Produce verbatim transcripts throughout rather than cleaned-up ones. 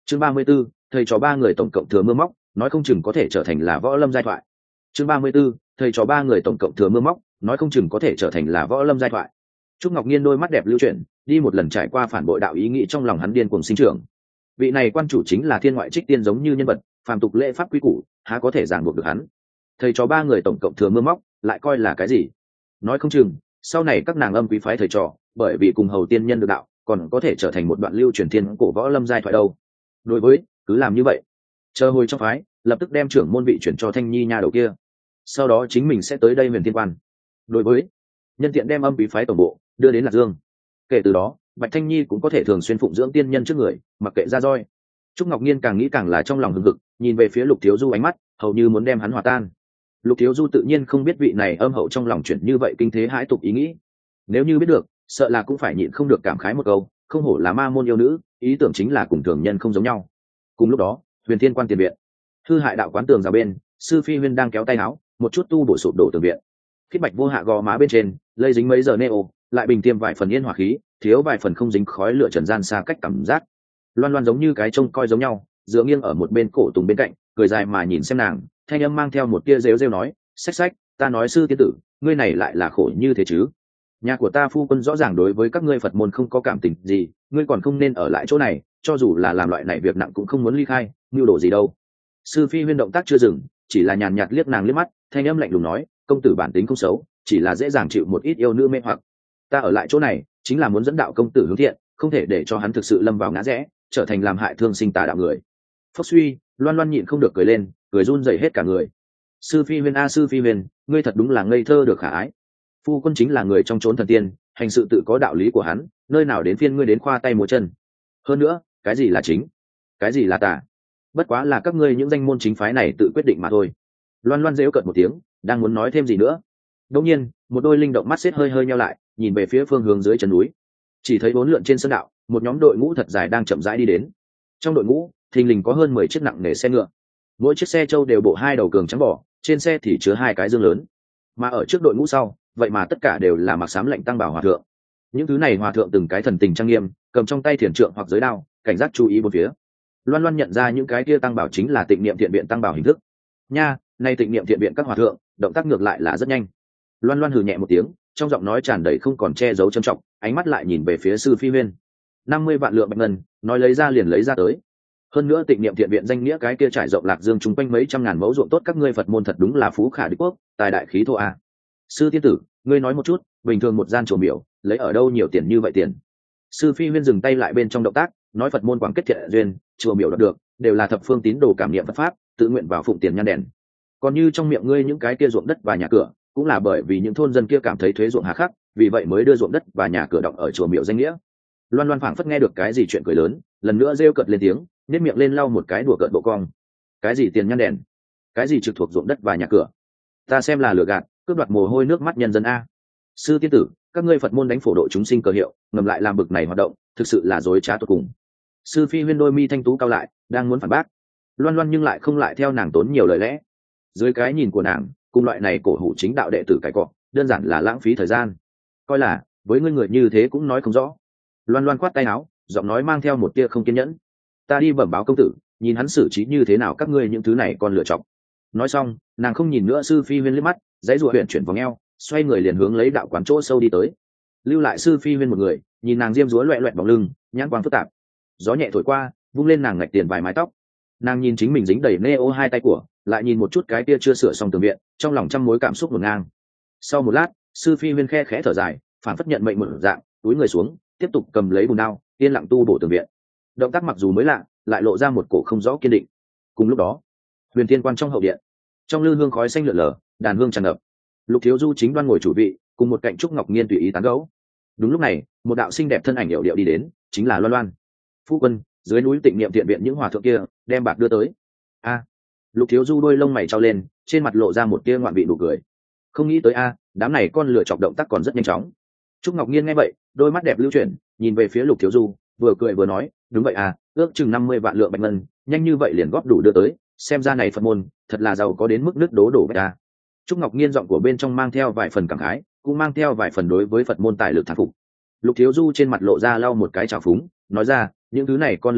chương ba mươi 34, thầy trò ba người tổng cộng thừa mưa móc nói không chừng có thể trở thành là võ lâm giai thoại. chương ba mươi 34, thầy trò ba người tổng cộng thừa mưa móc nói không chừng có thể trở thành là võ lâm giai thoại. Trúc Ngọc Nhiên đôi mắt đẹp lưu chuyển, đi một lần trải qua phản bội đạo ý nghĩ trong lòng hắn điên cuồng sinh trưởng. Vị này quan chủ chính là thiên ngoại trích tiên giống như nhân vật, phàm tục lễ pháp quý củ, há có thể ràng buộc được hắn. Thầy trò ba người tổng cộng thừa mưa móc, lại coi là cái gì? Nói không chừng, sau này các nàng âm quý phái thầy trò, bởi vì cùng hầu tiên nhân được đạo, còn có thể trở thành một đoạn lưu truyền thiên cổ võ lâm giai thoại đâu. Đối với, cứ làm như vậy. Chờ hồi trong phái, lập tức đem trưởng môn vị chuyển cho Thanh Nhi nha đầu kia. Sau đó chính mình sẽ tới đây Huyền Thiên Quan. Đối với, nhân tiện đem âm quý phái tổng bộ đưa đến Lạc Dương. Kể từ đó, Bạch Thanh Nhi cũng có thể thường xuyên phụng dưỡng tiên nhân trước người, mặc kệ ra roi. Trúc Ngọc Nhiên càng nghĩ càng là trong lòng hừng hực, nhìn về phía Lục Thiếu Du ánh mắt hầu như muốn đem hắn hòa tan. Lục Thiếu Du tự nhiên không biết vị này âm hậu trong lòng chuyển như vậy kinh thế hãi tục ý nghĩ. Nếu như biết được, sợ là cũng phải nhịn không được cảm khái một câu, không hổ là ma môn yêu nữ, ý tưởng chính là cùng thường nhân không giống nhau. Cùng lúc đó, Huyền Thiên Quan tiền viện, Hư Hại đạo quán tường ra bên, Sư Phi Huyên đang kéo tay áo, một chút tu bổ sụp đổ tường viện. Khiết Bạch Vô Hạ gò má bên trên, lây dính mấy giờ neo, lại bình tiêm vài phần yên hỏa khí, thiếu vài phần không dính khói lửa trần gian xa cách cảm giác. Loan Loan giống như cái trông coi giống nhau, dựa nghiêng ở một bên cổ tùng bên cạnh, cười dài mà nhìn xem nàng, thanh âm mang theo một tia rêu rêu nói, "Xách xách, ta nói sư tiên tử, ngươi này lại là khổ như thế chứ? Nhà của ta phu quân rõ ràng đối với các ngươi Phật môn không có cảm tình gì, ngươi còn không nên ở lại chỗ này, cho dù là làm loại này việc nặng cũng không muốn ly khai, mưu đồ gì đâu." Sư Phi Huyên động tác chưa dừng, chỉ là nhàn nhạt liếc nàng liếc mắt, thanh âm lạnh lùng nói, "Công tử bản tính không xấu, chỉ là dễ dàng chịu một ít yêu nữ mê hoặc. Ta ở lại chỗ này, chính là muốn dẫn đạo công tử hướng thiện, không thể để cho hắn thực sự lâm vào ngã rẽ, trở thành làm hại thương sinh tà đạo người." Phốc suy, Loan Loan nhịn không được cười lên, cười run rẩy hết cả người. "Sư Phi Huyên a Sư Phi Huyên, ngươi thật đúng là ngây thơ được khả ái. Phu quân chính là người trong chốn thần tiên, hành sự tự có đạo lý của hắn, nơi nào đến phiên ngươi đến khoa tay múa chân. Hơn nữa, cái gì là chính, cái gì là tà, bất quá là các ngươi những danh môn chính phái này tự quyết định mà thôi." Loan Loan giễu cợt một tiếng, đang muốn nói thêm gì nữa, đột nhiên một đôi linh động mắt xếp hơi hơi nheo lại, nhìn về phía phương hướng dưới chân núi, chỉ thấy bốn lượn trên sân đạo, một nhóm đội ngũ thật dài đang chậm rãi đi đến. Trong đội ngũ thình lình có hơn mười chiếc nặng nề xe ngựa, mỗi chiếc xe trâu đều bộ hai đầu cường trắng bò, trên xe thì chứa hai cái dương lớn, mà ở trước đội ngũ sau, vậy mà tất cả đều là mặc xám lệnh tăng bảo hòa thượng. Những thứ này hòa thượng từng cái thần tình trang nghiêm, cầm trong tay thiền trượng hoặc giới đao, cảnh giác chú ý bốn phía. Loan Loan nhận ra những cái kia tăng bảo chính là Tịnh Niệm Thiện Viện tăng bảo hình thức. Nha, nay Tịnh Niệm Thiện Viện các hòa thượng, động tác ngược lại là rất nhanh. Loan Loan hừ nhẹ một tiếng, trong giọng nói tràn đầy không còn che giấu trầm trọng, ánh mắt lại nhìn về phía Sư Phi Huyên. năm mươi vạn lượng bạch ngân, nói lấy ra liền lấy ra tới. Hơn nữa Tịnh Niệm Thiện Viện danh nghĩa cái kia trải rộng Lạc Dương chung quanh mấy trăm ngàn mẫu ruộng tốt, các ngươi Phật môn thật đúng là phú khả địch quốc, tài đại khí thô a. Sư tiên tử, ngươi nói một chút, bình thường một gian chùa miểu, lấy ở đâu nhiều tiền như vậy tiền? Sư Phi Huyên dừng tay lại bên trong động tác, nói Phật môn quảng kết thiện duyên, chùa miểu đạt được, đều là thập phương tín đồ cảm niệm Phật pháp, tự nguyện vào phụng tiền nhan đèn. Còn như trong miệng ngươi những cái kia ruộng đất và nhà cửa, cũng là bởi vì những thôn dân kia cảm thấy thuế ruộng hà khắc, vì vậy mới đưa ruộng đất và nhà cửa động ở chùa miểu danh nghĩa. Loan Loan phảng phất nghe được cái gì chuyện cười lớn, lần nữa rêu cợt lên tiếng, nếp miệng lên lau một cái đùa cợt bộ cong. Cái gì tiền nhan đèn, cái gì trực thuộc ruộng đất và nhà cửa, ta xem là lừa gạt, cướp đoạt mồ hôi nước mắt nhân dân a. Sư tiên tử, các ngươi Phật môn đánh phổ độ chúng sinh cờ hiệu, ngầm lại làm bực này hoạt động, thực sự là dối trá tột cùng. Sư Phi Huyên đôi mi thanh tú cao lại, đang muốn phản bác, Loan Loan nhưng lại không lại theo nàng tốn nhiều lời lẽ. Dưới cái nhìn của nàng, cùng loại này cổ hủ chính đạo đệ tử cải cọ, đơn giản là lãng phí thời gian. Coi là với ngươi người như thế cũng nói không rõ. Loan Loan khoát tay áo, giọng nói mang theo một tia không kiên nhẫn, ta đi bẩm báo công tử, nhìn hắn xử trí như thế nào các ngươi những thứ này còn lựa chọn. Nói xong, nàng không nhìn nữa Sư Phi Huyên liếc mắt, dãy rùa huyện chuyển vòng eo, xoay người liền hướng lấy đạo quán chỗ sâu đi tới, lưu lại Sư Phi Huyên một người, nhìn nàng diêm dúa loẹt loẹt bóng lưng, nhãn quang phức tạp. Gió nhẹ thổi qua, vung lên nàng ngạch tiền vài mái tóc. Nàng nhìn chính mình dính đầy neo hai tay của, lại nhìn một chút cái kia chưa sửa xong tường viện, trong lòng trăm mối cảm xúc ngổn ngang. Sau một lát, Sư Phi Huyên khe khẽ thở dài, phản phất nhận mệnh một dạng, túi người xuống, tiếp tục cầm lấy bùn đao, yên lặng tu bổ tường viện. Động tác mặc dù mới lạ, lại lộ ra một cổ không rõ kiên định. Cùng lúc đó, Huyền Thiên Quan trong hậu điện, trong lư hương khói xanh lượn lờ, đàn hương tràn ngập. Lục Thiếu Du chính đoan ngồi chủ vị, cùng một cạnh Trúc Ngọc Nhiên tùy ý tán gẫu. Đúng lúc này, một đạo xinh đẹp thân ảnh điệu điệu đi đến, chính là Loan Loan. Phu quân, dưới núi Tịnh Niệm Thiện Viện những hòa thượng kia đem bạc đưa tới. A. Lục Thiếu Du đôi lông mày trao lên, trên mặt lộ ra một tia ngoạn vị nụ cười. Không nghĩ tới a, đám này con lựa chọc động tác còn rất nhanh chóng. Trúc Ngọc Nhiên nghe vậy, đôi mắt đẹp lưu chuyển, nhìn về phía Lục Thiếu Du, vừa cười vừa nói, đúng vậy à, ước chừng năm mươi vạn lượng bạch ngân, nhanh như vậy liền góp đủ đưa tới, xem ra này Phật môn thật là giàu có đến mức nước đố đổ bạch à. Trúc Ngọc Nhiên giọng của bên trong mang theo vài phần cảm khái, cũng mang theo vài phần đối với Phật môn tài lực thán phục. Lục Thiếu Du trên mặt lộ ra lau một cái trào phúng, nói ra, những thứ này con lựa chọn,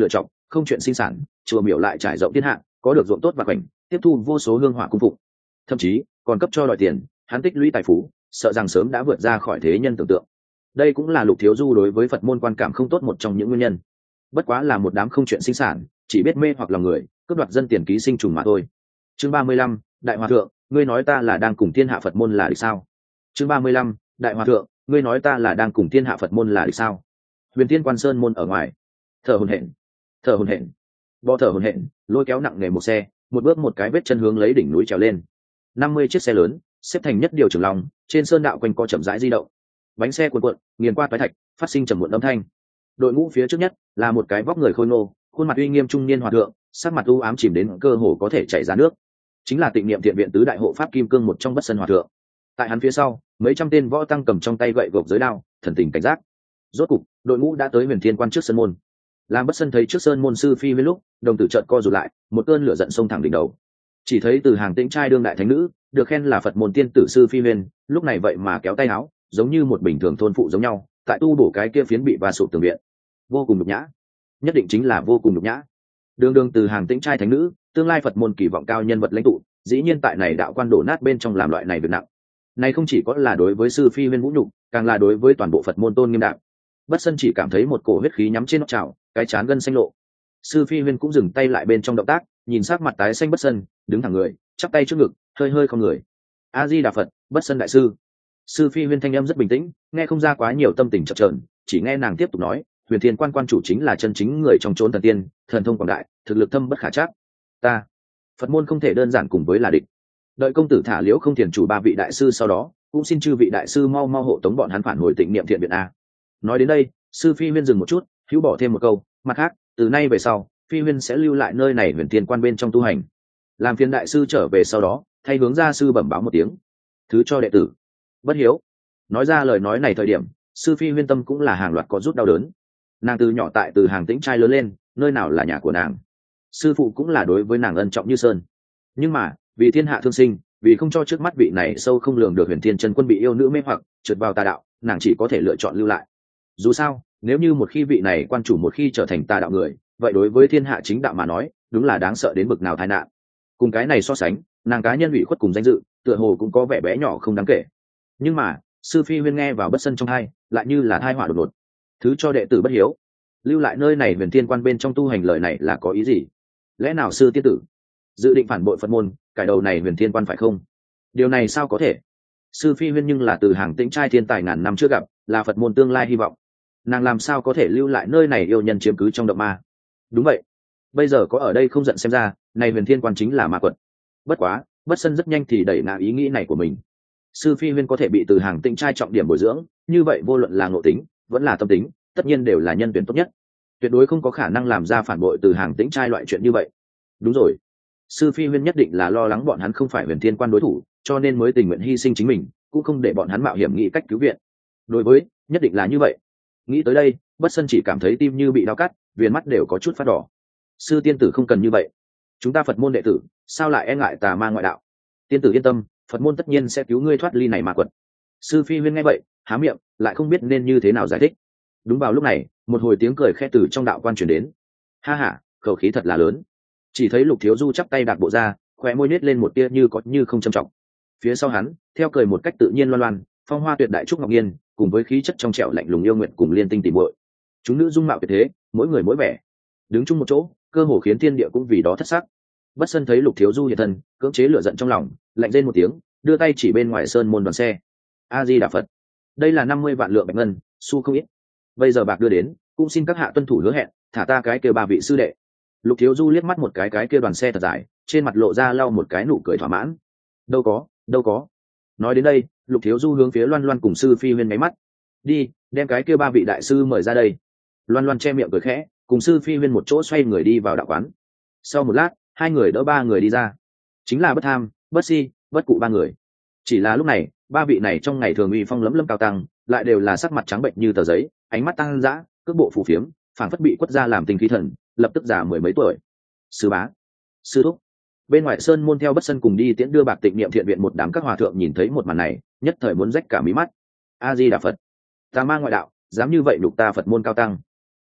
không chuyện sinh sản, chùa miểu lại trải rộng thiên hạ, có được ruộng tốt và cảnh, tiếp thu vô số hương hỏa cung phụng, thậm chí còn cấp cho đòi tiền, hắn tích lũy tài phú, sợ rằng sớm đã vượt ra khỏi thế nhân tưởng tượng. Đây cũng là Lục Thiếu Du đối với Phật môn quan cảm không tốt một trong những nguyên nhân. Bất quá là một đám không chuyện sinh sản, chỉ biết mê hoặc lòng người, cướp đoạt dân tiền ký sinh trùng mà thôi. Chương ba mươi lăm, Đại Hòa thượng, ngươi nói ta là đang cùng thiên hạ Phật môn là địch sao? Chương ba mươi lăm, Đại Hòa thượng, ngươi nói ta là đang cùng thiên hạ Phật môn là địch sao? Huyền Thiên Quan Sơn môn ở ngoài, thở hổn hển, thở hổn hển, bò thở hổn hển, lôi kéo nặng nề một xe, một bước một cái vết chân hướng lấy đỉnh núi trèo lên. Năm mươi chiếc xe lớn xếp thành nhất điều trường lòng, trên sơn đạo quanh co chậm rãi di động, bánh xe cuộn cuộn nghiền qua toái thạch, phát sinh trầm muộn âm thanh. Đội ngũ phía trước nhất là một cái vóc người khôi ngô, khuôn mặt uy nghiêm trung niên hòa thượng, sắc mặt u ám chìm đến cơ hồ có thể chảy ra nước, chính là Tịnh Niệm Thiện Viện tứ đại hộ pháp kim cương một trong Bất Sân hòa thượng. Tại hắn phía sau, mấy trăm tên võ tăng cầm trong tay gậy gộc giới đao, thần tình cảnh giác. Rốt cục, đội ngũ đã tới Huyền Thiên Quan trước sân môn. Lam Bất Sân thấy trước sơn môn sư phi với lúc, đồng tử chợt co rụt lại, một cơn lửa giận xông thẳng đỉnh đầu. Chỉ thấy từ hàng tĩnh trai đương đại thánh nữ, được khen là Phật môn tiên tử sư phi huyền, lúc này vậy mà kéo tay áo, giống như một bình thường thôn phụ giống nhau, tại tu bổ cái kia phiến bị va sụp tường viện, vô cùng nhục nhã, nhất định chính là vô cùng nhục nhã. Đường đường từ hàng tĩnh trai thánh nữ, tương lai Phật môn kỳ vọng cao nhân vật lãnh tụ, dĩ nhiên tại này đạo quan đổ nát bên trong làm loại này việc nặng. Này không chỉ có là đối với sư phi huyền vũ nhục, càng là đối với toàn bộ Phật môn tôn nghiêm đạo. Bất Sân chỉ cảm thấy một cổ huyết khí nhắm trên nóc trào, cái chán gân xanh lộ. Sư phi huyền cũng dừng tay lại bên trong động tác, nhìn sắc mặt tái xanh Bất Sân, đứng thẳng người, chắp tay trước ngực, hơi hơi không người. A Di Đà Phật, Bất Sân đại sư. Sư phi huyền thanh âm rất bình tĩnh, nghe không ra quá nhiều tâm tình chập chờn, chỉ nghe nàng tiếp tục nói, Huyền Thiên Quan quan chủ chính là chân chính người trong chốn thần tiên, thần thông quảng đại, thực lực thâm bất khả trắc. Ta, Phật môn không thể đơn giản cùng với là địch. Đợi công tử thả liễu không thiền chủ ba vị đại sư sau đó, cũng xin chư vị đại sư mau mau hộ tống bọn hắn phản hồi Tịnh Niệm Thiện Viện a. Nói đến đây, sư phi huyên dừng một chút, hữu bỏ thêm một câu, mặt khác, từ nay về sau, phi huyên sẽ lưu lại nơi này Huyền Thiên Quan bên trong tu hành. Làm phiền đại sư trở về sau đó, thay hướng gia sư bẩm báo một tiếng, thứ cho đệ tử bất hiếu. Nói ra lời nói này thời điểm, sư phi huyên tâm cũng là hàng loạt có rút đau đớn. Nàng từ nhỏ tại từ hàng tĩnh trai lớn lên, nơi nào là nhà của nàng, sư phụ cũng là đối với nàng ân trọng như sơn. Nhưng mà vì thiên hạ thương sinh, vì không cho trước mắt vị này sâu không lường được Huyền Thiên chân quân bị yêu nữ mê hoặc trượt vào tà đạo, nàng chỉ có thể lựa chọn lưu lại. Dù sao, nếu như một khi vị này quan chủ một khi trở thành tà đạo người, vậy đối với thiên hạ chính đạo mà nói, đúng là đáng sợ đến bực nào tai nạn. Cùng cái này so sánh, nàng cá nhân ủy khuất cùng danh dự, tựa hồ cũng có vẻ bé nhỏ không đáng kể. Nhưng mà sư phi huyên nghe vào Bất Sân trong hai, lại như là thai họa đột ngột. Thứ cho đệ tử bất hiếu, lưu lại nơi này Huyền Thiên Quan bên trong tu hành, lời này là có ý gì? Lẽ nào sư tiên tử dự định phản bội Phật môn, cải đầu này Huyền Thiên Quan phải không? Điều này sao có thể? Sư phi huyên nhưng là từ hàng tĩnh trai thiên tài ngàn năm chưa gặp, là Phật môn tương lai hy vọng, nàng làm sao có thể lưu lại nơi này yêu nhân chiếm cứ trong động ma? Đúng vậy, bây giờ có ở đây không giận xem ra, này Huyền Thiên Quan chính là ma quật. Bất quá, Bất Sân rất nhanh thì đẩy ngã ý nghĩ này của mình. Sư phi huyên có thể bị từ hàng tĩnh trai trọng điểm bồi dưỡng, như vậy vô luận là ngộ tính, vẫn là tâm tính, tất nhiên đều là nhân tuyển tốt nhất, tuyệt đối không có khả năng làm ra phản bội từ hàng tĩnh trai loại chuyện như vậy. Đúng rồi, sư phi huyên nhất định là lo lắng bọn hắn không phải Huyền Thiên Quan đối thủ, cho nên mới tình nguyện hy sinh chính mình, cũng không để bọn hắn mạo hiểm nghĩ cách cứu viện. Đối với, nhất định là như vậy. Nghĩ tới đây, Bất Sân chỉ cảm thấy tim như bị đau cắt, viền mắt đều có chút phát đỏ. Sư tiên tử không cần như vậy, chúng ta Phật môn đệ tử sao lại e ngại tà ma ngoại đạo? Tiên tử yên tâm, Phật môn tất nhiên sẽ cứu ngươi thoát ly này ma quật. Sư phi huyên nghe vậy, há miệng, lại không biết nên như thế nào giải thích. Đúng vào lúc này, một hồi tiếng cười khẽ từ trong đạo quan truyền đến. Ha ha, khẩu khí thật là lớn. Chỉ thấy Lục Thiếu Du chắp tay đạc bộ ra, khóe môi nhếch lên một tia như có như không trầm trọng. Phía sau hắn, theo cười một cách tự nhiên loan loan, phong hoa tuyệt đại trúc ngọc nhiên, cùng với khí chất trong trẻo lạnh lùng yêu nguyện cùng liên tinh tỉ muội. Chúng nữ dung mạo tuyệt thế, mỗi người mỗi vẻ, đứng chung một chỗ, cơ hồ khiến thiên địa cũng vì đó thất sắc. Bất Sân thấy Lục Thiếu Du hiện thân, cưỡng chế lửa giận trong lòng, lạnh rên một tiếng, đưa tay chỉ bên ngoài sơn môn đoàn xe. A Di Đà Phật, đây là năm mươi vạn lượng bạch ngân, xu không ít. Bây giờ bạc đưa đến, cũng xin các hạ tuân thủ hứa hẹn, thả ta cái kia ba vị sư đệ. Lục Thiếu Du liếc mắt một cái cái kia đoàn xe thật dài, trên mặt lộ ra lau một cái nụ cười thỏa mãn. Đâu có, đâu có. Nói đến đây, Lục Thiếu Du hướng phía Loan Loan cùng sư phi huyên nháy mắt. Đi, đem cái kia ba vị đại sư mời ra đây. Loan Loan che miệng cười khẽ, cùng sư phi huyên một chỗ xoay người đi vào đạo quán. Sau một lát, hai người đỡ ba người đi ra, chính là Bất Tham, Bất Si, Bất Cụ ba người. Chỉ là lúc này, ba vị này trong ngày thường uy phong lấm lấm cao tăng, lại đều là sắc mặt trắng bệnh như tờ giấy, ánh mắt tăng dã, cước bộ phù phiếm, phảng phất bị quất ra làm tinh khí thần, lập tức già mười mấy tuổi. Sư bá, sư thúc. Bên ngoài sơn môn theo Bất Sân cùng đi tiễn đưa bạc Tịnh Niệm Thiện Viện một đám các hòa thượng nhìn thấy một màn này, nhất thời muốn rách cả mí mắt. A Di Đà Phật, tà ma ngoại đạo, dám như vậy nhục ta Phật môn cao tăng.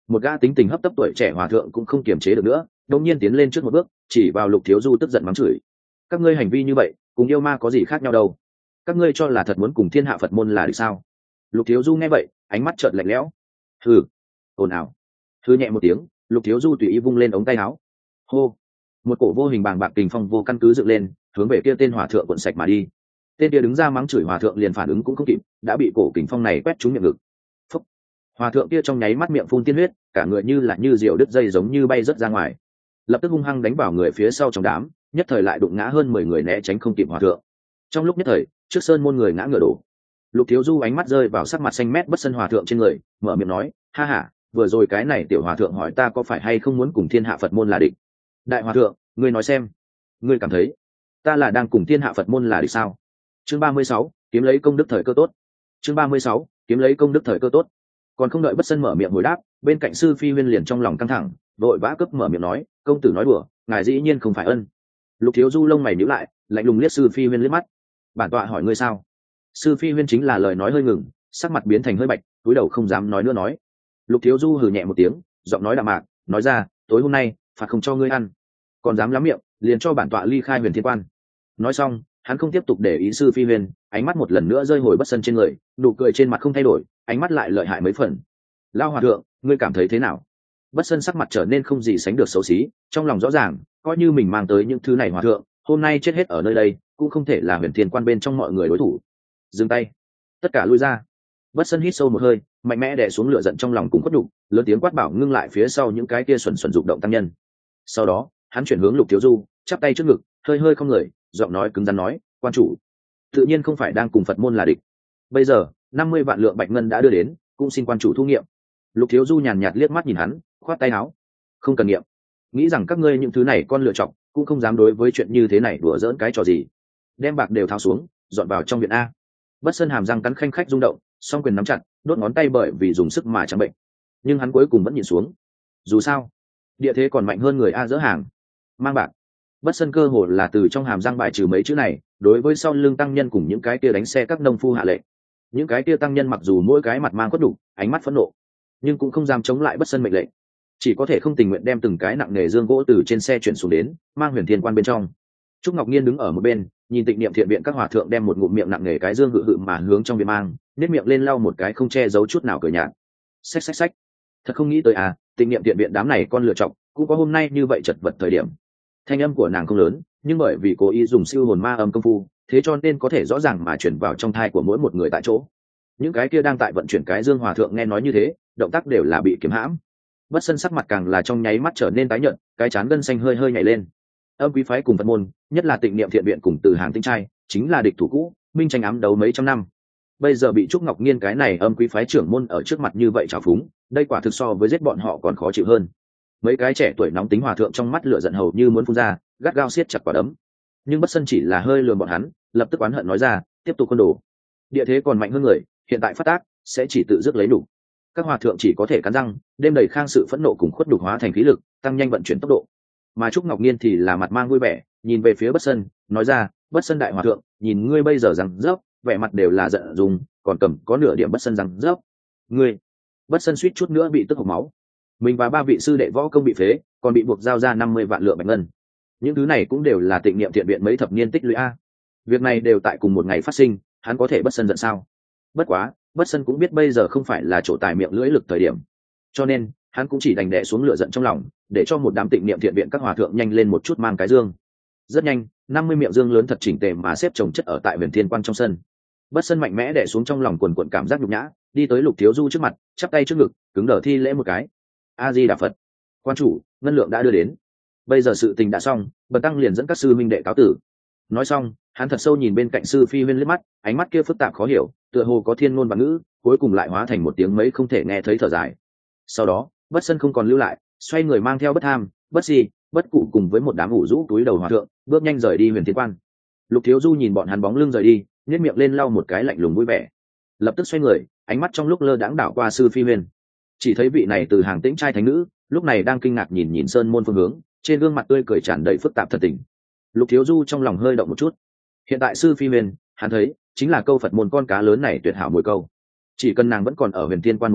một gã tính tình hấp tấp tuổi trẻ hòa thượng cũng không kiềm chế được nữa, đột nhiên tiến lên trước một bước, chỉ vào Lục Thiếu Du tức giận mắng chửi: các ngươi hành vi như vậy cùng yêu ma có gì khác nhau đâu? Các ngươi cho là thật muốn cùng thiên hạ Phật môn là được sao? Lục Thiếu Du nghe vậy, ánh mắt chợt lạnh lẽo. Hừ, ồn ào. Hừ nhẹ một tiếng, Lục Thiếu Du tùy ý vung lên ống tay áo. Hô, một cổ vô hình bàng bạc kình phong vô căn cứ dựng lên, hướng về kia tên hòa thượng cuộn sạch mà đi. Tên kia đứng ra mắng chửi hòa thượng liền phản ứng cũng không kịp, đã bị cổ kình phong này quét trúng miệng ngực. Phúc. Hòa thượng kia trong nháy mắt miệng phun tiên huyết, cả người như là như diều đứt dây giống như bay rớt ra ngoài, lập tức hung hăng đánh vào người phía sau trong đám, nhất thời lại đụng ngã hơn mười người né tránh không kịp hòa thượng. Trong lúc nhất thời, trước sơn môn người ngã ngửa đổ. Lục Thiếu Du ánh mắt rơi vào sắc mặt xanh mét bất sân hòa thượng trên người, mở miệng nói: ha ha, vừa rồi cái này tiểu hòa thượng hỏi ta có phải hay không muốn cùng thiên hạ Phật môn là địch. Đại hòa thượng, ngươi nói xem, ngươi cảm thấy ta là đang cùng thiên hạ Phật môn là địch sao? Chương ba mươi sáu, kiếm lấy công đức thời cơ tốt. Chương ba mươi sáu, kiếm lấy công đức thời cơ tốt. Còn không đợi bất sân mở miệng hồi đáp, bên cạnh sư phi huyên liền trong lòng căng thẳng, vội vã cấp mở miệng nói: công tử nói đùa, ngài dĩ nhiên không phải ân. Lục Thiếu Du lông mày nhíu lại, lạnh lùng liếc sư phi huyên liếc mắt: bản tọa hỏi ngươi sao? Sư phi huyên chính là lời nói hơi ngừng, sắc mặt biến thành hơi bạch, cúi đầu không dám nói nữa nói. Lục Thiếu Du hừ nhẹ một tiếng, giọng nói đạm mạc, nói ra: tối hôm nay phạt không cho ngươi ăn, còn dám lắm miệng, liền cho bản tọa ly khai Huyền Thiên Quan. Nói xong, hắn không tiếp tục để ý sư phi huyên, ánh mắt một lần nữa rơi hồi bất sân trên người, nụ cười trên mặt không thay đổi, ánh mắt lại lợi hại mấy phần. Lao hòa thượng, ngươi cảm thấy thế nào? Bất sân sắc mặt trở nên không gì sánh được xấu xí, trong lòng rõ ràng, coi như mình mang tới những thứ này hòa thượng, hôm nay chết hết ở nơi đây, cũng không thể là Huyền Thiên Quan bên trong mọi người đối thủ. Dừng tay, tất cả lui ra. Bất sân hít sâu một hơi, mạnh mẽ đè xuống lửa giận trong lòng cùng khuất đục, lớn tiếng quát bảo ngưng lại phía sau những cái kia xuẩn xuẩn dục động tăng nhân. Sau đó, hắn chuyển hướng Lục Thiếu Du, chắp tay trước ngực, hơi hơi không người, giọng nói cứng rắn nói: quan chủ, tự nhiên không phải đang cùng Phật môn là địch. Bây giờ, năm mươi vạn lượng bạch ngân đã đưa đến, cũng xin quan chủ thu nghiệm. Lục Thiếu Du nhàn nhạt liếc mắt nhìn hắn, khoát tay áo: không cần nghiệm. Nghĩ rằng các ngươi những thứ này con lựa chọc, cũng không dám đối với chuyện như thế này đùa giỡn cái trò gì. Đem bạc đều tháo xuống, dọn vào trong viện a. Bất sân hàm răng cắn khanh khách rung động, song quyền nắm chặt, đốt ngón tay bởi vì dùng sức mà chẳng bệnh. Nhưng hắn cuối cùng vẫn nhìn xuống. Dù sao, địa thế còn mạnh hơn người a dỡ hàng. Mang bạc. Bất sân cơ hồ là từ trong hàm răng bài trừ mấy chữ này, đối với sau lưng tăng nhân cùng những cái kia đánh xe các nông phu hạ lệnh. Những cái kia tăng nhân mặc dù mỗi cái mặt mang khuất đủ, ánh mắt phẫn nộ, nhưng cũng không dám chống lại bất sân mệnh lệnh, chỉ có thể không tình nguyện đem từng cái nặng nghề dương gỗ từ trên xe chuyển xuống đến, mang Huyền Thiên Quan bên trong. Trúc Ngọc Nhiên đứng ở một bên, nhìn Tịnh Niệm Thiện viện các hòa thượng đem một ngụm miệng nặng nghề cái dương hự hự mà hướng trong viện mang, nếp miệng lên lau một cái không che giấu chút nào cười nhạt. Xách xách xách. Thật không nghĩ tới à, Tịnh Niệm Thiện viện đám này con lựa chọc, cũng có hôm nay như vậy chật vật thời điểm. Thanh âm của nàng không lớn, nhưng bởi vì cố ý dùng siêu hồn ma âm công phu, thế cho nên có thể rõ ràng mà chuyển vào trong thai của mỗi một người tại chỗ. Những cái kia đang tại vận chuyển cái dương hòa thượng nghe nói như thế, động tác đều là bị kiếm hãm. Bất sân sắc mặt càng là trong nháy mắt trở nên tái nhợt, cái trán gân xanh hơi hơi nhảy lên. Âm quý phái cùng Phật môn, nhất là Tịnh Niệm Thiện viện cùng Từ Hàng Tinh trai, chính là địch thủ cũ, minh tranh ám đấu mấy trăm năm. Bây giờ bị Trúc Ngọc Nhiên cái này âm quý phái trưởng môn ở trước mặt như vậy trào phúng, đây quả thực so với giết bọn họ còn khó chịu hơn. Mấy cái trẻ tuổi nóng tính hòa thượng trong mắt lửa giận hầu như muốn phun ra, gắt gao siết chặt quả đấm. Nhưng Bất sân chỉ là hơi lườm bọn hắn, lập tức oán hận nói ra: tiếp tục côn đồ. Địa thế còn mạnh hơn người, hiện tại phát tác sẽ chỉ tự dứt lấy đủ. Các hòa thượng chỉ có thể cắn răng, đêm đầy khang sự phẫn nộ cùng khuất đục hóa thành khí lực, tăng nhanh vận chuyển tốc độ. Mà Trúc Ngọc Nhiên thì là mặt mang vui vẻ, nhìn về phía Bất sân, nói ra: Bất sân đại hòa thượng, nhìn ngươi bây giờ rằng dốc, vẻ mặt đều là giận dùng, còn cầm có nửa điểm Bất sân rằng dốc. Ngươi. Bất sân suýt chút nữa bị tức hộc máu. Mình và ba vị sư đệ võ công bị phế, còn bị buộc giao ra năm mươi vạn lượng bạch ngân. Những thứ này cũng đều là Tịnh Niệm Thiện viện mấy thập niên tích lũy a. Việc này đều tại cùng một ngày phát sinh, hắn có thể bất sân giận sao? Bất quá, Bất sân cũng biết bây giờ không phải là chỗ tài miệng lưỡi lực thời điểm, cho nên hắn cũng chỉ đành đè xuống lửa giận trong lòng, để cho một đám Tịnh Niệm Thiện viện các hòa thượng nhanh lên một chút mang cái dương. Rất nhanh, năm mươi miệng dương lớn thật chỉnh tề mà xếp chồng chất ở tại Huyền Thiên Quan trong sân. Bất sân mạnh mẽ đè xuống trong lòng quần quần cảm giác nhục nhã, đi tới Lục Thiếu Du trước mặt, chắp tay trước ngực, cứng đờ thi lễ một cái. A Di Đà Phật. Quan chủ, ngân lượng đã đưa đến. Bây giờ sự tình đã xong, bần tăng liền dẫn các sư minh đệ cáo tử. Nói xong, hắn thật sâu nhìn bên cạnh sư phi huyên liếc mắt, ánh mắt kia phức tạp khó hiểu, tựa hồ có thiên ngôn và ngữ, cuối cùng lại hóa thành một tiếng mấy không thể nghe thấy thở dài. Sau đó, Bất sân không còn lưu lại, xoay người mang theo Bất tham, Bất si, Bất cụ cùng với một đám ủ rũ túi đầu hòa thượng, bước nhanh rời đi Huyền Thiên Quan. Lục Thiếu Du nhìn bọn hắn bóng lưng rời đi, nhếch miệng lên lau một cái lạnh lùng vui vẻ, lập tức xoay người, ánh mắt trong lúc lơ đãng đảo qua sư phi huyên, chỉ thấy vị này Từ Hàng Tĩnh trai thánh nữ, lúc này đang kinh ngạc nhìn nhìn sơn môn phương hướng, trên gương mặt tươi cười tràn đầy phức tạp thật tình. Lục Thiếu Du trong lòng hơi động một chút. Hiện tại sư phi huyền, hắn thấy chính là câu Phật môn con cá lớn này tuyệt hảo mồi câu. Chỉ cần nàng vẫn còn ở Huyền Thiên Quan một ngày,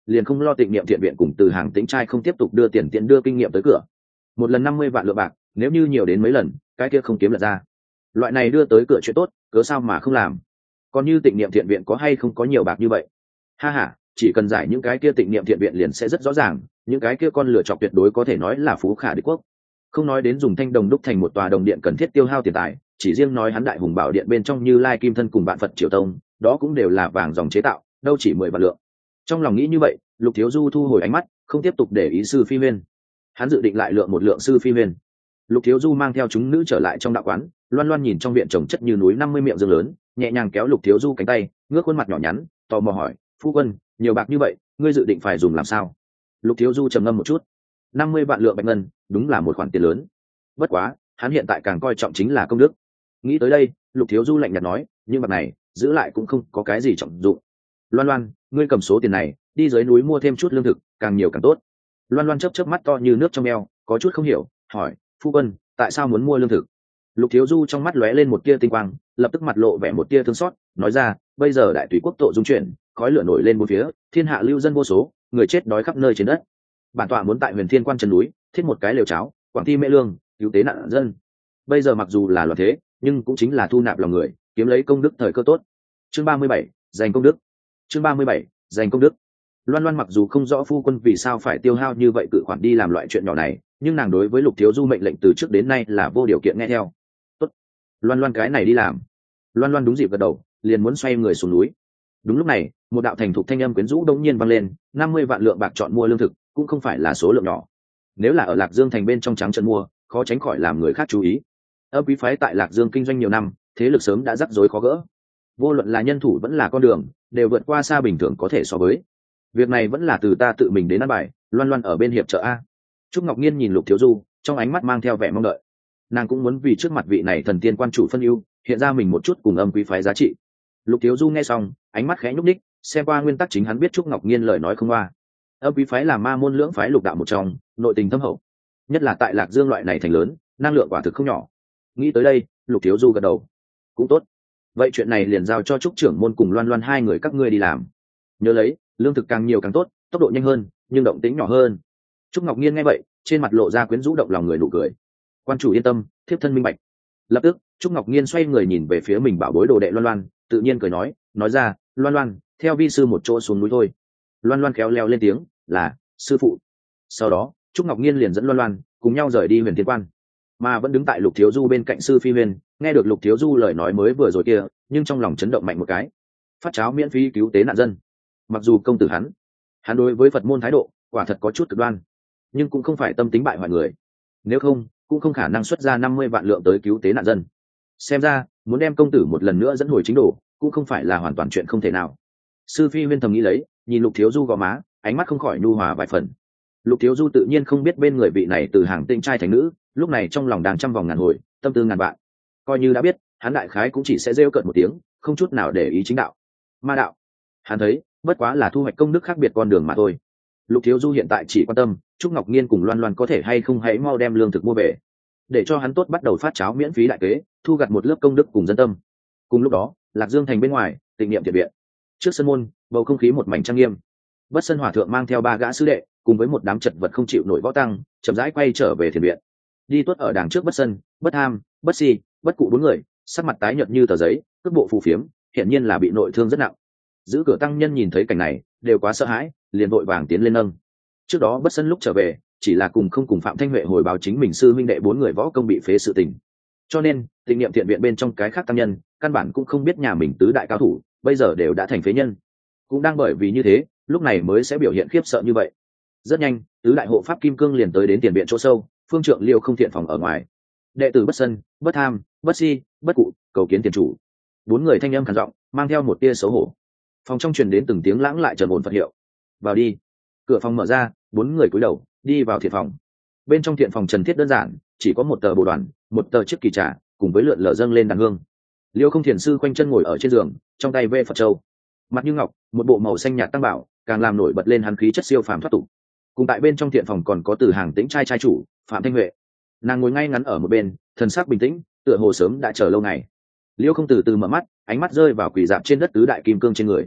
liền không lo tịnh niệm thiện viện cùng từ hàng tĩnh trai không tiếp tục đưa tiền tiện đưa kinh nghiệm tới cửa. Một lần năm mươi vạn lượng bạc, nếu như nhiều đến mấy lần cái kia không kiếm lật ra. Loại này đưa tới cửa chuyện tốt, cớ sao mà không làm. Còn như tịnh niệm thiện viện có hay không có nhiều bạc như vậy, ha ha, chỉ cần giải những cái kia tịnh niệm thiện viện liền sẽ rất rõ ràng, những cái kia con lựa chọc tuyệt đối có thể nói là phú khả địch quốc. Không nói đến dùng thanh đồng đúc thành một tòa đồng điện cần thiết tiêu hao tiền tài, chỉ riêng nói hắn đại hùng bảo điện bên trong như lai kim thân cùng bạn Phật triều tông, đó cũng đều là vàng dòng chế tạo, đâu chỉ mười vạn lượng. Trong lòng nghĩ như vậy, Lục Thiếu Du thu hồi ánh mắt, không tiếp tục để ý sư phi huyên. Hắn dự định lại lượng một lượng sư phi huyên. Lục Thiếu Du mang theo chúng nữ trở lại trong đạo quán, loan loan nhìn trong viện trồng chất như núi năm mươi miệng dương lớn, nhẹ nhàng kéo Lục Thiếu Du cánh tay, ngước khuôn mặt nhỏ nhắn, tò mò hỏi: phu quân, nhiều bạc như vậy, ngươi dự định phải dùng làm sao? Lục Thiếu Du trầm ngâm một chút. Năm mươi vạn lượng bạch ngân, đúng là một khoản tiền lớn. Bất quá, hắn hiện tại càng coi trọng chính là công đức. Nghĩ tới đây, Lục Thiếu Du lạnh nhạt nói: nhưng bạc này giữ lại cũng không có cái gì trọng dụng. Loan Loan, ngươi cầm số tiền này đi dưới núi mua thêm chút lương thực, càng nhiều càng tốt. Loan Loan chớp chớp mắt to như nước trong eo, có chút không hiểu, hỏi: phu quân, tại sao muốn mua lương thực? Lục Thiếu Du trong mắt lóe lên một tia tinh quang, lập tức mặt lộ vẻ một tia thương xót, nói ra: bây giờ đại tùy quốc tội dung chuyển, khói lửa nổi lên bốn phía, thiên hạ lưu dân vô số, người chết đói khắp nơi trên đất. Bản tọa muốn tại Huyền Thiên Quan chân núi thiết một cái lều cháo, quảng thi mễ lương, cứu tế nạn dân. Bây giờ mặc dù là loạn thế, nhưng cũng chính là thu nạp lòng người, kiếm lấy công đức thời cơ tốt. Chương ba mươi bảy, giành công đức. Chương ba mươi bảy, giành công đức. Loan Loan mặc dù không rõ phu quân vì sao phải tiêu hao như vậy cự khoản đi làm loại chuyện nhỏ này, nhưng nàng đối với Lục Thiếu Du mệnh lệnh từ trước đến nay là vô điều kiện nghe theo. Tốt, Loan Loan cái này đi làm. Loan Loan đúng dịp gật đầu, liền muốn xoay người xuống núi. Đúng lúc này, một đạo thành thục thanh âm quyến rũ đống nhiên vang lên: năm mươi vạn lượng bạc chọn mua lương thực, cũng không phải là số lượng nhỏ. Nếu là ở Lạc Dương thành bên trong trắng trợn mua, khó tránh khỏi làm người khác chú ý. Âm quý phái tại Lạc Dương kinh doanh nhiều năm, thế lực sớm đã rắc rối khó gỡ. Vô luận là nhân thủ vẫn là con đường, đều vượt qua xa bình thường có thể so với. Việc này vẫn là từ ta tự mình đến ăn bài. Loan Loan ở bên hiệp trợ a. Trúc Ngọc Nhiên nhìn Lục Thiếu Du, trong ánh mắt mang theo vẻ mong đợi. Nàng cũng muốn vì trước mặt vị này thần tiên quan chủ phân ưu, hiện ra mình một chút cùng âm quý phái giá trị. Lục Thiếu Du nghe xong, ánh mắt khẽ nhúc ních, xem qua nguyên tắc chính hắn biết Trúc Ngọc Nhiên lời nói không qua. Âm quý phái là ma môn lưỡng phái lục đạo một trong, nội tình thâm hậu, nhất là tại Lạc Dương loại này thành lớn, năng lượng quả thực không nhỏ. Nghĩ tới đây, Lục Thiếu Du gật đầu. Cũng tốt, vậy chuyện này liền giao cho Trúc trưởng môn cùng Loan Loan hai người các ngươi đi làm. Nhớ lấy, lương thực càng nhiều càng tốt, tốc độ nhanh hơn, nhưng động tĩnh nhỏ hơn. Trúc Ngọc Nhiên nghe vậy, trên mặt lộ ra quyến rũ động lòng người nụ cười. Quan chủ yên tâm, thiếp thân minh bạch. Lập tức, Trúc Ngọc Nhiên xoay người nhìn về phía mình bảo bối đồ đệ Loan Loan, tự nhiên cười nói, nói ra: Loan Loan, theo vi sư một chỗ xuống núi thôi. Loan Loan khéo leo lên tiếng, là sư phụ. Sau đó, Trúc Ngọc Nhiên liền dẫn Loan Loan cùng nhau rời đi Huyền Thiên Quan, mà vẫn đứng tại Lục Thiếu Du bên cạnh sư phi huyền, nghe được Lục Thiếu Du lời nói mới vừa rồi kia, nhưng trong lòng chấn động mạnh một cái. Phát cháo miễn phí cứu tế nạn dân. Mặc dù công tử hắn, hắn đối với Phật môn thái độ quả thật có chút cực đoan, nhưng cũng không phải tâm tính bại hoại người. Nếu không, cũng không khả năng xuất ra năm mươi vạn lượng tới cứu tế nạn dân. Xem ra, muốn đem công tử một lần nữa dẫn hồi chính đồ, cũng không phải là hoàn toàn chuyện không thể nào. Sư phi huyên thầm nghĩ lấy, nhìn Lục Thiếu Du gò má, ánh mắt không khỏi nhu hòa vài phần. Lục Thiếu Du tự nhiên không biết bên người vị này từ hàng tinh trai thành nữ, lúc này trong lòng đang trăm vòng ngàn hồi, tâm tư ngàn vạn. Coi như đã biết, hắn đại khái cũng chỉ sẽ rêu cợt một tiếng, không chút nào để ý chính đạo. Ma đạo, hắn thấy, bất quá là thu hoạch công đức khác biệt con đường mà thôi. Lục Thiếu Du hiện tại chỉ quan tâm, Trúc Ngọc Nhiên cùng Loan Loan có thể hay không hãy mau đem lương thực mua về, để cho hắn tốt bắt đầu phát cháo miễn phí đại kế, thu gặt một lớp công đức cùng dân tâm. Cùng lúc đó, Lạc Dương thành bên ngoài, Tịnh Niệm Thiện viện, trước sân môn, bầu không khí một mảnh trang nghiêm. Bất Sân Hòa thượng mang theo ba gã sư đệ, cùng với một đám chật vật không chịu nổi võ tăng, chậm rãi quay trở về thiền viện. Đi tuốt ở đằng trước Bất Sân, Bất Tham, Bất Si, Bất Cụ bốn người, sắc mặt tái nhợt như tờ giấy, cước bộ phù phiếm, hiển nhiên là bị nội thương rất nặng. Giữ cửa tăng nhân nhìn thấy cảnh này, đều quá sợ hãi, liền vội vàng tiến lên nâng. Trước đó Bất Sân lúc trở về, chỉ là cùng không cùng Phạm Thanh Huệ hồi báo chính mình sư huynh đệ bốn người võ công bị phế sự tình. Cho nên, Tịnh Niệm Thiện viện bên trong cái khác tăng nhân, căn bản cũng không biết nhà mình tứ đại cao thủ, bây giờ đều đã thành phế nhân. Cũng đang bởi vì như thế, lúc này mới sẽ biểu hiện khiếp sợ như vậy. Rất nhanh, tứ đại hộ pháp kim cương liền tới đến tiền viện chỗ sâu, phương trượng Liêu không thiện phòng ở ngoài. Đệ tử Bất Sân, Bất Tham, Bất Si, Bất Cụ, cầu kiến tiền chủ. Bốn người thanh âm khàn giọng, mang theo một tia xấu hổ. Phòng trong truyền đến từng tiếng lãng lại trầm ổn Phật hiệu. Vào đi. Cửa phòng mở ra, bốn người cúi đầu đi vào thiện phòng. Bên trong thiện phòng trần thiết đơn giản, chỉ có một tờ bồ đoàn, một tờ chiếc kỳ trà, cùng với lượn lờ dâng lên đàn hương. Liêu không thiền sư khoanh chân ngồi ở trên giường, trong tay vê Phật châu, mặt như ngọc, một bộ màu xanh nhạt tăng bảo, càng làm nổi bật lên hắn khí chất siêu phàm thoát tục. Cùng tại bên trong thiện phòng còn có từ hàng tĩnh trai trai chủ Phạm Thanh Huệ, nàng ngồi ngay ngắn ở một bên, thần sắc bình tĩnh, tựa hồ sớm đã chờ lâu ngày. Liêu không từ từ mở mắt, ánh mắt rơi vào quỷ dạp trên đất tứ đại kim cương trên người.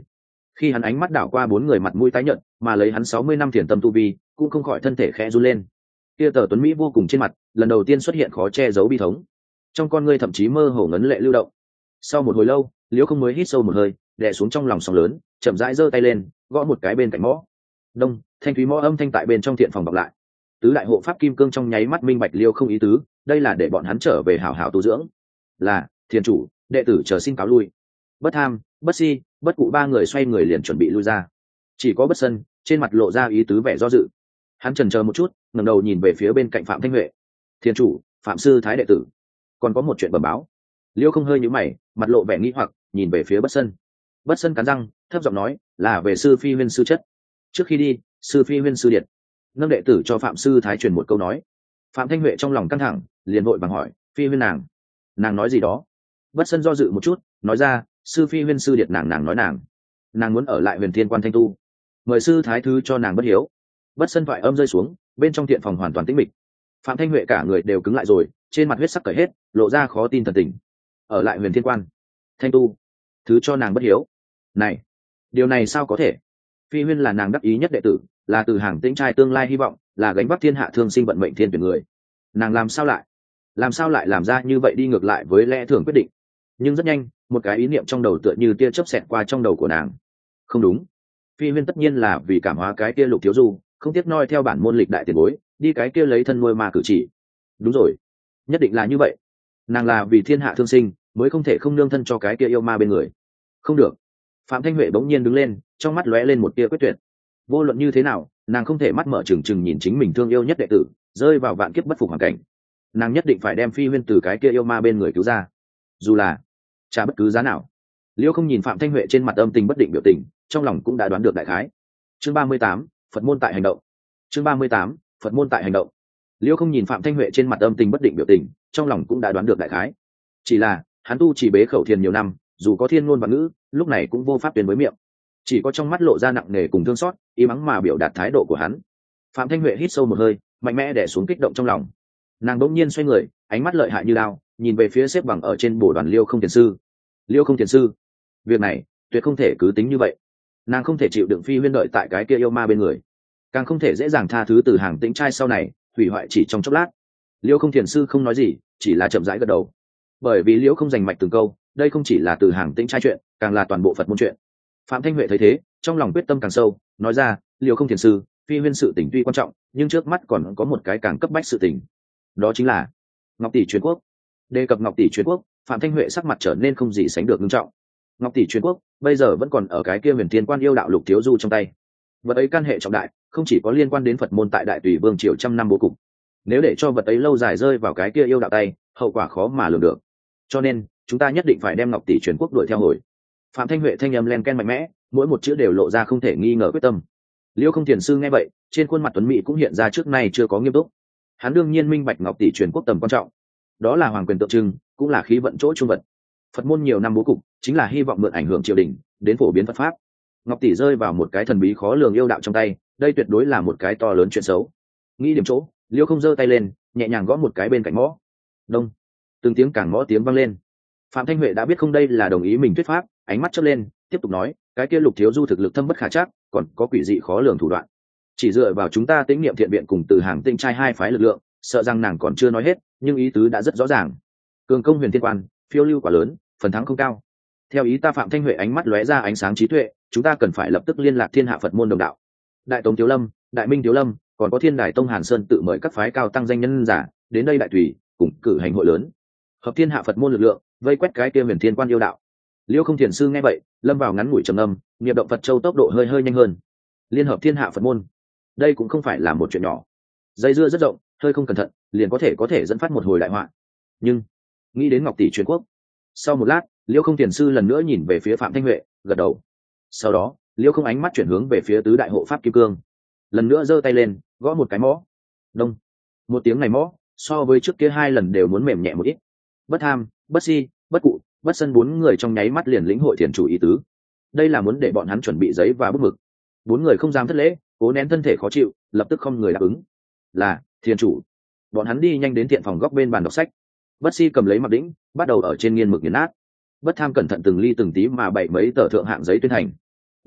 Khi hắn ánh mắt đảo qua bốn người mặt mũi tái nhợt mà lấy hắn sáu mươi năm thiền tâm tu vi cũng không khỏi thân thể khẽ run lên. Kia tờ tuấn mỹ vô cùng trên mặt lần đầu tiên xuất hiện khó che giấu bi thống, trong con ngươi thậm chí mơ hồ ngấn lệ lưu động. Sau một hồi lâu, Liễu Không mới hít sâu một hơi, đè xuống trong lòng sóng lớn, chậm rãi giơ tay lên, gõ một cái bên cạnh mõ. Đông, thanh thúy mõ âm thanh tại bên trong thiện phòng vọng lại. Tứ đại hộ pháp kim cương trong nháy mắt minh bạch Liêu Không ý tứ, đây là để bọn hắn trở về hảo hảo tu dưỡng. Là, thiền chủ, đệ tử chờ xin cáo lui. Bất Tham, Bất Si, Bất Cụ ba người xoay người liền chuẩn bị lui ra. Chỉ có Bất Sân, trên mặt lộ ra ý tứ vẻ do dự. Hắn chần chờ một chút, ngẩng đầu nhìn về phía bên cạnh Phạm Thanh Huệ. Thiền chủ, Phạm sư thái đệ tử, còn có một chuyện bẩm báo. Liêu Không hơi nhíu mày, mặt lộ vẻ nghi hoặc, nhìn về phía Bất Sân. Bất Sân cắn răng, thấp giọng nói, là về sư phi huyên sư chất. Trước khi đi, sư phi huyên sư điện nâng đệ tử cho Phạm sư thái truyền một câu nói. Phạm Thanh Huệ trong lòng căng thẳng, liền vội vàng hỏi, phi huyên nàng nàng nói gì đó. Bất Sân do dự một chút, nói ra, sư phi huyên sư điện nàng nàng nói nàng nàng muốn ở lại Huyền Thiên Quan thanh tu, mời sư thái thứ cho nàng bất hiếu. Bất Sân thoại âm rơi xuống, bên trong thiện phòng hoàn toàn tĩnh mịch. Phạm Thanh Huệ cả người đều cứng lại rồi, trên mặt huyết sắc cởi hết, lộ ra khó tin thần tình. Ở lại Huyền Thiên Quan thanh tu, thứ cho nàng bất hiếu? Này, điều này sao có thể? Phi huyên là nàng đắc ý nhất đệ tử, là từ hàng tĩnh trai tương lai hy vọng, là gánh vác thiên hạ thương sinh vận mệnh thiên tuyển người. Nàng làm sao lại làm sao lại làm ra như vậy, đi ngược lại với lẽ thường quyết định? Nhưng rất nhanh, một cái ý niệm trong đầu tựa như tia chớp xẹt qua trong đầu của nàng. Không đúng, Phi huyên tất nhiên là vì cảm hóa cái kia Lục Thiếu Du, không tiếc noi theo bản môn lịch đại tiền bối, đi cái kia lấy thân nuôi ma cử chỉ. Đúng rồi, nhất định là như vậy. Nàng là vì thiên hạ thương sinh, mới không thể không nương thân cho cái kia yêu ma bên người. Không được. Phạm Thanh Huệ bỗng nhiên đứng lên, trong mắt lóe lên một tia quyết tuyệt. Vô luận như thế nào, nàng không thể mắt mở trừng trừng nhìn chính mình thương yêu nhất đệ tử rơi vào vạn kiếp bất phục hoàn cảnh. Nàng nhất định phải đem Phi huyên từ cái kia yêu ma bên người cứu ra, dù là trả bất cứ giá nào. Liêu Không nhìn Phạm Thanh Huệ trên mặt âm tình bất định biểu tình, trong lòng cũng đã đoán được đại khái. Chương ba mươi tám, Phật môn tại hành động. Chương ba mươi tám, Phật môn tại hành động. Liêu Không nhìn Phạm Thanh Huệ trên mặt âm tình bất định biểu tình, trong lòng cũng đã đoán được đại khái. Chỉ là hắn tu chỉ bế khẩu thiền nhiều năm, dù có thiên ngôn và ngữ, lúc này cũng vô pháp tuyên với miệng, chỉ có trong mắt lộ ra nặng nề cùng thương xót, ý mắng mà biểu đạt thái độ của hắn. Phạm Thanh Huệ hít sâu một hơi, mạnh mẽ đè xuống kích động trong lòng. Nàng đột nhiên xoay người, ánh mắt lợi hại như đao, nhìn về phía xếp bằng ở trên bồ đoàn Liêu Không thiền sư. Liêu Không thiền sư, việc này tuyệt không thể cứ tính như vậy. Nàng không thể chịu đựng Phi huyên đợi tại cái kia yêu ma bên người, càng không thể dễ dàng tha thứ từ hàng tĩnh trai sau này hủy hoại chỉ trong chốc lát. Liêu Không thiền sư không nói gì, chỉ là chậm rãi gật đầu. Bởi vì Liêu Không giành mạch từng câu, đây không chỉ là từ hàng tĩnh trai chuyện, càng là toàn bộ Phật môn chuyện. Phạm Thanh Huệ thấy thế, trong lòng quyết tâm càng sâu, nói ra, Liêu Không thiền sư, Phi huyên sự tình tuy quan trọng, nhưng trước mắt còn có một cái càng cấp bách sự tình, đó chính là Ngọc tỷ truyền quốc. Đề cập Ngọc tỷ truyền quốc, Phạm Thanh Huệ sắc mặt trở nên không gì sánh được nghiêm trọng. Ngọc tỷ truyền quốc bây giờ vẫn còn ở cái kia Huyền Thiên Quan yêu đạo Lục Thiếu Du trong tay. Vật ấy can hệ trọng đại, không chỉ có liên quan đến Phật môn tại Đại Tùy Vương triều trăm năm bố cục. Nếu để cho vật ấy lâu dài rơi vào cái kia yêu đạo tay, hậu quả khó mà lường được. Cho nên, chúng ta nhất định phải đem Ngọc tỷ truyền quốc đuổi theo hồi. Phạm Thanh Huệ thanh âm len ken mạnh mẽ, mỗi một chữ đều lộ ra không thể nghi ngờ quyết tâm. Liêu Không thiền sư nghe vậy, trên khuôn mặt tuấn mỹ cũng hiện ra trước nay chưa có nghiêm túc. Hắn đương nhiên minh bạch Ngọc tỷ truyền quốc tầm quan trọng, đó là hoàng quyền tượng trưng, cũng là khí vận chỗ trung vật. Phật môn nhiều năm bố cục, chính là hy vọng mượn ảnh hưởng triều đình, đến phổ biến Phật pháp. Ngọc tỷ rơi vào một cái thần bí khó lường yêu đạo trong tay, đây tuyệt đối là một cái to lớn chuyện xấu. Nghĩ điểm chỗ, Liêu Không giơ tay lên, nhẹ nhàng gõ một cái bên cạnh mõ. Đông, từng tiếng càng mõ tiếng vang lên. Phạm Thanh Huệ đã biết không đây là đồng ý mình thuyết pháp, ánh mắt chớp lên, tiếp tục nói, cái kia Lục Thiếu Du thực lực thâm bất khả trắc, còn có quỷ dị khó lường thủ đoạn. Chỉ dựa vào chúng ta tĩnh niệm thiện viện cùng từ hàng tinh trai hai phái lực lượng, sợ rằng nàng còn chưa nói hết, nhưng ý tứ đã rất rõ ràng. Cường công Huyền Thiên Quan, phiêu lưu quả lớn, phần thắng không cao. Theo ý ta, Phạm Thanh Huệ ánh mắt lóe ra ánh sáng trí tuệ, chúng ta cần phải lập tức liên lạc thiên hạ Phật môn đồng đạo. Đại Tống Thiếu Lâm, Đại Minh Thiếu Lâm, còn có Thiên Đài Tông Hàn Sơn tự mời các phái cao tăng danh nhân giả đến đây Đại Tùy, cùng cử hành hội lớn, hợp thiên hạ Phật môn lực lượng, vây quét cái kia Huyền Thiên Quan yêu đạo. Liêu Không thiền sư nghe vậy, lâm vào ngắn ngủi trầm âm, nghiệp động Phật châu tốc độ hơi hơi nhanh hơn. Liên hợp thiên hạ Phật môn, đây cũng không phải là một chuyện nhỏ. Dây dưa rất rộng, hơi không cẩn thận, liền có thể có thể dẫn phát một hồi đại họa. Nhưng nghĩ đến Ngọc tỷ truyền quốc, sau một lát, Liêu Không thiền sư lần nữa nhìn về phía Phạm Thanh Huệ, gật đầu. Sau đó, Liêu Không ánh mắt chuyển hướng về phía tứ đại hộ pháp kim cương, lần nữa giơ tay lên, gõ một cái mõ. Đông, một tiếng này mõ, so với trước kia hai lần đều muốn mềm nhẹ một ít. Bất Tham, Bất Si, Bất Cụ, Bất Sân bốn người trong nháy mắt liền lĩnh hội thiền chủ ý tứ. Đây là muốn để bọn hắn chuẩn bị giấy và bút mực. Bốn người không dám thất lễ, cố nén thân thể khó chịu, lập tức không người đáp ứng. Là thiền chủ. Bọn hắn đi nhanh đến thiện phòng góc bên bàn đọc sách. Bất Si cầm lấy mặc đĩnh, bắt đầu ở trên nghiên mực nghiền nát. Bất Tham cẩn thận từng ly từng tí mà bày mấy tờ thượng hạng giấy tuyên hành.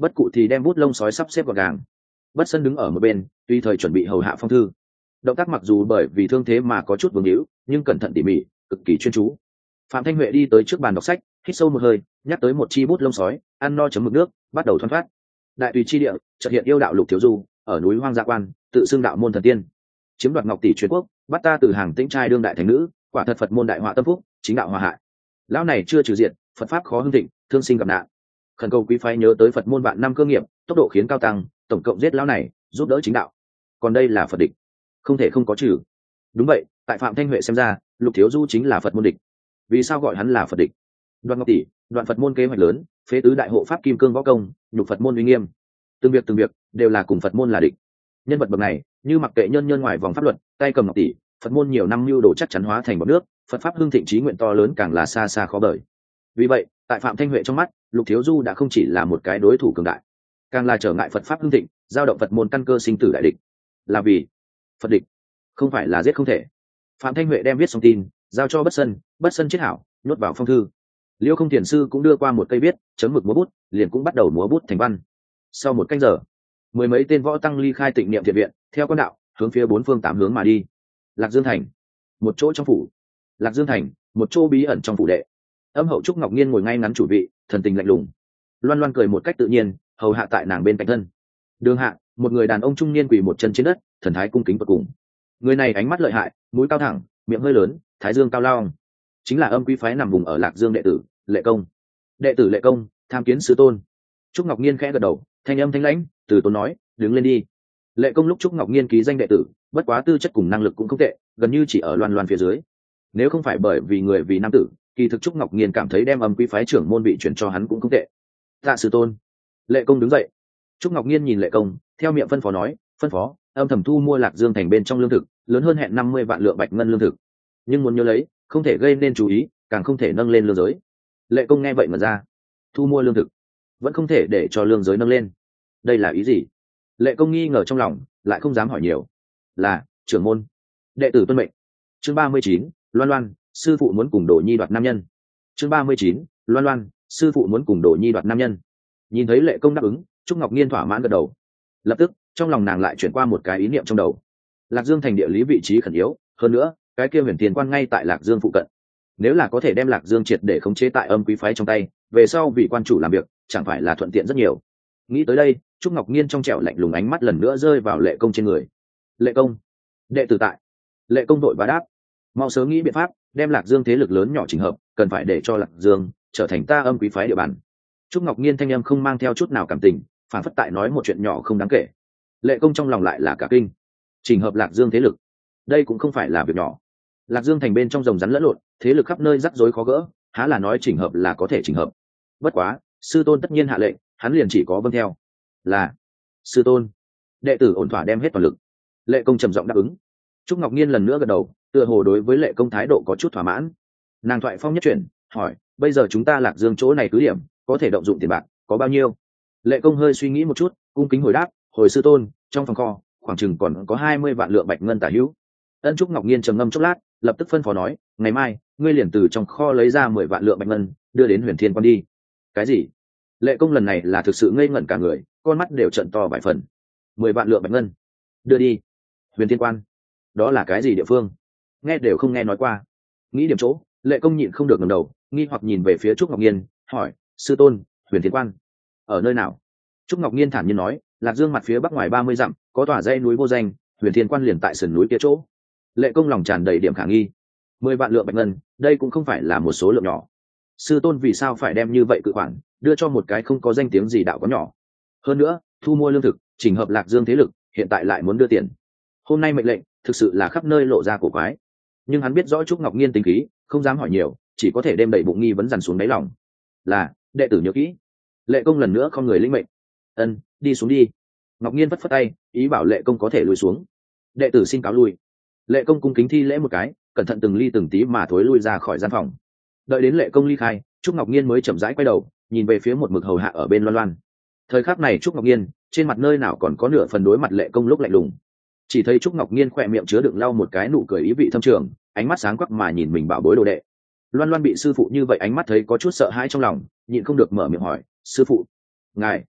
bất cụ thì đem bút lông sói sắp xếp gọn gàng. Bất sân đứng ở một bên tùy thời chuẩn bị hầu hạ phong thư. Động tác mặc dù bởi vì thương thế mà có chút vương hữu, nhưng cẩn thận tỉ mỉ, cực kỳ chuyên chú. Phạm Thanh Huệ đi tới trước bàn đọc sách, hít sâu một hơi, nhắc tới một chi bút lông sói, ăn no chấm mực nước, bắt đầu thoăn thoát. Đại tùy chi địa, chợt hiện yêu đạo Lục Thiếu Du, ở núi Hoang Dạ Quan, tự xưng đạo môn thần tiên, chiếm đoạt ngọc tỷ truyền quốc, bắt ta từ hàng tĩnh trai đương đại thành nữ, quả thật Phật môn đại họa tâm phúc, chính đạo hòa hại. Lão này chưa trừ diện, Phật pháp khó hưng thịnh, thương sinh gặp nạn. Khẩn cầu quý phái nhớ tới Phật môn vạn năm cơ nghiệp, tốc độ khiến cao tăng, tổng cộng giết lão này, giúp đỡ chính đạo. Còn đây là Phật địch, không thể không có trừ. Đúng vậy, tại Phạm Thanh Huệ xem ra, Lục Thiếu Du chính là Phật môn địch. Vì sao gọi hắn là Phật địch? Đoạn ngọc tỷ, đoạn Phật môn kế hoạch lớn, phế tứ đại hộ pháp kim cương võ công, nhục Phật môn uy nghiêm. Từng việc từng việc đều là cùng Phật môn là địch. Nhân vật bậc này, như mặc kệ nhân nhân ngoài vòng pháp luật, tay cầm ngọc tỷ, Phật môn nhiều năm mưu đồ chắc chắn hóa thành bọt nước, Phật pháp hưng thịnh chí nguyện to lớn càng là xa xa khó bời. Vì vậy, tại Phạm Thanh Huệ trong mắt, Lục Thiếu Du đã không chỉ là một cái đối thủ cường đại, càng là trở ngại Phật pháp hưng thịnh, giao động Phật môn căn cơ sinh tử đại địch. Là vì Phật địch, không phải là giết không thể. Phạm Thanh Huệ đem viết xong tin, giao cho Bất Sân, Bất Sân chết hảo, nhốt vào phong thư. Liêu Không Thiền sư cũng đưa qua một cây viết, chấm mực múa bút, liền cũng bắt đầu múa bút thành văn. Sau một canh giờ, mười mấy tên võ tăng ly khai Tịnh Niệm Thiện viện, theo con đạo, hướng phía bốn phương tám hướng mà đi. Lạc Dương thành, một chỗ trong phủ. Lạc Dương thành, một chỗ bí ẩn trong phủ đệ. Âm hậu Trúc Ngọc Nhiên ngồi ngay ngắn chủ vị, thần tình lạnh lùng. Loan Loan cười một cách tự nhiên, hầu hạ tại nàng bên cạnh thân. Đường hạ, một người đàn ông trung niên quỳ một chân trên đất, thần thái cung kính vô cùng. Người này ánh mắt lợi hại, mũi cao thẳng, miệng hơi lớn, thái dương cao lao, chính là Âm Quý phái nằm vùng ở Lạc Dương đệ tử Lệ Công. Đệ tử Lệ Công tham kiến sư tôn. Trúc Ngọc Nhiên khẽ gật đầu, thanh âm thanh lãnh, từ tốn nói, đứng lên đi. Lệ Công lúc Trúc Ngọc Nhiên ký danh đệ tử, bất quá tư chất cùng năng lực cũng không tệ, gần như chỉ ở Loan Loan phía dưới. Nếu không phải bởi vì người vì nam tử, kỳ thực Trúc Ngọc Nhiên cảm thấy đem Âm Quý phái trưởng môn vị chuyển cho hắn cũng không tệ. Tạ sư tôn. Lệ Công đứng dậy. Trúc Ngọc Nhiên nhìn Lệ Công, theo miệng phân phó nói, phân phó âm thầm thu mua Lạc Dương thành bên trong lương thực, lớn hơn hẹn năm mươi vạn lượng bạch ngân lương thực, nhưng muốn nhớ lấy, không thể gây nên chú ý, càng không thể nâng lên lương giới. Lệ Công nghe vậy mà ra, thu mua lương thực, vẫn không thể để cho lương giới nâng lên, đây là ý gì? Lệ Công nghi ngờ trong lòng, lại không dám hỏi nhiều. Là trưởng môn, đệ tử tuân mệnh. Chương ba mươi chín, Loan Loan, sư phụ muốn cùng Đồ Nhi đoạt nam nhân. Chương ba mươi chín, Loan Loan, sư phụ muốn cùng Đồ Nhi đoạt nam nhân. Nhìn thấy Lệ Công đáp ứng, Trúc Ngọc Nhiên thỏa mãn gật đầu. Lập tức, trong lòng nàng lại chuyển qua một cái ý niệm trong đầu. Lạc Dương thành địa lý vị trí khẩn yếu, hơn nữa, cái kia Huyền Tiền Quan ngay tại Lạc Dương phụ cận. Nếu là có thể đem Lạc Dương triệt để khống chế tại Âm Quý phái trong tay, về sau vị quan chủ làm việc, chẳng phải là thuận tiện rất nhiều. Nghĩ tới đây, Trúc Ngọc Nhiên trong trẻo lạnh lùng ánh mắt lần nữa rơi vào Lệ Công trên người. Lệ Công, đệ tử tại. Lệ Công đội và đáp, mau sớm nghĩ biện pháp, đem Lạc Dương thế lực lớn nhỏ chỉnh hợp, cần phải để cho Lạc Dương trở thành ta Âm Quý phái địa bàn. Trúc Ngọc Nhiên thanh âm không mang theo chút nào cảm tình, phản phất tại nói một chuyện nhỏ không đáng kể. Lệ Công trong lòng lại là cả kinh. Chỉnh hợp Lạc Dương thế lực, đây cũng không phải là việc nhỏ. Lạc Dương thành bên trong rồng rắn lẫn lộn, thế lực khắp nơi rắc rối khó gỡ, há là nói chỉnh hợp là có thể chỉnh hợp. Bất quá, sư tôn tất nhiên hạ lệnh, hắn liền chỉ có vâng theo. Là sư tôn. Đệ tử ổn thỏa đem hết toàn lực. Lệ Công trầm giọng đáp ứng. Trúc Ngọc Nhiên lần nữa gật đầu, tựa hồ đối với Lệ Công thái độ có chút thỏa mãn. Nàng thoại phong nhất chuyển, hỏi, bây giờ chúng ta Lạc Dương chỗ này cứ điểm, có thể động dụng tiền bạc, có bao nhiêu? Lệ Công hơi suy nghĩ một chút, cung kính hồi đáp, hồi sư tôn, trong phòng kho khoảng chừng còn có hai mươi vạn lượng bạch ngân tả hữu. Ân Trúc Ngọc Nhiên trầm ngâm chốc lát, lập tức phân phó nói, ngày mai ngươi liền từ trong kho lấy ra mười vạn lượng bạch ngân, đưa đến Huyền Thiên Quan đi. Cái gì? Lệ Công lần này là thực sự ngây ngẩn cả người, con mắt đều trợn to vài phần. Mười vạn lượng bạch ngân, đưa đi Huyền Thiên Quan? Đó là cái gì địa phương? Nghe đều không nghe nói qua. Nghĩ điểm chỗ, Lệ Công nhịn không được ngẩng đầu, nghi hoặc nhìn về phía Trúc Ngọc Nhiên, hỏi, sư tôn, Huyền Thiên Quan ở nơi nào? Trúc Ngọc Nhiên thản nhiên nói, Lạc Dương mặt phía bắc ngoài ba mươi dặm, có tòa dãy núi vô danh, Huyền Thiên Quan liền tại sườn núi kia chỗ. Lệ Công lòng tràn đầy điểm khả nghi. Mười vạn lượng bạch ngân, đây cũng không phải là một số lượng nhỏ. Sư tôn vì sao phải đem như vậy cự khoản đưa cho một cái không có danh tiếng gì đạo có nhỏ? Hơn nữa, thu mua lương thực, chỉnh hợp Lạc Dương thế lực, hiện tại lại muốn đưa tiền. Hôm nay mệnh lệnh thực sự là khắp nơi lộ ra cổ quái. Nhưng hắn biết rõ Trúc Ngọc Nhiên tính khí, không dám hỏi nhiều, chỉ có thể đem đầy bụng nghi vấn dằn xuống đáy lòng. Là đệ tử nhớ kỹ. Lệ Công lần nữa không người linh mệnh. Ân, đi xuống đi. Ngọc Nhiên vất phất tay, ý bảo Lệ Công có thể lùi xuống. Đệ tử xin cáo lui. Lệ Công cung kính thi lễ một cái, cẩn thận từng ly từng tí mà thối lui ra khỏi gian phòng. Đợi đến Lệ Công ly khai, Trúc Ngọc Nhiên mới chậm rãi quay đầu, nhìn về phía một mực hầu hạ ở bên Loan Loan. Thời khắc này Trúc Ngọc Nhiên, trên mặt nơi nào còn có nửa phần đối mặt Lệ Công lúc lạnh lùng. Chỉ thấy Trúc Ngọc Nhiên khỏe miệng chứa đựng lau một cái nụ cười ý vị thâm trường, ánh mắt sáng quắc mà nhìn mình bảo bối đồ đệ. Loan Loan bị sư phụ như vậy ánh mắt thấy có chút sợ hãi trong lòng, nhịn không được mở miệng hỏi, sư phụ, ngài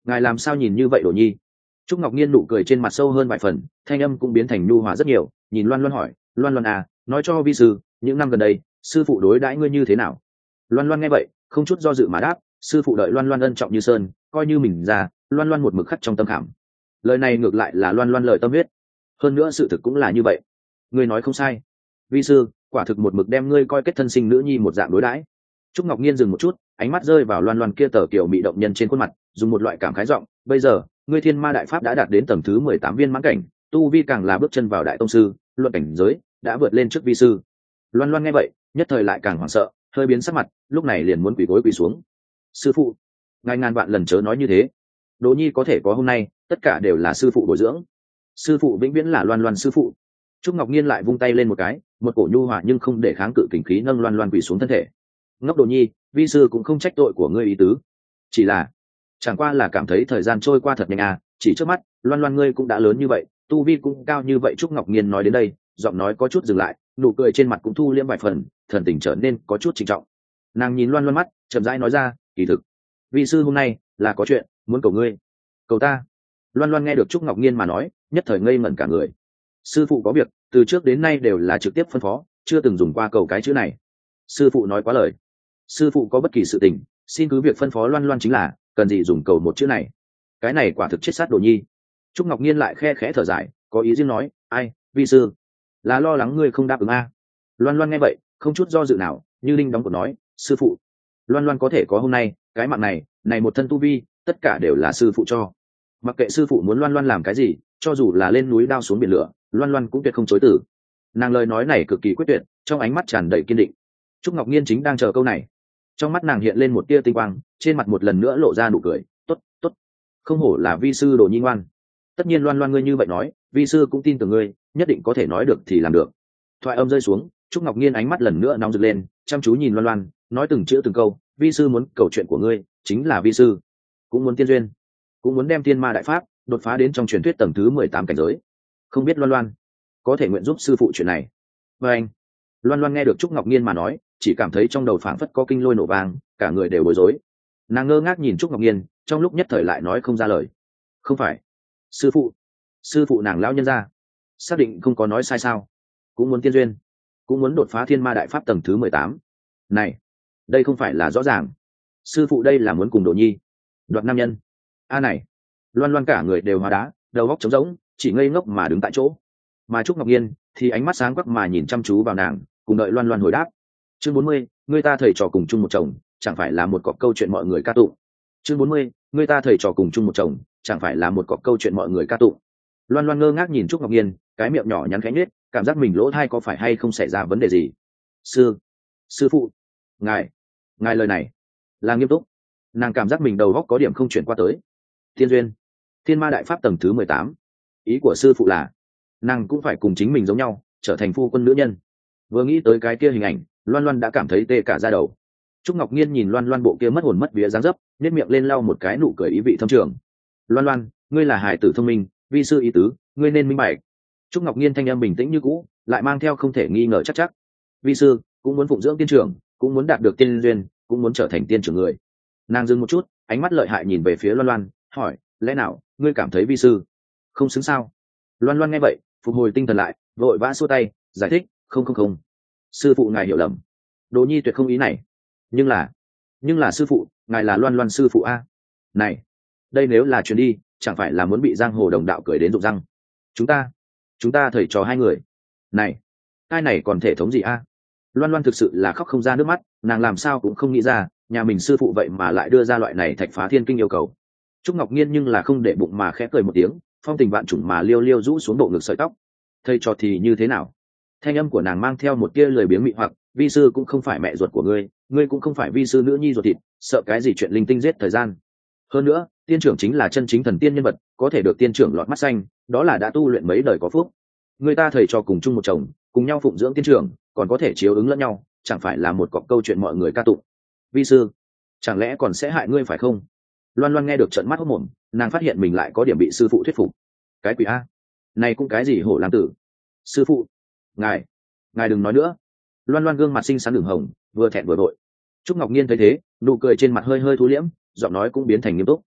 ngài làm sao nhìn như vậy Đồ Nhi? Trúc Ngọc Nhiên nụ cười trên mặt sâu hơn vài phần, thanh âm cũng biến thành nhu hòa rất nhiều, nhìn Loan Loan hỏi, Loan Loan à, nói cho vi sư, những năm gần đây, sư phụ đối đãi ngươi như thế nào? Loan Loan nghe vậy, không chút do dự mà đáp, sư phụ đợi Loan Loan ân trọng như sơn, coi như mình ra, Loan Loan một mực khắc trong tâm khảm. Lời này ngược lại là Loan Loan lời tâm huyết. Hơn nữa sự thực cũng là như vậy. Ngươi nói không sai. Vi sư, quả thực một mực đem ngươi coi kết thân sinh nữ nhi một dạng đối đãi. Trúc Ngọc Nhiên dừng một chút, ánh mắt rơi vào Loan Loan kia tờ kiểu mị động nhân trên khuôn mặt, dùng một loại cảm khái giọng, bây giờ, ngươi Thiên Ma Đại Pháp đã đạt đến tầng thứ mười tám viên mãn cảnh, tu vi càng là bước chân vào đại tông sư, luận cảnh giới đã vượt lên trước vi sư. Loan Loan nghe vậy, nhất thời lại càng hoảng sợ, hơi biến sắc mặt, lúc này liền muốn quỳ gối quỳ xuống. Sư phụ, ngài ngàn vạn lần chớ nói như thế. Đỗ Nhi có thể có hôm nay, tất cả đều là sư phụ bồi dưỡng. Sư phụ vĩnh viễn là Loan Loan sư phụ. Trúc Ngọc Nhiên lại vung tay lên một cái, một cổ nhu hòa nhưng không để kháng cự kình khí nâng Loan Loan quỳ xuống thân thể. Ngốc Đồ Nhi, vi sư cũng không trách tội của ngươi ý tứ, chỉ là chẳng qua là cảm thấy thời gian trôi qua thật nhanh à, chỉ trước mắt Loan Loan ngươi cũng đã lớn như vậy, tu vi cũng cao như vậy. Trúc Ngọc Nhiên nói đến đây, giọng nói có chút dừng lại, nụ cười trên mặt cũng thu liễm vài phần, thần tình trở nên có chút trịnh trọng. Nàng nhìn Loan Loan mắt, chậm rãi nói ra, kỳ thực vi sư hôm nay là có chuyện muốn cầu ngươi. Cầu ta? Loan Loan nghe được Trúc Ngọc Nhiên mà nói, nhất thời ngây ngẩn cả người. Sư phụ có việc, từ trước đến nay đều là trực tiếp phân phó, chưa từng dùng qua cầu cái chữ này. Sư phụ nói quá lời. Sư phụ có bất kỳ sự tình, xin cứ việc phân phó Loan Loan chính là, cần gì dùng cầu một chữ này. Cái này quả thực chết sát Đồ Nhi. Trúc Ngọc Nhiên lại khe khẽ thở dài, có ý riêng nói, ai, vi sư là lo lắng ngươi không đáp ứng a. Loan Loan nghe vậy, không chút do dự nào, như linh đóng cột nói, sư phụ, Loan Loan có thể có hôm nay, cái mạng này, này một thân tu vi, tất cả đều là sư phụ cho. Mặc kệ sư phụ muốn Loan Loan làm cái gì, cho dù là lên núi đao xuống biển lửa, Loan Loan cũng tuyệt không chối từ. Nàng lời nói này cực kỳ quyết tuyệt, trong ánh mắt tràn đầy kiên định. Trúc Ngọc Nhiên chính đang chờ câu này, trong mắt nàng hiện lên một tia tinh quang, trên mặt một lần nữa lộ ra nụ cười, tốt, tốt, không hổ là vi sư Đồ Nhi ngoan. Tất nhiên Loan Loan ngươi như vậy nói, vi sư cũng tin tưởng ngươi, nhất định có thể nói được thì làm được. Thoại âm rơi xuống, Trúc Ngọc Nhiên ánh mắt lần nữa nóng rực lên, chăm chú nhìn Loan Loan, nói từng chữ từng câu, vi sư muốn cầu chuyện của ngươi, chính là vi sư cũng muốn tiên duyên, cũng muốn đem Thiên Ma Đại Pháp đột phá đến trong truyền thuyết tầng thứ mười tám cảnh giới. Không biết Loan Loan có thể nguyện giúp sư phụ chuyện này. Và anh, Loan Loan nghe được Trúc Ngọc Nhiên mà nói, chỉ cảm thấy trong đầu phảng phất có kinh lôi nổ vang, cả người đều bối rối. Nàng ngơ ngác nhìn Trúc Ngọc Nhiên, trong lúc nhất thời lại nói không ra lời. Không phải sư phụ, sư phụ nàng lão nhân gia xác định không có nói sai sao? Cũng muốn tiên duyên, cũng muốn đột phá Thiên Ma Đại Pháp tầng thứ mười tám. Này, đây không phải là rõ ràng, sư phụ đây là muốn cùng Đồ Nhi đoạt nam nhân a. Này, Loan Loan cả người đều hóa đá, đầu óc trống rỗng, chỉ ngây ngốc mà đứng tại chỗ. Mà Trúc Ngọc Nhiên thì ánh mắt sáng quắc mà nhìn chăm chú vào nàng, cùng đợi Loan Loan hồi đáp. Chương bốn mươi, người ta thầy trò cùng chung một chồng, chẳng phải là một cọc câu chuyện mọi người ca tụng. Chương bốn mươi, người ta thầy trò cùng chung một chồng, chẳng phải là một cọc câu chuyện mọi người ca tụng. Loan Loan ngơ ngác nhìn Trúc Ngọc Nhiên, cái miệng nhỏ nhắn khẽ nhếch, cảm giác mình lỗ tai có phải hay không xảy ra vấn đề gì. Sư, sư phụ, ngài, ngài lời này là nghiêm túc. Nàng cảm giác mình đầu óc có điểm không chuyển qua tới. Thiên duyên, Thiên Ma Đại Pháp tầng thứ mười tám. Ý của sư phụ là nàng cũng phải cùng chính mình giống nhau, trở thành phu quân nữ nhân. Vừa nghĩ tới cái kia hình ảnh, Loan Loan đã cảm thấy tê cả da đầu. Trúc Ngọc Nhiên nhìn Loan Loan bộ kia mất hồn mất vía dáng dấp, nhếch miệng lên lau một cái nụ cười ý vị thâm trường. Loan Loan, ngươi là hài tử thông minh, vi sư ý tứ, ngươi nên minh bạch. Trúc Ngọc Nhiên thanh âm bình tĩnh như cũ, lại mang theo không thể nghi ngờ chắc chắc. Vi sư cũng muốn phụng dưỡng tiên trưởng, cũng muốn đạt được tiên duyên, cũng muốn trở thành tiên trưởng người. Nàng dừng một chút, ánh mắt lợi hại nhìn về phía Loan Loan, hỏi, lẽ nào ngươi cảm thấy vi sư không xứng sao? Loan Loan nghe vậy, phục hồi tinh thần lại, vội vã xua tay, giải thích, không không không, sư phụ ngài hiểu lầm, Đồ Nhi tuyệt không ý này. Nhưng là, nhưng là sư phụ, ngài là Loan Loan sư phụ a. Này, đây nếu là chuyến đi, chẳng phải là muốn bị giang hồ đồng đạo cười đến rụng răng. Chúng ta, chúng ta thầy trò hai người, này, ai này còn thể thống gì a? Loan Loan thực sự là khóc không ra nước mắt, nàng làm sao cũng không nghĩ ra, nhà mình sư phụ vậy mà lại đưa ra loại này thạch phá thiên kinh yêu cầu. Trúc Ngọc Nhiên nhưng là không để bụng mà khẽ cười một tiếng, phong tình vạn trùng mà liêu liêu rũ xuống bộ ngực sợi tóc. Thầy trò thì như thế nào? Thanh âm của nàng mang theo một tia lười biếng mị hoặc, vi sư cũng không phải mẹ ruột của ngươi, ngươi cũng không phải vi sư nữ nhi ruột thịt, sợ cái gì chuyện linh tinh giết thời gian. Hơn nữa, tiên trưởng chính là chân chính thần tiên nhân vật, có thể được tiên trưởng lọt mắt xanh, đó là đã tu luyện mấy đời có phúc. Người ta thầy trò cùng chung một chồng, cùng nhau phụng dưỡng tiên trưởng, còn có thể chiếu ứng lẫn nhau, chẳng phải là một cọc câu chuyện mọi người ca tụng. Vi sư, chẳng lẽ còn sẽ hại ngươi phải không? Loan Loan nghe được trợn mắt hốt mồm, nàng phát hiện mình lại có điểm bị sư phụ thuyết phục. Cái quỷ a, này cũng cái gì hổ làm tử. Sư phụ, ngài, ngài đừng nói nữa. Loan Loan gương mặt xinh xắn đường hồng, vừa thẹn vừa vội. Trúc Ngọc Nhiên thấy thế, nụ cười trên mặt hơi hơi thu liễm, giọng nói cũng biến thành nghiêm túc.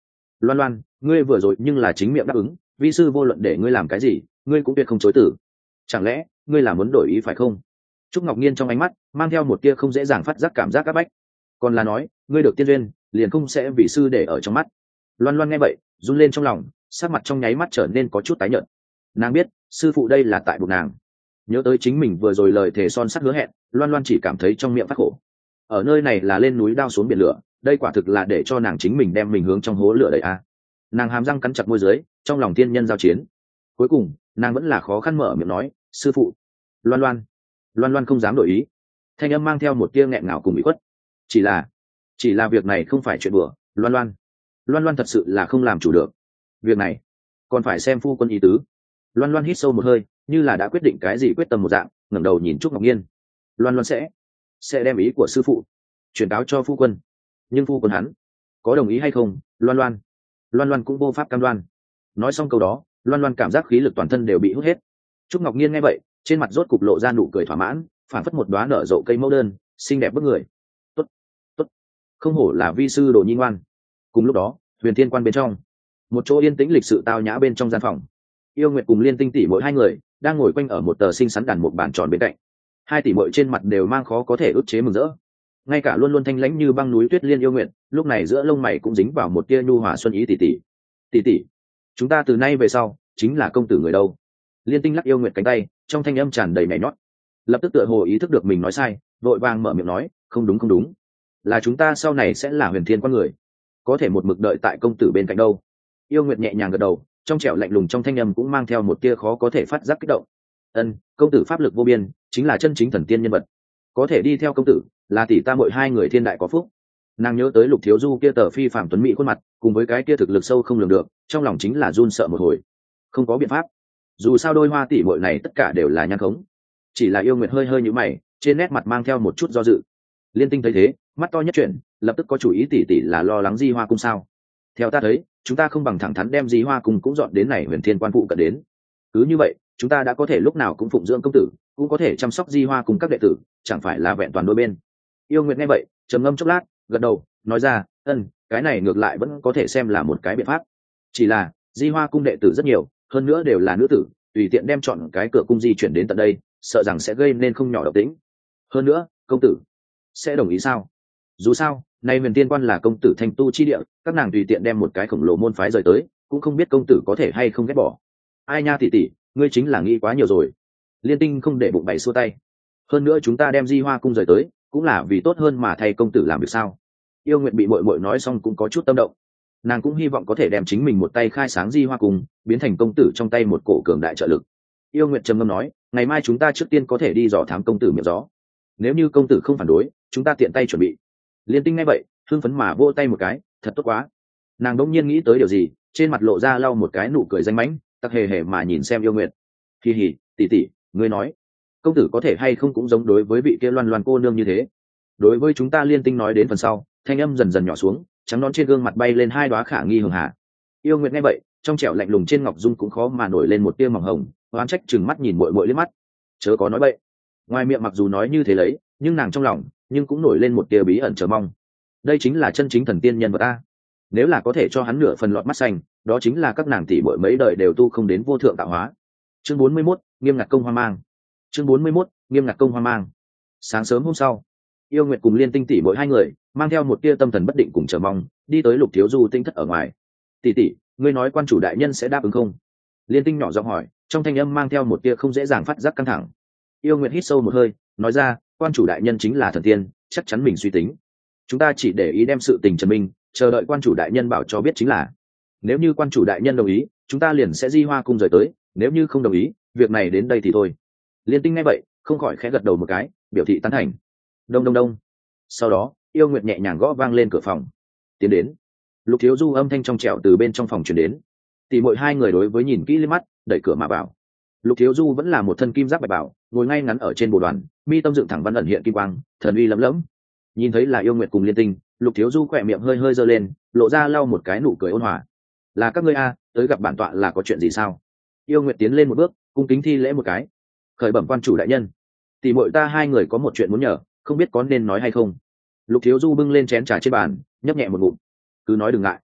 Loan Loan, ngươi vừa rồi nhưng là chính miệng đáp ứng, vi sư vô luận để ngươi làm cái gì, ngươi cũng tuyệt không chối từ. Chẳng lẽ ngươi là muốn đổi ý phải không? Trúc Ngọc Nhiên trong ánh mắt mang theo một tia không dễ dàng phát giác cảm giác áp bách. Còn là nói, ngươi được tiên duyên, liền không sẽ vì sư để ở trong mắt. Loan Loan nghe vậy, run lên trong lòng, sắc mặt trong nháy mắt trở nên có chút tái nhợt. Nàng biết, sư phụ đây là tại buộc nàng. Nhớ tới chính mình vừa rồi lời thề son sắt hứa hẹn, Loan Loan chỉ cảm thấy trong miệng phát khổ. Ở nơi này là lên núi đao xuống biển lửa, đây quả thực là để cho nàng chính mình đem mình hướng trong hố lửa đẩy a. Nàng hàm răng cắn chặt môi dưới, trong lòng tiên nhân giao chiến. Cuối cùng, nàng vẫn là khó khăn mở miệng nói, sư phụ. Loan Loan. Loan Loan không dám đổi ý, thanh âm mang theo một tia nghẹn ngào cùng bị khuất. Chỉ là, chỉ là việc này không phải chuyện đùa. Loan Loan, Loan Loan thật sự là không làm chủ được. Việc này còn phải xem phu quân ý tứ. Loan Loan hít sâu một hơi, như là đã quyết định cái gì quyết tâm một dạng, ngẩng đầu nhìn Trúc Ngọc Nhiên. Loan Loan sẽ sẽ đem ý của sư phụ truyền cáo cho phu quân, nhưng phu quân hắn có đồng ý hay không? Loan Loan, Loan Loan cũng vô pháp cam đoan. Nói xong câu đó, Loan Loan cảm giác khí lực toàn thân đều bị hút hết. Trúc Ngọc Nhiên nghe vậy, trên mặt rốt cục lộ ra nụ cười thỏa mãn, phản phất một đóa nở rộ cây mẫu đơn, xinh đẹp bức người. Tốt, tốt, không hổ là vi sư đồ nhi ngoan. Cùng lúc đó, Huyền Thiên Quan bên trong, một chỗ yên tĩnh lịch sự tao nhã bên trong gian phòng, Yêu Nguyệt cùng Liên Tinh tỷ mỗi hai người đang ngồi quanh ở một tờ xinh xắn đàn một bàn tròn bên cạnh. Hai tỷ muội trên mặt đều mang khó có thể ức chế mừng rỡ. Ngay cả luôn luôn thanh lãnh như băng núi tuyết Liên Yêu Nguyệt, lúc này giữa lông mày cũng dính vào một tia nhu hòa xuân ý tỷ tỷ. Tỷ tỷ, chúng ta từ nay về sau chính là công tử người đâu? Liên Tinh lắc Yêu Nguyệt cánh tay, trong thanh âm tràn đầy nhảy nhót. Lập tức tựa hồ ý thức được mình nói sai, vội vàng mở miệng nói, không đúng không đúng, là chúng ta sau này sẽ là Huyền Thiên Quan người, có thể một mực đợi tại công tử bên cạnh đâu. Yêu Nguyệt nhẹ nhàng gật đầu, trong trẻo lạnh lùng trong thanh âm cũng mang theo một tia khó có thể phát giác kích động. Ân, công tử pháp lực vô biên, chính là chân chính thần tiên nhân vật, có thể đi theo công tử là tỷ ta mỗi hai người thiên đại có phúc. Nàng nhớ tới Lục Thiếu Du kia tờ phi phàm tuấn mỹ khuôn mặt, cùng với cái kia thực lực sâu không lường được, trong lòng chính là run sợ một hồi. Không có biện pháp, dù sao đôi hoa tỷ muội này tất cả đều là nhan khống. Chỉ là Yêu Nguyệt hơi hơi nhíu mày, trên nét mặt mang theo một chút do dự. Liên Tinh thấy thế, mắt to nhất chuyển, lập tức có chủ ý tỷ tỷ là lo lắng Di Hoa cung sao? Theo ta thấy, chúng ta không bằng thẳng thắn đem Di Hoa cung cũng dọn đến này Huyền Thiên Quan phụ cận đến. Cứ như vậy, chúng ta đã có thể lúc nào cũng phụng dưỡng công tử, cũng có thể chăm sóc Di Hoa cùng các đệ tử, chẳng phải là vẹn toàn đôi bên. Yêu Nguyệt nghe vậy, trầm ngâm chốc lát, gật đầu, nói ra, ân, cái này ngược lại vẫn có thể xem là một cái biện pháp. Chỉ là, Di Hoa cung đệ tử rất nhiều, hơn nữa đều là nữ tử, tùy tiện đem chọn cái cửa cung di chuyển đến tận đây, sợ rằng sẽ gây nên không nhỏ động tĩnh. Hơn nữa, công tử sẽ đồng ý sao? Dù sao, nay Huyền Tiên Quan là công tử thanh tu chi địa, các nàng tùy tiện đem một cái khổng lồ môn phái rời tới, cũng không biết công tử có thể hay không ghét bỏ. Ai nha tỷ tỷ, ngươi chính là nghĩ quá nhiều rồi. Liên Tinh không để bụng bày xua tay. Hơn nữa chúng ta đem Di Hoa cung rời tới, cũng là vì tốt hơn mà thay công tử làm việc sao? Yêu Nguyệt bị muội muội nói xong cũng có chút tâm động. Nàng cũng hy vọng có thể đem chính mình một tay khai sáng Di Hoa cung, biến thành công tử trong tay một cổ cường đại trợ lực. Yêu Nguyệt trầm ngâm nói, ngày mai chúng ta trước tiên có thể đi dò thám công tử miệng gió. Nếu như công tử không phản đối, chúng ta tiện tay chuẩn bị. Liên Tinh nghe vậy, hưng phấn mà vỗ tay một cái, thật tốt quá. Nàng đống nhiên nghĩ tới điều gì, trên mặt lộ ra lau một cái nụ cười danh mãnh, tặc hề hề mà nhìn xem Yêu Nguyệt. Kỳ hỉ, tỷ tỷ, ngươi nói, công tử có thể hay không cũng giống đối với vị kia Loan Loan cô nương như thế? Đối với chúng ta Liên Tinh nói đến phần sau, thanh âm dần dần nhỏ xuống, trắng nón trên gương mặt bay lên hai đóa khả nghi hường hà. Yêu Nguyệt nghe vậy, trong trẻo lạnh lùng trên ngọc dung cũng khó mà nổi lên một tia mỏng hồng, oán trách chừng mắt nhìn muội muội liếc mắt. Chớ có nói bậy. Ngoài miệng mặc dù nói như thế lấy, nhưng nàng trong lòng nhưng cũng nổi lên một tia bí ẩn chờ mong. Đây chính là chân chính thần tiên nhân vật ta. Nếu là có thể cho hắn nửa phần lọt mắt xanh, đó chính là các nàng tỷ muội mấy đời đều tu không đến vô thượng tạo hóa. Chương bốn mươi mốt, nghiêm ngặt công hoa mang. Chương bốn mươi mốt, nghiêm ngặt công hoa mang. Sáng sớm hôm sau, Yêu Nguyệt cùng Liên Tinh tỷ mỗi hai người mang theo một tia tâm thần bất định cùng chờ mong, đi tới Lục Thiếu Du tinh thất ở ngoài. Tỷ tỷ, ngươi nói quan chủ đại nhân sẽ đáp ứng không? Liên Tinh nhỏ giọng hỏi, trong thanh âm mang theo một tia không dễ dàng phát giác căng thẳng. Yêu Nguyệt hít sâu một hơi, nói ra, quan chủ đại nhân chính là thần tiên, chắc chắn mình suy tính. Chúng ta chỉ để ý đem sự tình trần minh, chờ đợi quan chủ đại nhân bảo cho biết chính là. Nếu như quan chủ đại nhân đồng ý, chúng ta liền sẽ Di Hoa cung rời tới, nếu như không đồng ý, việc này đến đây thì thôi. Liên Tinh nghe vậy, không khỏi khẽ gật đầu một cái, biểu thị tán thành. Đông đông đông. Sau đó, Yêu Nguyệt nhẹ nhàng gõ vang lên cửa phòng. Tiến đến. Lục Thiếu Du âm thanh trong trẻo từ bên trong phòng truyền đến. Tỷ muội hai người đối với nhìn kỹ lên mắt, đẩy cửa mà vào. Lục Thiếu Du vẫn là một thân kim giáp bạch bảo, ngồi ngay ngắn ở trên bồ đoàn, mi tâm dựng thẳng văn ẩn hiện kim quang, thần uy lẫm lẫm. Nhìn thấy là Yêu Nguyệt cùng Liên Tinh, Lục Thiếu Du khỏe miệng hơi hơi giơ lên, lộ ra lau một cái nụ cười ôn hòa. Là các ngươi a, tới gặp bản tọa là có chuyện gì sao? Yêu Nguyệt tiến lên một bước, cung kính thi lễ một cái. Khởi bẩm quan chủ đại nhân, tỷ muội ta hai người có một chuyện muốn nhờ, không biết có nên nói hay không. Lục Thiếu Du bưng lên chén trà trên bàn, nhấp nhẹ một ngụm. Cứ nói đừng ngại.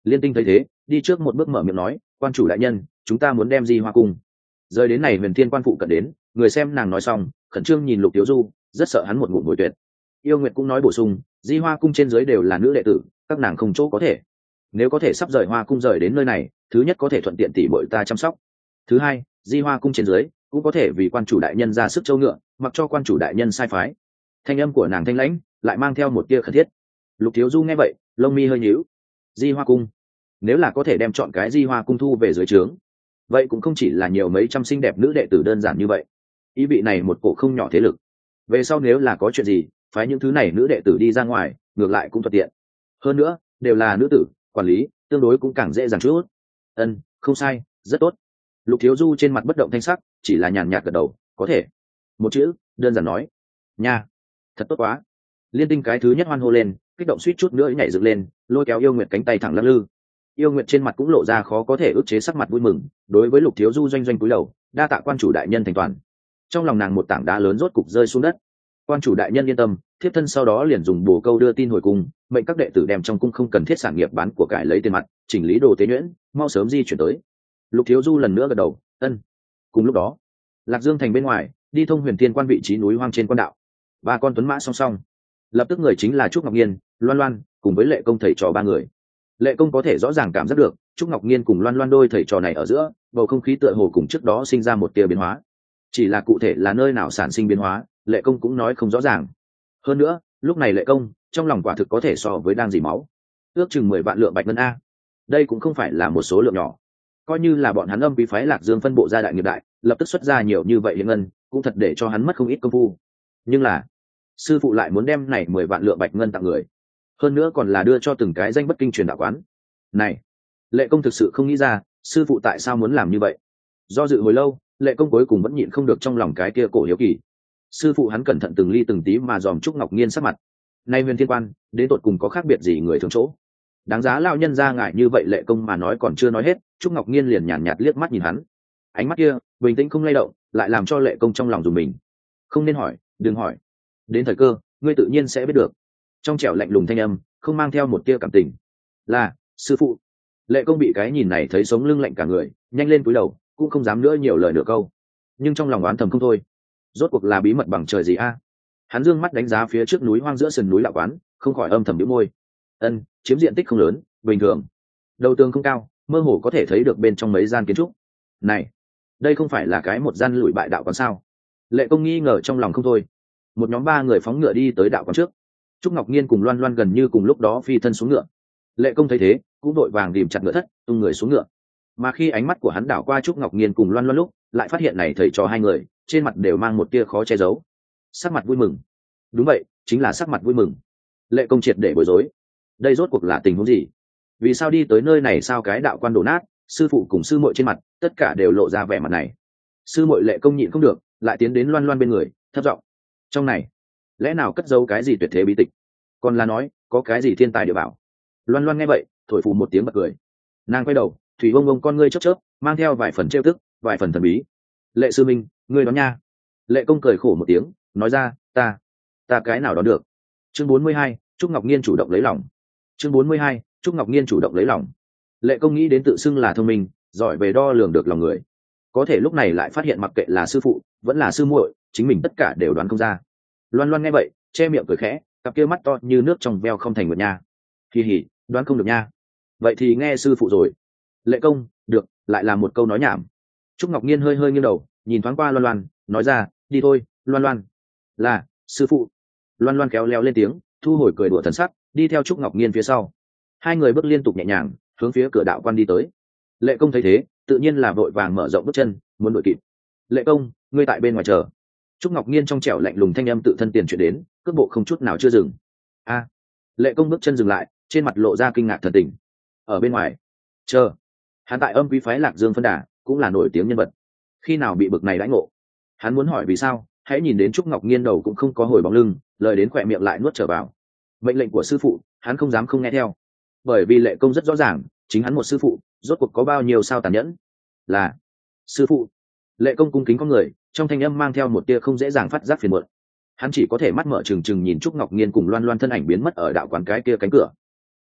Liên Tinh thấy thế, đi trước một bước mở miệng nói, quan chủ đại nhân, chúng ta muốn đem Di Hoa cung rời đến này Huyền Thiên quan phụ cận đến. Người xem nàng nói xong, khẩn trương nhìn Lục Tiếu Du, rất sợ hắn một ngụm bồi tuyệt. Yêu Nguyệt cũng nói bổ sung, Di Hoa cung trên dưới đều là nữ đệ tử, các nàng không chỗ có thể. Nếu có thể sắp rời Hoa cung rời đến nơi này, thứ nhất có thể thuận tiện tỷ muội ta chăm sóc. Thứ hai, Di Hoa cung trên dưới cũng có thể vì quan chủ đại nhân ra sức châu ngựa, mặc cho quan chủ đại nhân sai phái. Thanh âm của nàng thanh lãnh, lại mang theo một tia khẩn thiết. Lục Thiếu Du nghe vậy, lông mi hơi nhíu. Di Hoa cung, nếu là có thể đem chọn cái Di Hoa cung thu về dưới trướng, vậy cũng không chỉ là nhiều mấy trăm xinh đẹp nữ đệ tử đơn giản như vậy. Ý vị này một cổ không nhỏ thế lực. Về sau nếu là có chuyện gì, phái những thứ này nữ đệ tử đi ra ngoài, ngược lại cũng thuận tiện. Hơn nữa, đều là nữ tử, quản lý tương đối cũng càng dễ dàng chút. Ân, không sai, rất tốt. Lục Thiếu Du trên mặt bất động thanh sắc, chỉ là nhàn nhạt gật đầu, có thể. Một chữ, đơn giản nói. Nha, thật tốt quá. Liên Tinh cái thứ nhất hoan hô lên, kích động suýt chút nữa nhảy dựng lên, lôi kéo Yêu Nguyệt cánh tay thẳng lắc lư. Yêu Nguyệt trên mặt cũng lộ ra khó có thể ức chế sắc mặt vui mừng, đối với Lục Thiếu Du doanh doanh cúi đầu, đa tạ quan chủ đại nhân thành toàn. Trong lòng nàng một tảng đá lớn rốt cục rơi xuống đất. Quan chủ đại nhân yên tâm, thiếp thân sau đó liền dùng bổ câu đưa tin hồi cung, mệnh các đệ tử đem trong cung không cần thiết sản nghiệp bán của cải lấy tiền mặt, chỉnh lý đồ tế nhuyễn, mau sớm di chuyển tới. Lục Thiếu Du lần nữa gật đầu, ân. Cùng lúc đó, Lạc Dương thành bên ngoài, đi thông Huyền Thiên quan vị trí núi hoang trên quan đạo, ba con tuấn mã song song, lập tức người chính là Trúc Ngọc Nhiên, Loan Loan cùng với Lệ Công thầy trò ba người. Lệ Công có thể rõ ràng cảm giác được Trúc Ngọc Nhiên cùng Loan Loan đôi thầy trò này ở giữa bầu không khí tựa hồ cùng trước đó sinh ra một tia biến hóa, chỉ là cụ thể là nơi nào sản sinh biến hóa, Lệ Công cũng nói không rõ ràng. Hơn nữa, lúc này Lệ Công trong lòng quả thực có thể so với đang dỉ máu, ước chừng mười vạn lượng bạch ngân a. Đây cũng không phải là một số lượng nhỏ, coi như là bọn hắn âm quý phái Lạc Dương phân bộ gia đại nghiệp đại, lập tức xuất ra nhiều như vậy hiện ngân, cũng thật để cho hắn mất không ít công phu. Nhưng là sư phụ lại muốn đem này mười vạn lượng bạch ngân tặng người, hơn nữa còn là đưa cho từng cái danh bất kinh truyền đạo quán. Này, Lệ Công thực sự không nghĩ ra sư phụ tại sao muốn làm như vậy. Do dự hồi lâu, Lệ Công cuối cùng vẫn nhịn không được trong lòng cái kia cổ hiếu kỳ. Sư phụ hắn cẩn thận từng ly từng tí mà dòm Trúc Ngọc Nhiên sắc mặt. Nay Huyền Thiên quan đến tột cùng có khác biệt gì người thường chỗ, đáng giá lao nhân ra ngại như vậy. Lệ Công mà nói còn chưa nói hết, Trúc Ngọc Nhiên liền nhàn nhạt liếc mắt nhìn hắn, ánh mắt kia bình tĩnh không lay động, lại làm cho Lệ Công trong lòng dùng mình. Không nên hỏi, đừng hỏi, đến thời cơ ngươi tự nhiên sẽ biết được. Trong trẻo lạnh lùng thanh âm không mang theo một tia cảm tình. Là sư phụ. Lệ Công bị cái nhìn này thấy sống lưng lạnh cả người, nhanh lên cúi đầu, cũng không dám nữa nhiều lời nửa câu, nhưng trong lòng oán thầm không thôi. Rốt cuộc là bí mật bằng trời gì a? Hắn dương mắt đánh giá phía trước núi hoang giữa sườn núi Đạo quán, không khỏi âm thầm nhíu môi. Ân, chiếm diện tích không lớn, bình thường. Đầu tường không cao, mơ hồ có thể thấy được bên trong mấy gian kiến trúc. Này, đây không phải là cái một gian lụi bại đạo quán sao? Lệ Công nghi ngờ trong lòng không thôi. Một nhóm ba người phóng ngựa đi tới đạo quán trước. Trúc Ngọc Nhiên cùng Loan Loan gần như cùng lúc đó phi thân xuống ngựa. Lệ Công thấy thế, cũng đội vàng tìm chặt ngựa thất, tung người xuống ngựa. Mà khi ánh mắt của hắn đảo qua Trúc Ngọc Nhiên cùng Loan Loan lúc, lại phát hiện này thầy trò hai người trên mặt đều mang một tia khó che giấu, sắc mặt vui mừng. Đúng vậy, chính là sắc mặt vui mừng. Lệ Công triệt để bối rối. Đây rốt cuộc là tình huống gì? Vì sao đi tới nơi này sao cái đạo quan đổ nát, sư phụ cùng sư muội trên mặt tất cả đều lộ ra vẻ mặt này. Sư muội Lệ Công nhịn không được, lại tiến đến Loan Loan bên người, thấp giọng: trong này lẽ nào cất giấu cái gì tuyệt thế bí tịch, còn là nói có cái gì thiên tài địa bảo? Loan Loan nghe vậy, thổi phù một tiếng bật cười. Nàng quay đầu, thủy bông bông con ngươi chớp chớp, mang theo vài phần trêu tức, vài phần thần bí. Lệ sư minh, ngươi đón nha. Lệ Công cười khổ một tiếng, nói ra, ta ta cái nào đón được. Chương bốn mươi hai, Trúc Ngọc Nhiên chủ động lấy lòng. Chương bốn mươi hai, Trúc Ngọc Nhiên chủ động lấy lòng. Lệ Công nghĩ đến tự xưng là thông minh, giỏi về đo lường được lòng người, có thể lúc này lại phát hiện mặc kệ là sư phụ vẫn là sư muội, chính mình tất cả đều đoán không ra. Loan Loan nghe vậy, che miệng cười khẽ, cặp kia mắt to như nước trong veo không thành một nha. Kỳ hỉ, đoán không được nha. Vậy thì nghe sư phụ rồi. Lệ Công, được, lại là một câu nói nhảm. Trúc Ngọc Nhiên hơi hơi nghiêng đầu, nhìn thoáng qua Loan Loan, nói ra, đi thôi, Loan Loan. Là, sư phụ. Loan Loan kéo leo lên tiếng, thu hồi cười đùa thần sắc, đi theo Trúc Ngọc Nhiên phía sau. Hai người bước liên tục nhẹ nhàng, hướng phía cửa đạo quan đi tới. Lệ Công thấy thế, tự nhiên là vội vàng mở rộng bước chân, muốn đuổi kịp. Lệ Công, ngươi tại bên ngoài chờ. Trúc Ngọc Nhiên trong trẻo lạnh lùng thanh âm tự thân tiền chuyển đến, cước bộ không chút nào chưa dừng. A. Lệ Công bước chân dừng lại, trên mặt lộ ra kinh ngạc thần tình. Ở bên ngoài chờ. Hắn tại âm quý phái Lạc Dương phân đà cũng là nổi tiếng nhân vật, khi nào bị bực này đãi ngộ? Hắn muốn hỏi vì sao, hãy nhìn đến Trúc Ngọc Nhiên đầu cũng không có hồi bóng lưng, lời đến khỏe miệng lại nuốt trở vào. Mệnh lệnh của sư phụ hắn không dám không nghe theo, bởi vì Lệ Công rất rõ ràng chính hắn một sư phụ rốt cuộc có bao nhiêu sao tàn nhẫn. Là sư phụ. Lệ Công cung kính con người, trong thanh âm mang theo một tia không dễ dàng phát giác phiền muộn. Hắn chỉ có thể mắt mở trừng trừng nhìn Trúc Ngọc Nhiên cùng Loan Loan thân ảnh biến mất ở đạo quán cái kia cánh cửa.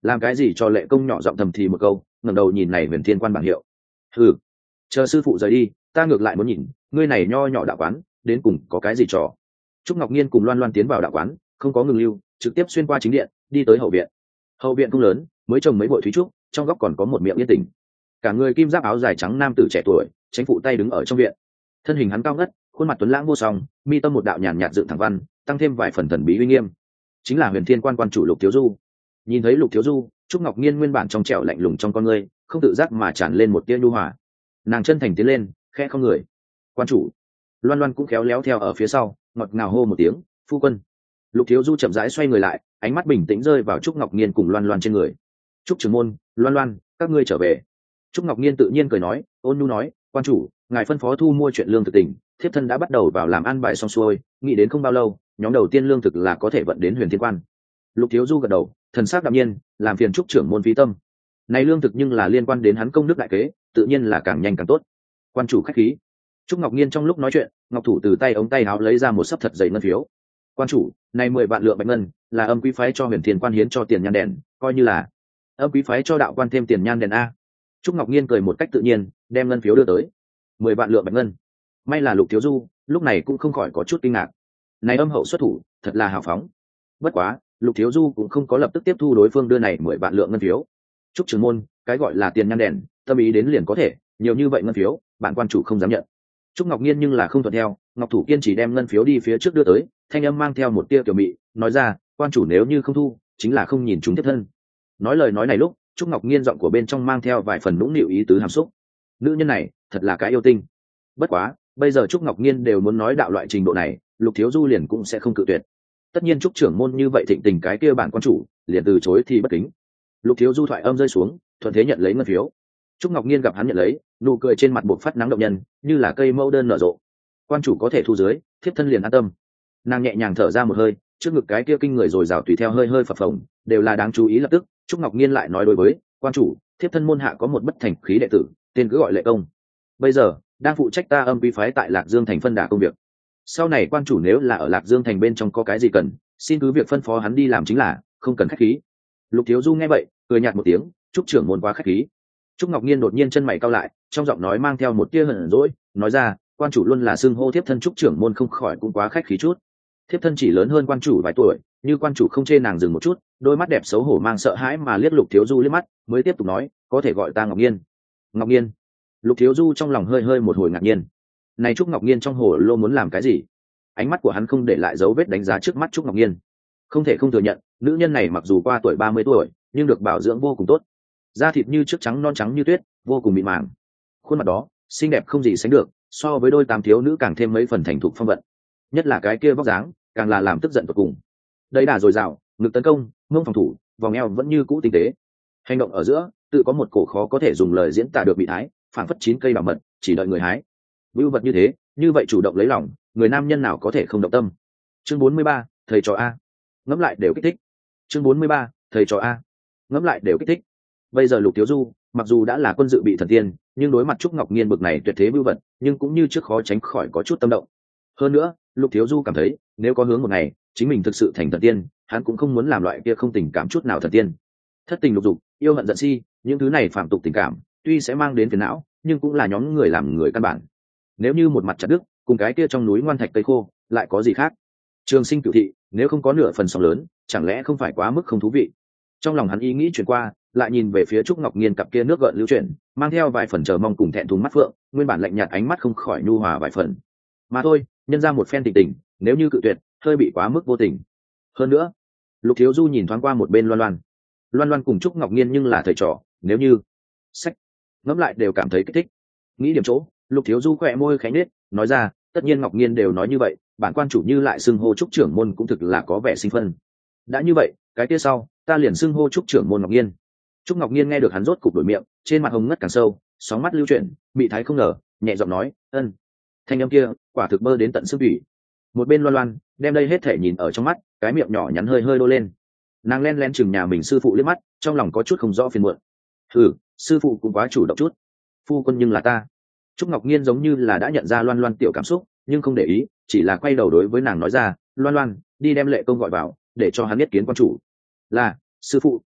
làm cái gì cho lệ công nhỏ giọng thầm thì một câu, ngẩng đầu nhìn này huyền thiên quan bảng hiệu. Ừ, chờ sư phụ rời đi, ta ngược lại muốn nhìn ngươi này nho nhỏ đạo quán đến cùng có cái gì trò. Trúc Ngọc Nhiên cùng Loan Loan tiến vào đạo quán, không có ngừng lưu, trực tiếp xuyên qua chính điện, đi tới hậu viện. Hậu viện cũng lớn, mới trồng mấy bội thúy trúc, trong góc còn có một miệng yên tĩnh. Cả người kim giáp áo dài trắng nam tử trẻ tuổi, chính phụ tay đứng ở trong viện. Thân hình hắn cao ngất, khuôn mặt tuấn lãng vô song, mi tâm một đạo nhàn nhạt dựng thẳng văn, tăng thêm vài phần thần bí uy nghiêm. Chính là Huyền Thiên Quan quan chủ Lục Thiếu Du. Nhìn thấy Lục Thiếu Du, Trúc Ngọc Nhiên nguyên bản trong trẻo lạnh lùng trong con ngươi, không tự giác mà tràn lên một tia nhu hòa. Nàng chân thành tiến lên, khẽ không người. Quan chủ. Loan Loan cũng khéo léo theo ở phía sau, ngọt ngào hô một tiếng, phu quân. Lục Thiếu Du chậm rãi xoay người lại, ánh mắt bình tĩnh rơi vào Trúc Ngọc Nhiên cùng Loan Loan trên người. Trúc trưởng môn, Loan Loan, các ngươi trở về. Trúc Ngọc Nhiên tự nhiên cười nói, ôn nhu nói, quan chủ, ngài phân phó thu mua chuyện lương thực tỉnh, thiếp thân đã bắt đầu vào làm ăn bài xong xuôi, nghĩ đến không bao lâu, nhóm đầu tiên lương thực là có thể vận đến Huyền Thiên Quan. Lục Thiếu Du gật đầu, thần sắc đạm nhiên, làm phiền Trúc trưởng môn phí tâm. Này lương thực nhưng là liên quan đến hắn công đức đại kế, tự nhiên là càng nhanh càng tốt. Quan chủ khách khí. Trúc Ngọc Nhiên trong lúc nói chuyện, ngọc thủ từ tay ống tay áo lấy ra một sấp thật dày ngân phiếu. Quan chủ, này mười vạn lượng bạch ngân là âm quý phái cho Huyền Thiên Quan hiến cho tiền nhan đèn, coi như là âm quý phái cho đạo quan thêm tiền nhan đèn a. Trúc Ngọc Nhiên cười một cách tự nhiên, đem ngân phiếu đưa tới. Mười vạn lượng bạch ngân. May là Lục Thiếu Du lúc này cũng không khỏi có chút kinh ngạc. Này âm hậu xuất thủ, thật là hào phóng. Bất quá, Lục Thiếu Du cũng không có lập tức tiếp thu đối phương đưa này mười vạn lượng ngân phiếu. Trúc trưởng môn, cái gọi là tiền nhan đèn, tâm ý đến liền có thể, nhiều như vậy ngân phiếu, bản quan chủ không dám nhận. Trúc Ngọc Nhiên nhưng là không thuận theo, ngọc thủ kiên chỉ đem ngân phiếu đi phía trước đưa tới, thanh âm mang theo một tia kiểu mị, nói ra, quan chủ nếu như không thu, chính là không nhìn chúng tiếp thân. Nói lời nói này lúc, Trúc Ngọc Nhiên giọng của bên trong mang theo vài phần nũng nịu ý tứ hàm xúc. Nữ nhân này, thật là cái yêu tinh. Bất quá, bây giờ Trúc Ngọc Nhiên đều muốn nói đạo loại trình độ này, Lục Thiếu Du liền cũng sẽ không cự tuyệt. Tất nhiên Trúc trưởng môn như vậy thịnh tình cái kia bản quan chủ, liền từ chối thì bất kính. Lục Thiếu Du thoại âm rơi xuống, thuận thế nhận lấy ngân phiếu. Trúc Ngọc Nhiên gặp hắn nhận lấy, nụ cười trên mặt buộc phát nắng động nhân, như là cây mẫu đơn nở rộ. Quan chủ có thể thu dưới, thiếp thân liền an tâm. Nàng nhẹ nhàng thở ra một hơi, trước ngực cái kia kinh người rồi rào tùy theo hơi hơi phập phồng, đều là đáng chú ý. Lập tức, Trúc Ngọc Nhiên lại nói đối với quan chủ, thiếp thân môn hạ có một bất thành khí đệ tử, tên cứ gọi Lệ Công. Bây giờ đang phụ trách ta âm quý phái tại Lạc Dương thành phân đà công việc. Sau này quan chủ nếu là ở Lạc Dương thành bên trong có cái gì cần, xin cứ việc phân phó hắn đi làm chính là, không cần khách khí. Lục Thiếu Du nghe vậy, cười nhạt một tiếng, Trúc trưởng môn quá khách khí. Trúc Ngọc Nhiên đột nhiên chân mày cau lại, trong giọng nói mang theo một tia hờn dỗi, nói ra, quan chủ luôn là xưng hô thiếp thân Trúc trưởng môn không khỏi cũng quá khách khí chút. Thiếp thân chỉ lớn hơn quan chủ vài tuổi, như quan chủ không chê nàng dừng một chút, đôi mắt đẹp xấu hổ mang sợ hãi mà liếc Lục Thiếu Du liếc mắt, mới tiếp tục nói, có thể gọi ta Ngọc Nhiên. Ngọc Nhiên. Lục Thiếu Du trong lòng hơi hơi một hồi ngạc nhiên. Này Trúc Ngọc Nhiên trong hồ lô muốn làm cái gì? Ánh mắt của hắn không để lại dấu vết đánh giá trước mắt Trúc Ngọc Nhiên. Không thể không thừa nhận, nữ nhân này mặc dù qua tuổi ba mươi tuổi, nhưng được bảo dưỡng vô cùng tốt. Da thịt như trước trắng non trắng như tuyết, vô cùng mịn màng. Khuôn mặt đó, xinh đẹp không gì sánh được, so với đôi tam thiếu nữ càng thêm mấy phần thành thục phong vận. Nhất là cái kia vóc dáng, càng là làm tức giận tột cùng. Đây đà dồi dào, ngực tấn công, mông phòng thủ, vòng eo vẫn như cũ tinh tế. Hành động ở giữa, tự có một cổ khó có thể dùng lời diễn tả được bị thái, phảng phất chín cây bảo mật, chỉ đợi người hái. Vưu vật như thế, như vậy chủ động lấy lòng, người nam nhân nào có thể không động tâm. Chương bốn mươi ba, thầy trò a. Ngẫm lại đều kích thích. Chương bốn mươi ba, thầy trò a. Ngẫm lại đều kích thích. Bây giờ Lục Thiếu Du, mặc dù đã là quân dự bị thần tiên, nhưng đối mặt Trúc Ngọc Nhiên bực này tuyệt thế vưu vật, nhưng cũng như trước khó tránh khỏi có chút tâm động. Hơn nữa, Lục Thiếu Du cảm thấy, nếu có hướng một ngày, chính mình thực sự thành thần tiên, hắn cũng không muốn làm loại kia không tình cảm chút nào thần tiên. Thất tình lục dục, yêu hận giận si, những thứ này phạm tục tình cảm, tuy sẽ mang đến phiền não, nhưng cũng là nhóm người làm người căn bản. Nếu như một mặt chặt đứt, cùng cái kia trong núi ngoan thạch cây khô, lại có gì khác? Trường Sinh Cửu Thị, nếu không có nửa phần sóng lớn, chẳng lẽ không phải quá mức không thú vị? Trong lòng hắn ý nghĩ chuyển qua, lại nhìn về phía Trúc Ngọc Nhiên cặp kia nước gợn lưu chuyển, mang theo vài phần chờ mong cùng thẹn thùng mắt phượng, nguyên bản lạnh nhạt ánh mắt không khỏi nhu hòa vài phần. Mà thôi, nhân ra một phen tình tình, nếu như cự tuyệt, hơi bị quá mức vô tình. Hơn nữa, Lục Thiếu Du nhìn thoáng qua một bên Loan Loan. Loan Loan cùng Trúc Ngọc Nhiên nhưng là thầy trò, nếu như sách ngẫm lại đều cảm thấy kích thích. Nghĩ điểm chỗ, Lục Thiếu Du khẽ môi khẽ nhếch, nói ra, tất nhiên Ngọc Nhiên đều nói như vậy, bản quan chủ như lại xưng hô Trúc trưởng môn cũng thực là có vẻ sinh phân. Đã như vậy, cái kia sau, ta liền xưng hô Trúc trưởng môn Ngọc Nhiên. Trúc Ngọc Nhiên nghe được hắn rốt cục đổi miệng, trên mặt hồng ngất càng sâu, sóng mắt lưu chuyển, bị thái không ngờ, nhẹ giọng nói, ân. Thanh âm kia, quả thực bơ đến tận xương thủy. Một bên Loan Loan, đem đây hết thể nhìn ở trong mắt, cái miệng nhỏ nhắn hơi hơi đô lên. Nàng len len chừng nhà mình sư phụ liếc mắt, trong lòng có chút không rõ phiền muộn. Ừ, sư phụ cũng quá chủ động chút. Phu quân nhưng là ta. Trúc Ngọc Nhiên giống như là đã nhận ra Loan Loan tiểu cảm xúc, nhưng không để ý, chỉ là quay đầu đối với nàng nói ra, Loan Loan, đi đem Lệ Công gọi vào, để cho hắn biết kiến quan chủ. Là, sư phụ.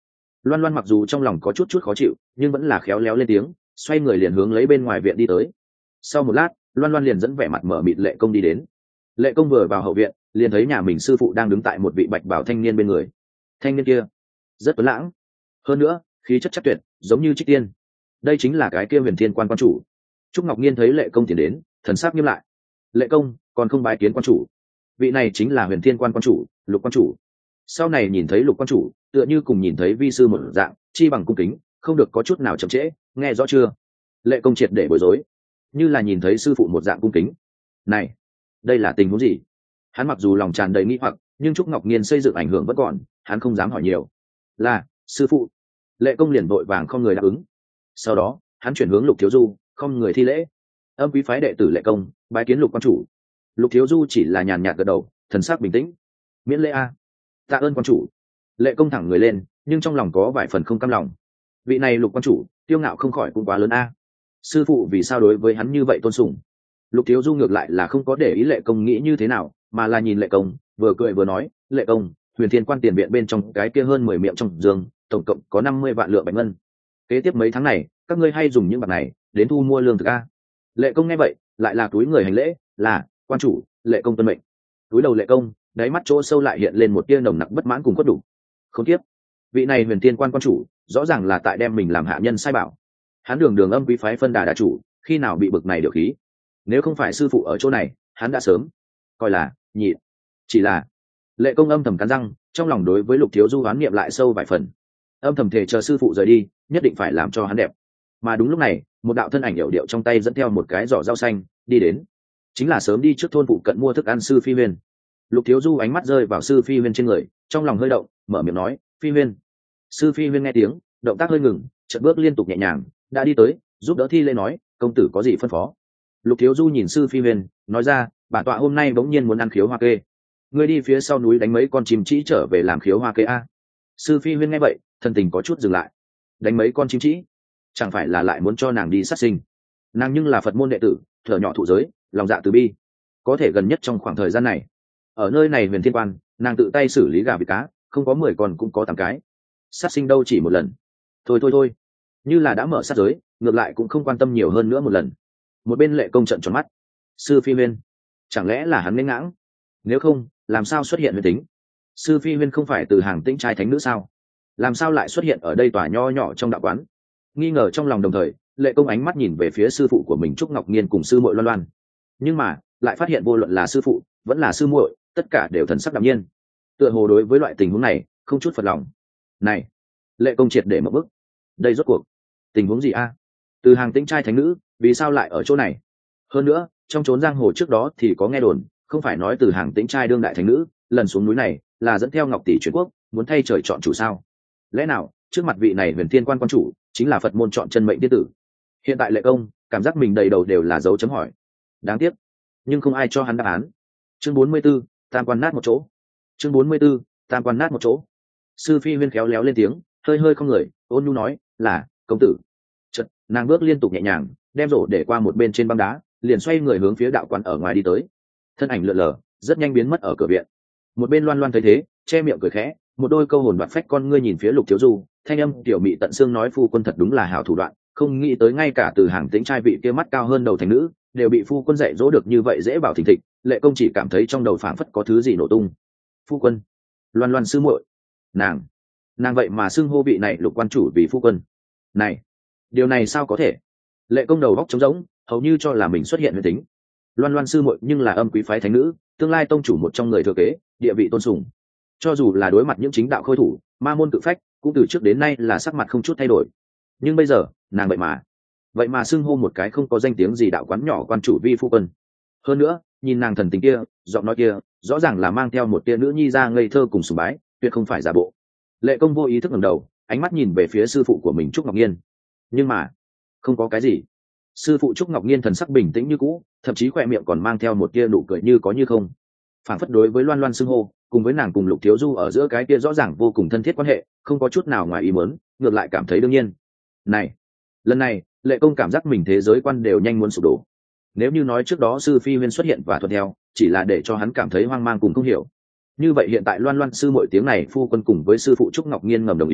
Loan Loan mặc dù trong lòng có chút chút khó chịu nhưng vẫn là khéo léo lên tiếng, xoay người liền hướng lấy bên ngoài viện đi tới. Sau một lát Loan Loan liền dẫn vẻ mặt mở mịt Lệ Công đi đến. Lệ Công vừa vào hậu viện liền thấy nhà mình sư phụ đang đứng tại một vị bạch bảo thanh niên bên người. Thanh niên kia rất tuấn lãng, hơn nữa khí chất chắc tuyệt giống như trích tiên. Đây chính là cái kia Huyền Thiên Quan quan chủ. Trúc Ngọc Nhiên thấy Lệ Công tiến đến, thần sắc nghiêm lại. Lệ Công còn không bái kiến quan chủ. Vị này chính là Huyền Thiên Quan quan chủ, Lục quan chủ. Sau này nhìn thấy Lục quan chủ tựa như cùng nhìn thấy vi sư một dạng, chi bằng cung kính, không được có chút nào chậm trễ, nghe rõ chưa? Lệ Công triệt để bối rối, như là nhìn thấy sư phụ một dạng cung kính. Này, đây là tình huống gì? Hắn mặc dù lòng tràn đầy nghi hoặc nhưng Trúc Ngọc Nhiên xây dựng ảnh hưởng vẫn còn, hắn không dám hỏi nhiều. Là sư phụ. Lệ Công liền vội vàng không người đáp ứng. Sau đó hắn chuyển hướng Lục Thiếu Du, không người thi lễ. Âm quý phái đệ tử Lệ Công bái kiến Lục quan chủ. Lục Thiếu Du chỉ là nhàn nhạt gật đầu, thần sắc bình tĩnh. Miễn lễ a. Tạ ơn quan chủ. Lệ Công thẳng người lên nhưng trong lòng có vài phần không cam lòng. Vị này Lục quan chủ tiêu ngạo không khỏi cũng quá lớn a. Sư phụ vì sao đối với hắn như vậy tôn sùng? Lục Thiếu Du ngược lại là không có để ý Lệ Công nghĩ như thế nào, mà là nhìn Lệ Công vừa cười vừa nói, Lệ Công, Huyền Thiên Quan tiền viện bên trong cái kia hơn mười miệng trong giường tổng cộng có năm mươi vạn lượng bạch ngân. Kế tiếp mấy tháng này các ngươi hay dùng những bạc này đến thu mua lương thực a. Lệ Công nghe vậy lại là túi người hành lễ, là quan chủ. Lệ Công tuân mệnh. Túi đầu Lệ Công đáy mắt chỗ sâu lại hiện lên một tia nồng nặc bất mãn cùng khuất đủ. Không tiếp, vị này Huyền Thiên Quan quan chủ rõ ràng là tại đem mình làm hạ nhân sai bảo. Hắn đường đường âm quý phái phân đà đà chủ, khi nào bị bực này điều khí? Nếu không phải sư phụ ở chỗ này hắn đã sớm coi là nhị. Chỉ là Lệ Công âm thầm cắn răng, trong lòng đối với Lục Thiếu Du oán niệm lại sâu vài phần, âm thầm thể chờ sư phụ rời đi nhất định phải làm cho hắn đẹp. Mà đúng lúc này một đạo thân ảnh hiệu điệu trong tay dẫn theo một cái giỏ rau xanh đi đến, chính là sớm đi trước thôn phụ cận mua thức ăn sư Phi Huyên. Lục Thiếu Du ánh mắt rơi vào sư Phi Huyên trên người, trong lòng hơi động, mở miệng nói, Phi Huyên. Sư Phi Huyên nghe tiếng động tác hơi ngừng, chợt bước liên tục nhẹ nhàng đã đi tới, giúp đỡ thi lễ nói, công tử có gì phân phó? Lục Thiếu Du nhìn sư Phi Huyên nói ra, bản tọa hôm nay bỗng nhiên muốn ăn khiếu hoa kê, ngươi đi phía sau núi đánh mấy con chim trĩ trở về làm khiếu hoa kê a. Sư Phi Huyên nghe vậy thân tình có chút dừng lại. Đánh mấy con chim trĩ chẳng phải là lại muốn cho nàng đi sát sinh? Nàng nhưng là Phật môn đệ tử, thở nhỏ thụ giới, lòng dạ từ bi, có thể gần nhất trong khoảng thời gian này ở nơi này Huyền Thiên Quan nàng tự tay xử lý gà vịt cá, không có mười con cũng có tám cái, sát sinh đâu chỉ một lần. Thôi thôi thôi, như là đã mở sát giới ngược lại cũng không quan tâm nhiều hơn nữa một lần. Một bên Lệ Công trợn tròn mắt, sư Phi Huyên chẳng lẽ là hắn ngây ngãng? Nếu không làm sao xuất hiện huyền tính? Sư Phi Huyên không phải từ hàng Tĩnh trai thánh nữ sao, làm sao lại xuất hiện ở đây tòa nho nhỏ trong đạo quán? Nghi ngờ trong lòng đồng thời Lệ Công ánh mắt nhìn về phía sư phụ của mình Trúc Ngọc Nhiên cùng sư muội Loan Loan, nhưng mà lại phát hiện vô luận là sư phụ vẫn là sư muội tất cả đều thần sắc đạm nhiên, tựa hồ đối với loại tình huống này không chút phật lòng. Này, Lệ Công triệt để mở bức, đây rốt cuộc tình huống gì a? Từ hàng Tĩnh trai thánh nữ vì sao lại ở chỗ này? Hơn nữa trong chốn giang hồ trước đó thì có nghe đồn, không phải nói từ hàng Tĩnh trai đương đại thánh nữ lần xuống núi này là dẫn theo Ngọc tỷ chuyển quốc, muốn thay trời chọn chủ sao? Lẽ nào trước mặt vị này Huyền Thiên Quan quan chủ chính là Phật môn chọn chân mệnh tiên tử? Hiện tại Lệ Công cảm giác mình đầy đầu đều là dấu chấm hỏi. Đáng tiếc nhưng không ai cho hắn đáp án. Chương bốn mươi 44, tam quan nát một chỗ. Chương bốn mươi 44, tam quan nát một chỗ. Sư Phi Huyên khéo léo lên tiếng, hơi hơi không người, ôn nhu nói, là công tử. Chợt nàng bước liên tục nhẹ nhàng, đem rổ để qua một bên trên băng đá, liền xoay người hướng phía đạo quán ở ngoài đi tới. Thân ảnh lượn lờ rất nhanh biến mất ở cửa viện. Một bên Loan Loan thấy thế che miệng cười khẽ, một đôi câu hồn đoạt phách con ngươi nhìn phía Lục Thiếu Du, thanh âm tiểu mị tận xương nói, phu quân thật đúng là hảo thủ đoạn, không nghĩ tới ngay cả từ hàng Tĩnh trai vị kia mắt cao hơn đầu thành nữ đều bị phu quân dạy dỗ được như vậy dễ bảo thình thịch. Lệ Công chỉ cảm thấy trong đầu phảng phất có thứ gì nổ tung. Phu quân, Loan Loan sư muội, nàng nàng vậy mà xưng hô vị này Lục quan chủ vì phu quân, này điều này sao có thể? Lệ Công đầu góc trống rỗng, hầu như cho là mình xuất hiện huyền tính. Loan Loan sư muội nhưng là âm quý phái thánh nữ, tương lai tông chủ một trong người thừa kế, địa vị tôn sùng, cho dù là đối mặt những chính đạo khôi thủ ma môn tự phách cũng từ trước đến nay là sắc mặt không chút thay đổi. Nhưng bây giờ nàng vậy mà vậy mà xưng hô một cái không có danh tiếng gì đạo quán nhỏ quan chủ vi phu quân. Hơn nữa nhìn nàng thần tình kia, giọng nói kia, rõ ràng là mang theo một tia nữ nhi ra ngây thơ cùng sùng bái, tuyệt không phải giả bộ. Lệ Công vô ý thức ngẩng đầu, ánh mắt nhìn về phía sư phụ của mình Trúc Ngọc Nhiên, nhưng mà không có cái gì. Sư phụ Trúc Ngọc Nhiên thần sắc bình tĩnh như cũ, thậm chí khỏe miệng còn mang theo một tia nụ cười như có như không, phản phất đối với Loan Loan xưng hô cùng với nàng cùng Lục Thiếu Du ở giữa cái kia rõ ràng vô cùng thân thiết quan hệ không có chút nào ngoài ý muốn, ngược lại cảm thấy đương nhiên. Này, lần này Lệ Công cảm giác mình thế giới quan đều nhanh muốn sụp đổ. Nếu như nói trước đó sư Phi Huyên xuất hiện và thuận theo chỉ là để cho hắn cảm thấy hoang mang cùng không hiểu, như vậy hiện tại Loan Loan sư muội tiếng này phu quân cùng với sư phụ Trúc Ngọc Nhiên ngầm đồng ý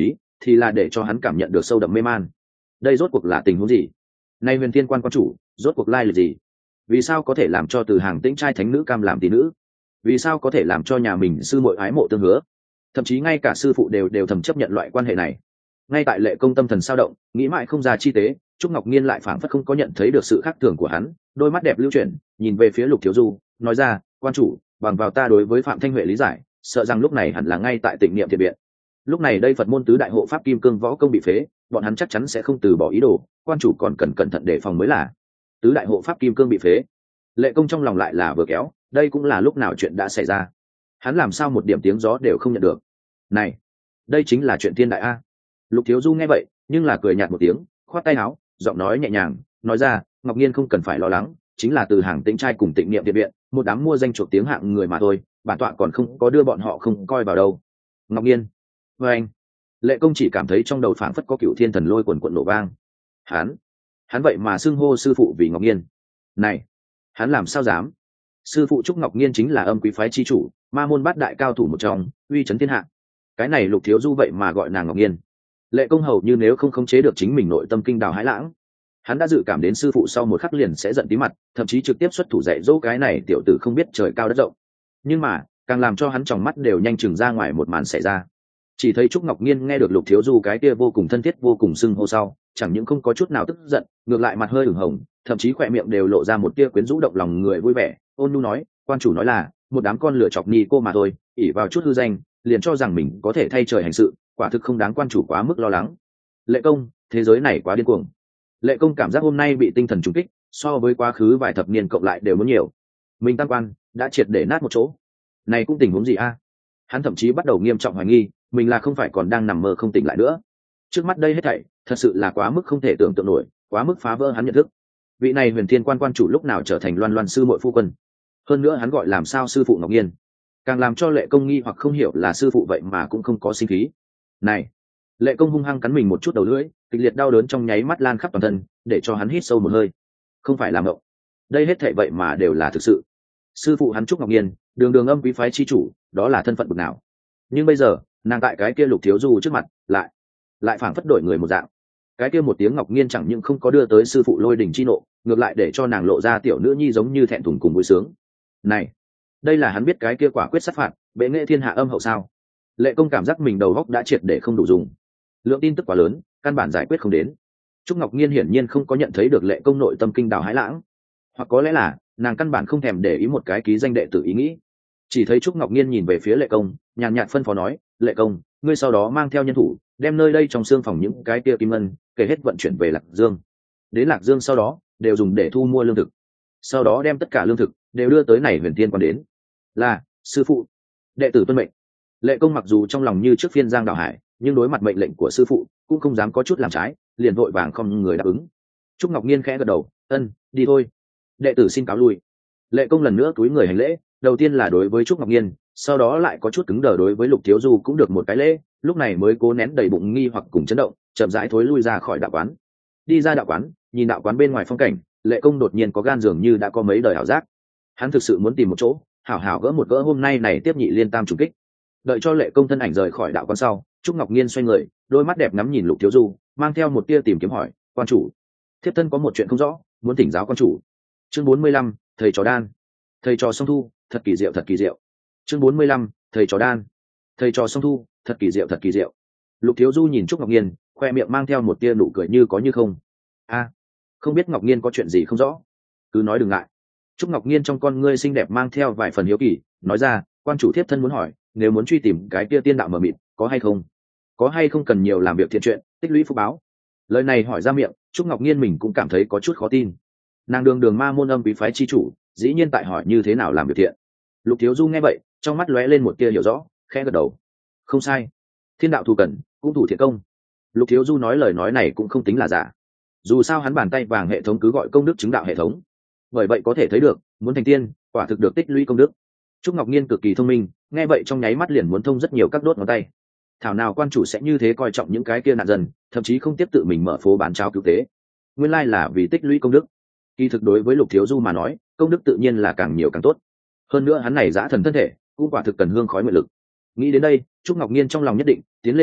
thì là để cho hắn cảm nhận được sâu đậm mê man. Đây rốt cuộc là tình huống gì? Nay huyền thiên quan quan chủ rốt cuộc lai lịch gì? Vì sao có thể làm cho từ hàng tĩnh trai thánh nữ cam làm tỷ nữ? Vì sao có thể làm cho nhà mình sư muội ái mộ tương hứa? Thậm chí ngay cả sư phụ đều đều thầm chấp nhận loại quan hệ này. Ngay tại Lệ Công tâm thần sao động, nghĩ mãi không ra chi tế, Trúc Ngọc Nhiên lại phảng phất không có nhận thấy được sự khác thường của hắn, đôi mắt đẹp lưu chuyển, nhìn về phía Lục Thiếu Du, nói ra, quan chủ, bằng vào ta đối với Phạm Thanh Huệ lý giải, sợ rằng lúc này hẳn là ngay tại Tịnh Niệm Thiền viện. Lúc này đây Phật môn tứ đại hộ pháp kim cương võ công bị phế, bọn hắn chắc chắn sẽ không từ bỏ ý đồ, quan chủ còn cần cẩn thận đề phòng mới là. Tứ đại hộ pháp kim cương bị phế. Lệ Công trong lòng lại là vừa kéo, đây cũng là lúc nào chuyện đã xảy ra. Hắn làm sao một điểm tiếng gió đều không nhận được. Này, đây chính là chuyện thiên đại a. Lục Thiếu Du nghe vậy, nhưng là cười nhạt một tiếng, khoát tay áo, giọng nói nhẹ nhàng, nói ra, Ngọc Nhiên không cần phải lo lắng, chính là từ hàng Tĩnh trai cùng Tịnh Niệm Điện viện, một đám mua danh chuộc tiếng hạng người mà thôi, bản tọa còn không có đưa bọn họ không coi vào đâu. Ngọc Nhiên, với anh, Lệ Công chỉ cảm thấy trong đầu phảng phất có cựu thiên thần lôi quần quần nổ vang. Hắn, hắn vậy mà xưng hô sư phụ vì Ngọc Nhiên. Này, hắn làm sao dám? Sư phụ Trúc Ngọc Nhiên chính là Âm Quý phái chi chủ, ma môn bát đại cao thủ một trong, uy chấn thiên hạ. Cái này Lục Thiếu Du vậy mà gọi nàng Ngọc Nhiên. Lệ Công hầu như nếu không khống chế được chính mình nội tâm kinh đào hãi lãng. Hắn đã dự cảm đến sư phụ sau một khắc liền sẽ giận tí mặt, thậm chí trực tiếp xuất thủ dạy dỗ cái này tiểu tử không biết trời cao đất rộng. Nhưng mà, càng làm cho hắn tròng mắt đều nhanh chừng ra ngoài một màn xảy ra. Chỉ thấy Trúc Ngọc Nhiên nghe được Lục Thiếu Du cái kia vô cùng thân thiết vô cùng xưng hô sau, chẳng những không có chút nào tức giận, ngược lại mặt hơi ửng hồng, thậm chí khỏe miệng đều lộ ra một tia quyến rũ động lòng người vui vẻ. Ôn nhu nói, quan chủ nói là một đám con lửa chọc ni cô mà thôi, ỷ vào chút hư danh, liền cho rằng mình có thể thay trời hành sự, quả thực không đáng quan chủ quá mức lo lắng. Lệ Công, thế giới này quá điên cuồng. Lệ Công cảm giác hôm nay bị tinh thần trùng kích, so với quá khứ vài thập niên cộng lại đều muốn nhiều. Mình tăng quan đã triệt để nát một chỗ. Này cũng tình huống gì a? Hắn thậm chí bắt đầu nghiêm trọng hoài nghi, mình là không phải còn đang nằm mơ không tỉnh lại nữa. Trước mắt đây hết thảy, thật sự là quá mức không thể tưởng tượng nổi, quá mức phá vỡ hắn nhận thức. Vị này Huyền Thiên quan quan chủ lúc nào trở thành Loan Loan sư muội phu quân? Hơn nữa hắn gọi làm sao sư phụ Ngọc Nhiên? Càng làm cho Lệ Công nghi hoặc không hiểu là sư phụ vậy mà cũng không có sinh khí. Này, Lệ Công hung hăng cắn mình một chút đầu lưỡi, kịch liệt đau đớn trong nháy mắt lan khắp toàn thân, để cho hắn hít sâu một hơi. Không phải là mộng, đây hết thảy vậy mà đều là thực sự. Sư phụ hắn Trúc Ngọc Nhiên, đường đường Âm Quý phái chi chủ, đó là thân phận bậc nào? Nhưng bây giờ, nàng tại cái kia Lục Thiếu Du trước mặt, lại lại phảng phất đổi người một dạng. Cái kia một tiếng Ngọc Nhiên chẳng những không có đưa tới sư phụ lôi đình chi nộ, ngược lại để cho nàng lộ ra tiểu nữ nhi giống như thẹn thùng cùng vui sướng. Này, đây là hắn biết cái kia quả quyết sát phạt, bệ nghệ thiên hạ âm hậu sao? Lệ Công cảm giác mình đầu óc đã triệt để không đủ dùng, lượng tin tức quá lớn, căn bản giải quyết không đến. Trúc Ngọc Nhiên hiển nhiên không có nhận thấy được Lệ Công nội tâm kinh đào hãi lãng, hoặc có lẽ là nàng căn bản không thèm để ý một cái ký danh đệ tử ý nghĩ. Chỉ thấy Trúc Ngọc Nhiên nhìn về phía Lệ Công, nhàn nhạt phân phó nói, Lệ Công, ngươi sau đó mang theo nhân thủ, đem nơi đây trong xương phòng những cái kia kim ngân kể hết vận chuyển về Lạc Dương. Đến Lạc Dương sau đó đều dùng để thu mua lương thực, sau đó đem tất cả lương thực đều đưa tới này Huyền Thiên quan đến. Là sư phụ. Đệ tử tuân mệnh. Lệ Công mặc dù trong lòng như trước phiên giang đảo hải, nhưng đối mặt mệnh lệnh của sư phụ cũng không dám có chút làm trái, liền vội vàng không người đáp ứng. Trúc Ngọc Nhiên khẽ gật đầu, ân, đi thôi, đệ tử xin cáo lui. Lệ Công lần nữa cúi người hành lễ, đầu tiên là đối với Trúc Ngọc Nhiên, sau đó lại có chút cứng đờ đối với Lục Thiếu Du cũng được một cái lễ, lúc này mới cố nén đầy bụng nghi hoặc cùng chấn động, chậm rãi thối lui ra khỏi đạo quán. Đi ra đạo quán, nhìn đạo quán bên ngoài phong cảnh, Lệ Công đột nhiên có gan dường như đã có mấy đời ảo giác. Hắn thực sự muốn tìm một chỗ hảo hảo gỡ một gỡ hôm nay này tiếp nhị liên tam trùng kích. Đợi cho Lệ Công thân ảnh rời khỏi đạo quán sau, Trúc Ngọc Nhiên xoay người, đôi mắt đẹp ngắm nhìn Lục Thiếu Du, mang theo một tia tìm kiếm hỏi, quan chủ, thiếp thân có một chuyện không rõ, muốn thỉnh giáo quan chủ. Chương bốn mươi lăm, thầy trò đan. Thầy trò song thu, thật kỳ diệu thật kỳ diệu. Chương bốn mươi lăm, thầy trò đan. Thầy trò song thu, thật kỳ diệu thật kỳ diệu. Lục Thiếu Du nhìn Trúc Ngọc Nhiên, khoe miệng mang theo một tia nụ cười như có như không. A, không biết Ngọc Nhiên có chuyện gì không rõ, cứ nói đừng ngại. Trúc Ngọc Nhiên trong con ngươi xinh đẹp mang theo vài phần hiếu kỳ, nói ra, quan chủ thiếp thân muốn hỏi, nếu muốn truy tìm cái tia tiên đạo mờ mịt, có hay không? Có hay không cần nhiều làm việc thiện chuyện, tích lũy phúc báo? Lời này hỏi ra miệng, Trúc Ngọc Nhiên mình cũng cảm thấy có chút khó tin. Nàng đường đường ma môn Âm Quý phái chi chủ, dĩ nhiên tại hỏi như thế nào làm việc thiện. Lục Thiếu Du nghe vậy, trong mắt lóe lên một tia hiểu rõ, khẽ gật đầu. Không sai, thiên đạo thù cần, cũng thủ thiện công. Lục Thiếu Du nói lời nói này cũng không tính là giả. Dù sao hắn bàn tay vàng hệ thống cứ gọi công đức chứng đạo hệ thống. Bởi vậy có thể thấy được, muốn thành tiên, quả thực được tích lũy công đức. Trúc Ngọc Nhiên cực kỳ thông minh, nghe vậy trong nháy mắt liền muốn thông rất nhiều các đốt ngón tay. Thảo nào quan chủ sẽ như thế coi trọng những cái kia nạn dân, thậm chí không tiếp tự mình mở phố bán cháo cứu tế. Nguyên lai là vì tích lũy công đức. Kỳ thực đối với Lục Thiếu Du mà nói, công đức tự nhiên là càng nhiều càng tốt. Hơn nữa hắn này dã thần thân thể, cũng quả thực cần hương khói nguyện lực. Nghĩ đến đây, Trúc Ngọc Nhiên trong lòng nhất định, tiến lên một bước,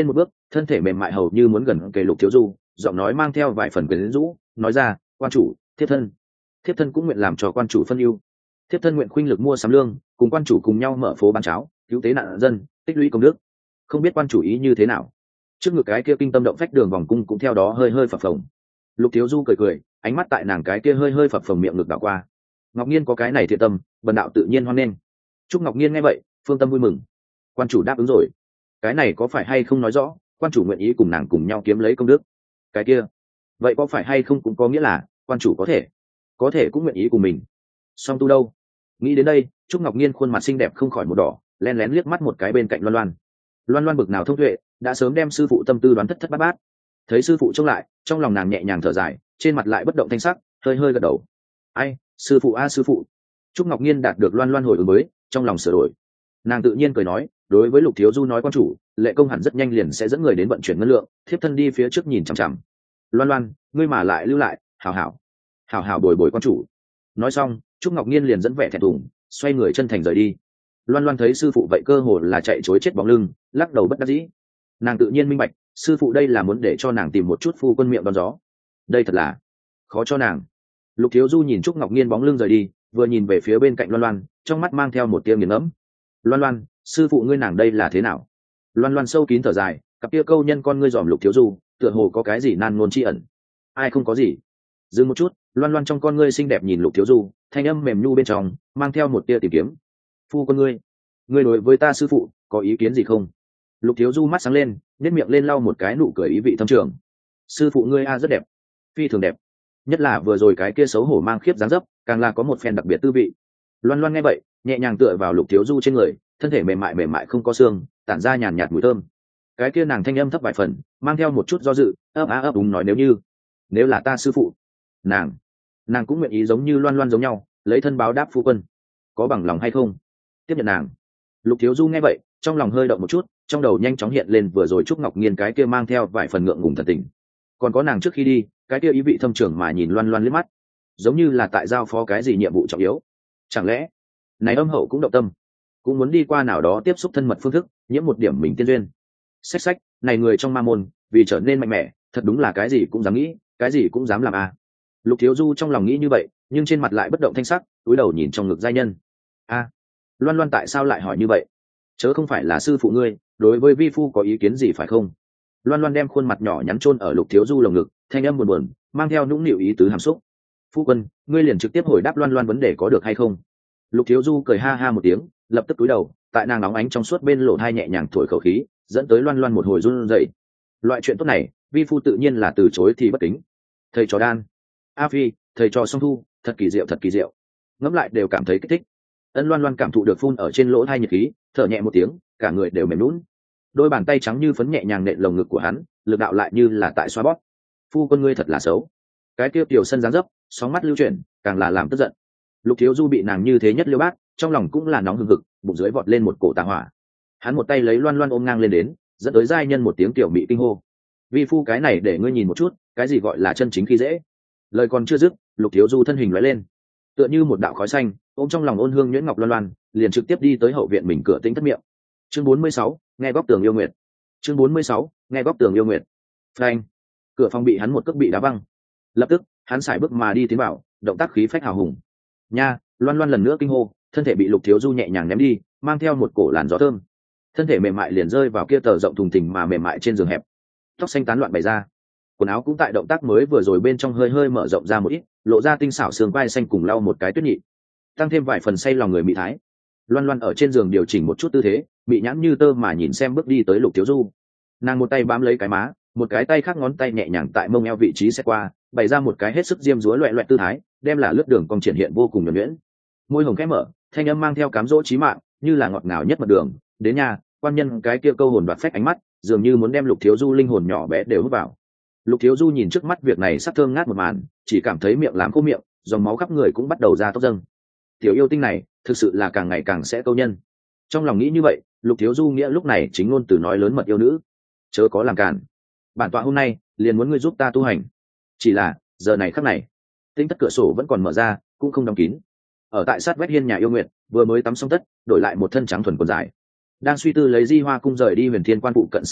thân thể mềm mại hầu như muốn gần kề Lục Thiếu Du, giọng nói mang theo vài phần quyến rũ, nói ra, quan chủ, thiếp thân thiếp thân cũng nguyện làm cho quan chủ phân ưu. Thiếp thân nguyện khuynh lực mua sắm lương, cùng quan chủ cùng nhau mở phố bán cháo, cứu tế nạn dân, tích lũy công đức. Không biết quan chủ ý như thế nào? Trước ngực cái kia kinh tâm động phách đường vòng cung cũng theo đó hơi hơi phập phồng. Lục Thiếu Du cười cười, ánh mắt tại nàng cái kia hơi hơi phập phồng miệng ngực đảo qua. Ngọc Nhiên có cái này thiện tâm, bần đạo tự nhiên hoan nghênh. Trúc Ngọc Nhiên nghe vậy, phương tâm vui mừng. Quan chủ đáp ứng rồi. Cái này có phải hay không nói rõ, quan chủ nguyện ý cùng nàng cùng nhau kiếm lấy công đức? Cái kia, vậy có phải hay không cũng có nghĩa là, quan chủ có thể, có thể cũng nguyện ý cùng mình. Song tu đâu? Nghĩ đến đây, Trúc Ngọc Nhiên khuôn mặt xinh đẹp không khỏi một đỏ, lén lén liếc mắt một cái bên cạnh Loan Loan. Loan Loan bực nào thông tuệ, đã sớm đem sư phụ tâm tư đoán thất thất bát bát. Thấy sư phụ trông lại, trong lòng nàng nhẹ nhàng thở dài, trên mặt lại bất động thanh sắc, hơi hơi gật đầu. Ai, sư phụ a sư phụ. Trúc Ngọc Nhiên đạt được Loan Loan hồi ứng mới, trong lòng sửa đổi. Nàng tự nhiên cười nói, đối với Lục Thiếu Du nói quan chủ, Lệ Công hẳn rất nhanh liền sẽ dẫn người đến vận chuyển ngân lượng, thiếp thân đi phía trước nhìn chằm chằm. Loan Loan, ngươi mà lại lưu lại, hảo hảo, hảo hảo bồi bồi quan chủ. Nói xong, Trúc Ngọc Nhiên liền dẫn vẻ thẹn thùng, xoay người chân thành rời đi. Loan Loan thấy sư phụ vậy cơ hồ là chạy chối chết bóng lưng, lắc đầu bất đắc dĩ. Nàng tự nhiên minh bạch, sư phụ đây là muốn để cho nàng tìm một chút phu quân miệng đón gió. Đây thật là khó cho nàng. Lục Thiếu Du nhìn Trúc Ngọc Nhiên bóng lưng rời đi, vừa nhìn về phía bên cạnh Loan Loan, trong mắt mang theo một tia nghiền ngẫm. Loan Loan, sư phụ ngươi nàng đây là thế nào? Loan Loan sâu kín thở dài, cặp kia câu nhân con ngươi dòm Lục Thiếu Du, tựa hồ có cái gì nan ngôn chi ẩn. Ai không có gì. Dừng một chút, Loan Loan trong con ngươi xinh đẹp nhìn Lục Thiếu Du, thanh âm mềm nhu bên trong mang theo một tia tìm kiếm. Phu con ngươi, ngươi đối với ta sư phụ có ý kiến gì không? Lục Thiếu Du mắt sáng lên, nét miệng lên lau một cái nụ cười ý vị thâm trường. Sư phụ ngươi a rất đẹp, phi thường đẹp, nhất là vừa rồi cái kia xấu hổ mang khiếp dáng dấp, càng là có một phen đặc biệt tư vị. Loan Loan nghe vậy, nhẹ nhàng tựa vào Lục Thiếu Du trên người, thân thể mềm mại mềm mại không có xương, tản ra nhàn nhạt mùi thơm. Cái kia nàng thanh âm thấp vài phần, mang theo một chút do dự, ấp á ấp úng nói nếu như, nếu là ta sư phụ, nàng, nàng cũng nguyện ý giống như Loan Loan giống nhau, lấy thân báo đáp phu quân, có bằng lòng hay không? Tiếp nhận nàng. Lục Thiếu Du nghe vậy, trong lòng hơi động một chút, trong đầu nhanh chóng hiện lên vừa rồi Trúc Ngọc Nhiên cái kia mang theo vài phần ngượng ngùng thần tình. Còn có nàng trước khi đi, cái kia ý vị thâm trường mà nhìn Loan Loan liếc mắt, giống như là tại giao phó cái gì nhiệm vụ trọng yếu. Chẳng lẽ, này âm hậu cũng động tâm, cũng muốn đi qua nào đó tiếp xúc thân mật phương thức, nhiễm một điểm mình tiên duyên. Xách xách, này người trong ma môn, vì trở nên mạnh mẽ, thật đúng là cái gì cũng dám nghĩ, cái gì cũng dám làm à. Lục Thiếu Du trong lòng nghĩ như vậy, nhưng trên mặt lại bất động thanh sắc, cúi đầu nhìn trong ngực giai nhân. A, Loan Loan tại sao lại hỏi như vậy? Chớ không phải là sư phụ ngươi, đối với vi phu có ý kiến gì phải không? Loan Loan đem khuôn mặt nhỏ nhắn chôn ở Lục Thiếu Du lồng ngực, thanh âm buồn buồn, mang theo nũng nịu ý tứ hàm xúc. Phu quân, ngươi liền trực tiếp hồi đáp Loan Loan vấn đề có được hay không? Lục Thiếu Du cười ha ha một tiếng, lập tức cúi đầu, tại nàng nóng ánh trong suốt bên lỗ tai nhẹ nhàng thổi khẩu khí, dẫn tới Loan Loan một hồi run rẩy. Loại chuyện tốt này, vi phu tự nhiên là từ chối thì bất kính. Thầy trò đan, A Phi, thầy trò song thu, thật kỳ diệu thật kỳ diệu. Ngẫm lại đều cảm thấy kích thích. Ân Loan Loan cảm thụ được phun ở trên lỗ tai nhiệt khí, thở nhẹ một tiếng, cả người đều mềm nhũn. Đôi bàn tay trắng như phấn nhẹ nhàng nện lồng ngực của hắn, lực đạo lại như là tại xoa bóp. Phu quân ngươi thật là xấu. Cái tiêu tiểu sân dáng dấp, sóng mắt lưu chuyển, càng là làm tức giận. Lục Thiếu Du bị nàng như thế nhất liêu bát, trong lòng cũng là nóng hừng hực, bụng dưới vọt lên một cổ tà hỏa. Hắn một tay lấy Loan Loan ôm ngang lên đến, dẫn tới giai nhân một tiếng tiểu mị kinh hô. Vi phu cái này để ngươi nhìn một chút, cái gì gọi là chân chính khi dễ. Lời còn chưa dứt, Lục Thiếu Du thân hình lóe lên, tựa như một đạo khói xanh, ôm trong lòng ôn hương nhuyễn ngọc Loan Loan, liền trực tiếp đi tới hậu viện mình cửa tĩnh thất miệng. Chương bốn mươi sáu, nghe góc tường yêu nguyệt. Chương bốn mươi sáu, nghe góc tường yêu nguyệt. Phanh! Cửa phòng bị hắn một cước bị đá văng. Lập tức, hắn sải bước mà đi tiến vào, động tác khí phách hào hùng. Nha, Loan Loan lần nữa kinh hô, thân thể bị Lục Thiếu Du nhẹ nhàng ném đi, mang theo một cổ làn gió thơm. Thân thể mềm mại liền rơi vào kia tờ rộng thùng thình mà mềm mại trên giường hẹp. Tóc xanh tán loạn bày ra, quần áo cũng tại động tác mới vừa rồi bên trong hơi hơi mở rộng ra một ít, lộ ra tinh xảo xương vai xanh cùng lau một cái tuyết nhị, tăng thêm vài phần say lòng người mị thái. Loan Loan ở trên giường điều chỉnh một chút tư thế, mị nhãn như tơ mà nhìn xem bước đi tới Lục Thiếu Du. Nàng một tay bám lấy cái má, một cái tay khác ngón tay nhẹ nhàng tại mông eo vị trí sẽ qua, bày ra một cái hết sức diêm dúa loẹt loẹt tư thái, đem là lướt đường cong triển hiện vô cùng nhuần nhuyễn. Môi hồng khẽ mở, thanh âm mang theo cám dỗ chí mạng, như là ngọt ngào nhất mật đường. Đến nhà, quan nhân cái kia câu hồn đoạt phách ánh mắt, dường như muốn đem Lục Thiếu Du linh hồn nhỏ bé đều hút vào. Lục Thiếu Du nhìn trước mắt việc này sắc thơm ngát một màn, chỉ cảm thấy miệng làm khô miệng, dòng máu khắp người cũng bắt đầu ra tóc dâng. Tiểu yêu tinh này, thực sự là càng ngày càng sẽ câu nhân. Trong lòng nghĩ như vậy, Lục Thiếu Du nghĩa lúc này chính ngôn từ nói lớn mật yêu nữ, chớ có làm cản. Bản tọa hôm nay liền muốn ngươi giúp ta tu hành. Chỉ là giờ này khắc này, tinh tất cửa sổ vẫn còn mở ra, cũng không đóng kín. Ở tại sát vách hiên nhà yêu nguyện, vừa mới tắm xong tất, đổi lại một thân trắng thuần quần dài, đang suy tư lấy Di Hoa cung rời đi Huyền Thiên quan phụ cận sau đó,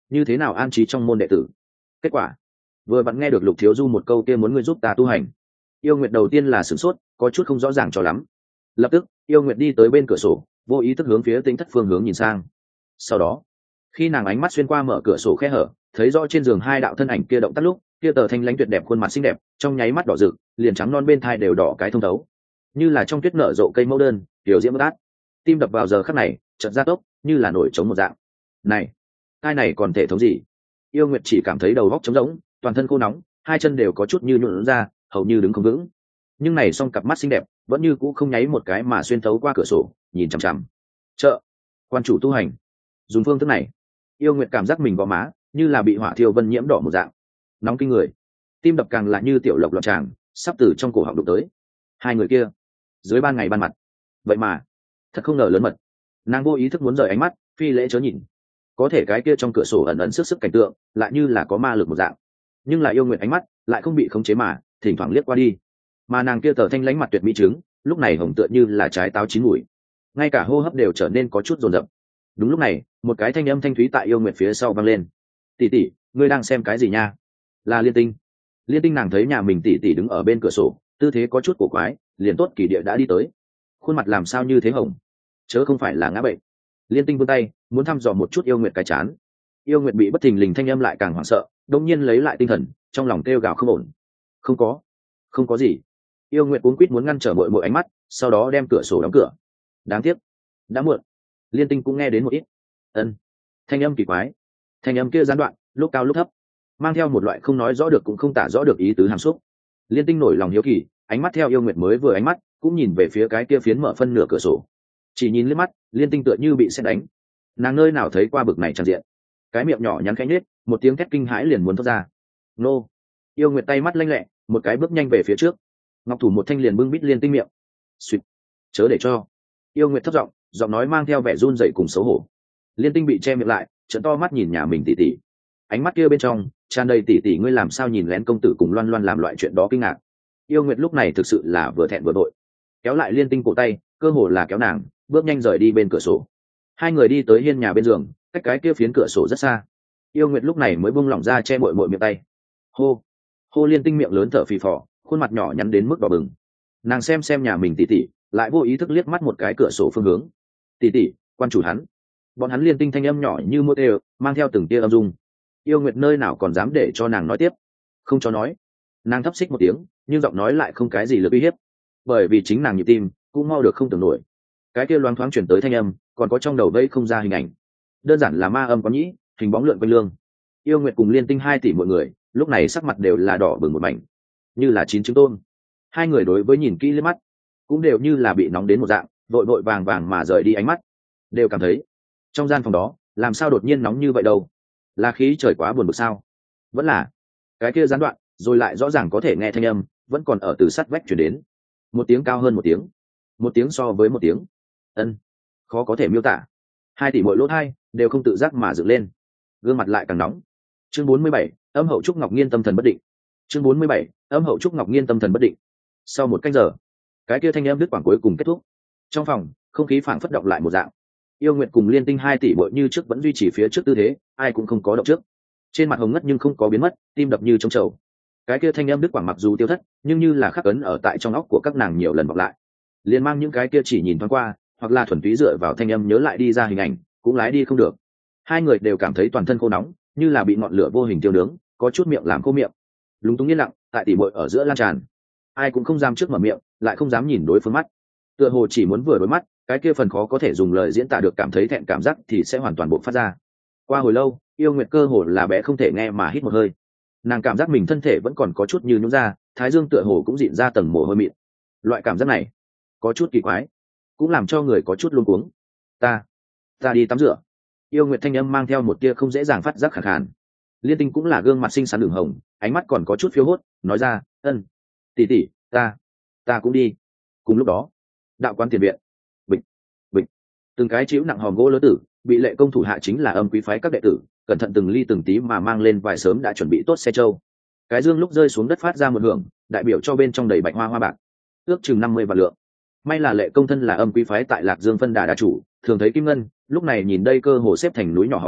như thế nào an trí trong môn đệ tử. Kết quả vừa vặn nghe được Lục Thiếu Du một câu kia muốn ngươi giúp ta tu hành. Yêu Nguyệt đầu tiên là sửng sốt, có chút không rõ ràng cho lắm. Lập tức Yêu Nguyệt đi tới bên cửa sổ, vô ý thức hướng phía Tĩnh Thất phương hướng nhìn sang. Sau đó khi nàng ánh mắt xuyên qua mở cửa sổ khe hở, thấy rõ trên giường hai đạo thân ảnh kia động tác lúc, kia tờ thanh lãnh tuyệt đẹp khuôn mặt xinh đẹp trong nháy mắt đỏ rực, liền trắng non bên thai đều đỏ cái thông thấu, như là trong tuyết nở rộ cây mẫu đơn, tiểu diễm bất át. Tim đập vào giờ khắc này chợt gia tốc, như là nổi trống một dạng. Này, ai này còn thể thống gì? Yêu Nguyệt chỉ cảm thấy đầu óc trống rỗng, toàn thân khô nóng, hai chân đều có chút như nhũn ra, hầu như đứng không vững. Nhưng này song cặp mắt xinh đẹp vẫn như cũ không nháy một cái mà xuyên thấu qua cửa sổ, nhìn chằm chằm. Chợ, quan chủ tu hành. Dùng phương thức này, Yêu Nguyệt cảm giác mình gò má như là bị hỏa thiêu vân nhiễm đỏ một dạng, nóng kinh người. Tim đập càng lại như tiểu lộc loạn tràng, sắp từ trong cổ họng đụng tới. Hai người kia, dưới ban ngày ban mặt, vậy mà thật không ngờ lớn mật. Nàng vô ý thức muốn rời ánh mắt, phi lễ chớ nhìn. Có thể cái kia trong cửa sổ ẩn ẩn sức sức cảnh tượng, lại như là có ma lực một dạng. Nhưng là Yêu Nguyệt ánh mắt lại không bị khống chế mà thỉnh thoảng liếc qua đi. Mà nàng kia tờ thanh lãnh mặt tuyệt mỹ trứng, lúc này hồng tựa như là trái táo chín mùi, ngay cả hô hấp đều trở nên có chút rồn rập. Đúng lúc này, một cái thanh âm thanh thúy tại Yêu Nguyệt phía sau vang lên. "Tỷ tỷ, ngươi đang xem cái gì nha?" Là Liên Tinh. Liên Tinh nàng thấy nhà mình tỷ tỷ đứng ở bên cửa sổ, tư thế có chút cổ quái, liền tốt kỳ địa đã đi tới. Khuôn mặt làm sao như thế hồng, chớ không phải là ngã bệnh. Liên Tinh vươn tay muốn thăm dò một chút Yêu Nguyệt cái chán. Yêu Nguyệt bị bất thình lình thanh âm lại càng hoảng sợ, đống nhiên lấy lại tinh thần, trong lòng kêu gào không ổn. "Không có, không có gì." Yêu Nguyệt cuống quýt muốn ngăn trở muội muội ánh mắt, sau đó đem cửa sổ đóng cửa. Đáng tiếc, đã muộn. Liên Tinh cũng nghe đến một ít. Ân. Thanh âm kỳ quái. Thanh âm kia gián đoạn, lúc cao lúc thấp, mang theo một loại không nói rõ được cũng không tả rõ được ý tứ hàm xúc. Liên Tinh nổi lòng hiếu kỳ, ánh mắt theo Yêu Nguyệt mới vừa ánh mắt, cũng nhìn về phía cái kia phiến mở phân nửa cửa sổ. Chỉ nhìn liếc mắt, Liên Tinh tựa như bị sét đánh. Nàng nơi nào thấy qua bực này tràn diện. Cái miệng nhỏ nhắn khẽ nhếch, một tiếng thét kinh hãi liền muốn thoát ra. Nô. Yêu Nguyệt tay mắt lanh lẹ, một cái bước nhanh về phía trước. Ngọc thủ một thanh liền bưng bít Liên Tinh miệng. Xuyệt. Chớ để cho. Yêu Nguyệt thấp giọng, giọng nói mang theo vẻ run rẩy cùng xấu hổ. Liên Tinh bị che miệng lại, trợn to mắt nhìn nhà mình tỷ tỷ. Ánh mắt kia bên trong tràn đầy tỷ tỷ ngươi làm sao nhìn lén công tử cùng Loan Loan làm loại chuyện đó kinh ngạc. Yêu Nguyệt lúc này thực sự là vừa thẹn vừa vội, kéo lại Liên Tinh cổ tay, cơ hồ là kéo nàng bước nhanh rời đi bên cửa sổ. Hai người đi tới hiên nhà bên giường, cách cái kia phiến cửa sổ rất xa. Yêu Nguyệt lúc này mới buông lỏng ra che muội muội miệng tay. Hô, hô Liên Tinh miệng lớn thở phì phò, khuôn mặt nhỏ nhắn đến mức đỏ bừng. Nàng xem xem nhà mình tỷ tỷ, lại vô ý thức liếc mắt một cái cửa sổ phương hướng. Tỷ tỷ, quan chủ hắn. Bọn hắn Liên Tinh thanh âm nhỏ như mưa đều, mang theo từng tia âm dung. Yêu Nguyệt nơi nào còn dám để cho nàng nói tiếp, không cho nói. Nàng thấp xích một tiếng, nhưng giọng nói lại không cái gì lực uy hiếp, bởi vì chính nàng nhịp tim cũng mau được không tưởng nổi. Cái kia loáng thoáng chuyển tới thanh âm, còn có trong đầu vây không ra hình ảnh, đơn giản là ma âm có nhĩ, hình bóng lượn quanh lương. Yêu Nguyệt cùng Liên Tinh hai tỷ mọi người lúc này sắc mặt đều là đỏ bừng một mảnh, như là chín trứng tôm. Hai người đối với nhìn kỹ lên mắt, cũng đều như là bị nóng đến một dạng, vội vội vàng vàng mà rời đi ánh mắt, đều cảm thấy trong gian phòng đó làm sao đột nhiên nóng như vậy đâu. Là khí trời quá buồn bực sao? Vẫn là cái kia gián đoạn, rồi lại rõ ràng có thể nghe thanh âm vẫn còn ở từ sát vách chuyển đến, một tiếng cao hơn một tiếng, một tiếng so với một tiếng. Ân, khó có thể miêu tả. Hai tỷ mỗi lỗ hai đều không tự giác mà dựng lên, gương mặt lại càng nóng. Chương bốn mươi bảy, âm hậu trúc ngọc nghiên tâm thần bất định. Chương bốn mươi bảy, âm hậu trúc ngọc nghiên tâm thần bất định. Sau một canh giờ, cái kia thanh âm đứt quãng cuối cùng kết thúc. Trong phòng không khí phảng phất động lại một dạng. Yêu Nguyệt cùng Liên Tinh hai tỷ muội như trước vẫn duy trì phía trước tư thế, ai cũng không có động trước. Trên mặt hồng ngất nhưng không có biến mất, tim đập như trong chậu. Cái kia thanh âm đứt quãng mặc dù tiêu thất, nhưng như là khắc ấn ở tại trong óc của các nàng nhiều lần vọng lại. Liên mang những cái kia chỉ nhìn thoáng qua, hoặc là thuần túy dựa vào thanh âm nhớ lại đi ra hình ảnh, cũng lái đi không được. Hai người đều cảm thấy toàn thân khô nóng, như là bị ngọn lửa vô hình tiêu nướng, có chút miệng làm khô miệng. Lúng túng yên lặng, tại tỷ muội ở giữa lan tràn. Ai cũng không dám trước mở miệng, lại không dám nhìn đối phương mắt. Tựa hồ chỉ muốn vừa đối mắt, cái kia phần khó có thể dùng lời diễn tả được cảm thấy thẹn cảm giác thì sẽ hoàn toàn bộc phát ra. Qua hồi lâu, Yêu Nguyệt cơ hồ là bé không thể nghe mà hít một hơi. Nàng cảm giác mình thân thể vẫn còn có chút như nhũn ra, thái dương tựa hồ cũng dịn ra tầng mồ hôi mịn. Loại cảm giác này có chút kỳ quái, cũng làm cho người có chút luống cuống. Ta, ta đi tắm rửa. Yêu Nguyệt thanh âm mang theo một tia không dễ dàng phát giác khàn khàn. Liên Tinh cũng là gương mặt xinh xắn đường hồng, ánh mắt còn có chút phiếu hốt, nói ra, ân, tỷ tỷ, ta, ta cũng đi. Cùng lúc đó, đạo quan tiền viện, bịch, bịch, từng cái chiếu nặng hòm gỗ lớn tử, bị lệ công thủ hạ chính là âm quý phái các đệ tử, cẩn thận từng ly từng tí mà mang lên vài sớm đã chuẩn bị tốt xe trâu. Cái dương lúc rơi xuống đất phát ra một hưởng, đại biểu cho bên trong đầy bạch hoa hoa bạc, ước chừng năm mươi vạn lượng. May là lệ công thân là âm quý phái tại Lạc Dương phân đà đà chủ, thường thấy kim ngân, lúc này nhìn đây cơ hồ xếp thành núi nhỏ hòm,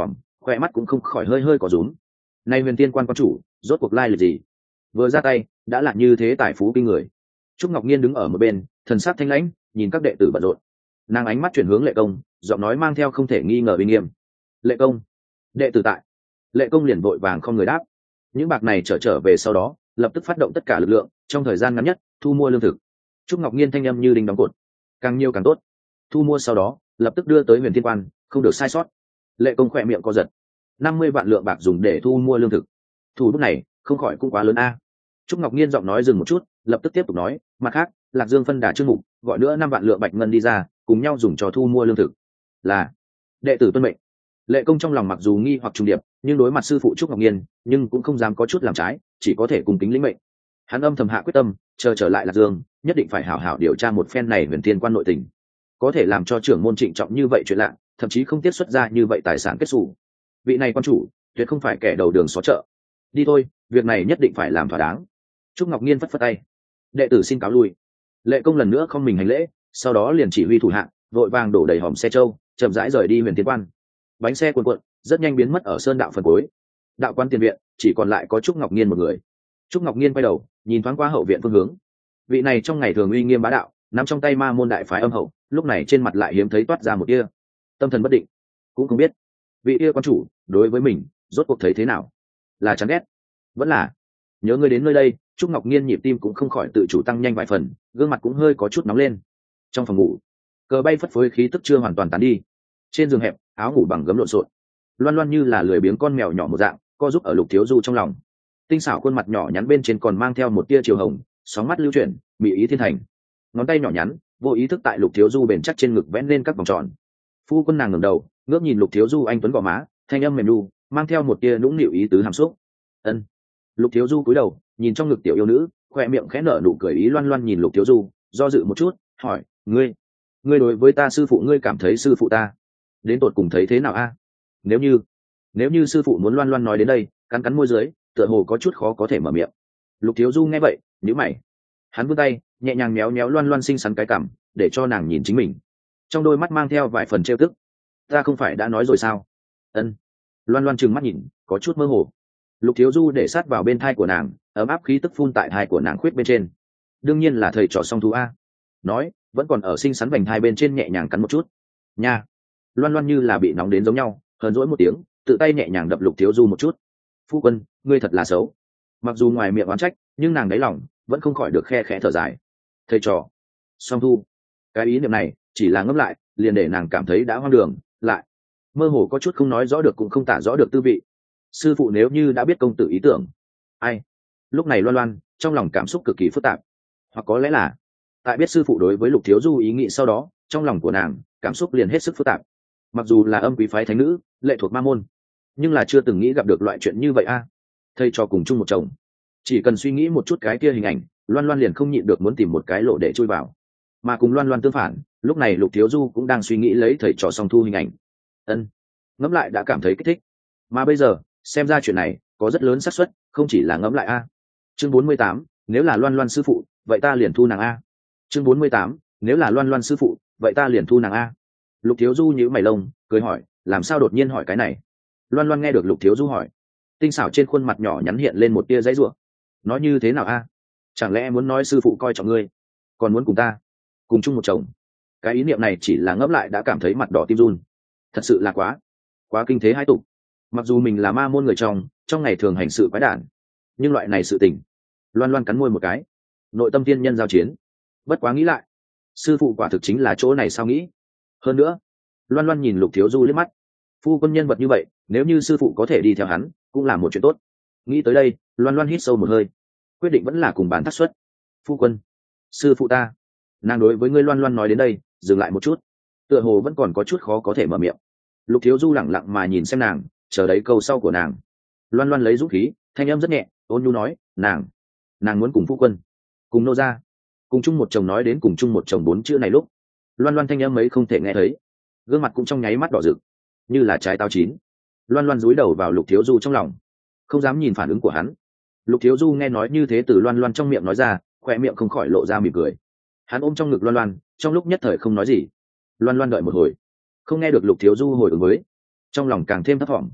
khoe mắt cũng không khỏi hơi hơi có rúm. Nay huyền tiên quan quan chủ rốt cuộc lai lịch gì, vừa ra tay đã là như thế tài phú kinh người. Trúc Ngọc Nhiên đứng ở một bên, thần sắc thanh lãnh nhìn các đệ tử bận rộn. Nàng ánh mắt chuyển hướng Lệ Công, giọng nói mang theo không thể nghi ngờ uy nghiêm. Lệ Công, đệ tử tại. Lệ Công liền vội vàng không người đáp. Những bạc này trở trở về sau đó lập tức phát động tất cả lực lượng, trong thời gian ngắn nhất thu mua lương thực. Trúc Ngọc Nhiên thanh âm như đinh đóng cột, càng nhiều càng tốt. Thu mua sau đó lập tức đưa tới huyền thiên quan, không được sai sót. Lệ Công khỏe miệng co giật. Năm mươi vạn lượng bạc dùng để thu mua lương thực, thủ bút này không khỏi cũng quá lớn a. Trúc Ngọc Nhiên giọng nói dừng một chút, lập tức tiếp tục nói, mặt khác Lạc Dương phân đà trương mục gọi nữa năm vạn lượng bạch ngân đi ra, cùng nhau dùng cho thu mua lương thực. Là đệ tử tuân mệnh. Lệ Công trong lòng mặc dù nghi hoặc trùng điệp, nhưng đối mặt sư phụ Trúc Ngọc Nhiên nhưng cũng không dám có chút làm trái, chỉ có thể cùng kính lĩnh mệnh. Hắn âm thầm hạ quyết tâm, chờ trở lại Lạc Dương nhất định phải hảo hảo điều tra một phen này huyền thiên quan nội tình, có thể làm cho trưởng môn trịnh trọng như vậy chuyện lạ, thậm chí không tiết xuất ra như vậy tài sản kết xù. Vị này quan chủ tuyệt không phải kẻ đầu đường xó chợ. Đi thôi, việc này nhất định phải làm thỏa đáng. Trúc Ngọc Nhiên phất phất tay, đệ tử xin cáo lui. Lệ Công lần nữa không mình hành lễ, sau đó liền chỉ huy thủ hạ vội vàng đổ đầy hòm xe trâu, chậm rãi rời đi huyền thiên quan. Bánh xe cuồn cuộn rất nhanh biến mất ở sơn đạo phần cuối. Đạo quan tiền viện chỉ còn lại có Trúc Ngọc Nhiên một người. Trúc Ngọc Nhiên quay đầu nhìn thoáng qua hậu viện phương hướng. Vị này trong ngày thường uy nghiêm bá đạo, nắm trong tay ma môn đại phái âm hậu, lúc này trên mặt lại hiếm thấy toát ra một tia tâm thần bất định. Cũng không biết vị kia quan chủ đối với mình rốt cuộc thấy thế nào, là chán ghét vẫn là nhớ ngươi đến nơi đây. Trúc Ngọc Nhiên nhịp tim cũng không khỏi tự chủ tăng nhanh vài phần, gương mặt cũng hơi có chút nóng lên. Trong phòng ngủ, cờ bay phất phới khí tức chưa hoàn toàn tán đi. Trên giường hẹp, áo ngủ bằng gấm lộn xộn, loan loan như là lười biếng con mèo nhỏ một dạng co giúp ở Lục Thiếu Du trong lòng. Tinh xảo khuôn mặt nhỏ nhắn bên trên còn mang theo một tia chiều hồng, sóng mắt lưu chuyển, mỹ ý thiên thành. Ngón tay nhỏ nhắn vô ý thức tại Lục Thiếu Du bền chắc trên ngực vẽ lên các vòng tròn. Phu quân nàng ngẩng đầu ngước nhìn Lục Thiếu Du anh tuấn gò má, thanh âm mềm nu mang theo một tia nũng nịu ý tứ hàm xúc. Ân. Lục Thiếu Du cúi đầu nhìn trong ngực tiểu yêu nữ, khoe miệng khẽ nở nụ cười ý loan loan nhìn Lục Thiếu Du, do dự một chút hỏi, ngươi ngươi đối với ta sư phụ ngươi cảm thấy sư phụ ta đến tột cùng thấy thế nào a? Nếu như nếu như sư phụ muốn loan loan nói đến đây, cắn cắn môi dưới, tựa hồ có chút khó có thể mở miệng. Lục Thiếu Du nghe vậy nhíu mày, hắn vươn tay nhẹ nhàng méo méo loan loan xinh xắn cái cằm, để cho nàng nhìn chính mình, trong đôi mắt mang theo vài phần trêu tức. Ta không phải đã nói rồi sao? Ân. Loan loan trừng mắt nhìn, có chút mơ hồ. Lục Thiếu Du để sát vào bên thai của nàng, ấm áp khí tức phun tại thai của nàng khuyết bên trên. Đương nhiên là thầy trò song thú a. Nói vẫn còn ở xinh xắn vành thai bên trên nhẹ nhàng cắn một chút. Nha. Loan loan như là bị nóng đến giống nhau, hờn dỗi một tiếng, tự tay nhẹ nhàng đập Lục Thiếu Du một chút. Phu quân, ngươi thật là xấu. Mặc dù ngoài miệng oán trách, nhưng nàng đáy lòng vẫn không khỏi được khe khẽ thở dài. Thầy trò song thu, cái ý niệm này chỉ là ngẫm lại liền để nàng cảm thấy đã hoang đường, lại mơ hồ có chút không nói rõ được cũng không tả rõ được tư vị. Sư phụ nếu như đã biết công tử ý tưởng, ai? Lúc này loan loan trong lòng cảm xúc cực kỳ phức tạp, hoặc có lẽ là tại biết sư phụ đối với Lục Thiếu Du ý nghĩ sau đó, trong lòng của nàng cảm xúc liền hết sức phức tạp. Mặc dù là âm quý phái thánh nữ, lệ thuộc ma môn, nhưng là chưa từng nghĩ gặp được loại chuyện như vậy a. Thầy cho cùng chung một chồng, chỉ cần suy nghĩ một chút cái kia hình ảnh, loan loan liền không nhịn được muốn tìm một cái lỗ để chui vào. Mà cùng loan loan tương phản, lúc này Lục Thiếu Du cũng đang suy nghĩ lấy thầy trò song thu hình ảnh. Ân, ngẫm lại đã cảm thấy kích thích. Mà bây giờ xem ra chuyện này có rất lớn xác suất không chỉ là ngẫm lại a. Chương bốn mươi tám, nếu là loan loan sư phụ vậy ta liền thu nàng a. Chương bốn mươi tám, nếu là loan loan sư phụ vậy ta liền thu nàng a. Lục Thiếu Du nhíu mày lông cười hỏi, làm sao đột nhiên hỏi cái này? Loan loan nghe được Lục Thiếu Du hỏi, tinh xảo trên khuôn mặt nhỏ nhắn hiện lên một tia dãy rủa. Nói như thế nào a? Chẳng lẽ muốn nói sư phụ coi trọng ngươi, còn muốn cùng ta cùng chung một chồng? Cái ý niệm này chỉ là ngẫm lại đã cảm thấy mặt đỏ tim run. Thật sự là quá quá kinh thế hai tục. Mặc dù mình là ma môn người trong trong ngày thường hành sự quái đản, nhưng loại này sự tình, loan loan cắn môi một cái, nội tâm tiên nhân giao chiến. Bất quá nghĩ lại, sư phụ quả thực chính là chỗ này sao nghĩ. Hơn nữa, loan loan nhìn Lục Thiếu Du liếc mắt, phu quân nhân vật như vậy, nếu như sư phụ có thể đi theo hắn cũng là một chuyện tốt. Nghĩ tới đây, loan loan hít sâu một hơi, quyết định vẫn là cùng bán thắt xuất. Phu quân, sư phụ ta. Nàng đối với ngươi loan loan nói đến đây dừng lại một chút, tựa hồ vẫn còn có chút khó có thể mở miệng. Lục Thiếu Du lẳng lặng mà nhìn xem nàng, chờ đấy câu sau của nàng. Loan loan lấy dũng khí, thanh âm rất nhẹ ôn nhu nói, nàng nàng muốn cùng phu quân cùng nô gia cùng chung một chồng. Nói đến cùng chung một chồng bốn chữ này lúc loan loan thanh âm ấy không thể nghe thấy, gương mặt cũng trong nháy mắt đỏ rực như là trái táo chín. Loan loan dúi đầu vào Lục Thiếu Du trong lòng, không dám nhìn phản ứng của hắn. Lục Thiếu Du nghe nói như thế từ loan loan trong miệng nói ra, khoe miệng không khỏi lộ ra mỉm cười. Hắn ôm trong ngực loan loan, trong lúc nhất thời không nói gì. Loan loan đợi một hồi, không nghe được Lục Thiếu Du hồi ứng với, trong lòng càng thêm thấp thỏm.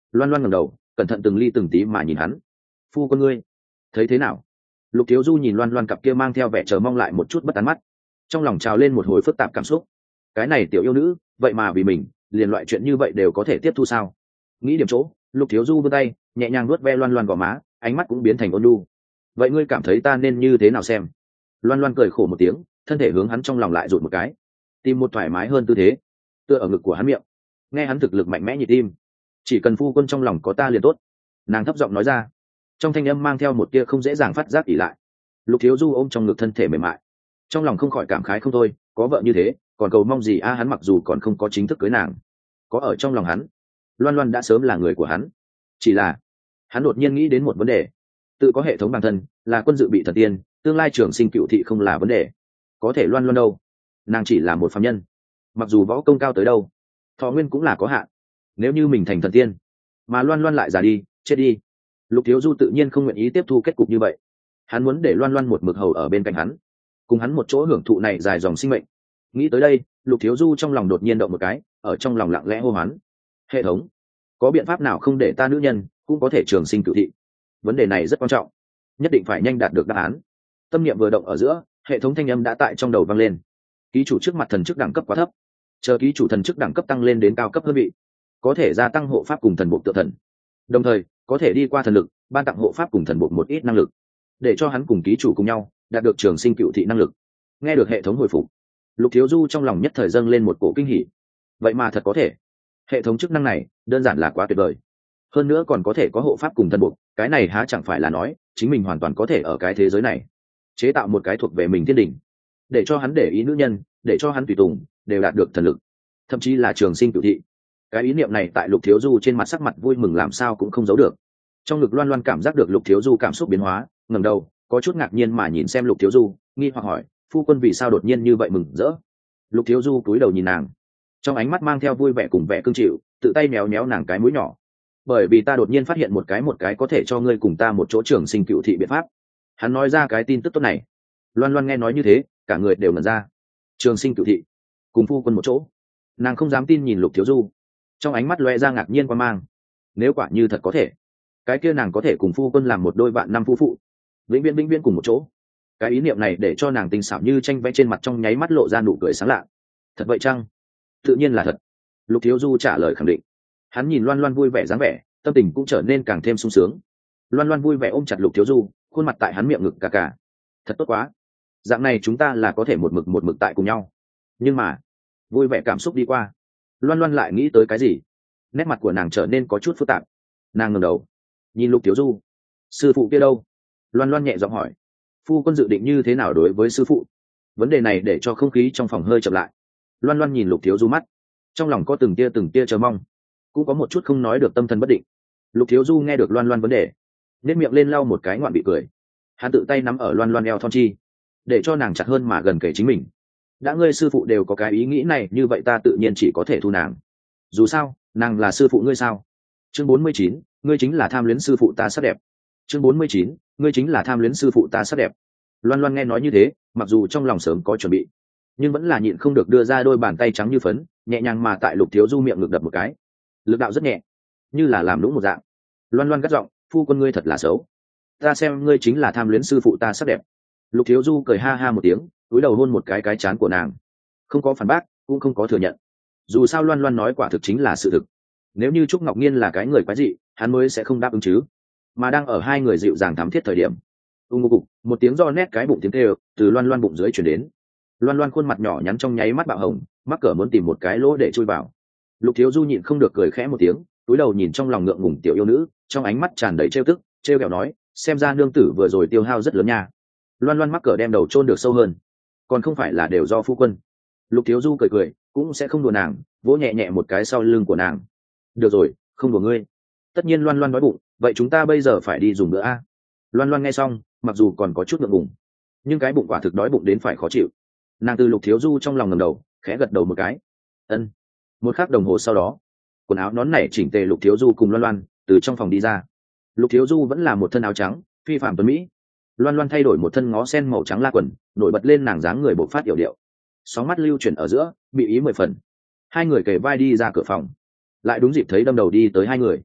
Loan Loan ngẩng đầu, cẩn thận từng ly từng tí mà nhìn hắn. Phu quân ngươi thấy thế nào? Lục Thiếu Du nhìn Loan Loan cặp kia mang theo vẻ chờ mong lại một chút bất tán mắt, trong lòng trào lên một hồi phức tạp cảm xúc. Cái này tiểu yêu nữ vậy mà vì mình liền loại chuyện như vậy đều có thể tiếp thu sao? Nghĩ điểm chỗ, Lục Thiếu Du vươn tay nhẹ nhàng nuốt ve Loan Loan gò má, ánh mắt cũng biến thành ôn nhu. Vậy ngươi cảm thấy ta nên như thế nào xem? Loan Loan cười khổ một tiếng, thân thể hướng hắn trong lòng lại rụt một cái, tìm một thoải mái hơn tư thế, tựa ở ngực của hắn miệng. Nghe hắn thực lực mạnh mẽ nhịp tim, chỉ cần phu quân trong lòng có ta liền tốt. Nàng thấp giọng nói ra, trong thanh âm mang theo một tia không dễ dàng phát giác ỉ lại. Lục Thiếu Du ôm trong ngực thân thể mềm mại, trong lòng không khỏi cảm khái không thôi, có vợ như thế còn cầu mong gì a? Hắn mặc dù còn không có chính thức cưới nàng, có ở trong lòng hắn Loan Loan đã sớm là người của hắn. Chỉ là hắn đột nhiên nghĩ đến một vấn đề, tự có hệ thống bản thân là quân dự bị thần tiên, tương lai trường sinh cựu thị không là vấn đề, có thể Loan Loan đâu, nàng chỉ là một phàm nhân, mặc dù võ công cao tới đâu thọ nguyên cũng là có hạn. Nếu như mình thành thần tiên mà Loan Loan lại già đi chết đi, Lục Thiếu Du tự nhiên không nguyện ý tiếp thu kết cục như vậy. Hắn muốn để Loan Loan một mực hầu ở bên cạnh hắn, cùng hắn một chỗ hưởng thụ này dài dòng sinh mệnh. Nghĩ tới đây, Lục Thiếu Du trong lòng đột nhiên động một cái, ở trong lòng lặng lẽ hô hoán, hệ thống, có biện pháp nào không để ta nữ nhân cũng có thể trường sinh cửu thị? Vấn đề này rất quan trọng, nhất định phải nhanh đạt được đáp án. Tâm niệm vừa động ở giữa, hệ thống thanh âm đã tại trong đầu vang lên. Ký chủ trước mặt thần chức đẳng cấp quá thấp, chờ ký chủ thần chức đẳng cấp tăng lên đến cao cấp hơn vị, có thể gia tăng hộ pháp cùng thần bộ tự thần, đồng thời có thể đi qua thần lực ban tặng hộ pháp cùng thần bộ một ít năng lực, để cho hắn cùng ký chủ cùng nhau đạt được trường sinh cựu thị năng lực. Nghe được hệ thống hồi phục, Lục Thiếu Du trong lòng nhất thời dâng lên một cổ kinh hỉ. Vậy mà thật có thể, hệ thống chức năng này đơn giản là quá tuyệt vời, hơn nữa còn có thể có hộ pháp cùng thần bộ, cái này há chẳng phải là nói chính mình hoàn toàn có thể ở cái thế giới này chế tạo một cái thuộc về mình thiên đỉnh, để cho hắn để ý nữ nhân, để cho hắn tùy tùng đều đạt được thần lực, thậm chí là trường sinh cựu thị. Cái ý niệm này tại Lục Thiếu Du trên mặt sắc mặt vui mừng làm sao cũng không giấu được. Trong ngực Loan Loan cảm giác được Lục Thiếu Du cảm xúc biến hóa, ngẩng đầu có chút ngạc nhiên mà nhìn xem Lục Thiếu Du, nghi hoặc hỏi, phu quân vì sao đột nhiên như vậy mừng rỡ? Lục Thiếu Du cúi đầu nhìn nàng, trong ánh mắt mang theo vui vẻ cùng vẻ cương chịu, tự tay méo méo nàng cái mũi nhỏ. Bởi vì ta đột nhiên phát hiện một cái một cái có thể cho ngươi cùng ta một chỗ trường sinh cựu thị biện pháp. Hắn nói ra cái tin tức tốt này. Loan Loan nghe nói như thế, cả người đều ngẩn ra. Trường sinh cựu thị cùng phu quân một chỗ? Nàng không dám tin nhìn Lục Thiếu Du, trong ánh mắt lóe ra ngạc nhiên quan mang. Nếu quả như thật có thể, cái kia nàng có thể cùng phu quân làm một đôi vạn năm phu phụ, vĩnh viễn vĩnh viễn cùng một chỗ. Cái ý niệm này để cho nàng tinh xảo như tranh vẽ trên mặt trong nháy mắt lộ ra nụ cười sáng lạ. Thật vậy chăng? Tự nhiên là thật. Lục Thiếu Du trả lời khẳng định. Hắn nhìn Loan Loan vui vẻ dáng vẻ, tâm tình cũng trở nên càng thêm sung sướng. Loan Loan vui vẻ ôm chặt Lục Thiếu Du, khuôn mặt tại hắn miệng ngực cả cả. Thật tốt quá, dạng này chúng ta là có thể một mực một mực tại cùng nhau. Nhưng mà vui vẻ cảm xúc đi qua, Loan Loan lại nghĩ tới cái gì, nét mặt của nàng trở nên có chút phức tạp. Nàng ngẩng đầu nhìn Lục Thiếu Du, sư phụ kia đâu? Loan Loan nhẹ giọng hỏi. Phu quân dự định như thế nào đối với sư phụ? Vấn đề này để cho không khí trong phòng hơi chậm lại. Loan Loan nhìn Lục Thiếu Du mắt, trong lòng có từng tia từng tia chờ mong, cũng có một chút không nói được tâm thần bất định. Lục Thiếu Du nghe được Loan Loan vấn đề, nét miệng lên lau một cái ngoạn bị cười. Hắn tự tay nắm ở Loan Loan eo thon chi, để cho nàng chặt hơn mà gần kề chính mình. Đã ngươi sư phụ đều có cái ý nghĩ này, như vậy ta tự nhiên chỉ có thể thu nàng. Dù sao nàng là sư phụ ngươi sao? Chương bốn mươi chín, ngươi chính là tham luyến sư phụ ta sắc đẹp. Chương bốn mươi chín, ngươi chính là tham luyến sư phụ ta sắc đẹp. Loan Loan nghe nói như thế, mặc dù trong lòng sớm có chuẩn bị, nhưng vẫn là nhịn không được đưa ra đôi bàn tay trắng như phấn, nhẹ nhàng mà tại Lục Thiếu Du miệng ngực đập một cái, lực đạo rất nhẹ, như là làm lũng một dạng. Loan Loan gắt giọng, phu quân ngươi thật là xấu, ta xem ngươi chính là tham luyến sư phụ ta sắc đẹp. Lục Thiếu Du cười ha ha một tiếng, cúi đầu hôn một cái cái trán của nàng, không có phản bác cũng không có thừa nhận. Dù sao Loan Loan nói quả thực chính là sự thực. Nếu như Trúc Ngọc Nhiên là cái người quái dị, hắn mới sẽ không đáp ứng chứ. Mà đang ở hai người dịu dàng thắm thiết thời điểm, ung ngô cục một tiếng do nét cái bụng tiếng kêu từ Loan Loan bụng dưới chuyển đến. Loan Loan khuôn mặt nhỏ nhắn trong nháy mắt bạo hồng, mắc cỡ muốn tìm một cái lỗ để chui vào. Lục Thiếu Du nhịn không được cười khẽ một tiếng, cúi đầu nhìn trong lòng ngượng ngùng tiểu yêu nữ, trong ánh mắt tràn đầy trêu tức, trêu ghẹo nói, xem ra nương tử vừa rồi tiêu hao rất lớn nha. Loan Loan mắc cỡ đem đầu chôn được sâu hơn, còn không phải là đều do phu quân. Lục Thiếu Du cười cười, cũng sẽ không đùa nàng, vỗ nhẹ nhẹ một cái sau lưng của nàng. Được rồi, không đùa ngươi. Tất nhiên Loan Loan nói bụng, vậy chúng ta bây giờ phải đi dùng nữa a? Loan Loan nghe xong, mặc dù còn có chút ngượng ngùng, nhưng cái bụng quả thực đói bụng đến phải khó chịu. Nàng từ Lục Thiếu Du trong lòng ngẩng đầu, khẽ gật đầu một cái. Ân. Một khắc đồng hồ sau đó, quần áo nón nảy chỉnh tề Lục Thiếu Du cùng Loan Loan từ trong phòng đi ra. Lục Thiếu Du vẫn là một thân áo trắng, phi phàm tuấn mỹ. Loan Loan thay đổi một thân ngó sen màu trắng la quần, nổi bật lên nàng dáng người bộc phát yểu điệu. Sóng mắt lưu chuyển ở giữa, bị ý mười phần. Hai người kề vai đi ra cửa phòng, lại đúng dịp thấy đâm đầu đi tới hai người.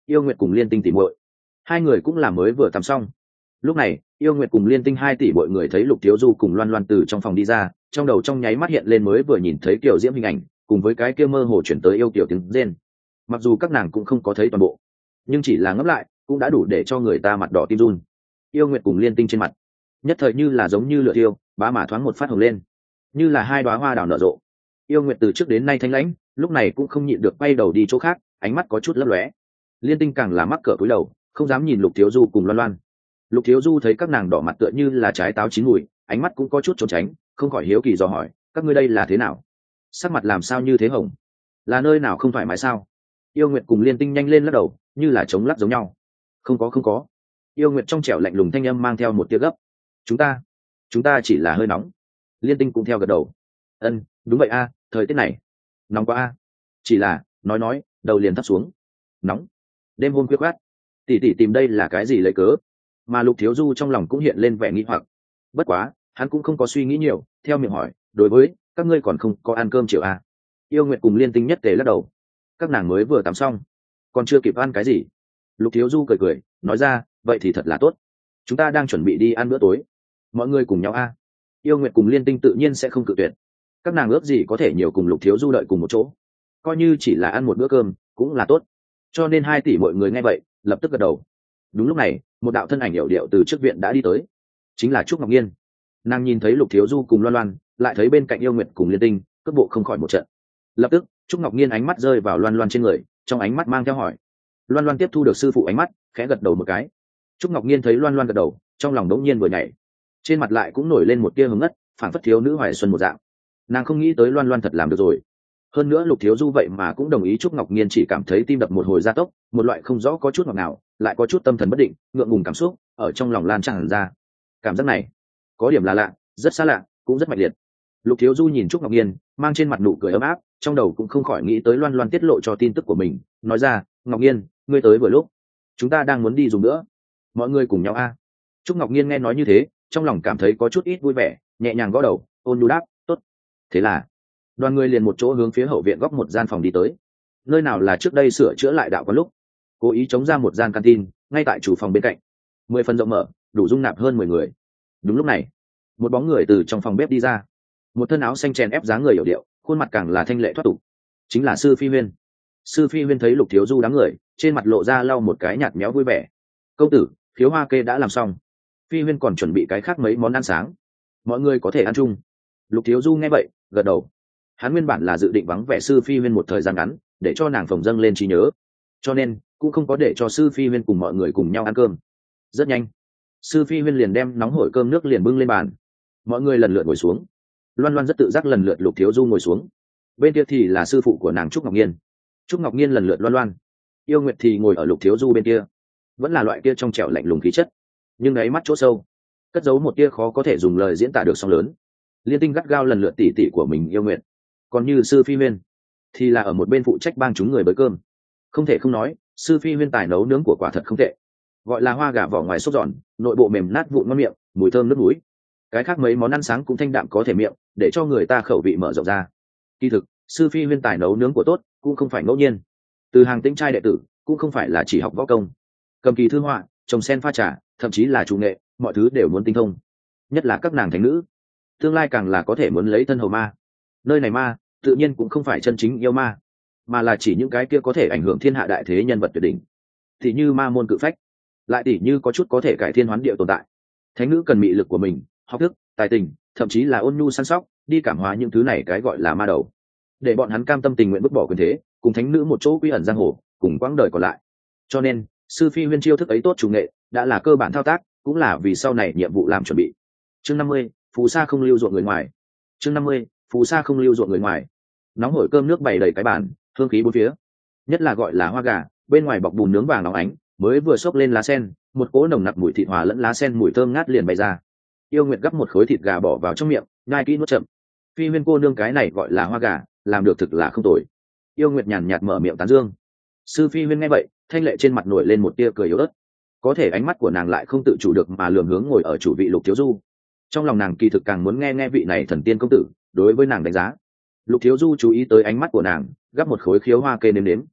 Yêu Nguyệt cùng Liên Tinh tỉ muội, hai người cũng là mới vừa tắm xong. Lúc này Yêu Nguyệt cùng Liên Tinh hai tỷ muội người thấy Lục Thiếu Du cùng Loan Loan từ trong phòng đi ra, trong đầu trong nháy mắt hiện lên mới vừa nhìn thấy kiểu diễm hình ảnh, cùng với cái kia mơ hồ chuyển tới yêu kiểu tiếng rên. Mặc dù các nàng cũng không có thấy toàn bộ, nhưng chỉ là ngẫm lại cũng đã đủ để cho người ta mặt đỏ tim run. Yêu Nguyệt cùng Liên Tinh trên mặt nhất thời như là giống như lửa thiêu, bá mà thoáng một phát hồng lên, như là hai đóa hoa đào nở rộ. Yêu Nguyệt từ trước đến nay thanh lãnh, lúc này cũng không nhịn được quay đầu đi chỗ khác, ánh mắt có chút lấp lóe. Liên Tinh càng là mắc cỡ cúi đầu, không dám nhìn Lục Thiếu Du cùng Loan Loan. Lục Thiếu Du thấy các nàng đỏ mặt tựa như là trái táo chín mùi, ánh mắt cũng có chút trốn tránh, không khỏi hiếu kỳ dò hỏi, các ngươi đây là thế nào? Sắc mặt làm sao như thế hồng? Là nơi nào không thoải mái sao? Yêu Nguyệt cùng Liên Tinh nhanh lên lắc đầu, như là chống lắc giống nhau. Không có không có. Yêu Nguyệt trong trẻo lạnh lùng thanh âm mang theo một tia gấp. Chúng ta, chúng ta chỉ là hơi nóng. Liên Tinh cũng theo gật đầu. Ân, đúng vậy a, thời tiết này nóng quá a. Chỉ là, nói nói, đầu liền thấp xuống. Nóng. Đêm hôm khuya khoắt, tỷ tỷ tìm đây là cái gì lấy cớ? Mà Lục Thiếu Du trong lòng cũng hiện lên vẻ nghi hoặc. Bất quá, hắn cũng không có suy nghĩ nhiều, theo miệng hỏi, đối với các ngươi còn không có ăn cơm chiều à? Yêu Nguyệt cùng Liên Tinh nhất tề lắc đầu. Các nàng mới vừa tắm xong, còn chưa kịp ăn cái gì. Lục Thiếu Du cười cười, nói ra, vậy thì thật là tốt. Chúng ta đang chuẩn bị đi ăn bữa tối, mọi người cùng nhau a. Yêu Nguyệt cùng Liên Tinh tự nhiên sẽ không cự tuyệt. Các nàng ước gì có thể nhiều cùng Lục Thiếu Du đợi cùng một chỗ, coi như chỉ là ăn một bữa cơm cũng là tốt. Cho nên hai tỷ mọi người nghe vậy, lập tức gật đầu. Đúng lúc này, một đạo thân ảnh hiểu điệu từ trước viện đã đi tới, chính là Trúc Ngọc Nhiên. Nàng nhìn thấy Lục Thiếu Du cùng Loan Loan, lại thấy bên cạnh Yêu Nguyệt cùng Liên Tinh, cước bộ không khỏi một trận. Lập tức Trúc Ngọc Nhiên ánh mắt rơi vào Loan Loan trên người, trong ánh mắt mang theo hỏi. Loan Loan tiếp thu được sư phụ ánh mắt, khẽ gật đầu một cái. Trúc Ngọc Nhiên thấy Loan Loan gật đầu, trong lòng đống nhiên vừa nhảy, trên mặt lại cũng nổi lên một tia hứng ngất, phảng phất thiếu nữ hoài xuân một dạng. Nàng không nghĩ tới Loan Loan thật làm được rồi. Hơn nữa Lục Thiếu Du vậy mà cũng đồng ý. Trúc Ngọc Nhiên chỉ cảm thấy tim đập một hồi gia tốc, một loại không rõ có chút ngọt ngào, lại có chút tâm thần bất định, ngượng ngùng cảm xúc ở trong lòng lan tràn ra. Cảm giác này có điểm là lạ, rất xa lạ, cũng rất mạnh liệt. Lục Thiếu Du nhìn Trúc Ngọc Nhiên, mang trên mặt nụ cười ấm áp, trong đầu cũng không khỏi nghĩ tới Loan Loan tiết lộ cho tin tức của mình, nói ra, Ngọc Nhiên, ngươi tới vừa lúc, chúng ta đang muốn đi dùng nữa, mọi người cùng nhau a. Trúc Ngọc Nhiên nghe nói như thế, trong lòng cảm thấy có chút ít vui vẻ, nhẹ nhàng gõ đầu, ôn nhu đáp, tốt. Thế là đoàn người liền một chỗ hướng phía hậu viện góc một gian phòng đi tới, nơi nào là trước đây sửa chữa lại đạo có lúc cố ý chống ra một gian canteen ngay tại chủ phòng bên cạnh, mười phần rộng mở, đủ dung nạp hơn mười người. Đúng lúc này, một bóng người từ trong phòng bếp đi ra, một thân áo xanh chèn ép dáng người hiểu điệu, khuôn mặt càng là thanh lệ thoát tục, chính là Sư Phi Huyên. Sư Phi Huyên thấy Lục Thiếu Du đám người, trên mặt lộ ra lau một cái nhạt méo vui vẻ. Công tử, khiếu hoa kê đã làm xong, Phi Huyên còn chuẩn bị cái khác mấy món ăn sáng, mọi người có thể ăn chung. Lục Thiếu Du nghe vậy, gật đầu. Hắn nguyên bản là dự định vắng vẻ Sư Phi Huyên một thời gian ngắn, để cho nàng phồng dâng lên trí nhớ, cho nên cũng không có để cho Sư Phi Huyên cùng mọi người cùng nhau ăn cơm. Rất nhanh, Sư Phi Huyên liền đem nóng hổi cơm nước liền bưng lên bàn, mọi người lần lượt ngồi xuống. Loan Loan rất tự giác lần lượt Lục Thiếu Du ngồi xuống, bên kia thì là sư phụ của nàng Trúc Ngọc Nhiên. Trúc Ngọc Nhiên lần lượt Loan Loan. Yêu Nguyệt thì ngồi ở Lục Thiếu Du bên kia, vẫn là loại kia trong trẻo lạnh lùng khí chất, nhưng đáy mắt chỗ sâu cất giấu một tia khó có thể dùng lời diễn tả được song lớn. Liên Tinh gắt gao lần lượt tỉ tỉ của mình Yêu Nguyệt, còn như Sư Phi Huyên thì là ở một bên phụ trách bang chúng người bới cơm. Không thể không nói, Sư Phi Huyên tài nấu nướng của quả thật không tệ, gọi là hoa gà vỏ ngoài xốp giòn, nội bộ mềm nát vụn ngon miệng, mùi thơm nước núi. Cái khác mấy món ăn sáng cũng thanh đạm có thể miệng, để cho người ta khẩu vị mở rộng ra. Kỳ thực, Sư Phi Huyên tài nấu nướng của tốt cũng không phải ngẫu nhiên. Từ hàng tinh trai đệ tử cũng không phải là chỉ học võ công, cầm kỳ thư họa, trồng sen pha trà, thậm chí là chủ nghệ, mọi thứ đều muốn tinh thông. Nhất là các nàng thánh nữ, tương lai càng là có thể muốn lấy thân hầu ma. Nơi này ma tự nhiên cũng không phải chân chính yêu ma, mà là chỉ những cái kia có thể ảnh hưởng thiên hạ đại thế nhân vật tuyệt đỉnh, thì như ma môn cự phách, lại tỉ như có chút có thể cải thiên hoán địa tồn tại. Thánh nữ cần mị lực của mình, học thức, tài tình, thậm chí là ôn nhu săn sóc, đi cảm hóa những thứ này cái gọi là ma đầu, để bọn hắn cam tâm tình nguyện vứt bỏ quyền thế, cùng thánh nữ một chỗ quy ẩn giang hồ, cùng quãng đời còn lại. Cho nên Sư Phi Huyên chiêu thức ấy tốt chủ nghệ đã là cơ bản thao tác, cũng là vì sau này nhiệm vụ làm chuẩn bị. Chương năm mươi, phù sa không lưu ruộng người ngoài. Chương năm mươi, phù sa không lưu ruộng người ngoài. Nóng hổi cơm nước bày đầy cái bàn, hương khí bốn phía, nhất là gọi là hoa gà, bên ngoài bọc bùn nướng vàng óng ánh, mới vừa xốc lên lá sen, một cỗ nồng nặc mùi thịt hòa lẫn lá sen mùi thơm ngát liền bay ra. Yêu Nguyệt gắp một khối thịt gà bỏ vào trong miệng, nhai kỹ nuốt chậm. Phi Huyên cô nương cái này gọi là hoa gà, làm được thực là không tồi. Yêu Nguyệt nhàn nhạt mở miệng tán dương. Sư Phi Huyên nghe vậy, thanh lệ trên mặt nổi lên một tia cười yếu ớt, có thể ánh mắt của nàng lại không tự chủ được mà lườm hướng ngồi ở chủ vị Lục Thiếu Du. Trong lòng nàng kỳ thực càng muốn nghe nghe vị này thần tiên công tử đối với nàng đánh giá. Lục Thiếu Du chú ý tới ánh mắt của nàng, gắp một khối khiếu hoa kê nếm nếm.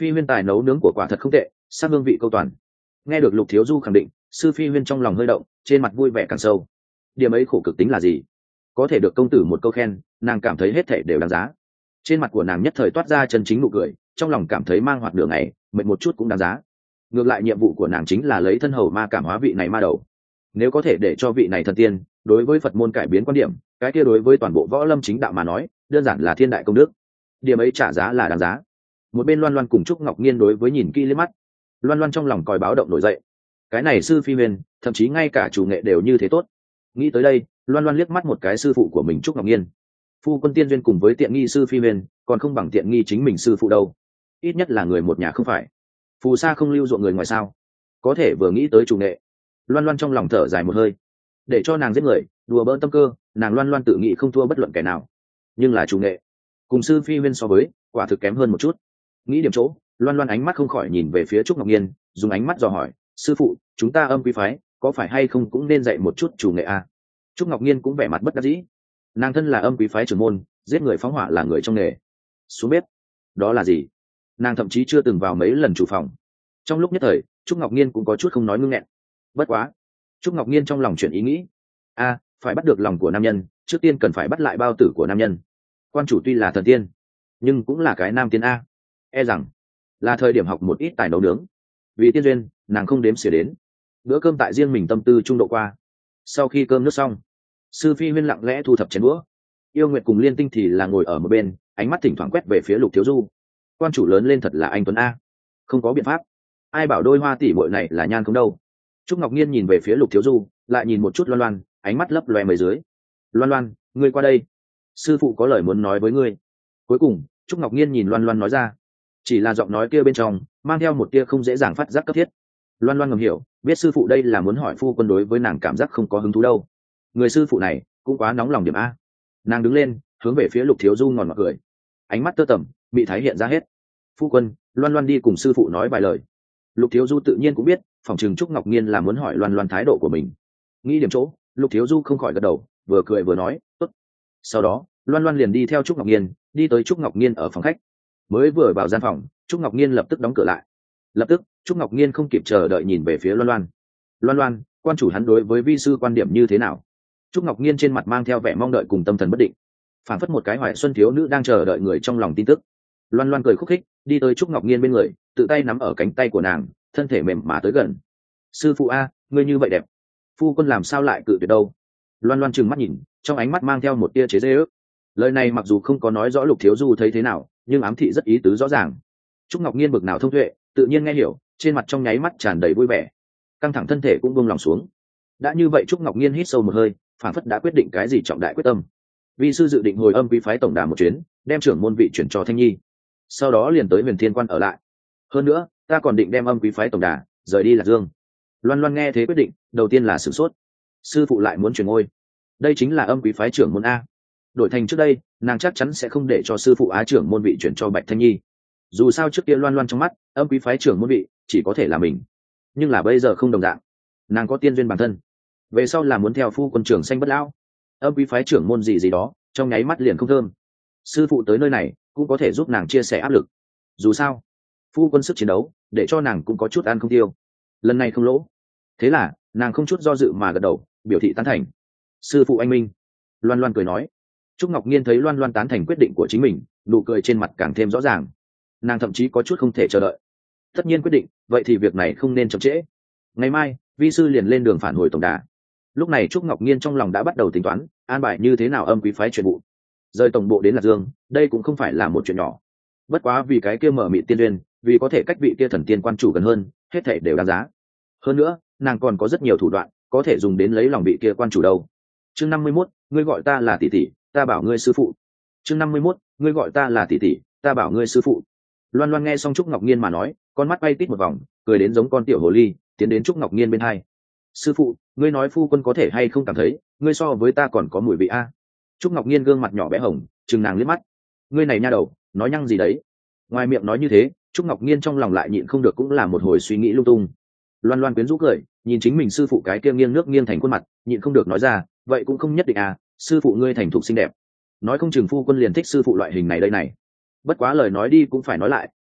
Phi huyên tài nấu nướng của quả thật không tệ, sắc hương vị câu toàn. Nghe được Lục Thiếu Du khẳng định, sư phi huyên trong lòng hơi động, trên mặt vui vẻ càng sâu. Điểm ấy khổ cực tính là gì? Có thể được công tử một câu khen, nàng cảm thấy hết thảy đều đáng giá. Trên mặt của nàng nhất thời toát ra chân chính nụ cười, trong lòng cảm thấy mang hoạt đường này, mệt một chút cũng đáng giá. Ngược lại nhiệm vụ của nàng chính là lấy thân hầu ma cảm hóa vị này ma đầu. Nếu có thể để cho vị này thần tiên đối với Phật môn cải biến quan điểm, cái kia đối với toàn bộ võ lâm chính đạo mà nói, đơn giản là thiên đại công đức. Điểm ấy trả giá là đáng giá. Một bên Loan Loan cùng Trúc Ngọc Nhiên đối với nhìn kỹ liếc mắt. Loan Loan trong lòng còi báo động nổi dậy. Cái này sư phi huyền, thậm chí ngay cả chủ nghệ đều như thế tốt. Nghĩ tới đây, Loan Loan liếc mắt một cái sư phụ của mình Trúc Ngọc Nhiên. Phu quân tiên duyên cùng với tiện nghi sư phi huyền, còn không bằng tiện nghi chính mình sư phụ đâu. Ít nhất là người một nhà không phải. Phù sa không lưu ruộng người ngoài sao? Có thể vừa nghĩ tới chủ nghệ, Loan Loan trong lòng thở dài một hơi. Để cho nàng giết người, đùa bỡn tâm cơ, nàng Loan Loan tự nghĩ không thua bất luận kẻ nào. Nhưng là chủ nghệ, cùng sư phi huyên so với, quả thực kém hơn một chút. Nghĩ điểm chỗ, Loan Loan ánh mắt không khỏi nhìn về phía Trúc Ngọc Nhiên, dùng ánh mắt dò hỏi, sư phụ, chúng ta âm quý phái, có phải hay không cũng nên dạy một chút chủ nghệ à? Trúc Ngọc Nhiên cũng vẻ mặt bất đắc dĩ. Nàng thân là âm quý phái trưởng môn, giết người phóng hỏa là người trong nghề. Xuống bếp, đó là gì? Nàng thậm chí chưa từng vào mấy lần chủ phòng. Trong lúc nhất thời, Trúc Ngọc Nhiên cũng có chút không nói ngưng nghẹn. Bất quá, Trúc Ngọc Nhiên trong lòng chuyển ý nghĩ, a, phải bắt được lòng của nam nhân, trước tiên cần phải bắt lại bao tử của nam nhân. Quan chủ tuy là thần tiên, nhưng cũng là cái nam tiên a, e rằng là thời điểm học một ít tài nấu nướng. Vì tiên duyên, nàng không đếm xỉa đến. Bữa cơm tại riêng mình tâm tư trung độ qua. Sau khi cơm nước xong, sư phi huyên lặng lẽ thu thập chén đũa. Yêu Nguyệt cùng Liên Tinh thì là ngồi ở một bên, ánh mắt thỉnh thoảng quét về phía Lục Thiếu Du. Quan chủ lớn lên thật là anh tuấn a. Không có biện pháp, ai bảo đôi hoa tỷ muội này là nhan không đâu. Trúc Ngọc Nhiên nhìn về phía Lục Thiếu Du, lại nhìn một chút Loan Loan, ánh mắt lấp loe mấy dưới. Loan Loan, ngươi qua đây, sư phụ có lời muốn nói với ngươi. Cuối cùng, Trúc Ngọc Nhiên nhìn Loan Loan nói ra, chỉ là giọng nói kia bên trong mang theo một tia không dễ dàng phát giác cấp thiết. Loan Loan ngầm hiểu, biết sư phụ đây là muốn hỏi phu quân đối với nàng cảm giác không có hứng thú đâu. Người sư phụ này cũng quá nóng lòng điểm a. Nàng đứng lên, hướng về phía Lục Thiếu Du ngòn ngọt cười, ánh mắt tơ tầm, bị thái hiện ra hết. Phu quân, Loan Loan đi cùng sư phụ nói vài lời. Lục Thiếu Du tự nhiên cũng biết, phòng trường Trúc Ngọc Nhiên là muốn hỏi Loan Loan thái độ của mình. Nghĩ điểm chỗ, Lục Thiếu Du không khỏi gật đầu, vừa cười vừa nói, tốt. Sau đó, Loan Loan liền đi theo Trúc Ngọc Nhiên, đi tới Trúc Ngọc Nhiên ở phòng khách. Mới vừa vào gian phòng, Trúc Ngọc Nhiên lập tức đóng cửa lại. Lập tức, Trúc Ngọc Nhiên không kịp chờ đợi nhìn về phía Loan Loan. Loan Loan, quan chủ hắn đối với vi sư quan điểm như thế nào? Trúc Ngọc Nhiên trên mặt mang theo vẻ mong đợi cùng tâm thần bất định, phảng phất một cái hoài xuân thiếu nữ đang chờ đợi người trong lòng tin tức. Loan Loan cười khúc khích, đi tới Trúc Ngọc Nhiên bên người, tự tay nắm ở cánh tay của nàng, thân thể mềm mà tới gần. Sư phụ a, ngươi như vậy đẹp, phu quân làm sao lại cự tuyệt đâu? Loan Loan trừng mắt nhìn, trong ánh mắt mang theo một tia chế giễu. Lời này mặc dù không có nói rõ Lục Thiếu Du thấy thế nào, nhưng ám thị rất ý tứ rõ ràng. Trúc Ngọc Nhiên bực nào thông tuệ, tự nhiên nghe hiểu, trên mặt trong nháy mắt tràn đầy vui vẻ, căng thẳng thân thể cũng buông lòng xuống. Đã như vậy, Trúc Ngọc Nhiên hít sâu một hơi, phản phất đã quyết định cái gì trọng đại quyết tâm. Vi sư dự định hồi âm quý phái tổng đà một chuyến, đem trưởng môn vị chuyển cho Thanh Nhi, sau đó liền tới Huyền Thiên Quan ở lại. Hơn nữa, ta còn định đem âm quý phái tổng đà rời đi Lạc Dương. Loan Loan nghe thế quyết định, đầu tiên là sửng sốt. Sư phụ lại muốn chuyển ngôi, đây chính là âm quý phái trưởng môn a. Đổi thành trước đây, nàng chắc chắn sẽ không để cho sư phụ á trưởng môn vị chuyển cho Bạch Thanh Nhi. Dù sao trước kia Loan Loan trong mắt, âm quý phái trưởng môn vị chỉ có thể là mình. Nhưng là bây giờ không đồng dạng, nàng có tiên duyên bản thân, về sau là muốn theo phu quân trưởng xanh bất lão. Âm quý phái trưởng môn gì gì đó, trong nháy mắt liền không thơm. Sư phụ tới nơi này cũng có thể giúp nàng chia sẻ áp lực. Dù sao, phu quân sức chiến đấu để cho nàng cũng có chút ăn không tiêu, lần này không lỗ. Thế là nàng không chút do dự mà gật đầu, biểu thị tán thành. Sư phụ anh minh. Loan Loan cười nói. Trúc Ngọc Nhiên thấy Loan Loan tán thành quyết định của chính mình, nụ cười trên mặt càng thêm rõ ràng. Nàng thậm chí có chút không thể chờ đợi. Tất nhiên quyết định, vậy thì việc này không nên chậm trễ. Ngày mai, vi sư liền lên đường phản hồi tổng đà. Lúc này Trúc Ngọc Nhiên trong lòng đã bắt đầu tính toán, an bài như thế nào âm quý phái chuyện vụ. Rời tổng bộ đến Lạc Dương, đây cũng không phải là một chuyện nhỏ. Bất quá vì cái kia mở mịt tiên duyên, vì có thể cách vị kia thần tiên quan chủ gần hơn, hết thảy đều đáng giá. Hơn nữa, nàng còn có rất nhiều thủ đoạn, có thể dùng đến lấy lòng vị kia quan chủ đâu. Chương năm mươi mốt, ngươi gọi ta là tỷ tỷ, ta bảo ngươi sư phụ. Chương năm mươi mốt, ngươi gọi ta là tỷ tỷ, ta bảo ngươi sư phụ. Loan Loan nghe xong Trúc Ngọc Nhiên mà nói, con mắt bay tít một vòng, cười đến giống con tiểu hồ ly, tiến đến Trúc Ngọc Nhiên bên hai. Sư phụ, ngươi nói phu quân có thể hay không cảm thấy, ngươi so với ta còn có mùi vị a? Trúc Ngọc Nhiên gương mặt nhỏ bé hồng, chừng nàng liếc mắt. Ngươi này nha đầu, nói nhăng gì đấy? Ngoài miệng nói như thế, Trúc Ngọc Nhiên trong lòng lại nhịn không được cũng là một hồi suy nghĩ lung tung. Loan Loan quyến rũ cười, nhìn chính mình sư phụ cái kia nghiêng nước nghiêng thành khuôn mặt, nhịn không được nói ra, vậy cũng không nhất định à, sư phụ ngươi thành thục xinh đẹp, nói không chừng phu quân liền thích sư phụ loại hình này đây này. Bất quá lời nói đi cũng phải nói lại,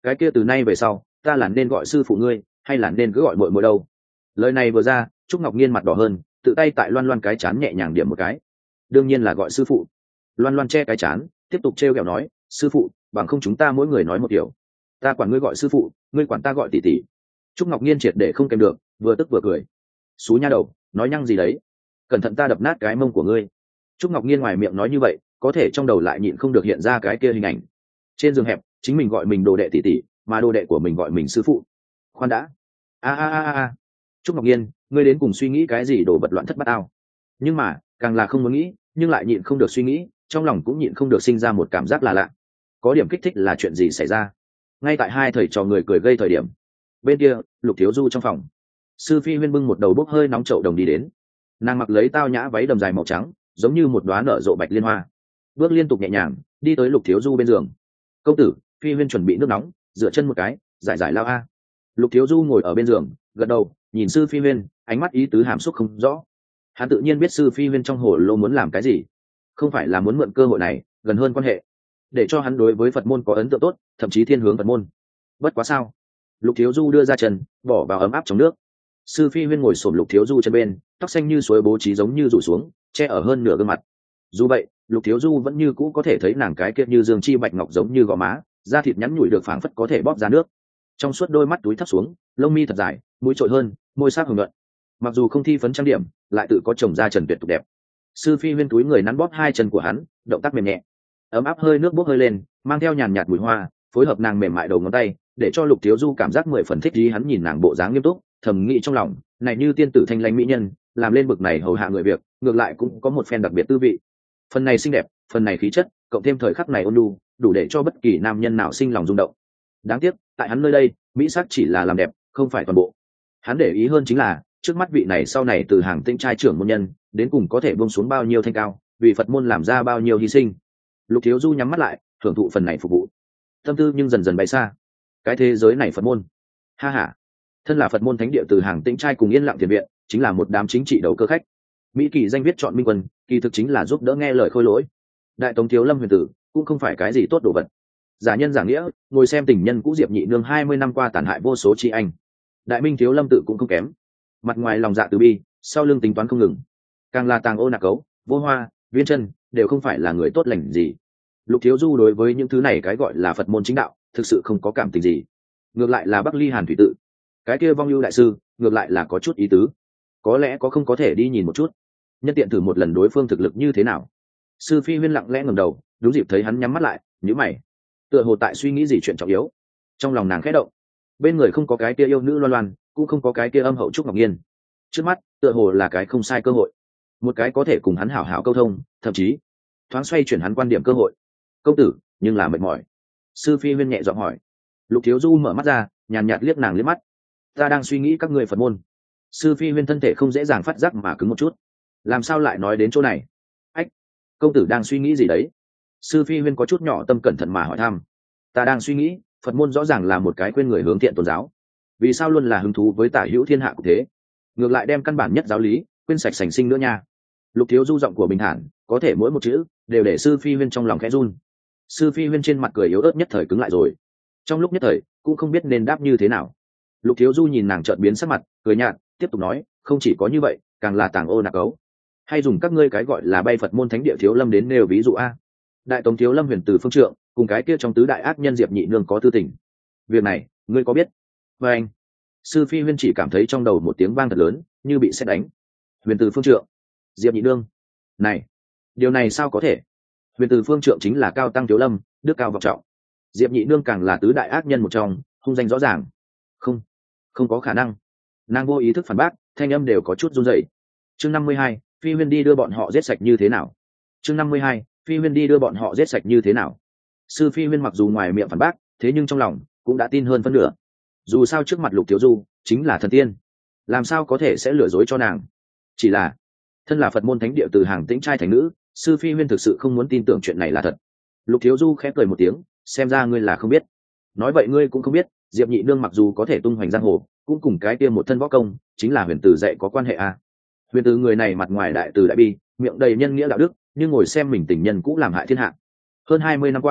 cái kia từ nay về sau ta là nên gọi sư phụ ngươi hay là nên cứ gọi muội muội đâu? Lời này vừa ra, Trúc Ngọc Nhiên mặt đỏ hơn, tự tay tại loan loan cái chán nhẹ nhàng điểm một cái. Đương nhiên là gọi sư phụ. Loan loan che cái chán, tiếp tục trêu ghẹo nói, sư phụ, bằng không chúng ta mỗi người nói một kiểu. Ta quản ngươi gọi sư phụ, ngươi quản ta gọi tỷ tỷ. Trúc Ngọc Nhiên triệt để không kèm được, vừa tức vừa cười. Xú nha đầu, nói nhăng gì đấy? Cẩn thận ta đập nát cái mông của ngươi. Trúc Ngọc Nhiên ngoài miệng nói như vậy, có thể trong đầu lại nhịn không được hiện ra cái kia hình ảnh. Trên giường hẹp, chính mình gọi mình đồ đệ tỷ tỷ, mà đồ đệ của mình gọi mình sư phụ. Khoan đã. A a a a. Trúc Ngọc Nhiên, ngươi đến cùng suy nghĩ cái gì đồ vật loạn thất bát ao? Nhưng mà, càng là không muốn nghĩ, nhưng lại nhịn không được suy nghĩ, trong lòng cũng nhịn không được sinh ra một cảm giác là lạ. Có điểm kích thích là chuyện gì xảy ra? Ngay tại hai thầy trò người cười gây thời điểm, bên kia, Lục Thiếu Du trong phòng, Sư Phi Huyên bưng một đầu bốc hơi nóng chậu đồng đi đến. Nàng mặc lấy tao nhã váy đầm dài màu trắng, giống như một đóa nở rộ bạch liên hoa, bước liên tục nhẹ nhàng đi tới Lục Thiếu Du bên giường. Công tử, Phi Huyên chuẩn bị nước nóng, dựa chân một cái, giải giải lao a. Lục Thiếu Du ngồi ở bên giường, gật đầu, nhìn Sư Phi Huyên, ánh mắt ý tứ hàm xúc không rõ. Hắn tự nhiên biết Sư Phi Huyên trong hồ lô muốn làm cái gì, không phải là muốn mượn cơ hội này gần hơn quan hệ, để cho hắn đối với Phật môn có ấn tượng tốt, thậm chí thiên hướng Phật môn. Bất quá sao? Lục Thiếu Du đưa ra chân, bỏ vào ấm áp trong nước. Sư Phi Huyên ngồi xổm Lục Thiếu Du chân bên, tóc xanh như suối bố trí giống như rủ xuống, che ở hơn nửa gương mặt. Dù vậy, Lục Thiếu Du vẫn như cũ có thể thấy nàng cái kia như dương chi bạch ngọc giống như gò má, da thịt nhắn nhủi được phảng phất có thể bóp ra nước. Trong suốt đôi mắt túi thấp xuống, lông mi thật dài, mũi trội hơn, môi sắc hồng nhuận. Mặc dù không thi phấn trang điểm, lại tự có chồng da trần tuyệt tục đẹp. Sư Phi Huyên túi người nắn bóp hai chân của hắn, động tác mềm nhẹ, ấm áp hơi nước bốc hơi lên, mang theo nhàn nhạt mùi hoa, phối hợp nàng mềm mại đầu ngón tay, để cho Lục Thiếu Du cảm giác mười phần thích ý. Hắn nhìn nàng bộ dáng nghiêm túc, thầm nghĩ trong lòng, này như tiên tử thanh lãnh mỹ nhân, làm lên bực này hầu hạ người việc, ngược lại cũng có một phen đặc biệt tư vị. Phần này xinh đẹp, phần này khí chất, cộng thêm thời khắc này ôn nhu, đủ để cho bất kỳ nam nhân nào sinh lòng rung động. Đáng tiếc, tại hắn nơi đây, mỹ sắc chỉ là làm đẹp, không phải toàn bộ. Hắn để ý hơn chính là, trước mắt vị này sau này từ hàng tinh trai trưởng môn nhân, đến cùng có thể buông xuống bao nhiêu thanh cao, vì Phật môn làm ra bao nhiêu hy sinh. Lục Thiếu Du nhắm mắt lại, hưởng thụ phần này phục vụ. Tâm tư nhưng dần dần bay xa. Cái thế giới này Phật môn, ha ha, thân là Phật môn thánh địa từ hàng tĩnh trai cùng yên lặng thiền viện, chính là một đám chính trị đấu cơ khách. Mỹ kỳ danh viết chọn minh quân, kỳ thực chính là giúp đỡ nghe lời khôi lỗi. Đại tống thiếu lâm huyền tử cũng không phải cái gì tốt đồ vật. Giả nhân giả nghĩa, ngồi xem tình nhân cũ Diệp Nhị Nương hai mươi năm qua tàn hại vô số chị anh. Đại minh thiếu lâm tự cũng không kém, mặt ngoài lòng dạ từ bi, sau lưng tính toán không ngừng. Càng là tàng ô nạc cấu, vô hoa, viên chân, đều không phải là người tốt lành gì. Lục Thiếu Du đối với những thứ này cái gọi là Phật môn chính đạo, thực sự không có cảm tình gì. Ngược lại là Bắc Ly Hàn thủy tự, cái kia vong ưu đại sư, ngược lại là có chút ý tứ. Có lẽ có không có thể đi nhìn một chút, nhân tiện thử một lần đối phương thực lực như thế nào. Sư Phi Huyên lặng lẽ ngẩng đầu, đúng dịp thấy hắn nhắm mắt lại, nhíu mày, tựa hồ tại suy nghĩ gì chuyện trọng yếu. Trong lòng nàng khẽ động, bên người không có cái kia yêu nữ Loan Loan, cũng không có cái kia âm hậu Trúc Ngọc Nhiên. Trước mắt, tựa hồ là cái không sai cơ hội, một cái có thể cùng hắn hảo hảo câu thông, thậm chí thoáng xoay chuyển hắn quan điểm cơ hội. Công tử, nhưng là mệt mỏi. Sư Phi Huyên nhẹ giọng hỏi. Lục Thiếu Du mở mắt ra, nhàn nhạt liếc nàng liếc mắt. Ta đang suy nghĩ các ngươi Phật môn. Sư Phi Huyên thân thể không dễ dàng phát giác mà cứng một chút. Làm sao lại nói đến chỗ này? Ách, công tử đang suy nghĩ gì đấy? Sư Phi Huyên có chút nhỏ tâm cẩn thận mà hỏi thăm. Ta đang suy nghĩ, Phật môn rõ ràng là một cái khuyên người hướng thiện tôn giáo, vì sao luôn là hứng thú với tả hữu thiên hạ của thế, ngược lại đem căn bản nhất giáo lý quên sạch sành sinh nữa nha. Lục Thiếu Du giọng của bình thản, có thể mỗi một chữ đều để Sư Phi Huyên trong lòng khẽ run. Sư Phi Huyên trên mặt cười yếu ớt nhất thời cứng lại rồi, trong lúc nhất thời cũng không biết nên đáp như thế nào. Lục Thiếu Du nhìn nàng chợt biến sắc mặt, cười nhạt, tiếp tục nói, không chỉ có như vậy, càng là tàng ô nạc ấu, hay dùng các ngươi cái gọi là bay Phật môn thánh địa thiếu lâm đến nêu ví dụ a. Đại tống thiếu lâm huyền từ phương trượng cùng cái kia trong tứ đại ác nhân Diệp Nhị Nương có tư tình, việc này ngươi có biết? Và anh, Sư Phi Huyên chỉ cảm thấy trong đầu một tiếng vang thật lớn, như bị sét đánh. Huyền từ phương trượng, Diệp Nhị Nương, này, điều này sao có thể? Huyền từ phương trượng chính là cao tăng thiếu lâm, đức cao vọng trọng, Diệp Nhị Nương càng là tứ đại ác nhân một trong, hung danh rõ ràng. Không, không có khả năng. Nàng vô ý thức phản bác, thanh âm đều có chút run rẩy. Chương năm mươi hai, Phi Huyên đi đưa bọn họ giết sạch như thế nào? Chương năm mươi hai, Phi Huyên đi đưa bọn họ giết sạch như thế nào? Sư Phi Huyên mặc dù ngoài miệng phản bác, thế nhưng trong lòng cũng đã tin hơn phân nửa. Dù sao trước mặt Lục Thiếu Du chính là thần tiên, làm sao có thể sẽ lừa dối cho nàng? Chỉ là thân là Phật môn thánh địa từ hàng tĩnh trai thành nữ, Sư Phi Huyên thực sự không muốn tin tưởng chuyện này là thật. Lục Thiếu Du khẽ cười một tiếng, xem ra ngươi là không biết. Nói vậy ngươi cũng không biết, Diệp Nhị Nương mặc dù có thể tung hoành giang hồ, cũng cùng cái kia một thân võ công chính là huyền tử dạy có quan hệ à? Huyền tử người này mặt ngoài đại từ đại bi, miệng đầy nhân nghĩa đạo đức, nhưng ngồi xem mình tình nhân cũng làm hại thiên hạ. Hơn hai mươi năm qua,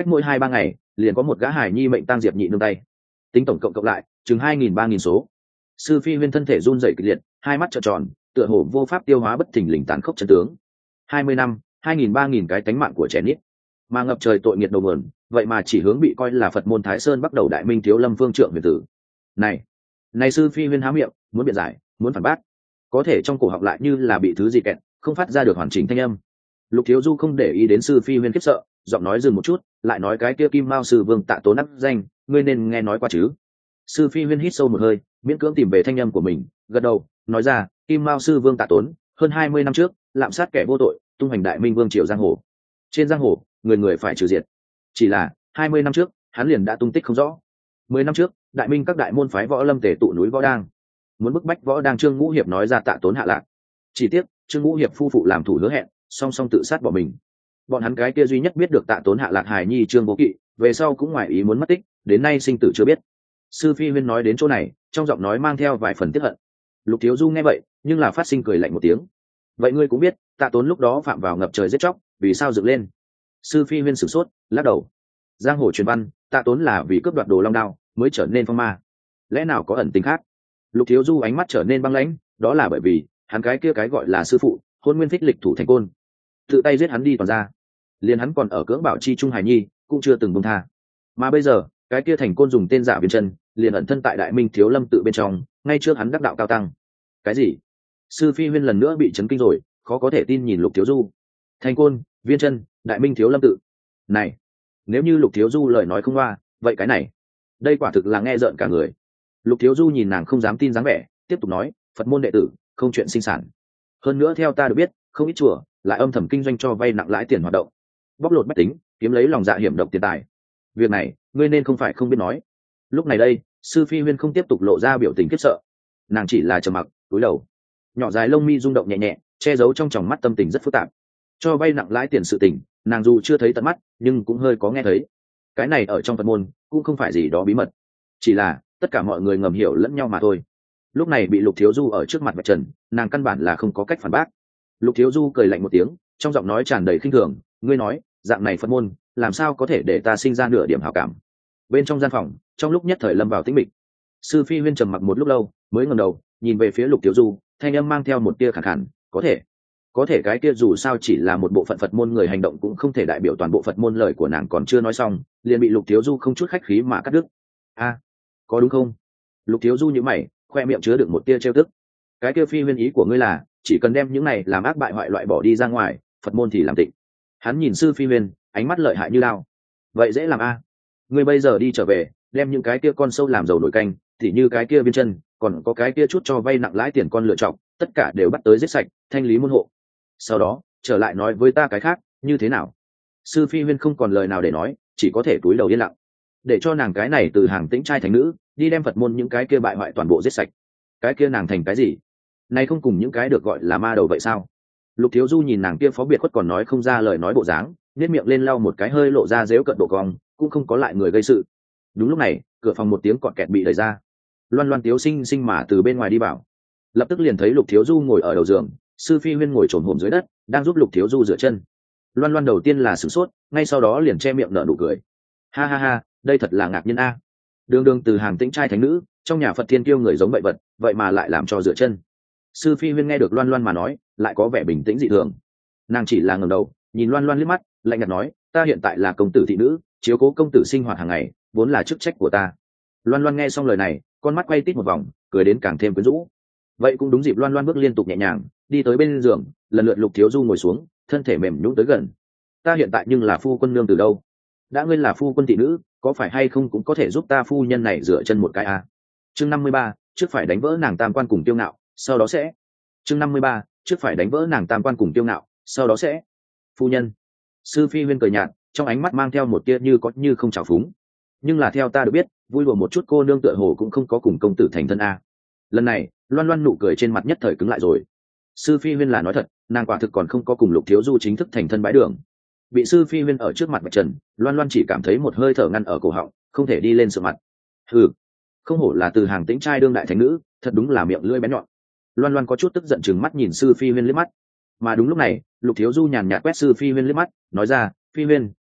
cách mỗi hai ba ngày liền có một gã hải nhi mệnh tang diệp nhị nương tay. Tính tổng cộng cộng lại chừng hai nghìn ba nghìn số. Sư phi huyên thân thể run rẩy kịch liệt, hai mắt trợn tròn, tựa hồ vô pháp tiêu hóa bất thình lình tàn khốc chân tướng. Hai mươi năm, hai nghìn ba nghìn cái tánh mạng của trẻ nít, mà ngập trời tội nghiệt đầu nguồn, vậy mà chỉ hướng bị coi là Phật môn Thái Sơn bắt đầu đại minh thiếu lâm phương trượng huyền tử. Này, này sư phi huyên há miệng, muốn biện giải, muốn phản bác, có thể trong cổ họng lại như là bị thứ gì kẹt, không phát ra được hoàn chỉnh thanh âm. Lục Thiếu Du không để ý đến sư phi huyên khiếp sợ, giọng nói dừng một chút, lại nói cái kia Kim Mao sư vương Tạ Tốn nắp danh, ngươi nên nghe nói qua chứ? Sư phi huyên hít sâu một hơi, miễn cưỡng tìm về thanh âm của mình, gật đầu, nói ra, Kim Mao sư vương Tạ Tốn, hơn hai mươi năm trước, lạm sát kẻ vô tội, tung hành đại minh vương triều giang hồ. Trên giang hồ, người người phải trừ diệt. Chỉ là hai mươi năm trước, hắn liền đã tung tích không rõ. Mười năm trước, đại minh các đại môn phái võ lâm tề tụ núi võ đang, muốn bức bách võ đang Trương Ngũ Hiệp nói ra Tạ Tốn hạ lạc. Chỉ tiếc, Trương Ngũ Hiệp phu phụ làm thủ hứa hẹn, song song tự sát bỏ mình. Bọn hắn cái kia duy nhất biết được Tạ Tốn hạ lạc hài nhi Trương Vô Kỵ, về sau cũng ngoài ý muốn mất tích, đến nay sinh tử chưa biết. Sư phi huyên nói đến chỗ này, trong giọng nói mang theo vài phần tiếc hận. Lục Thiếu Du nghe vậy, nhưng là phát sinh cười lạnh một tiếng. Vậy ngươi cũng biết, Tạ Tốn lúc đó phạm vào ngập trời giết chóc, vì sao dựng lên? Sư phi huyên sửng sốt, lắc đầu. Giang hồ truyền văn, Tạ Tốn là vì cướp đoạt đồ long đao mới trở nên phong ma, lẽ nào có ẩn tình khác? Lục Thiếu Du ánh mắt trở nên băng lãnh, đó là bởi vì hắn cái kia cái gọi là sư phụ Hôn Nguyên Phích lịch thủ thành côn, tự tay giết hắn đi toàn ra, liền hắn còn ở cưỡng bảo chi trung hải nhi cũng chưa từng buông tha. Mà bây giờ cái kia thành côn dùng tên giả Viên Chân, liền ẩn thân tại đại minh thiếu lâm tự bên trong, ngay trước hắn đắc đạo cao tăng. Cái gì? Sư phi huyên lần nữa bị chấn kinh rồi, khó có thể tin nhìn Lục Thiếu Du. Thành côn, Viên Chân, đại minh thiếu lâm tự. Này, nếu như Lục Thiếu Du lời nói không qua, vậy cái này, đây quả thực là nghe rợn cả người. Lục Thiếu Du nhìn nàng không dám tin dáng vẻ, tiếp tục nói, Phật môn đệ tử không chuyện sinh sản, hơn nữa theo ta được biết, không ít chùa lại âm thầm kinh doanh cho vay nặng lãi tiền hoạt động, bóc lột bách tính, kiếm lấy lòng dạ hiểm độc tiền tài. Việc này ngươi nên không phải không biết nói. Lúc này đây, sư phi huyên không tiếp tục lộ ra biểu tình khiếp sợ, nàng chỉ là trầm mặc, cúi đầu, nhỏ dài lông mi rung động nhẹ nhẹ, che giấu trong tròng mắt tâm tình rất phức tạp. Cho vay nặng lãi tiền sự tình, nàng dù chưa thấy tận mắt, nhưng cũng hơi có nghe thấy. Cái này ở trong Phật môn cũng không phải gì đó bí mật, chỉ là tất cả mọi người ngầm hiểu lẫn nhau mà thôi. Lúc này bị Lục Thiếu Du ở trước mặt vạch trần, nàng căn bản là không có cách phản bác. Lục Thiếu Du cười lạnh một tiếng, trong giọng nói tràn đầy khinh thường, ngươi nói dạng này Phật môn làm sao có thể để ta sinh ra nửa điểm hảo cảm? Bên trong gian phòng, trong lúc nhất thời lâm vào tĩnh mịch. Sư phi huyên trầm mặc một lúc lâu, mới ngẩng đầu nhìn về phía Lục Thiếu Du, thanh âm mang theo một tia khàn khàn, có thể có thể cái kia dù sao chỉ là một bộ phận Phật môn người hành động, cũng không thể đại biểu toàn bộ Phật môn. Lời của nàng còn chưa nói xong, liền bị Lục Thiếu Du không chút khách khí mà cắt đứt. A, có đúng không? Lục Thiếu Du nhíu mày, khoe miệng chứa đựng một tia trêu tức. Cái kia phi huyên ý của ngươi là chỉ cần đem những này làm ác bại hoại loại bỏ đi ra ngoài, Phật môn thì làm tịnh. Hắn nhìn sư phi huyên, ánh mắt lợi hại như lao. Vậy dễ làm a. Ngươi bây giờ đi trở về, đem những cái kia con sâu làm dầu nổi canh, thì như cái kia Viên Chân, còn có cái kia chút cho vay nặng lãi tiền con lựa chọn, tất cả đều bắt tới giết sạch, thanh lý môn hộ. Sau đó trở lại nói với ta cái khác, như thế nào? Sư phi huyên không còn lời nào để nói, chỉ có thể cúi đầu yên lặng, để cho nàng cái này từ hàng tĩnh trai thành nữ đi đem Phật môn những cái kia bại hoại toàn bộ giết sạch. Cái kia nàng thành cái gì? Này không cùng những cái được gọi là ma đầu vậy sao? Lục Thiếu Du nhìn nàng kia phó biệt khuất còn nói không ra lời nói bộ dáng, nhếch miệng lên lau một cái hơi lộ ra dếu cận độ cong, cũng không có lại người gây sự. Đúng lúc này, cửa phòng một tiếng cọt kẹt bị đẩy ra. Loan Loan Tiếu xinh xinh mà từ bên ngoài đi vào, lập tức liền thấy Lục Thiếu Du ngồi ở đầu giường, sư phi huyên ngồi trồn hổm dưới đất, đang giúp Lục Thiếu Du rửa chân. Loan Loan đầu tiên là sửng sốt, ngay sau đó liền che miệng nở nụ cười. Ha ha ha, đây thật là ngạc nhiên a. Đường đường từ hàng tĩnh trai thánh nữ, trong nhà Phật thiên kiêu người giống vậy vật, vậy mà lại làm cho rửa chân. Sư phi huyên nghe được Loan Loan mà nói, lại có vẻ bình tĩnh dị thường. Nàng chỉ là ngẩng đầu nhìn Loan Loan liếc mắt, lạnh nhạt nói, ta hiện tại là công tử thị nữ, chiếu cố công tử sinh hoạt hàng ngày vốn là chức trách của ta. Loan Loan nghe xong lời này, con mắt quay tít một vòng, cười đến càng thêm quyến rũ. Vậy cũng đúng dịp, Loan Loan bước liên tục nhẹ nhàng đi tới bên giường, lần lượt Lục Thiếu Du ngồi xuống, thân thể mềm nhũn tới gần. Ta hiện tại nhưng là phu quân nương từ đâu? Đã ngươi là phu quân thị nữ, có phải hay không cũng có thể giúp ta phu nhân này rửa chân một cái à? Chương năm mươi ba, trước phải đánh vỡ nàng tam quan cùng tiêu ngạo, sau đó sẽ. Chương năm mươi ba, trước phải đánh vỡ nàng tam quan cùng tiêu ngạo, sau đó sẽ. Phu nhân. Sư phi huyên cười nhạt, trong ánh mắt mang theo một tia như có như không trào phúng. Nhưng là theo ta được biết, vui đùa một chút cô nương tựa hồ cũng không có cùng công tử thành thân a. Lần này, Loan Loan nụ cười trên mặt nhất thời cứng lại rồi. Sư phi huyên là nói thật, nàng quả thực còn không có cùng Lục Thiếu Du chính thức thành thân bãi đường. Bị sư phi huyên ở trước mặt bạch trần, Loan Loan chỉ cảm thấy một hơi thở ngăn ở cổ họng, không thể đi lên sự mặt. Ừ, không hổ là từ hàng tĩnh trai đương đại thánh nữ, thật đúng là miệng lưỡi bén nhọn. Loan Loan có chút tức giận chừng mắt nhìn sư phi huyên liếc mắt. Mà đúng lúc này, Lục Thiếu Du nhàn nhạt quét sư phi huyên liếc mắt, nói ra, phi huyên,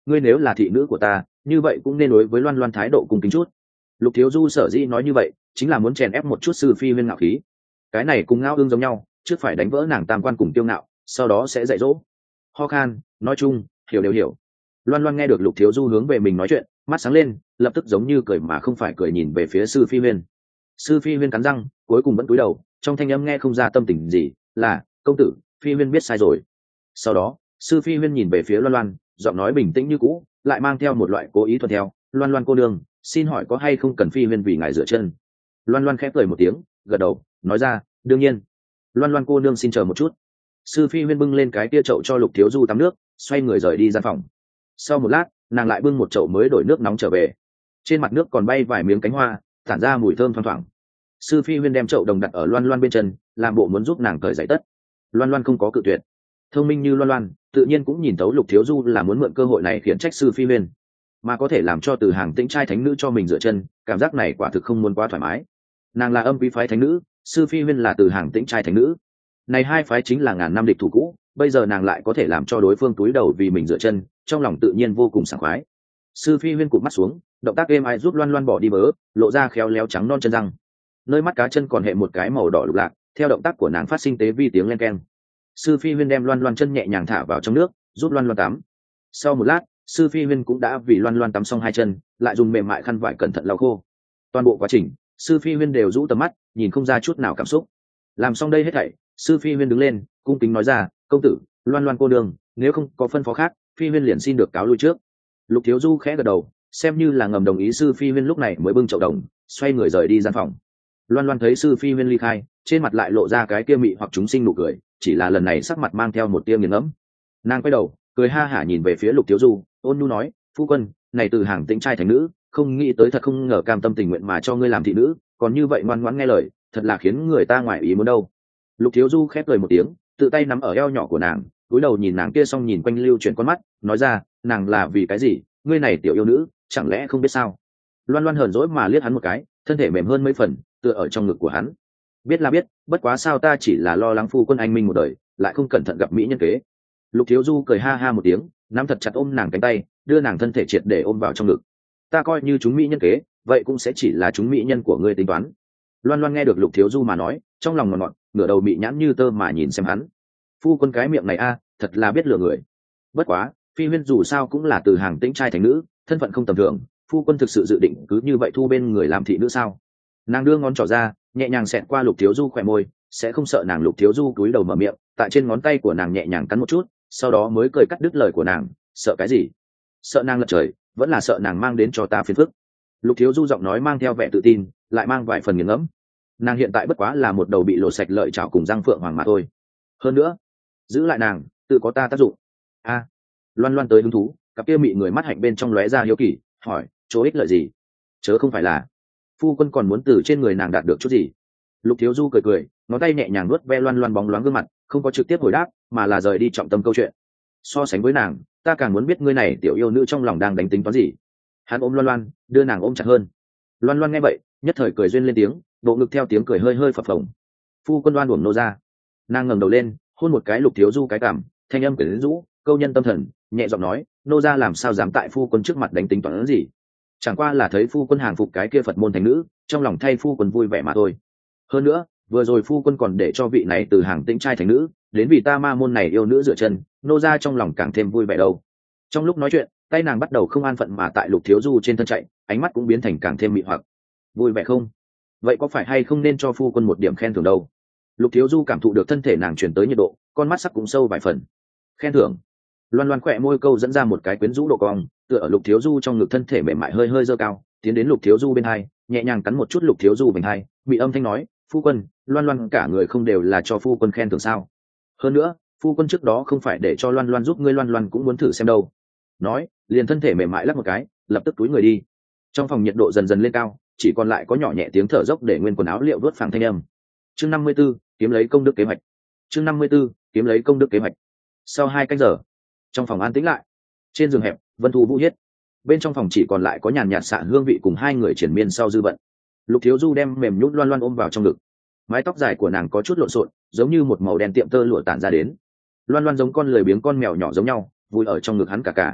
ngươi nếu là thị nữ của ta như vậy cũng nên đối với loan loan thái độ cung kính chút. Lục Thiếu Du sở dĩ nói như vậy chính là muốn chèn ép một chút Sư Phi Huyên ngạo khí. Cái này cùng ngao ương giống nhau, trước phải đánh vỡ nàng tam quan cùng tiêu ngạo, sau đó sẽ dạy dỗ. Ho khan, nói chung hiểu đều hiểu. Loan loan nghe được Lục Thiếu Du hướng về mình nói chuyện, mắt sáng lên, lập tức giống như cười mà không phải cười nhìn về phía Sư Phi Huyên. Sư Phi Huyên cắn răng, cuối cùng vẫn cúi đầu, trong thanh âm nghe không ra tâm tình gì, là công tử, Phi Huyên biết sai rồi. Sau đó Sư Phi Huyên nhìn về phía Loan loan, giọng nói bình tĩnh như cũ, lại mang theo một loại cố ý thuận theo. Loan loan cô nương, xin hỏi có hay không cần Phi Huyên vì ngài rửa chân? Loan loan khẽ cười một tiếng, gật đầu, nói ra, đương nhiên. Loan loan cô nương xin chờ một chút. Sư Phi Huyên bưng lên cái tia chậu cho Lục Thiếu Du tắm nước, xoay người rời đi gian phòng. Sau một lát nàng lại bưng một chậu mới đổi nước nóng trở về, trên mặt nước còn bay vài miếng cánh hoa, tản ra mùi thơm thoang thoảng. Sư Phi Huyên đem chậu đồng đặt ở Loan loan bên chân, làm bộ muốn giúp nàng cởi giày tất. Loan loan không có cự tuyệt. Thông minh như Loan loan tự nhiên cũng nhìn thấu Lục Thiếu Du là muốn mượn cơ hội này khiển trách Sư Phi Huyên, mà có thể làm cho Từ Hàng Tĩnh trai thánh nữ cho mình rửa chân, cảm giác này quả thực không muốn quá thoải mái. Nàng là âm quý phái thánh nữ, Sư Phi Huyên là Từ Hàng Tĩnh trai thánh nữ, này hai phái chính là ngàn năm địch thủ cũ, bây giờ nàng lại có thể làm cho đối phương túi đầu vì mình rửa chân, trong lòng tự nhiên vô cùng sảng khoái. Sư Phi Huyên cụp mắt xuống, động tác êm ái giúp Loan loan bỏ đi bớ, lộ ra khéo léo trắng non chân răng, nơi mắt cá chân còn hệ một cái màu đỏ lục lạc, theo động tác của nàng phát sinh tế vi tiếng len keng. Sư Phi Huyên đem Loan loan chân nhẹ nhàng thả vào trong nước, giúp Loan loan tắm. Sau một lát Sư Phi Huyên cũng đã vì Loan loan tắm xong hai chân, lại dùng mềm mại khăn vải cẩn thận lau khô. Toàn bộ quá trình Sư Phi Huyên đều rũ tầm mắt, nhìn không ra chút nào cảm xúc. Làm xong đây hết thảy, Sư Phi Huyên đứng lên, cung kính nói ra, công tử, Loan loan cô đường, nếu không có phân phó khác, Phi Huyên liền xin được cáo lui trước. Lục Thiếu Du khẽ gật đầu, xem như là ngầm đồng ý. Sư Phi Huyên lúc này mới bưng chậu đồng, xoay người rời đi gian phòng. Loan loan thấy Sư Phi Huyên ly khai, trên mặt lại lộ ra cái kia mị hoặc chúng sinh nụ cười, chỉ là lần này sắc mặt mang theo một tia nghiền ngẫm. Nàng quay đầu cười ha hả nhìn về phía Lục Thiếu Du, ôn nhu nói, phu quân, này Từ Hàng Tĩnh trai thành nữ, không nghĩ tới thật không ngờ cam tâm tình nguyện mà cho ngươi làm thị nữ, còn như vậy ngoan ngoãn nghe lời, thật là khiến người ta ngoài ý muốn đâu. Lục Thiếu Du khép cười một tiếng, tự tay nắm ở eo nhỏ của nàng, cúi đầu nhìn nàng kia, xong nhìn quanh lưu chuyển con mắt, nói ra, nàng là vì cái gì, ngươi này tiểu yêu nữ chẳng lẽ không biết sao? Loan loan hờn dỗi mà liếc hắn một cái, thân thể mềm hơn mấy phần, tựa ở trong ngực của hắn. Biết là biết, bất quá sao ta chỉ là lo lắng phu quân anh minh một đời, lại không cẩn thận gặp mỹ nhân kế. Lục Thiếu Du cười ha ha một tiếng, nắm thật chặt ôm nàng cánh tay, đưa nàng thân thể triệt để ôm vào trong ngực. Ta coi như chúng mỹ nhân kế, vậy cũng sẽ chỉ là chúng mỹ nhân của ngươi tính toán. Loan loan nghe được Lục Thiếu Du mà nói, trong lòng ngọt ngọt, ngửa đầu bị nhãn như tơ mà nhìn xem hắn. Phu quân cái miệng này a, thật là biết lừa người. Bất quá Phi Huyên dù sao cũng là Từ Hàng Tĩnh trai thành nữ, thân phận không tầm thường, phu quân thực sự dự định cứ như vậy thu bên người làm thị nữ sao? Nàng đưa ngón trỏ ra, nhẹ nhàng xẹt qua Lục Thiếu Du khỏe môi, sẽ không sợ nàng. Lục Thiếu Du cúi đầu mở miệng, tại trên ngón tay của nàng nhẹ nhàng cắn một chút, sau đó mới cười cắt đứt lời của nàng. Sợ cái gì? Sợ nàng lật trời, vẫn là sợ nàng mang đến cho ta phiền phức? Lục Thiếu Du giọng nói mang theo vẻ tự tin, lại mang vài phần nghiền ngẫm. Nàng hiện tại bất quá là một đầu bị lột sạch lợi chảo cùng răng phượng hoàng mà thôi. Hơn nữa, giữ lại nàng tự có ta tác dụng. A, à, Loan loan tới hứng thú, cặp kia mị người mắt hạnh bên trong lóe ra hiếu kỳ, hỏi, chỗ ích lợi gì? Chớ không phải là phu quân còn muốn từ trên người nàng đạt được chút gì? Lục Thiếu Du cười cười, ngón tay nhẹ nhàng nuốt ve Loan loan bóng loáng gương mặt, không có trực tiếp hồi đáp, mà là rời đi trọng tâm câu chuyện. So sánh với nàng, ta càng muốn biết ngươi này tiểu yêu nữ trong lòng đang đánh tính toán gì. Hắn ôm Loan loan, đưa nàng ôm chặt hơn. Loan loan nghe vậy, nhất thời cười duyên lên tiếng, bộ ngực theo tiếng cười hơi hơi phập phồng. Phu quân đoan uổng nô ra. Nàng ngẩng đầu lên, hôn một cái Lục Thiếu Du cái cảm, thanh âm quyến rũ, câu nhân tâm thần, nhẹ giọng nói, nô ra làm sao dám tại phu quân trước mặt đánh tính toán gì? Chẳng qua là thấy phu quân hàng phục cái kia Phật môn thánh nữ, trong lòng thay phu quân vui vẻ mà thôi. Hơn nữa, vừa rồi phu quân còn để cho vị này Từ Hàng Tĩnh trai thánh nữ đến vì ta ma môn này yêu nữ dựa chân, nô ra trong lòng càng thêm vui vẻ đâu. Trong lúc nói chuyện, tay nàng bắt đầu không an phận mà tại Lục Thiếu Du trên thân chạy, ánh mắt cũng biến thành càng thêm mị hoặc. Vui vẻ không? Vậy có phải hay không nên cho phu quân một điểm khen thưởng đâu? Lục Thiếu Du cảm thụ được thân thể nàng truyền tới nhiệt độ, con mắt sắc cũng sâu vài phần. Khen thưởng? Loan loan khỏe môi câu dẫn ra một cái quyến rũ độ cong, tựa ở Lục Thiếu Du trong ngực, thân thể mềm mại hơi hơi dơ cao, tiến đến Lục Thiếu Du bên hai, nhẹ nhàng cắn một chút Lục Thiếu Du bên hai, bị âm thanh nói, phu quân, loan loan cả người không đều là cho phu quân khen thưởng sao? Hơn nữa, phu quân trước đó không phải để cho loan loan giúp ngươi, loan loan cũng muốn thử xem đâu. Nói, liền thân thể mềm mại lắc một cái, lập tức túi người đi. Trong phòng nhiệt độ dần dần lên cao, chỉ còn lại có nhỏ nhẹ tiếng thở dốc để nguyên quần áo liệu đốt phẳng thanh âm. Chương năm mươi 54, kiếm lấy công đức kế hoạch. Chương năm mươi 54, kiếm lấy công đức kế hoạch. Sau hai canh giờ, trong phòng an tĩnh lại. Trên giường hẹp, Vân Thu Vũ hiết. Bên trong phòng chỉ còn lại có nhàn nhạt xạ hương vị cùng hai người triển miên sau dư vận. Lục Thiếu Du đem mềm nhũn loan loan ôm vào trong ngực. Mái tóc dài của nàng có chút lộn xộn, giống như một màu đen tiệm tơ lụa tản ra đến. Loan loan giống con lười biếng con mèo nhỏ giống nhau, vui ở trong ngực hắn cả cả.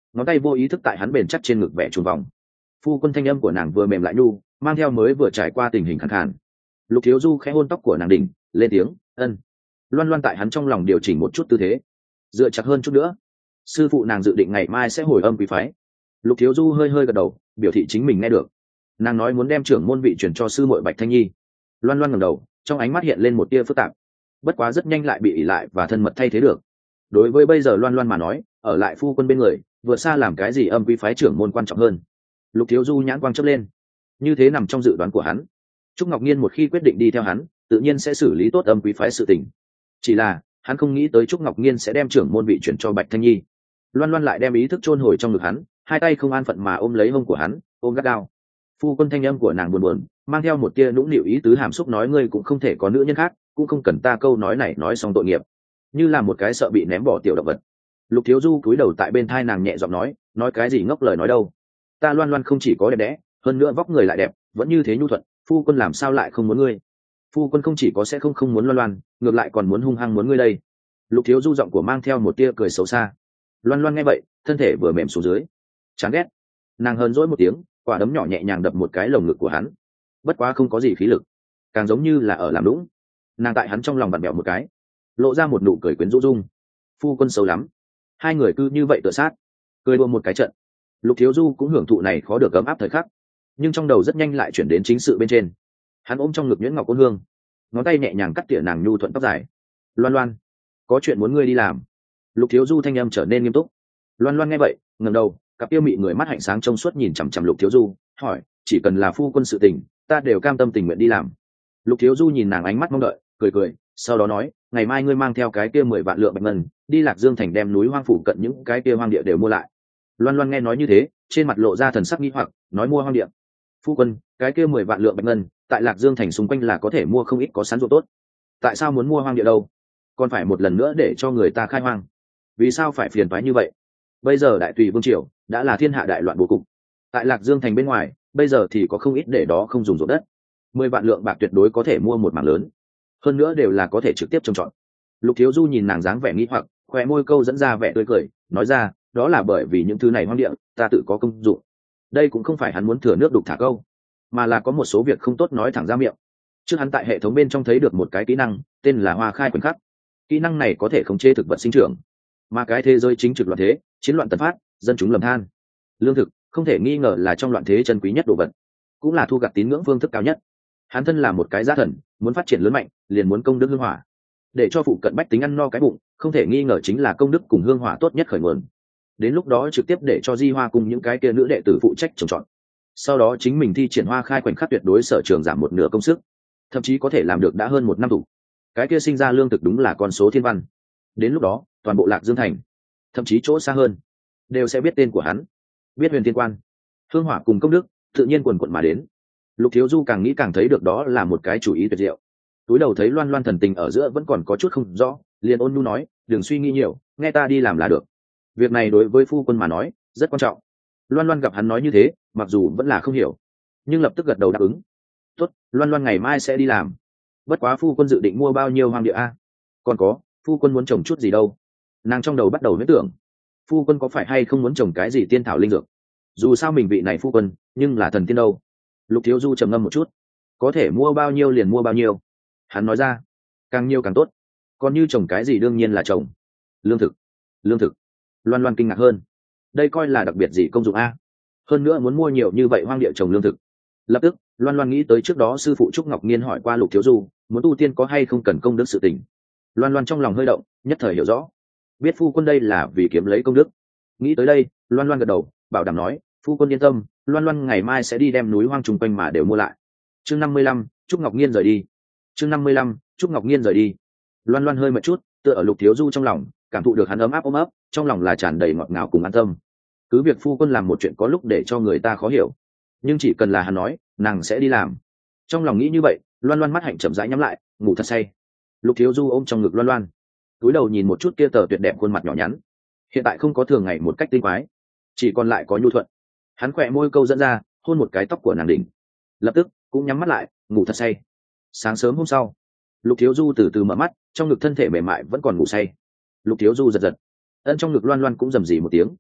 ngón tay vô ý thức tại hắn bền chắc trên ngực vẽ chuồng vòng. Phu quân thanh âm của nàng vừa mềm lại nhu, mang theo mới vừa trải qua tình hình khẳng khàn. Lục Thiếu Du khẽ hôn tóc của nàng đỉnh, lên tiếng ân. Loan Loan tại hắn trong lòng điều chỉnh một chút tư thế, dựa chặt hơn chút nữa. Sư phụ nàng dự định ngày mai sẽ hồi âm quý phái. Lục Thiếu Du hơi hơi gật đầu, biểu thị chính mình nghe được. Nàng nói muốn đem trưởng môn vị chuyển cho sư muội Bạch Thanh Nhi. Loan Loan ngẩng đầu, trong ánh mắt hiện lên một tia phức tạp, bất quá rất nhanh lại bị ỷ lại và thân mật thay thế được. Đối với bây giờ Loan Loan mà nói, ở lại phu quân bên người vượt xa làm cái gì âm quý phái trưởng môn quan trọng hơn. Lục Thiếu Du nhãn quang chớp lên, như thế nằm trong dự đoán của hắn. Trúc Ngọc Nhiên một khi quyết định đi theo hắn, tự nhiên sẽ xử lý tốt âm quý phái sự tình. Chỉ là hắn không nghĩ tới Trúc Ngọc Nhiên sẽ đem trưởng môn vị chuyển cho Bạch Thanh Nhi. Loan Loan lại đem ý thức chôn hồi trong ngực hắn, hai tay không an phận mà ôm lấy hông của hắn, ôm gắt gao. Phu quân thanh âm của nàng buồn buồn, mang theo một tia nũng nịu ý tứ hàm xúc, nói ngươi cũng không thể có nữ nhân khác, cũng không cần ta câu nói này nói xong tội nghiệp, như là một cái sợ bị ném bỏ tiểu động vật. Lục Thiếu Du cúi đầu tại bên thai nàng nhẹ giọng nói, nói cái gì ngốc lời nói đâu, ta Loan Loan không chỉ có đẹp đẽ, hơn nữa vóc người lại đẹp, vẫn như thế nhu thuận, phu quân làm sao lại không muốn ngươi? Phu quân không chỉ có sẽ không không muốn Loan Loan, ngược lại còn muốn hung hăng muốn ngươi đây. Lục Thiếu Du giọng của mang theo một tia cười xấu xa. Loan Loan nghe vậy, thân thể vừa mềm xuống dưới, chán ghét. Nàng hờn dỗi một tiếng, quả đấm nhỏ nhẹ nhàng đập một cái lồng ngực của hắn, bất quá không có gì khí lực, càng giống như là ở làm lũng. Nàng tại hắn trong lòng vặn bẹo một cái, lộ ra một nụ cười quyến rũ dung. Phu quân xấu lắm. Hai người cứ như vậy tựa sát, cười đua một cái trận. Lục Thiếu Du cũng hưởng thụ này khó được ấm áp thời khắc, nhưng trong đầu rất nhanh lại chuyển đến chính sự bên trên. Hắn ôm trong ngực nhuyễn ngọc ôn hương, ngón tay nhẹ nhàng cắt tỉa nàng nhu thuận tóc dài. Loan Loan, có chuyện muốn ngươi đi làm. Lục Thiếu Du thanh âm trở nên nghiêm túc. Loan Loan nghe vậy, ngẩng đầu, cặp yêu mị người mắt hạnh sáng trong suốt nhìn chằm chằm Lục Thiếu Du, hỏi, chỉ cần là phu quân sự tình, ta đều cam tâm tình nguyện đi làm. Lục Thiếu Du nhìn nàng ánh mắt mong đợi, cười cười, sau đó nói, ngày mai ngươi mang theo cái kia mười vạn lượng bạch ngân, đi Lạc Dương thành đem núi hoang phủ cận những cái kia hoang địa đều mua lại. Loan Loan nghe nói như thế, trên mặt lộ ra thần sắc nghi hoặc, nói mua hoang địa. Phu quân, cái kia mười vạn lượng bạch ngân, tại Lạc Dương thành xung quanh là có thể mua không ít có sẵn ruộng tốt. Tại sao muốn mua hoang địa đâu? Còn phải một lần nữa để cho người ta khai hoang. Vì sao phải phiền toái như vậy? Bây giờ đại tùy vương triều đã là thiên hạ đại loạn bố cục. Tại Lạc Dương thành bên ngoài, bây giờ thì có không ít để đó không dùng ruộng đất. Mười vạn lượng bạc tuyệt đối có thể mua một mảng lớn. Hơn nữa đều là có thể trực tiếp trồng trọt. Lục Thiếu Du nhìn nàng dáng vẻ nghi hoặc, khóe môi câu dẫn ra vẻ tươi cười, nói ra, đó là bởi vì những thứ này hoang địa, ta tự có công dụng. Đây cũng không phải hắn muốn thừa nước đục thả câu, mà là có một số việc không tốt nói thẳng ra miệng. Trước hắn tại hệ thống bên trong thấy được một cái kỹ năng, tên là Hoa Khai Khoảnh Khắc. Kỹ năng này có thể khống chế thực vật sinh trưởng, mà cái thế giới chính trực loạn thế, chiến loạn tần phát, dân chúng lầm than. Lương thực không thể nghi ngờ là trong loạn thế chân quý nhất đồ vật, cũng là thu gặt tín ngưỡng phương thức cao nhất. Hắn thân là một cái giá thần, muốn phát triển lớn mạnh, liền muốn công đức hương hỏa. Để cho phụ cận bách tính ăn no cái bụng, không thể nghi ngờ chính là công đức cùng hương hỏa tốt nhất khởi nguồn. Đến lúc đó trực tiếp để cho Di Hoa cùng những cái kia nữ đệ tử phụ trách trồng trọt. Sau đó chính mình thi triển Hoa Khai Khoảnh Khắc tuyệt đối sở trường giảm một nửa công sức, thậm chí có thể làm được đã hơn một năm thủ. Cái kia sinh ra lương thực đúng là con số thiên văn. Đến lúc đó, toàn bộ Lạc Dương thành, thậm chí chỗ xa hơn, đều sẽ biết tên của hắn, biết Huyền Thiên Quan. Hương hỏa cùng công đức tự nhiên quần quần mà đến. Lục Thiếu Du càng nghĩ càng thấy được đó là một cái chủ ý tuyệt diệu. Túi đầu thấy Loan Loan thần tình ở giữa vẫn còn có chút không rõ, liền ôn nhu nói, đừng suy nghĩ nhiều, nghe ta đi làm là được. Việc này đối với phu quân mà nói rất quan trọng. Loan Loan gặp hắn nói như thế, mặc dù vẫn là không hiểu, nhưng lập tức gật đầu đáp ứng. Tốt, Loan Loan ngày mai sẽ đi làm. Bất quá phu quân dự định mua bao nhiêu hoang địa a? Còn có, phu quân muốn trồng chút gì đâu? Nàng trong đầu bắt đầu huyễn tưởng, phu quân có phải hay không muốn trồng cái gì tiên thảo linh dược? Dù sao mình vị này phu quân, nhưng là thần tiên đâu. Lục Thiếu Du trầm ngâm một chút, có thể mua bao nhiêu liền mua bao nhiêu. Hắn nói ra, càng nhiều càng tốt. Còn như trồng cái gì đương nhiên là trồng lương thực. Lương thực? Loan Loan kinh ngạc hơn, đây coi là đặc biệt gì công dụng a? Hơn nữa muốn mua nhiều như vậy hoang địa trồng lương thực. Lập tức Loan Loan nghĩ tới trước đó sư phụ Trúc Ngọc Nhiên hỏi qua Lục Thiếu Du, muốn tu tiên có hay không cần công đức sự tình. Loan Loan trong lòng hơi động, nhất thời hiểu rõ, biết phu quân đây là vì kiếm lấy công đức. Nghĩ tới đây, Loan Loan gật đầu, bảo đảm nói, phu quân yên tâm, Loan Loan ngày mai sẽ đi đem núi hoang chung quanh mà đều mua lại. Chương năm mươi lăm, Trúc Ngọc Nhiên rời đi. Chương năm mươi lăm, Trúc Ngọc Nhiên rời đi. Loan Loan hơi mệt chút, tựa ở Lục Thiếu Du trong lòng, cảm thụ được hắn ấm áp ôm ấp, trong lòng là tràn đầy ngọt ngào cùng an tâm. Cứ việc phu quân làm một chuyện có lúc để cho người ta khó hiểu, nhưng chỉ cần là hắn nói, nàng sẽ đi làm. Trong lòng nghĩ như vậy, Loan Loan mắt hạnh chậm rãi nhắm lại, ngủ thật say. Lục Thiếu Du ôm trong ngực Loan Loan, cúi đầu nhìn một chút kia tờ tuyệt đẹp khuôn mặt nhỏ nhắn, hiện tại không có thường ngày một cách tinh quái, chỉ còn lại có nhu thuận. Hắn khỏe môi câu dẫn ra, hôn một cái tóc của nàng đỉnh, lập tức cũng nhắm mắt lại, ngủ thật say. Sáng sớm hôm sau, Lục Thiếu Du từ từ mở mắt, trong ngực thân thể mềm mại vẫn còn ngủ say. Lục Thiếu Du giật giật, ân trong ngực Loan Loan cũng rầm rì một tiếng.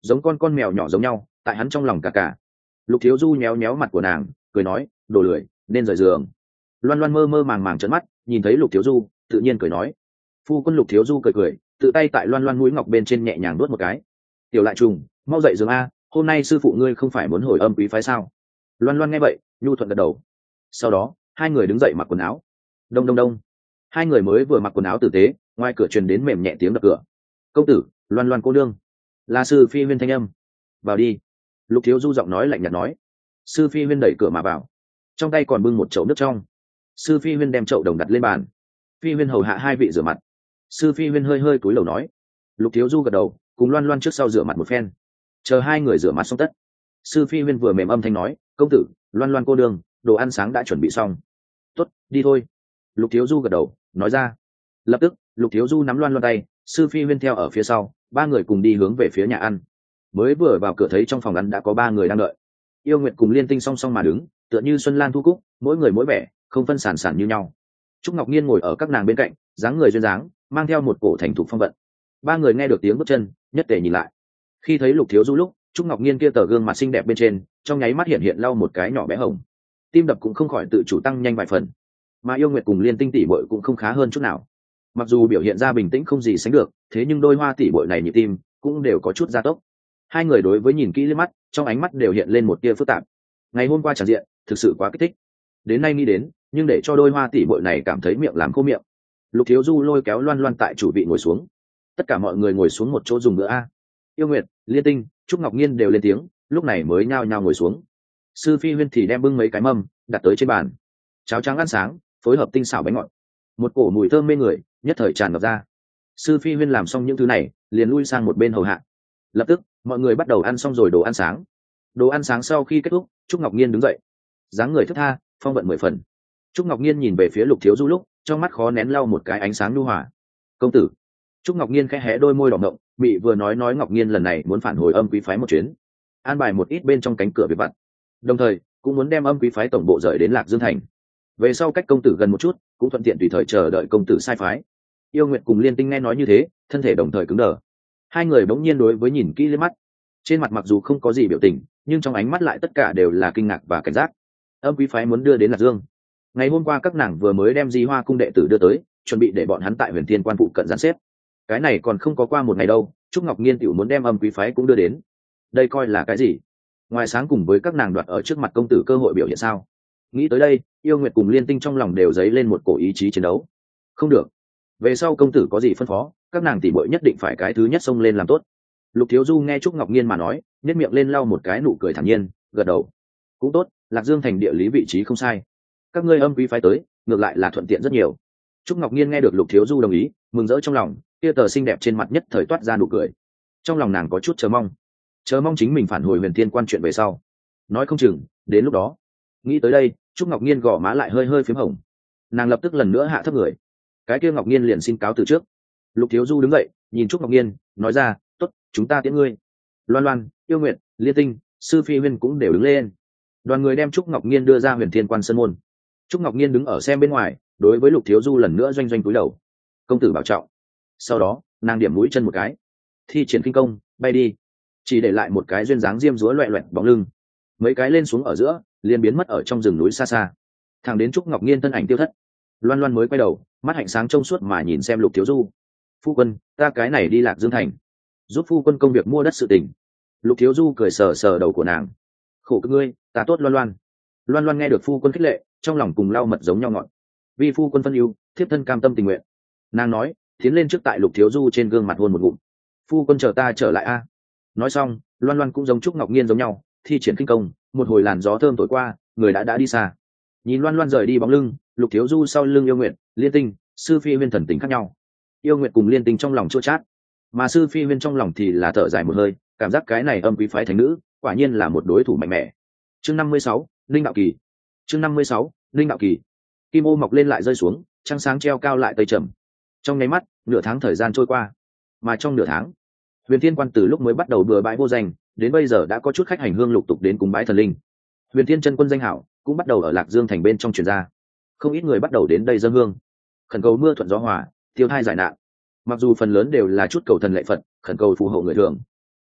giống con con mèo nhỏ giống nhau tại hắn trong lòng cả cả. Lục Thiếu Du nhéo nhéo mặt của nàng cười nói, đồ lười nên rời giường. Loan Loan mơ mơ màng màng trợn mắt nhìn thấy Lục Thiếu Du tự nhiên cười nói. Phu quân. Lục Thiếu Du cười cười tự tay tại Loan Loan mũi ngọc bên trên nhẹ nhàng đuốt một cái. Tiểu lại trùng, mau dậy giường a, hôm nay sư phụ ngươi không phải muốn hồi âm quý phái sao? Loan Loan nghe vậy nhu thuận gật đầu. Sau đó hai người đứng dậy mặc quần áo. Đông đông đông, hai người mới vừa mặc quần áo tử tế, ngoài cửa truyền đến mềm nhẹ tiếng đập cửa. Công tử, Loan Loan cô nương. Là Sư Phi Huyên thanh âm. Vào đi. Lục Thiếu Du giọng nói lạnh nhạt nói. Sư Phi Huyên đẩy cửa mà vào, trong tay còn bưng một chậu nước trong. Sư Phi Huyên đem chậu đồng đặt lên bàn. Phi Huyên hầu hạ hai vị rửa mặt. Sư Phi Huyên hơi hơi cúi đầu nói. Lục Thiếu Du gật đầu cùng Loan Loan trước sau rửa mặt một phen. Chờ hai người rửa mặt xong tất, Sư Phi Huyên vừa mềm âm thanh nói, công tử, Loan Loan cô đường, đồ ăn sáng đã chuẩn bị xong. Tốt, đi thôi. Lục Thiếu Du gật đầu nói ra. Lập tức Lục Thiếu Du nắm Loan Loan tay, Sư Phi Huyên theo ở phía sau, ba người cùng đi hướng về phía nhà ăn. Mới vừa vào cửa thấy trong phòng ăn đã có ba người đang đợi. Yêu Nguyệt cùng Liên Tinh song song mà đứng, tựa như xuân lan thu cúc, mỗi người mỗi vẻ, không phân sản sản như nhau. Trúc Ngọc Nhiên ngồi ở các nàng bên cạnh, dáng người duyên dáng, mang theo một cổ thành thục phong vận. Ba người nghe được tiếng bước chân, nhất tề nhìn lại. Khi thấy Lục Thiếu Du lúc, Trúc Ngọc Nhiên kia tờ gương mặt xinh đẹp bên trên, trong nháy mắt hiện hiện lau một cái nhỏ bé hồng. Tim đập cũng không khỏi tự chủ tăng nhanh vài phần. Mà Yêu Nguyệt cùng Liên Tinh tỷ muội cũng không khá hơn chút nào. Mặc dù biểu hiện ra bình tĩnh không gì sánh được, thế nhưng đôi hoa tỷ muội này nhịp tim cũng đều có chút gia tốc. Hai người đối với nhìn kỹ liếc mắt, trong ánh mắt đều hiện lên một tia phức tạp. Ngày hôm qua tràn diện thực sự quá kích thích, đến nay nghĩ đến, nhưng để cho đôi hoa tỷ muội này cảm thấy miệng làm khô miệng. Lục Thiếu Du lôi kéo Loan Loan tại chủ vị ngồi xuống. Tất cả mọi người ngồi xuống một chỗ dùng bữa a. Yêu Nguyệt, Liên Tinh, Trúc Ngọc Nhiên đều lên tiếng, lúc này mới nhao nhao ngồi xuống. Sư Phi Huyên thì đem bưng mấy cái mâm đặt tới trên bàn. Cháo trắng ăn sáng phối hợp tinh xảo bánh ngọt, một cổ mùi thơm mê người nhất thời tràn ngập ra. Sư Phi Huyên làm xong những thứ này liền lui sang một bên hầu hạ. Lập tức mọi người bắt đầu ăn xong rồi đồ ăn sáng. Đồ ăn sáng sau khi kết thúc, Trúc Ngọc Nhiên đứng dậy, dáng người thướt tha, phong vận mười phần. Trúc Ngọc Nhiên nhìn về phía Lục Thiếu Du lúc, trong mắt khó nén lau một cái ánh sáng nhu hòa. Công tử. Trúc Ngọc Nhiên khẽ hé đôi môi đỏ ngọng, mị vừa nói nói Ngọc Nhiên lần này muốn phản hồi âm quý phái một chuyến, an bài một ít bên trong cánh cửa việc vặt, đồng thời cũng muốn đem âm quý phái tổng bộ rời đến Lạc Dương thành. Về sau cách công tử gần một chút, cũng thuận tiện tùy thời chờ đợi công tử sai phái. Yêu Nguyệt cùng Liên Tinh nghe nói như thế, thân thể đồng thời cứng đờ. Hai người bỗng nhiên đối với nhìn kỹ lên mắt, trên mặt mặc dù không có gì biểu tình, nhưng trong ánh mắt lại tất cả đều là kinh ngạc và cảnh giác. Âm quý phái muốn đưa đến Lạc Dương. Ngày hôm qua các nàng vừa mới đem Di Hoa cung đệ tử đưa tới, chuẩn bị để bọn hắn tại Huyền Thiên quan phụ cận giàn xếp. Cái này còn không có qua một ngày đâu, Trúc Ngọc Nhiên tiểu muốn đem âm quý phái cũng đưa đến. Đây coi là cái gì? Ngoài sáng cùng với các nàng đoạt ở trước mặt công tử cơ hội biểu hiện sao? Nghĩ tới đây, Yêu Nguyệt cùng Liên Tinh trong lòng đều dấy lên một cổ ý chí chiến đấu. Không được, về sau công tử có gì phân phó, các nàng tỷ muội nhất định phải cái thứ nhất xông lên làm tốt. Lục Thiếu Du nghe Trúc Ngọc Nhiên mà nói, nhếch miệng lên lau một cái nụ cười thản nhiên, gật đầu. Cũng tốt, Lạc Dương thành địa lý vị trí không sai, các ngươi âm quý phái tới, ngược lại là thuận tiện rất nhiều. Trúc Ngọc Nhiên nghe được Lục Thiếu Du đồng ý, mừng rỡ trong lòng, kia tờ xinh đẹp trên mặt nhất thời toát ra nụ cười. Trong lòng nàng có chút chờ mong, chờ mong chính mình phản hồi Huyền Thiên quan chuyện về sau, nói không chừng đến lúc đó. Nghĩ tới đây, Trúc Ngọc Nhiên gò má lại hơi hơi phím hồng, nàng lập tức lần nữa hạ thấp người. Cái kia Ngọc Nhiên liền xin cáo từ trước. Lục Thiếu Du đứng dậy, nhìn Trúc Ngọc Nhiên, nói ra, tốt, chúng ta tiễn ngươi. Loan Loan, Yêu Nguyệt, Liên Tinh, Sư Phi Huyên cũng đều đứng lên. Đoàn người đem Trúc Ngọc Nhiên đưa ra Huyền Thiên quan sân môn. Trúc Ngọc Nhiên đứng ở xem bên ngoài, đối với Lục Thiếu Du lần nữa doanh doanh cúi đầu. Công tử bảo trọng. Sau đó nàng điểm mũi chân một cái, thi triển kinh công bay đi, chỉ để lại một cái duyên dáng diêm dúa loẹ loẹt bóng lưng, mấy cái lên xuống ở giữa liền biến mất ở trong rừng núi xa xa. Thẳng đến Trúc Ngọc Nhiên thân ảnh tiêu thất, Loan Loan mới quay đầu, mắt hạnh sáng trông suốt mà nhìn xem Lục Thiếu Du. Phu quân, ta cái này đi Lạc Dương thành, giúp phu quân công việc mua đất sự tình. Lục Thiếu Du cười sờ sờ đầu của nàng. Khổ cực ngươi, ta tốt Loan Loan. Loan Loan nghe được phu quân khích lệ, trong lòng cùng lau mật giống nhau ngọt. Vì phu quân phân ưu, thiếp thân cam tâm tình nguyện. Nàng nói, tiến lên trước tại Lục Thiếu Du trên gương mặt hôn một ngụm. Phu quân chờ ta trở lại a. Nói xong, Loan Loan cũng giống Trúc Ngọc Nhiên giống nhau, thi triển kinh công, một hồi làn gió thơm thổi qua, người đã đã đi xa. Nhìn Loan Loan rời đi bóng lưng, Lục Thiếu Du sau lưng Yêu Nguyệt, Liên Tinh, Sư Phi Huyên thần tình khác nhau. Yêu Nguyệt cùng Liên Tinh trong lòng chua chát, mà Sư Phi Huyên trong lòng thì là thở dài một hơi, cảm giác cái này âm quý phái thánh nữ, quả nhiên là một đối thủ mạnh mẽ. Chương năm mươi sáu, Linh đạo kỳ. Chương năm mươi sáu, Linh đạo kỳ. Kim ô mọc lên lại rơi xuống, trăng sáng treo cao lại tây trầm. Trong nháy mắt, nửa tháng thời gian trôi qua, mà trong nửa tháng, Huyền Thiên quan từ lúc mới bắt đầu bừa bãi vô danh, đến bây giờ đã có chút khách hành hương lục tục đến cúng bái thần linh. Huyền Thiên chân quân danh hảo cũng bắt đầu ở Lạc Dương thành bên trong truyền ra, không ít người bắt đầu đến đây dâng hương, khẩn cầu mưa thuận gió hòa, tiêu thai giải nạn. Mặc dù phần lớn đều là chút cầu thần lệ Phật, khẩn cầu phù hộ người thường,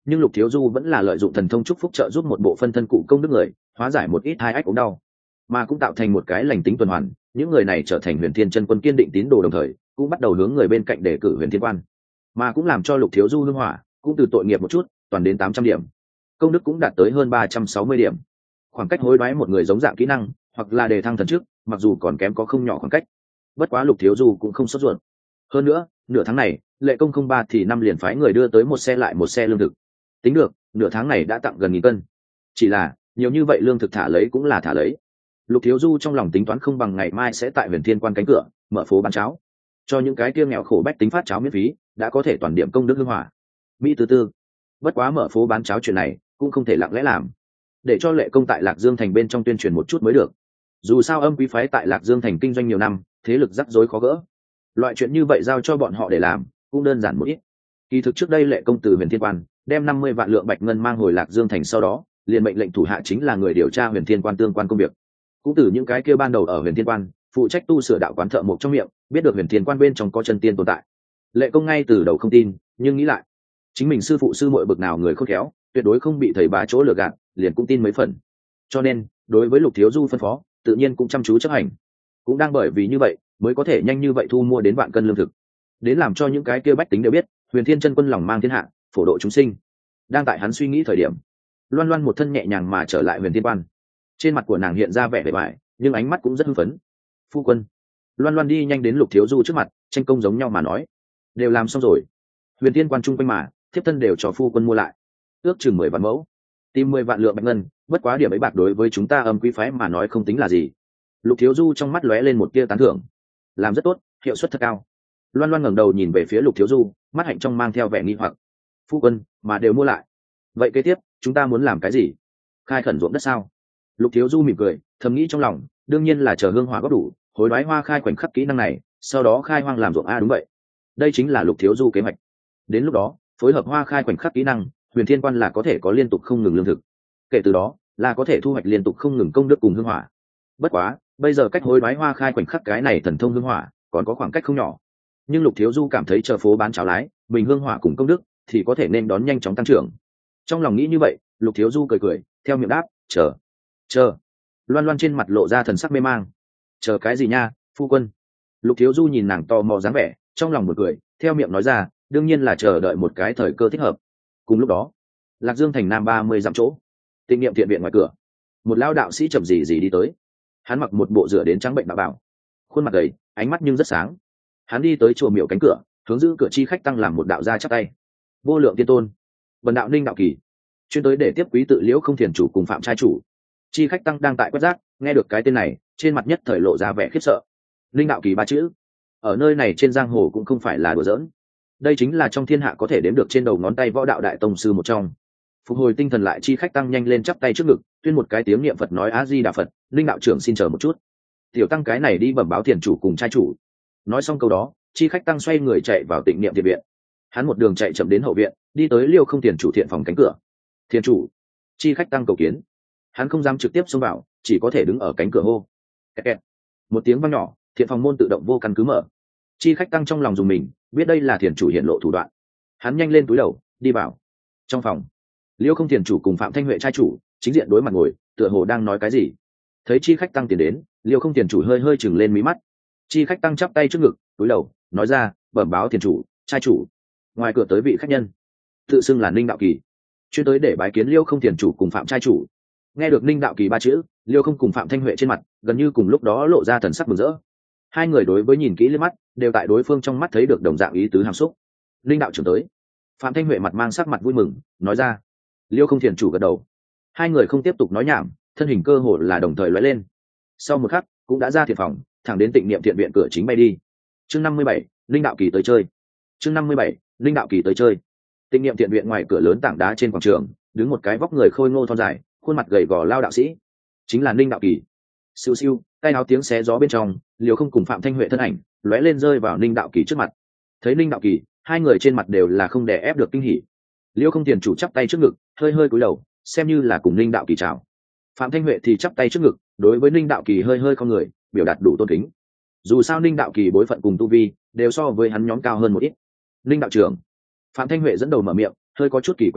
nhưng Lục Thiếu Du vẫn là lợi dụng thần thông chúc phúc trợ giúp một bộ phân thân cụ công đức người hóa giải một ít hai ách ốm đau, mà cũng tạo thành một cái lành tính tuần hoàn. Những người này trở thành Huyền Thiên chân quân kiên định tín đồ, đồng thời cũng bắt đầu hướng người bên cạnh đề cử Huyền Thiên quan, mà cũng làm cho Lục Thiếu Du hương hỏa cũng từ tội nghiệp một chút, toàn đến tám trăm điểm, công đức cũng đạt tới hơn ba trăm sáu mươi điểm. Khoảng cách hối đoái một người giống dạng kỹ năng hoặc là đề thăng thần trước, mặc dù còn kém có không nhỏ khoảng cách, bất quá Lục Thiếu Du cũng không sốt ruột. Hơn nữa, nửa tháng này Lệ Công không ba thì năm liền phái người đưa tới một xe lại một xe lương thực, tính được nửa tháng này đã tặng gần nghìn cân. Chỉ là nhiều như vậy lương thực thả lấy cũng là thả lấy, Lục Thiếu Du trong lòng tính toán không bằng ngày mai sẽ tại Huyền Thiên quan cánh cửa mở phố bán cháo, cho những cái kia nghèo khổ bách tính phát cháo miễn phí, đã có thể toàn điểm công đức hương hỏa. Mỹ tư tư, bất quá mở phố bán cháo chuyện này cũng không thể lặng lẽ làm, để cho Lệ Công tại Lạc Dương thành bên trong tuyên truyền một chút mới được. Dù sao Âm Quý phái tại Lạc Dương thành kinh doanh nhiều năm, thế lực rắc rối khó gỡ, loại chuyện như vậy giao cho bọn họ để làm cũng đơn giản một ít. Kỳ thực trước đây Lệ Công từ Huyền Thiên quan đem năm mươi vạn lượng bạch ngân mang hồi Lạc Dương thành sau đó, liền mệnh lệnh thủ hạ chính là người điều tra Huyền Thiên quan tương quan công việc. Cũng từ những cái kia ban đầu ở Huyền Thiên quan phụ trách tu sửa đạo quán thợ mộc trong miệng biết được Huyền Thiên quan bên trong có chân tiên tồn tại. Lệ Công ngay từ đầu không tin, nhưng nghĩ lại, chính mình sư phụ sư muội bực nào người khôn khéo, tuyệt đối không bị thầy bá chỗ lừa gạt, liền cũng tin mấy phần. Cho nên đối với Lục Thiếu Du phân phó, tự nhiên cũng chăm chú chấp hành. Cũng đang bởi vì như vậy mới có thể nhanh như vậy thu mua đến vạn cân lương thực, đến làm cho những cái kia bách tính đều biết Huyền Thiên chân quân lòng mang thiên hạ, phổ độ chúng sinh. Đang tại hắn suy nghĩ thời điểm, Loan Loan một thân nhẹ nhàng mà trở lại Huyền Thiên quan, trên mặt của nàng hiện ra vẻ vẻ vải, nhưng ánh mắt cũng rất hưng phấn. Phu quân. Loan Loan đi nhanh đến Lục Thiếu Du trước mặt, tranh công giống nhau mà nói, đều làm xong rồi. Huyền Thiên quan trung quanh mà thiếp thân đều cho phu quân mua lại, ước chừng mười vạn mẫu, tìm mười vạn lượng bạch ngân, bất quá điểm ấy bạc đối với chúng ta Âm Quý phái mà nói không tính là gì. Lục Thiếu Du trong mắt lóe lên một tia tán thưởng, làm rất tốt, hiệu suất thật cao. Loan Loan ngẩng đầu nhìn về phía Lục Thiếu Du, mắt hạnh trong mang theo vẻ nghi hoặc. Phu quân mà đều mua lại, vậy kế tiếp chúng ta muốn làm cái gì? Khai khẩn ruộng đất sao? Lục Thiếu Du mỉm cười, thầm nghĩ trong lòng, đương nhiên là chờ hương hỏa góp đủ, hối đoái hoa khai khoảnh khắc kỹ năng này, sau đó khai hoang làm ruộng. A đúng vậy, đây chính là Lục Thiếu Du kế hoạch. Đến lúc đó phối hợp hoa khai khoảnh khắc kỹ năng, Huyền Thiên quan là có thể có liên tục không ngừng lương thực, kể từ đó là có thể thu hoạch liên tục không ngừng công đức cùng hương hỏa. Bất quá bây giờ cách hối đoái hoa khai khoảnh khắc cái này thần thông hương hỏa còn có khoảng cách không nhỏ, nhưng Lục Thiếu Du cảm thấy chờ phố bán cháo lái mình hương hỏa cùng công đức thì có thể nên đón nhanh chóng tăng trưởng. Trong lòng nghĩ như vậy, Lục Thiếu Du cười cười theo miệng đáp, chờ chờ. Loan Loan trên mặt lộ ra thần sắc mê mang. Chờ cái gì nha, phu quân? Lục Thiếu Du nhìn nàng tò mò dáng vẻ, trong lòng một cười, theo miệng nói ra, đương nhiên là chờ đợi một cái thời cơ thích hợp. Cùng lúc đó, Lạc Dương thành nam ba mươi dặm chỗ, Tịnh Niệm thiện viện ngoài cửa, một lão đạo sĩ chậm gì gì đi tới. Hắn mặc một bộ rửa đến trắng bệnh đạo bào, khuôn mặt gầy, ánh mắt nhưng rất sáng. Hắn đi tới chùa miểu cánh cửa, hướng giữ cửa chi khách tăng làm một đạo gia chắp tay. Vô lượng tiên tôn, Bần đạo Ninh Đạo Kỳ, chuyên tới để tiếp quý tự Liễu Không Thiền chủ cùng Phạm trai chủ. Chi khách tăng đang tại quét rác, nghe được cái tên này, trên mặt nhất thời lộ ra vẻ khiếp sợ. Ninh Đạo Kỳ ba chữ, ở nơi này trên giang hồ cũng không phải là đùa giỡn. Đây chính là trong thiên hạ có thể đếm được trên đầu ngón tay võ đạo đại tông sư một trong. Phục hồi tinh thần lại, chi khách tăng nhanh lên chắp tay trước ngực, tuyên một cái tiếng niệm Phật nói A Di Đà Phật. Linh đạo trưởng xin chờ một chút, tiểu tăng cái này đi bẩm báo thiền chủ cùng trai chủ. Nói xong câu đó, chi khách tăng xoay người chạy vào Tịnh Niệm thiện viện. Hắn một đường chạy chậm đến hậu viện, đi tới Liêu Không Thiền chủ thiện phòng cánh cửa. Thiền chủ. Chi khách tăng cầu kiến. Hắn không dám trực tiếp xông vào, chỉ có thể đứng ở cánh cửa hô. Kẹt kẹt. Một tiếng vang nhỏ, thiện phòng môn tự động vô căn cứ mở. Chi khách tăng trong lòng dùng mình, biết đây là thiền chủ hiện lộ thủ đoạn. Hắn nhanh lên túi đầu đi vào. Trong phòng, Liêu Không Thiền chủ cùng Phạm Thanh Huệ trai chủ chính diện đối mặt ngồi, tựa hồ đang nói cái gì. Thấy chi khách tăng tiến đến, Liêu Không Thiền chủ hơi hơi chừng lên mí mắt. Chi khách tăng chắp tay trước ngực, túi đầu nói ra, bẩm báo thiền chủ, trai chủ, ngoài cửa tới vị khách nhân, tự xưng là Ninh Đạo Kỳ, chuyên tới để bái kiến Liêu Không Thiền chủ cùng Phạm trai chủ. Nghe được Ninh Đạo Kỳ ba chữ, Liêu Không cùng Phạm Thanh Huệ trên mặt gần như cùng lúc đó lộ ra thần sắc mừng rỡ. Hai người đối với nhìn kỹ lên mắt, đều tại đối phương trong mắt thấy được đồng dạng ý tứ hàm xúc. Ninh đạo trưởng tới. Phạm Thanh Huệ mặt mang sắc mặt vui mừng nói ra. Liêu Không Thiền chủ gật đầu. Hai người không tiếp tục nói nhảm, thân hình cơ hồ là đồng thời lóe lên, sau một khắc cũng đã ra thiện phòng, thẳng đến Tịnh Niệm thiện viện cửa chính bay đi. Chương năm mươi bảy, Linh Đạo Kỳ tới chơi. Chương năm mươi bảy, Linh Đạo Kỳ tới chơi. Tịnh Niệm thiện viện ngoài cửa lớn tảng đá trên quảng trường, đứng một cái vóc người khôi ngô thon dài, khuôn mặt gầy gò lao đạo sĩ, chính là Linh Đạo Kỳ. Siêu siêu, tay áo tiếng xé gió bên trong, Liêu Không cùng Phạm Thanh Huệ thân ảnh lóe lên rơi vào Linh Đạo Kỳ trước mặt. Thấy Linh Đạo Kỳ, hai người trên mặt đều là không đè ép được kinh hỉ. Liêu Không Thiền chủ chắp tay trước ngực, hơi hơi cúi đầu, xem như là cùng Linh Đạo Kỳ chào. Phạm Thanh Huệ thì chắp tay trước ngực, đối với Linh Đạo Kỳ hơi hơi không người, biểu đạt đủ tôn kính. Dù sao Linh Đạo Kỳ bối phận cùng tu vi đều so với hắn nhóm cao hơn một ít. Linh đạo trưởng. Phạm Thanh Huệ dẫn đầu mở miệng, hơi có chút kỳ quái hỏi,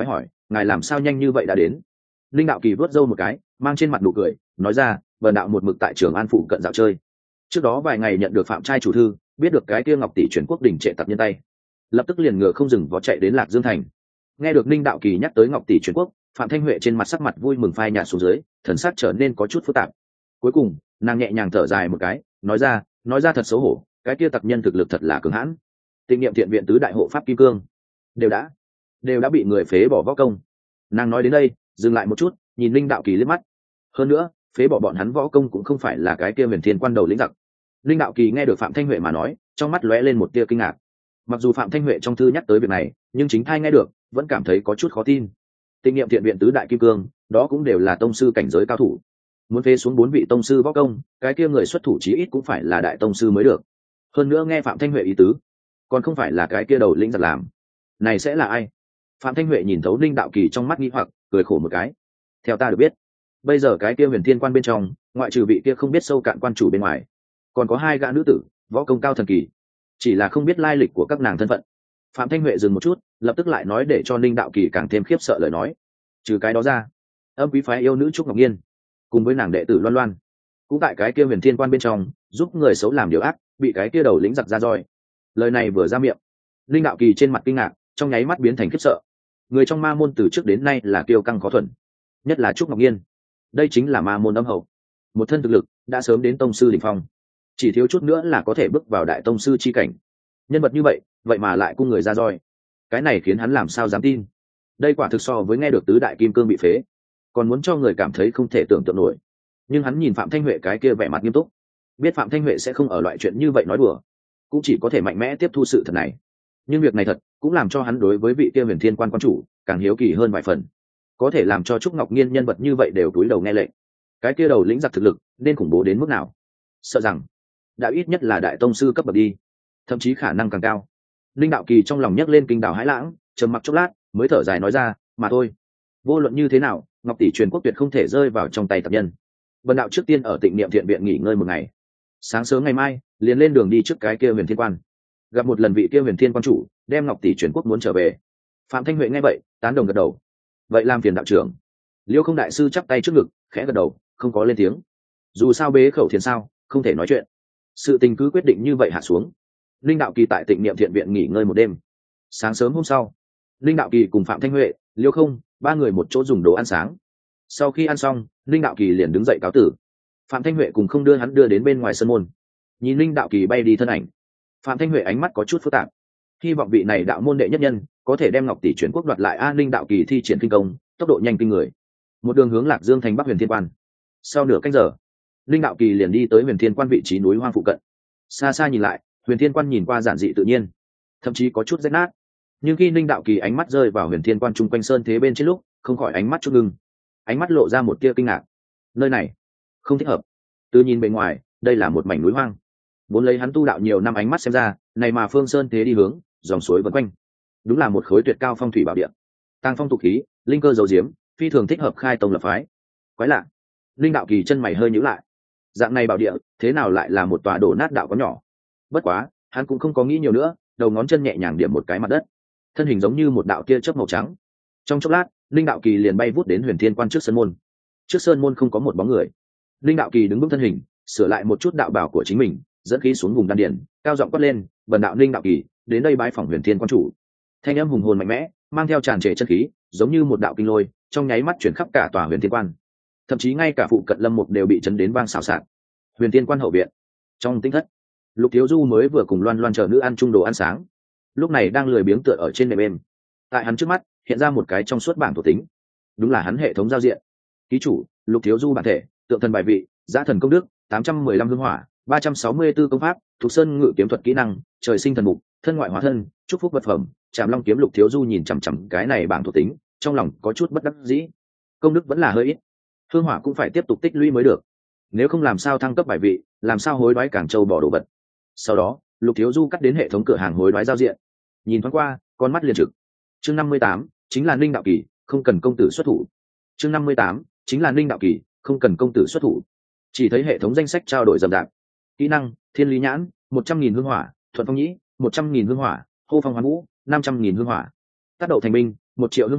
ngài làm sao nhanh như vậy đã đến? Linh đạo kỳ vớt râu một cái, mang trên mặt nụ cười nói ra, bần đạo một mực tại trường an phụ cận dạo chơi, trước đó vài ngày nhận được phạm trai chủ thư, biết được cái kia ngọc tỷ chuyển quốc đỉnh trệ tập nhân tay, lập tức liền ngựa không dừng vó chạy đến Lạc Dương thành. Nghe được Ninh đạo kỳ nhắc tới ngọc tỷ chuyển quốc, Phạm Thanh Huệ trên mặt sắc mặt vui mừng phai nhạt xuống dưới, thần sắc trở nên có chút phức tạp. Cuối cùng nàng nhẹ nhàng thở dài một cái, nói ra nói ra thật xấu hổ, cái kia tặc nhân thực lực thật là cường hãn. Tịnh niệm thiện viện tứ đại hộ pháp kim cương đều đã đều đã bị người phế bỏ võ công. Nàng nói đến đây dừng lại một chút, nhìn Ninh đạo kỳ liếc mắt. Hơn nữa phế bỏ bọn hắn võ công cũng không phải là cái kia huyền thiên quan đầu lĩnh giặc. Ninh đạo kỳ nghe được Phạm Thanh Huệ mà nói, trong mắt lóe lên một tia kinh ngạc. Mặc dù Phạm Thanh Huệ trong thư nhắc tới việc này, nhưng chính thai nghe được vẫn cảm thấy có chút khó tin. Tịnh niệm thiện viện tứ đại kim cương đó cũng đều là tông sư cảnh giới cao thủ, muốn phế xuống bốn vị tông sư võ công, cái kia người xuất thủ chí ít cũng phải là đại tông sư mới được. Hơn nữa nghe Phạm Thanh Huệ ý tứ, còn không phải là cái kia đầu lĩnh giặc làm. Này sẽ là ai? Phạm Thanh Huệ nhìn thấu Ninh đạo kỳ trong mắt nghi hoặc, cười khổ một cái. Theo ta được biết, bây giờ cái kia huyền thiên quan bên trong, ngoại trừ vị kia không biết sâu cạn quan chủ bên ngoài, còn có hai gã nữ tử võ công cao thần kỳ, chỉ là không biết lai lịch của các nàng thân phận. Phạm Thanh Huệ dừng một chút, lập tức lại nói để cho Ninh đạo kỳ càng thêm khiếp sợ lời nói. Trừ cái đó ra, âm quý phái yêu nữ Trúc Ngọc Nhiên cùng với nàng đệ tử Loan Loan cũng tại cái kia huyền thiên quan bên trong giúp người xấu làm điều ác, bị cái kia đầu lĩnh giặc ra roi. Lời này vừa ra miệng, Ninh đạo kỳ trên mặt kinh ngạc trong nháy mắt biến thành khiếp sợ. Người trong ma môn từ trước đến nay là kiêu căng khó thuần, nhất là Trúc Ngọc Nhiên, đây chính là ma môn âm hậu, một thân thực lực đã sớm đến tông sư đỉnh phong, chỉ thiếu chút nữa là có thể bước vào đại tông sư chi cảnh. Nhân vật như vậy vậy mà lại cung người ra roi, cái này khiến hắn làm sao dám tin. Đây quả thực so với nghe được tứ đại kim cương bị phế còn muốn cho người cảm thấy không thể tưởng tượng nổi. Nhưng hắn nhìn Phạm Thanh Huệ cái kia vẻ mặt nghiêm túc, biết Phạm Thanh Huệ sẽ không ở loại chuyện như vậy nói đùa, cũng chỉ có thể mạnh mẽ tiếp thu sự thật này. Nhưng việc này thật cũng làm cho hắn đối với vị kia huyền thiên quan quan chủ càng hiếu kỳ hơn vài phần. Có thể làm cho Trúc Ngọc Nhiên nhân vật như vậy đều cúi đầu nghe lệnh, cái kia đầu lĩnh giặc thực lực nên khủng bố đến mức nào? Sợ rằng đã ít nhất là đại tông sư cấp bậc đi, thậm chí khả năng càng cao. Linh đạo kỳ trong lòng nhấc lên kinh đảo hãi lãng, trầm mặc chốc lát mới thở dài nói ra, mà thôi, vô luận như thế nào ngọc tỷ truyền quốc tuyệt không thể rơi vào trong tay tập nhân. Bần đạo trước tiên ở Tịnh niệm thiện viện nghỉ ngơi một ngày, sáng sớm ngày mai liền lên đường đi trước cái kia huyền thiên quan, gặp một lần vị kia huyền thiên quan chủ, đem ngọc tỷ truyền quốc muốn trở về. Phạm Thanh Huệ nghe vậy tán đồng gật đầu. Vậy làm phiền đạo trưởng. Liêu Không đại sư chắp tay trước ngực khẽ gật đầu, không có lên tiếng. Dù sao bế khẩu thiền sao không thể nói chuyện, sự tình cứ quyết định như vậy hạ xuống. Linh đạo kỳ tại Tịnh niệm thiện viện nghỉ ngơi một đêm. Sáng sớm hôm sau, Linh đạo kỳ cùng Phạm Thanh Huệ, Liêu Không ba người một chỗ dùng đồ ăn sáng. Sau khi ăn xong, Linh đạo kỳ liền đứng dậy cáo tử. Phạm Thanh Huệ cùng không đưa hắn đưa đến bên ngoài sân môn. Nhìn Linh đạo kỳ bay đi thân ảnh, Phạm Thanh Huệ ánh mắt có chút phức tạp, hy vọng vị này đạo môn đệ nhất nhân có thể đem ngọc tỷ chuyển quốc đoạt lại. An Linh đạo kỳ thi triển kinh công tốc độ nhanh kinh người, một đường hướng Lạc Dương thành Bắc huyền thiên quan. Sau nửa canh giờ, Linh đạo kỳ liền đi tới huyền thiên quan vị trí núi hoang phụ cận. Xa xa nhìn lại, huyền thiên quan nhìn qua giản dị tự nhiên, thậm chí có chút rách nát. Nhưng khi Linh đạo kỳ ánh mắt rơi vào huyền thiên quan chung quanh sơn thế bên trên lúc, không khỏi ánh mắt chút ngưng, ánh mắt lộ ra một tia kinh ngạc. Nơi này không thích hợp. Từ nhìn bề ngoài, đây là một mảnh núi hoang, vốn lấy hắn tu đạo nhiều năm ánh mắt xem ra, này mà phương sơn thế đi hướng, dòng suối vần quanh, đúng là một khối tuyệt cao phong thủy bảo địa, tăng phong tục khí, linh cơ dầu diếm, phi thường thích hợp khai tông lập phái. Quái lạ. Linh đạo kỳ chân mày hơi nhíu lại, dạng này bảo địa thế nào lại là một tòa đổ nát đạo có nhỏ? Bất quá hắn cũng không có nghĩ nhiều nữa, đầu ngón chân nhẹ nhàng điểm một cái mặt đất, thân hình giống như một đạo tia chớp màu trắng. Trong chốc lát, Linh đạo kỳ liền bay vút đến huyền thiên quan trước sơn môn. Trước sơn môn không có một bóng người. Linh đạo kỳ đứng bước thân hình, sửa lại một chút đạo bảo của chính mình, dẫn khí xuống vùng đan điển, cao giọng quát lên, bần đạo Linh đạo kỳ đến đây bái phỏng huyền thiên quan chủ. Thanh âm hùng hồn mạnh mẽ, mang theo tràn trề chân khí, giống như một đạo kinh lôi, trong nháy mắt chuyển khắp cả tòa huyền thiên quan, thậm chí ngay cả phụ cận lâm mục đều bị chấn đến vang xào xạc. Huyền thiên quan hậu viện, trong tinh thất, Lục Thiếu Du mới vừa cùng Loan Loan chờ nữ ăn chung đồ ăn sáng, lúc này đang lười biếng tựa ở trên nệm êm. Tại hắn trước mắt hiện ra một cái trong suốt bảng thuộc tính, đúng là hắn hệ thống giao diện. Ký chủ Lục Thiếu Du bản thể, tượng thần bài vị, giá thần công đức tám trăm mười lăm hương hỏa, ba trăm sáu mươi tư công pháp, thuộc sơn ngự kiếm thuật kỹ năng, trời sinh thần mục, thân ngoại hóa thân, chúc phúc vật phẩm, Trảm Long kiếm. Lục Thiếu Du nhìn chằm chằm cái này bảng thuộc tính, trong lòng có chút bất đắc dĩ. Công đức vẫn là hơi ít, hương hỏa cũng phải tiếp tục tích lũy mới được, nếu không làm sao thăng cấp bài vị, làm sao hối đoái càng châu bỏ đồ vật. Sau đó Lục Thiếu Du cắt đến hệ thống cửa hàng hối đoái giao diện, nhìn thoáng qua, con mắt liền trực. Chương năm mươi tám chính là Ninh đạo kỳ, không cần công tử xuất thủ. Chương năm mươi tám chính là Ninh đạo kỳ, không cần công tử xuất thủ. Chỉ thấy hệ thống danh sách trao đổi rầm rạp. Kỹ năng: Thiên Lý Nhãn, một trăm nghìn hương hỏa; Thuận Phong Nhĩ, một trăm nghìn hương hỏa; Hô Phong Hoán Vũ, năm trăm nghìn hương hỏa; Tác Đậu Thành Binh, một triệu hương hỏa;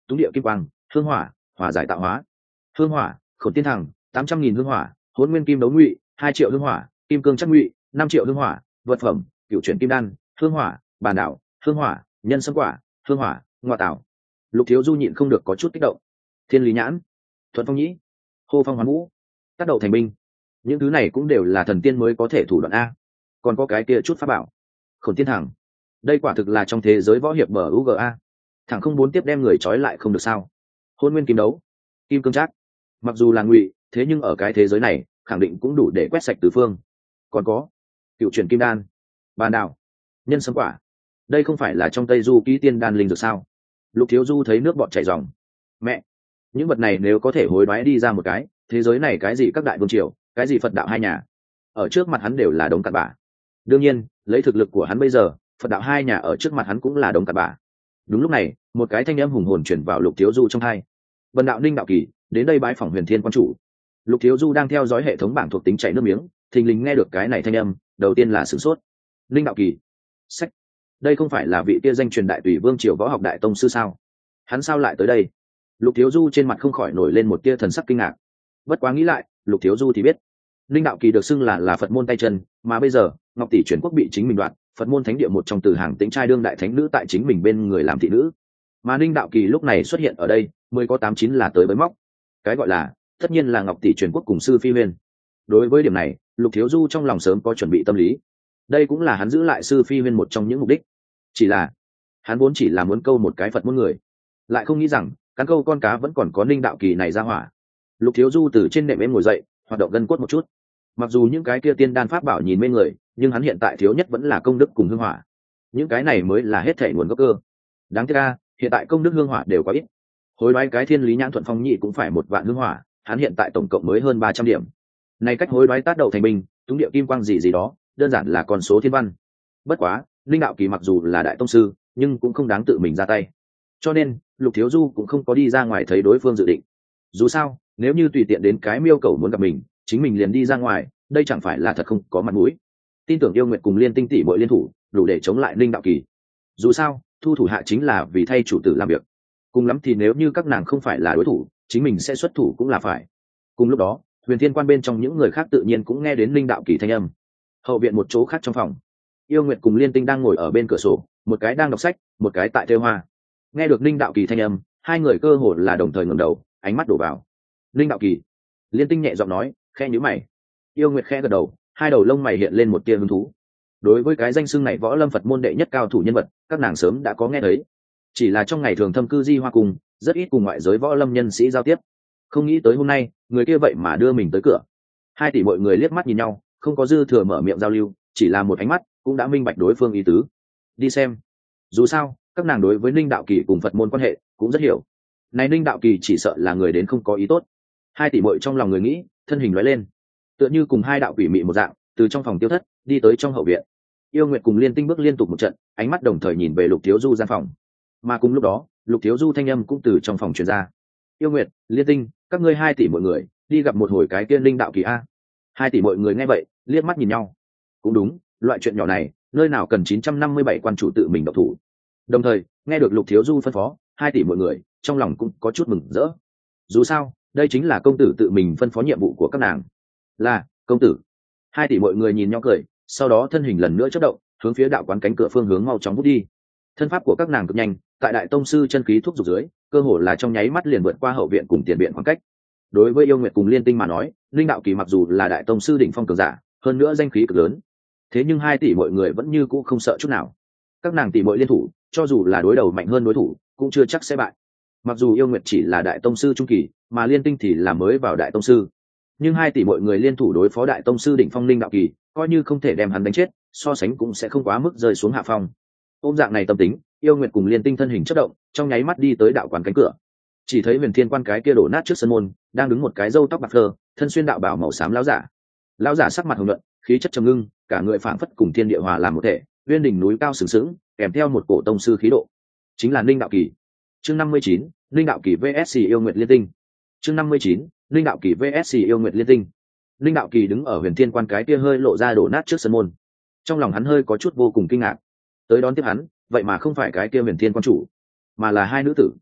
túng địa kim quang, hương hỏa, hòa giải tạo hóa. Hương hỏa, khổn tiên thẳng, tám trăm nghìn hương hỏa, hỗn nguyên kim đấu ngụy, hai triệu hương hỏa, kim cương chắc ngụy, năm triệu hương hỏa, vật phẩm, cựu chuyển kim đan, hương hỏa, bàn đảo, hương hỏa, nhân sâm quả, hương hỏa, ngoa tảo. Lục Thiếu Du nhịn không được có chút kích động. Thiên lý nhãn, thuận phong nhĩ, hô phong hoán vũ, tác đầu thành binh, những thứ này cũng đều là thần tiên mới có thể thủ đoạn a. Còn có cái kia chút pháp bảo, khổn tiên thẳng, đây quả thực là trong thế giới võ hiệp bờ u g a. Thẳng không muốn tiếp đem người trói lại không được sao? Hôn nguyên kim đấu, kim cương trác, mặc dù là ngụy, thế nhưng ở cái thế giới này khẳng định cũng đủ để quét sạch tứ phương. Còn có cựu truyền kim đan, bàn đảo, nhân sâm quả, đây không phải là trong Tây Du ký tiên đan linh dược sao? Lục Thiếu Du thấy nước bọt chảy ròng. Mẹ, những vật này nếu có thể hối đoái đi ra một cái, thế giới này cái gì các đại vương triều, cái gì Phật đạo hai nhà, ở trước mặt hắn đều là đống cặn bã. Đương nhiên, lấy thực lực của hắn bây giờ, Phật đạo hai nhà ở trước mặt hắn cũng là đống cặn bã. Đúng lúc này, một cái thanh âm hùng hồn truyền vào Lục Thiếu Du trong tai. Vân đạo Ninh đạo kỳ đến đây bái phỏng Huyền Thiên quan chủ. Lục Thiếu Du đang theo dõi hệ thống bảng thuộc tính chảy nước miếng, thình lình nghe được cái này thanh âm, đầu tiên là sửng sốt. Ninh đạo kỳ, sách, đây không phải là vị kia danh truyền đại tùy vương triều võ học đại tông sư sao? Hắn sao lại tới đây? Lục Thiếu Du trên mặt không khỏi nổi lên một tia thần sắc kinh ngạc. Bất quá nghĩ lại, Lục Thiếu Du thì biết, Ninh đạo kỳ được xưng là là Phật môn tay chân, mà bây giờ Ngọc tỷ chuyển quốc bị chính mình đoạt, Phật môn thánh địa một trong từ hàng tĩnh trai đương đại thánh nữ tại chính mình bên người làm thị nữ, mà Ninh đạo kỳ lúc này xuất hiện ở đây, mới có tám chín là tới bới móc. Cái gọi là, tất nhiên là Ngọc tỷ chuyển quốc cùng sư phi huyên. Đối với điểm này, Lục Thiếu Du trong lòng sớm có chuẩn bị tâm lý. Đây cũng là hắn giữ lại sư phi huyên một trong những mục đích. Chỉ là, hắn vốn chỉ là muốn câu một cái Phật môn người, lại không nghĩ rằng cắn câu con cá vẫn còn có Ninh đạo kỳ này ra hỏa. Lục Thiếu Du từ trên nệm em ngồi dậy, hoạt động gân cốt một chút. Mặc dù những cái kia tiên đan pháp bảo nhìn mê người, nhưng hắn hiện tại thiếu nhất vẫn là công đức cùng hương hỏa. Những cái này mới là hết thảy nguồn gốc cơ. Đáng tiếc a, hiện tại công đức hương hỏa đều quá ít. Hối đoái cái thiên lý nhãn thuận phong nhị cũng phải một vạn hương hỏa, hắn hiện tại tổng cộng mới hơn ba trăm điểm. Này cách hối đoái tát đầu thành binh, túng địa kim quang gì gì đó, đơn giản là con số thiên văn. Bất quá, Linh đạo kỳ mặc dù là đại tông sư, nhưng cũng không đáng tự mình ra tay. Cho nên, Lục Thiếu Du cũng không có đi ra ngoài thấy đối phương dự định. Dù sao, nếu như tùy tiện đến cái miêu cầu muốn gặp mình, chính mình liền đi ra ngoài, đây chẳng phải là thật không có mặt mũi. Tin tưởng Yêu Nguyệt cùng Liên Tinh tỷ muội liên thủ, đủ để chống lại Linh đạo kỳ. Dù sao, thu thủ hạ chính là vì thay chủ tử làm việc. Cùng lắm thì nếu như các nàng không phải là đối thủ, chính mình sẽ xuất thủ cũng là phải. Cùng lúc đó, Huyền Thiên quan bên trong những người khác tự nhiên cũng nghe đến Linh đạo kỳ thanh âm. Hậu viện một chỗ khác trong phòng, Yêu Nguyệt cùng Liên Tinh đang ngồi ở bên cửa sổ, một cái đang đọc sách, một cái tại thêu hoa. Nghe được Linh đạo kỳ thanh âm, hai người cơ hồ là đồng thời ngẩng đầu, ánh mắt đổ vào. Linh đạo kỳ, Liên Tinh nhẹ giọng nói, khẽ nhíu mày. Yêu Nguyệt khẽ gật đầu, hai đầu lông mày hiện lên một tia hứng thú. Đối với cái danh xưng này võ lâm Phật môn đệ nhất cao thủ nhân vật, các nàng sớm đã có nghe thấy. Chỉ là trong ngày thường thâm cư di hoa cùng, rất ít cùng ngoại giới võ lâm nhân sĩ giao tiếp. Không nghĩ tới hôm nay, người kia vậy mà đưa mình tới cửa. Hai tỷ mọi người liếc mắt nhìn nhau, không có dư thừa mở miệng giao lưu, chỉ là một ánh mắt cũng đã minh bạch đối phương ý tứ. Đi xem. Dù sao, các nàng đối với Ninh đạo kỳ cùng Phật môn quan hệ cũng rất hiểu. Này Ninh đạo kỳ chỉ sợ là người đến không có ý tốt. Hai tỷ muội trong lòng người nghĩ, thân hình lóe lên, tựa như cùng hai đạo quỷ mị một dạng, từ trong phòng tiêu thất đi tới trong hậu viện. Yêu Nguyệt cùng Liên Tinh bước liên tục một trận, ánh mắt đồng thời nhìn về Lục Thiếu Du gian phòng. Mà cùng lúc đó, Lục Thiếu Du thanh âm cũng từ trong phòng truyền ra. Yêu Nguyệt, Liên Tinh, các ngươi hai tỷ mọi người đi gặp một hồi cái tiên Linh đạo kỳ a. Hai tỷ mọi người nghe vậy, liếc mắt nhìn nhau. Cũng đúng, loại chuyện nhỏ này, nơi nào cần chín trăm năm mươi bảy quan chủ tự mình độc thủ. Đồng thời, nghe được Lục Thiếu Du phân phó, hai tỷ mọi người trong lòng cũng có chút mừng rỡ. Dù sao, đây chính là công tử tự mình phân phó nhiệm vụ của các nàng. Là, công tử. Hai tỷ mọi người nhìn nhau cười, sau đó thân hình lần nữa chớp động, hướng phía đạo quán cánh cửa phương hướng mau chóng vút đi. Thân pháp của các nàng cực nhanh, tại đại tông sư chân khí thúc giục dưới, cơ hồ là trong nháy mắt liền vượt qua hậu viện cùng tiền viện khoảng cách. Đối với Yêu Nguyệt cùng Liên Tinh mà nói, Linh đạo kỳ mặc dù là đại tông sư đỉnh phong cường giả, hơn nữa danh khí cực lớn, thế nhưng hai tỷ mọi người vẫn như cũ không sợ chút nào. Các nàng tỷ mọi liên thủ, cho dù là đối đầu mạnh hơn đối thủ, cũng chưa chắc sẽ bại. Mặc dù Yêu Nguyệt chỉ là đại tông sư trung kỳ, mà Liên Tinh thì là mới vào đại tông sư, nhưng hai tỷ mọi người liên thủ đối phó đại tông sư đỉnh phong Linh đạo kỳ, coi như không thể đem hắn đánh chết, so sánh cũng sẽ không quá mức rơi xuống hạ phong. Ôm dạng này tâm tính, Yêu Nguyệt cùng Liên Tinh thân hình chớp động, trong nháy mắt đi tới đạo quán cánh cửa. Chỉ thấy Huyền Thiên quan cái kia đổ nát trước sân môn, đang đứng một cái râu tóc bạc phơ, thân xuyên đạo bào màu xám lão giả. Lão giả sắc mặt hồng nhuận, khí chất trầm ngưng, cả người phảng phất cùng thiên địa hòa làm một thể, uyên đỉnh núi cao sừng sững, kèm theo một cổ tông sư khí độ. Chính là Linh đạo kỳ. Chương năm mươi chín, Linh đạo kỳ vs Yêu Nguyệt Liên Tinh. Chương năm mươi chín, Linh đạo kỳ vs Yêu Nguyệt Liên Tinh. Linh đạo kỳ đứng ở Huyền Thiên quan cái kia hơi lộ ra đổ nát trước sân môn. Trong lòng hắn hơi có chút vô cùng kinh ngạc. Tới đón tiếp hắn, vậy mà không phải cái kia Huyền Thiên quan chủ, mà là hai nữ tử.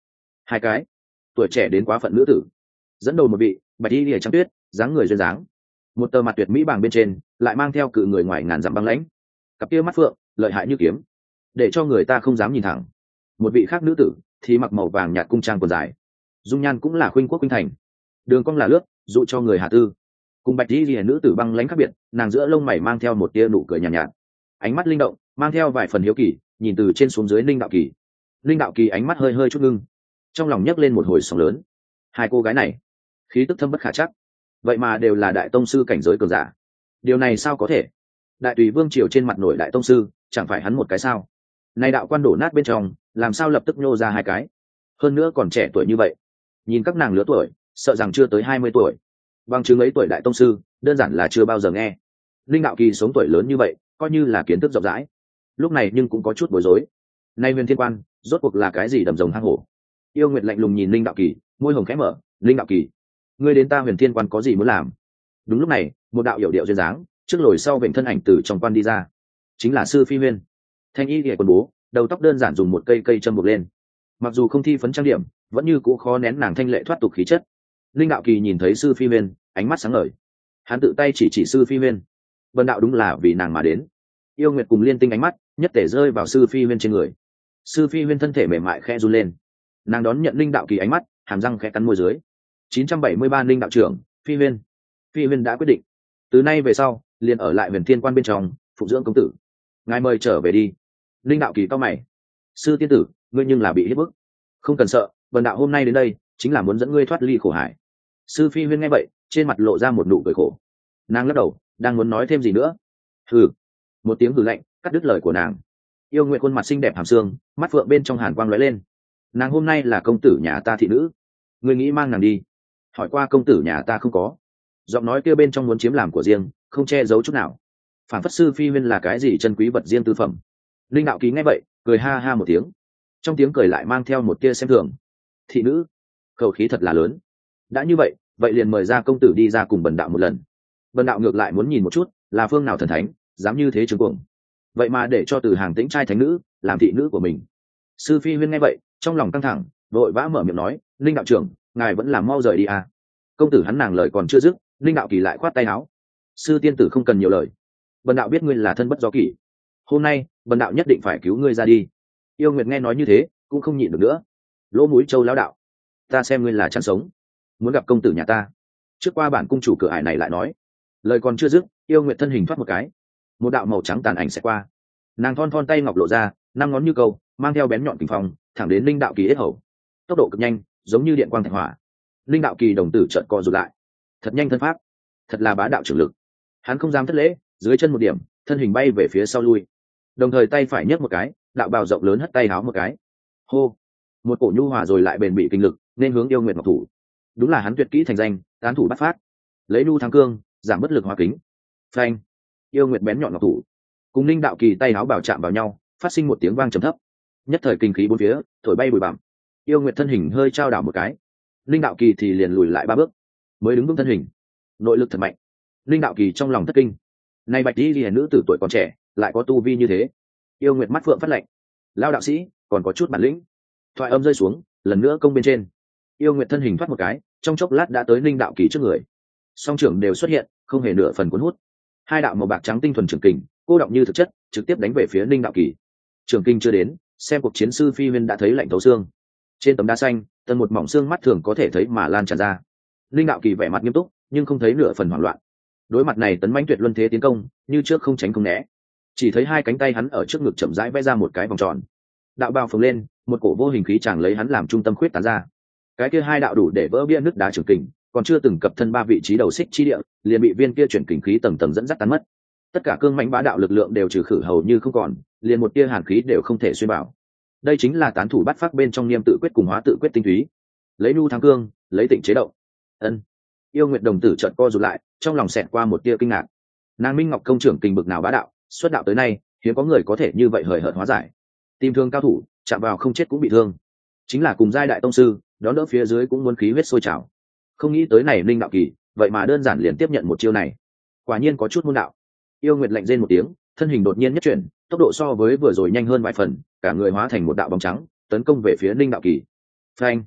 hai cái tuổi trẻ đến quá phận nữ tử, dẫn đầu một vị bạch y lìa trắng tuyết, dáng người duyên dáng, một tờ mặt tuyệt mỹ bảng bên trên lại mang theo cự người ngoài ngàn dặm băng lãnh, cặp kia mắt phượng lợi hại như kiếm, để cho người ta không dám nhìn thẳng. Một vị khác nữ tử thì mặc màu vàng nhạt cung trang quần dài, dung nhan cũng là khuynh quốc khuynh thành, đường cong là lướt dụ cho người hà tư. Cùng bạch y lìa nữ tử băng lãnh khác biệt, nàng giữa lông mày mang theo một tia nụ cười nhàn nhạt, nhạt, ánh mắt linh động mang theo vài phần hiếu kỳ, nhìn từ trên xuống dưới linh đạo kỳ. Linh đạo kỳ ánh mắt hơi hơi chút ngưng, trong lòng nhấc lên một hồi sóng lớn. Hai cô gái này khí tức thâm bất khả chắc, vậy mà đều là đại tông sư cảnh giới cường giả. Điều này sao có thể? Đại tùy vương triều trên mặt nổi đại tông sư chẳng phải hắn một cái sao? Này đạo quan đổ nát bên trong làm sao lập tức nhô ra hai cái, hơn nữa còn trẻ tuổi như vậy. Nhìn các nàng lứa tuổi sợ rằng chưa tới hai mươi tuổi, bằng chứng ấy tuổi đại tông sư đơn giản là chưa bao giờ nghe. Linh đạo kỳ sống tuổi lớn như vậy coi như là kiến thức rộng rãi, lúc này nhưng cũng có chút bối rối. Nay huyền thiên quan rốt cuộc là cái gì đầm rồng hang hổ? Yêu Nguyệt lạnh lùng nhìn Linh đạo kỳ, môi hồng khẽ mở. Linh đạo kỳ, ngươi đến ta huyền thiên quan có gì muốn làm? Đúng lúc này một đạo yểu điệu duyên dáng trước lồi sau vểnh thân ảnh từ trong quan đi ra, chính là sư phi huyên. Thanh y ghẻ quần bố, đầu tóc đơn giản dùng một cây cây châm buộc lên, mặc dù không thi phấn trang điểm vẫn như cũ khó nén nàng thanh lệ thoát tục khí chất. Linh đạo kỳ nhìn thấy sư phi huyên ánh mắt sáng ngời, hắn tự tay chỉ chỉ sư phi huyên, vân đạo đúng là vì nàng mà đến. Yêu Nguyệt cùng liên tinh ánh mắt nhất thể rơi vào sư phi huyên trên người. Sư phi huyên thân thể mềm mại khẽ run lên, nàng đón nhận Linh đạo kỳ ánh mắt, hàm răng khẽ cắn môi dưới. chín trăm bảy mươi ba Linh đạo trưởng, phi huyên. Phi huyên đã quyết định, từ nay về sau liền ở lại huyền thiên quan bên trong phụng dưỡng công tử, ngài mời trở về đi. Linh đạo kỳ cao mày, sư tiên tử ngươi nhưng là bị hiếp bức. Không cần sợ, vần đạo hôm nay đến đây chính là muốn dẫn ngươi thoát ly khổ hải. Sư phi huyên nghe vậy trên mặt lộ ra một nụ cười khổ, nàng lắc đầu đang muốn nói thêm gì nữa. Hừ, một tiếng hừ lạnh cắt đứt lời của nàng. Yêu Nguyệt khuôn mặt xinh đẹp hàm xương, mắt phượng bên trong hàn quang lóe lên. Nàng hôm nay là công tử nhà ta thị nữ, ngươi nghĩ mang nàng đi? Hỏi qua công tử nhà ta không có. Giọng nói kia bên trong muốn chiếm làm của riêng, không che giấu chút nào. Phản phất sư phi huyên là cái gì chân quý vật riêng tư phẩm. Linh đạo kỳ nghe vậy cười ha ha một tiếng, trong tiếng cười lại mang theo một tia xem thường. Thị nữ, khẩu khí thật là lớn. Đã như vậy vậy liền mời ra công tử đi ra cùng bần đạo một lần. Bần đạo ngược lại muốn nhìn một chút là phương nào thần thánh dám như thế trừng cuồng, vậy mà để cho từ hàng tĩnh trai thánh nữ làm thị nữ của mình. Sư phi huyên nghe vậy trong lòng căng thẳng, vội vã mở miệng nói, Linh đạo trưởng ngài vẫn làm mau rời đi à. Công tử hắn nàng lời còn chưa dứt, Linh đạo kỳ lại khoát tay áo. Sư tiên tử không cần nhiều lời, bần đạo biết ngươi là thân bất do kỷ, hôm nay bần đạo nhất định phải cứu ngươi ra đi. Yêu Nguyệt nghe nói như thế cũng không nhịn được nữa, lỗ mũi châu lão đạo, ta xem ngươi là chăn sống, muốn gặp công tử nhà ta trước qua bản cung chủ cửa ải này lại nói. Lời còn chưa dứt, Yêu Nguyệt thân hình thoát một cái, một đạo màu trắng tàn ảnh sẽ qua, nàng thon thon tay ngọc lộ ra, năm ngón như câu mang theo bén nhọn kình phong thẳng đến Linh đạo kỳ yết hầu, tốc độ cực nhanh giống như điện quang thạch hỏa. Linh đạo kỳ đồng tử trợn co rụt lại, thật nhanh thân pháp, thật là bá đạo trưởng lực. Hắn không dám thất lễ, dưới chân một điểm, thân hình bay về phía sau lui, đồng thời tay phải nhấc một cái, đạo bào rộng lớn hất tay háo một cái, hô, một cổ nhu hòa rồi lại bền bỉ kinh lực nên hướng Yêu Nguyệt ngọc thủ. Đúng là hắn tuyệt kỹ thành danh, tán thủ bắt phát, lấy nhu thắng cương, giảm bất lực hóa kính. Phanh! Yêu Nguyệt bén nhọn ngọc thủ cùng Linh đạo kỳ tay háo bảo chạm vào nhau, phát sinh một tiếng vang trầm thấp, nhất thời kinh khí bốn phía thổi bay bụi bặm. Yêu Nguyệt thân hình hơi trao đảo một cái, Linh đạo kỳ thì liền lùi lại ba bước mới đứng vững thân hình. Nội lực thật mạnh. Linh đạo kỳ trong lòng thất kinh, nay bạch y liễu nữ tử tuổi còn trẻ lại có tu vi như thế. Yêu Nguyệt mắt phượng phát lạnh, lao đạo sĩ còn có chút bản lĩnh. Thoại âm rơi xuống, lần nữa công bên trên. Yêu Nguyệt thân hình thoát một cái, trong chốc lát đã tới Linh đạo kỳ trước người, song trưởng đều xuất hiện, không hề nửa phần cuốn hút. Hai đạo màu bạc trắng tinh thuần trường kình cô động như thực chất, trực tiếp đánh về phía Linh đạo kỳ. Trường kinh chưa đến, xem cuộc chiến sư phi huyên đã thấy lạnh thấu xương. Trên tấm đá xanh tần một mỏng xương mắt thường có thể thấy mà lan tràn ra. Linh đạo kỳ vẻ mặt nghiêm túc nhưng không thấy nửa phần hoảng loạn. Đối mặt này tấn mãnh tuyệt luân thế tiến công, như trước không tránh không né, chỉ thấy hai cánh tay hắn ở trước ngực chậm rãi vẽ ra một cái vòng tròn, đạo bào phồng lên, một cổ vô hình khí chàng lấy hắn làm trung tâm khuyết tán ra. Cái kia hai đạo đủ để vỡ bia nứt đá trường kình, còn chưa từng cập thân ba vị trí đầu xích chi địa, liền bị viên kia chuyển kình khí tầng tầng dẫn dắt tan mất. Tất cả cương mãnh bá đạo lực lượng đều trừ khử hầu như không còn, liền một tia hàn khí đều không thể xuyên bảo. Đây chính là tán thủ bắt phát bên trong niêm tự quyết cùng hóa tự quyết tinh túy, lấy nu thắng cương, lấy tịnh chế động. Ân. Yêu Nguyệt đồng tử chợt co rụt lại, trong lòng xẹt qua một tia kinh ngạc. Nàng Minh Ngọc công trưởng kình bực nào bá đạo, xuất đạo tới nay hiếm có người có thể như vậy hời hợt hóa giải. Tìm thương cao thủ, chạm vào không chết cũng bị thương, chính là cùng giai đại tông sư đón đỡ phía dưới cũng muốn khí huyết sôi trào. Không nghĩ tới này Linh đạo kỳ vậy mà đơn giản liền tiếp nhận một chiêu này, quả nhiên có chút môn đạo. Yêu Nguyệt lạnh rên một tiếng, thân hình đột nhiên nhất chuyển, tốc độ so với vừa rồi nhanh hơn vài phần, cả người hóa thành một đạo bóng trắng tấn công về phía Linh đạo kỳ. Phanh!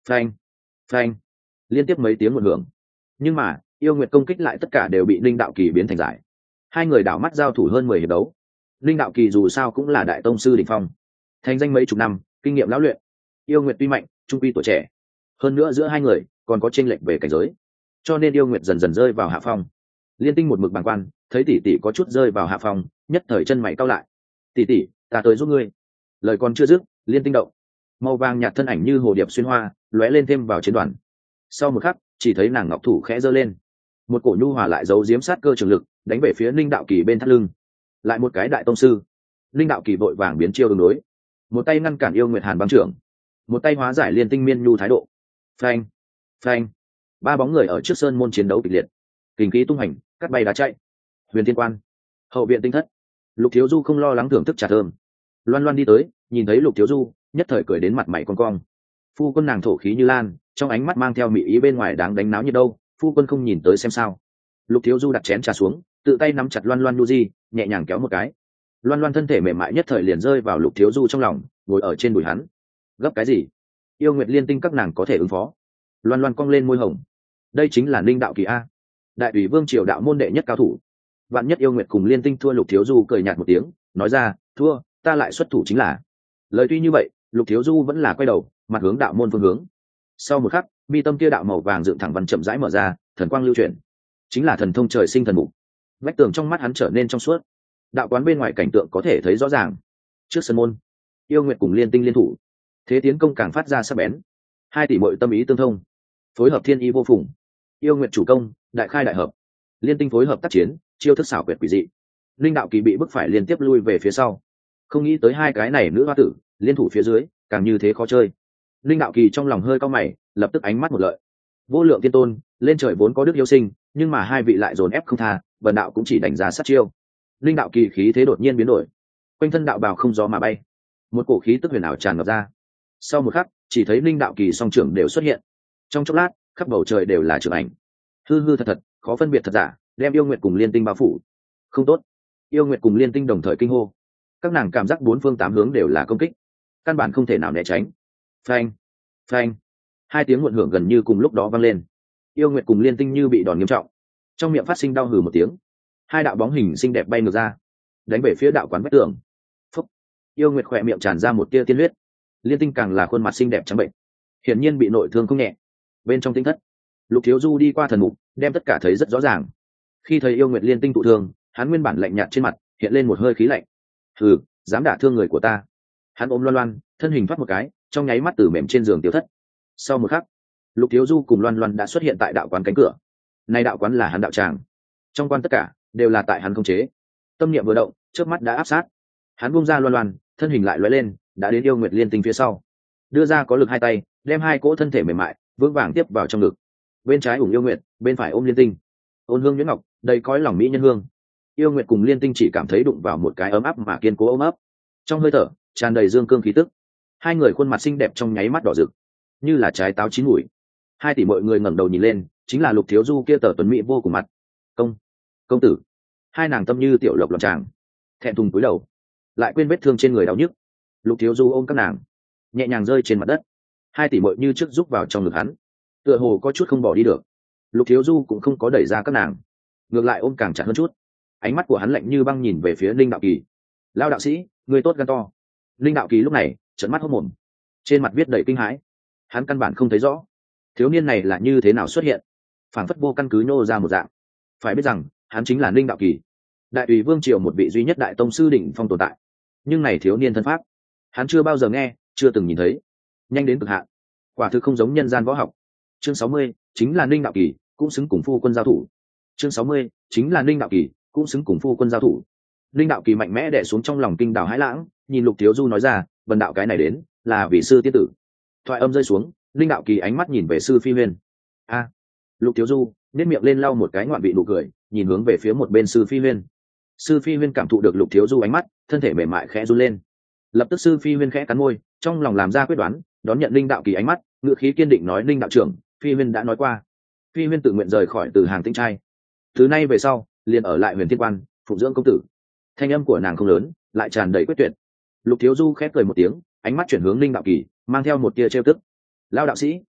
phanh phanh, liên tiếp mấy tiếng một hưởng, nhưng mà yêu nguyệt công kích lại tất cả đều bị linh đạo kỳ biến thành giải. Hai người đảo mắt giao thủ hơn mười hiệp đấu. Linh đạo kỳ dù sao cũng là đại tông sư đỉnh phong, thành danh mấy chục năm, kinh nghiệm lão luyện. Yêu nguyệt tuy mạnh, trung quy tuổi trẻ, hơn nữa giữa hai người còn có chênh lệch về cảnh giới, cho nên yêu nguyệt dần dần rơi vào hạ phong. Liên Tinh một mực bàng quan, thấy tỷ tỷ có chút rơi vào hạ phong, nhất thời chân mày cau lại. Tỷ tỷ, ta tới giúp ngươi. Lời còn chưa dứt, Liên Tinh động, màu vàng nhạt thân ảnh như hồ điệp xuyên hoa, lóe lên thêm vào chiến đoàn. Sau một khắc, chỉ thấy nàng ngọc thủ khẽ giơ lên, một cổ nhu hòa lại giấu giếm sát cơ trường lực đánh về phía Linh đạo kỳ bên thắt lưng. Lại một cái đại tông sư. Linh đạo kỳ vội vàng biến chiêu ứng đối, một tay ngăn cản yêu nguyệt hàn băng trưởng, một tay hóa giải Liên Tinh miên nhu thái độ. Phanh phanh, ba bóng người ở trước sơn môn chiến đấu kịch liệt, kình khí tung hành, cắt bay đá chạy. Huyền Thiên Quan, hậu viện tinh thất. Lục Thiếu Du không lo lắng thưởng thức trà thơm. Loan Loan đi tới, nhìn thấy Lục Thiếu Du, nhất thời cười đến mặt mày cong cong. Phu quân nàng thổ khí như lan, trong ánh mắt mang theo mỹ ý, bên ngoài đáng đánh náo như đâu, phu quân không nhìn tới xem sao. Lục Thiếu Du đặt chén trà xuống, tự tay nắm chặt Loan Loan nu di, nhẹ nhàng kéo một cái. Loan Loan thân thể mềm mại nhất thời liền rơi vào Lục Thiếu Du trong lòng, ngồi ở trên đùi hắn. Gấp cái gì? Yêu nguyệt liên tinh các nàng có thể ứng phó. Loan Loan cong lên môi hồng. Đây chính là Ninh đạo kỳ a, đại ủy vương triều đạo môn đệ nhất cao thủ. Vạn nhất yêu nguyệt cùng liên tinh thua, Lục Thiếu Du cười nhạt một tiếng, nói ra, thua ta lại xuất thủ chính là. Lời tuy như vậy, Lục Thiếu Du vẫn là quay đầu, mặt hướng đạo môn phương hướng. Sau một khắc, mi tâm kia đạo màu vàng dựng thẳng văn chậm rãi mở ra, thần quang lưu chuyển, chính là thần thông trời sinh thần mục. Vách tường trong mắt hắn trở nên trong suốt, đạo quán bên ngoài cảnh tượng có thể thấy rõ ràng. Trước sân môn, yêu nguyệt cùng liên tinh liên thủ, thế tiến công càng phát ra sắc bén. Hai tỷ muội tâm ý tương thông, phối hợp thiên ý vô phùng. Yêu nguyệt chủ công, đại khai đại hợp; liên tinh phối hợp tác chiến, chiêu thức xảo quyệt quỷ dị. Linh đạo kỳ bị bức phải liên tiếp lui về phía sau, không nghĩ tới hai cái này nữ hoa tử liên thủ phía dưới càng như thế khó chơi. Linh đạo kỳ trong lòng hơi cau mày, lập tức ánh mắt một lợi. Vô lượng tiên tôn lên trời vốn có đức yêu sinh, nhưng mà hai vị lại dồn ép không tha, bần đạo cũng chỉ đánh giá sát chiêu. Linh đạo kỳ khí thế đột nhiên biến đổi, quanh thân đạo bào không gió mà bay, một cổ khí tức huyền ảo tràn ngập ra. Sau một khắc, chỉ thấy linh đạo kỳ song trưởng đều xuất hiện, trong chốc lát khắp bầu trời đều là trưởng ảnh, hư hư thật thật, khó phân biệt thật giả, đem yêu nguyệt cùng liên tinh bao phủ. Không tốt! Yêu nguyệt cùng liên tinh đồng thời kinh hô, các nàng cảm giác bốn phương tám hướng đều là công kích, căn bản không thể nào né tránh. Phanh phanh, hai tiếng muộn hưởng gần như cùng lúc đó vang lên. Yêu nguyệt cùng liên tinh như bị đòn nghiêm trọng, trong miệng phát sinh đau hừ một tiếng, hai đạo bóng hình xinh đẹp bay ngược ra, đánh về phía đạo quán vách tường. Phúc! Yêu nguyệt khỏe miệng tràn ra một tia tiên huyết, liên tinh càng là khuôn mặt xinh đẹp trắng bệnh, hiển nhiên bị nội thương không nhẹ. Bên trong tinh thất, Lục Thiếu Du đi qua thần mục, đem tất cả thấy rất rõ ràng. Khi thấy yêu nguyệt liên tinh thụ thương, hắn nguyên bản lạnh nhạt trên mặt hiện lên một hơi khí lạnh. Hừ, dám đả thương người của ta! Hắn ôm Loan Loan, thân hình thoát một cái, trong nháy mắt từ mềm trên giường tiêu thất. Sau một khắc, Lục Thiếu Du cùng Loan Loan đã xuất hiện tại đạo quán cánh cửa. Nay đạo quán là hắn đạo tràng, trong quan tất cả đều là tại hắn khống chế. Tâm niệm vừa động, trước mắt đã áp sát. Hắn buông ra Loan Loan, thân hình lại lóe lên, đã đến yêu nguyệt liên tinh phía sau, đưa ra có lực hai tay, đem hai cỗ thân thể mềm mại vững vàng tiếp vào trong ngực. Bên trái ủng yêu nguyệt, bên phải ôm liên tinh, ôn hương nhuyễn ngọc, đầy cõi lòng mỹ nhân hương. Yêu nguyệt cùng liên tinh chỉ cảm thấy đụng vào một cái ấm áp mà kiên cố ôm ấp, trong hơi thở tràn đầy dương cương khí tức. Hai người khuôn mặt xinh đẹp trong nháy mắt đỏ rực, như là trái táo chín mùi. Hai tỷ mọi người ngẩng đầu nhìn lên, chính là Lục Thiếu Du kia tờ tuấn mỹ vô cùng mặt. Công, công tử! Hai nàng tâm như tiểu lộc loạn tràng, thẹn thùng cúi đầu, lại quên vết thương trên người đau nhức. Lục Thiếu Du ôm các nàng, nhẹ nhàng rơi trên mặt đất. Hai tỷ muội như trước rúc vào trong ngực hắn, tựa hồ có chút không bỏ đi được. Lục Thiếu Du cũng không có đẩy ra các nàng, ngược lại ôm càng chặt hơn chút. Ánh mắt của hắn lạnh như băng nhìn về phía Linh đạo kỳ. Lao đạo sĩ, người tốt gan to! Linh đạo kỳ lúc này trợn mắt hốt mồm, trên mặt viết đầy kinh hãi. Hắn căn bản không thấy rõ thiếu niên này là như thế nào xuất hiện, phảng phất vô căn cứ nhô ra một dạng. Phải biết rằng hắn chính là Linh đạo kỳ, đại ủy vương triều một vị duy nhất đại tông sư đỉnh phong tồn tại. Nhưng này thiếu niên thân pháp, hắn chưa bao giờ nghe, chưa từng nhìn thấy, nhanh đến cực hạn, quả thực không giống nhân gian võ học. Chương sáu mươi, chính là Linh đạo kỳ, cũng xứng cùng phu quân giao thủ. Chương sáu mươi, chính là Linh đạo kỳ, cũng xứng cùng phu quân giao thủ. Linh đạo kỳ mạnh mẽ đè xuống trong lòng kinh đảo hãi lãng, nhìn Lục Thiếu Du nói ra, vần đạo cái này đến là vì sư tiết tử. Thoại âm rơi xuống, Linh đạo kỳ ánh mắt nhìn về sư phi huyên. A! Lục Thiếu Du nét miệng lên lau một cái ngoạn vị nụ cười, nhìn hướng về phía một bên sư phi huyên. Sư phi huyên cảm thụ được Lục Thiếu Du ánh mắt, thân thể mềm mại khẽ run lên. Lập tức sư phi huyên khẽ cắn môi, trong lòng làm ra quyết đoán, đón nhận Linh đạo kỳ ánh mắt, ngữ khí kiên định nói: Linh đạo trưởng, phi huyên đã nói qua, phi huyên tự nguyện rời khỏi từ hàng tinh trai, từ nay về sau liền ở lại Huyền Thiên Quan phụng dưỡng công tử. Thanh âm của nàng không lớn, lại tràn đầy quyết tuyệt. Lục Thiếu Du khẽ cười một tiếng, ánh mắt chuyển hướng Linh đạo kỳ, mang theo một tia trêu tức. Lao đạo sĩ,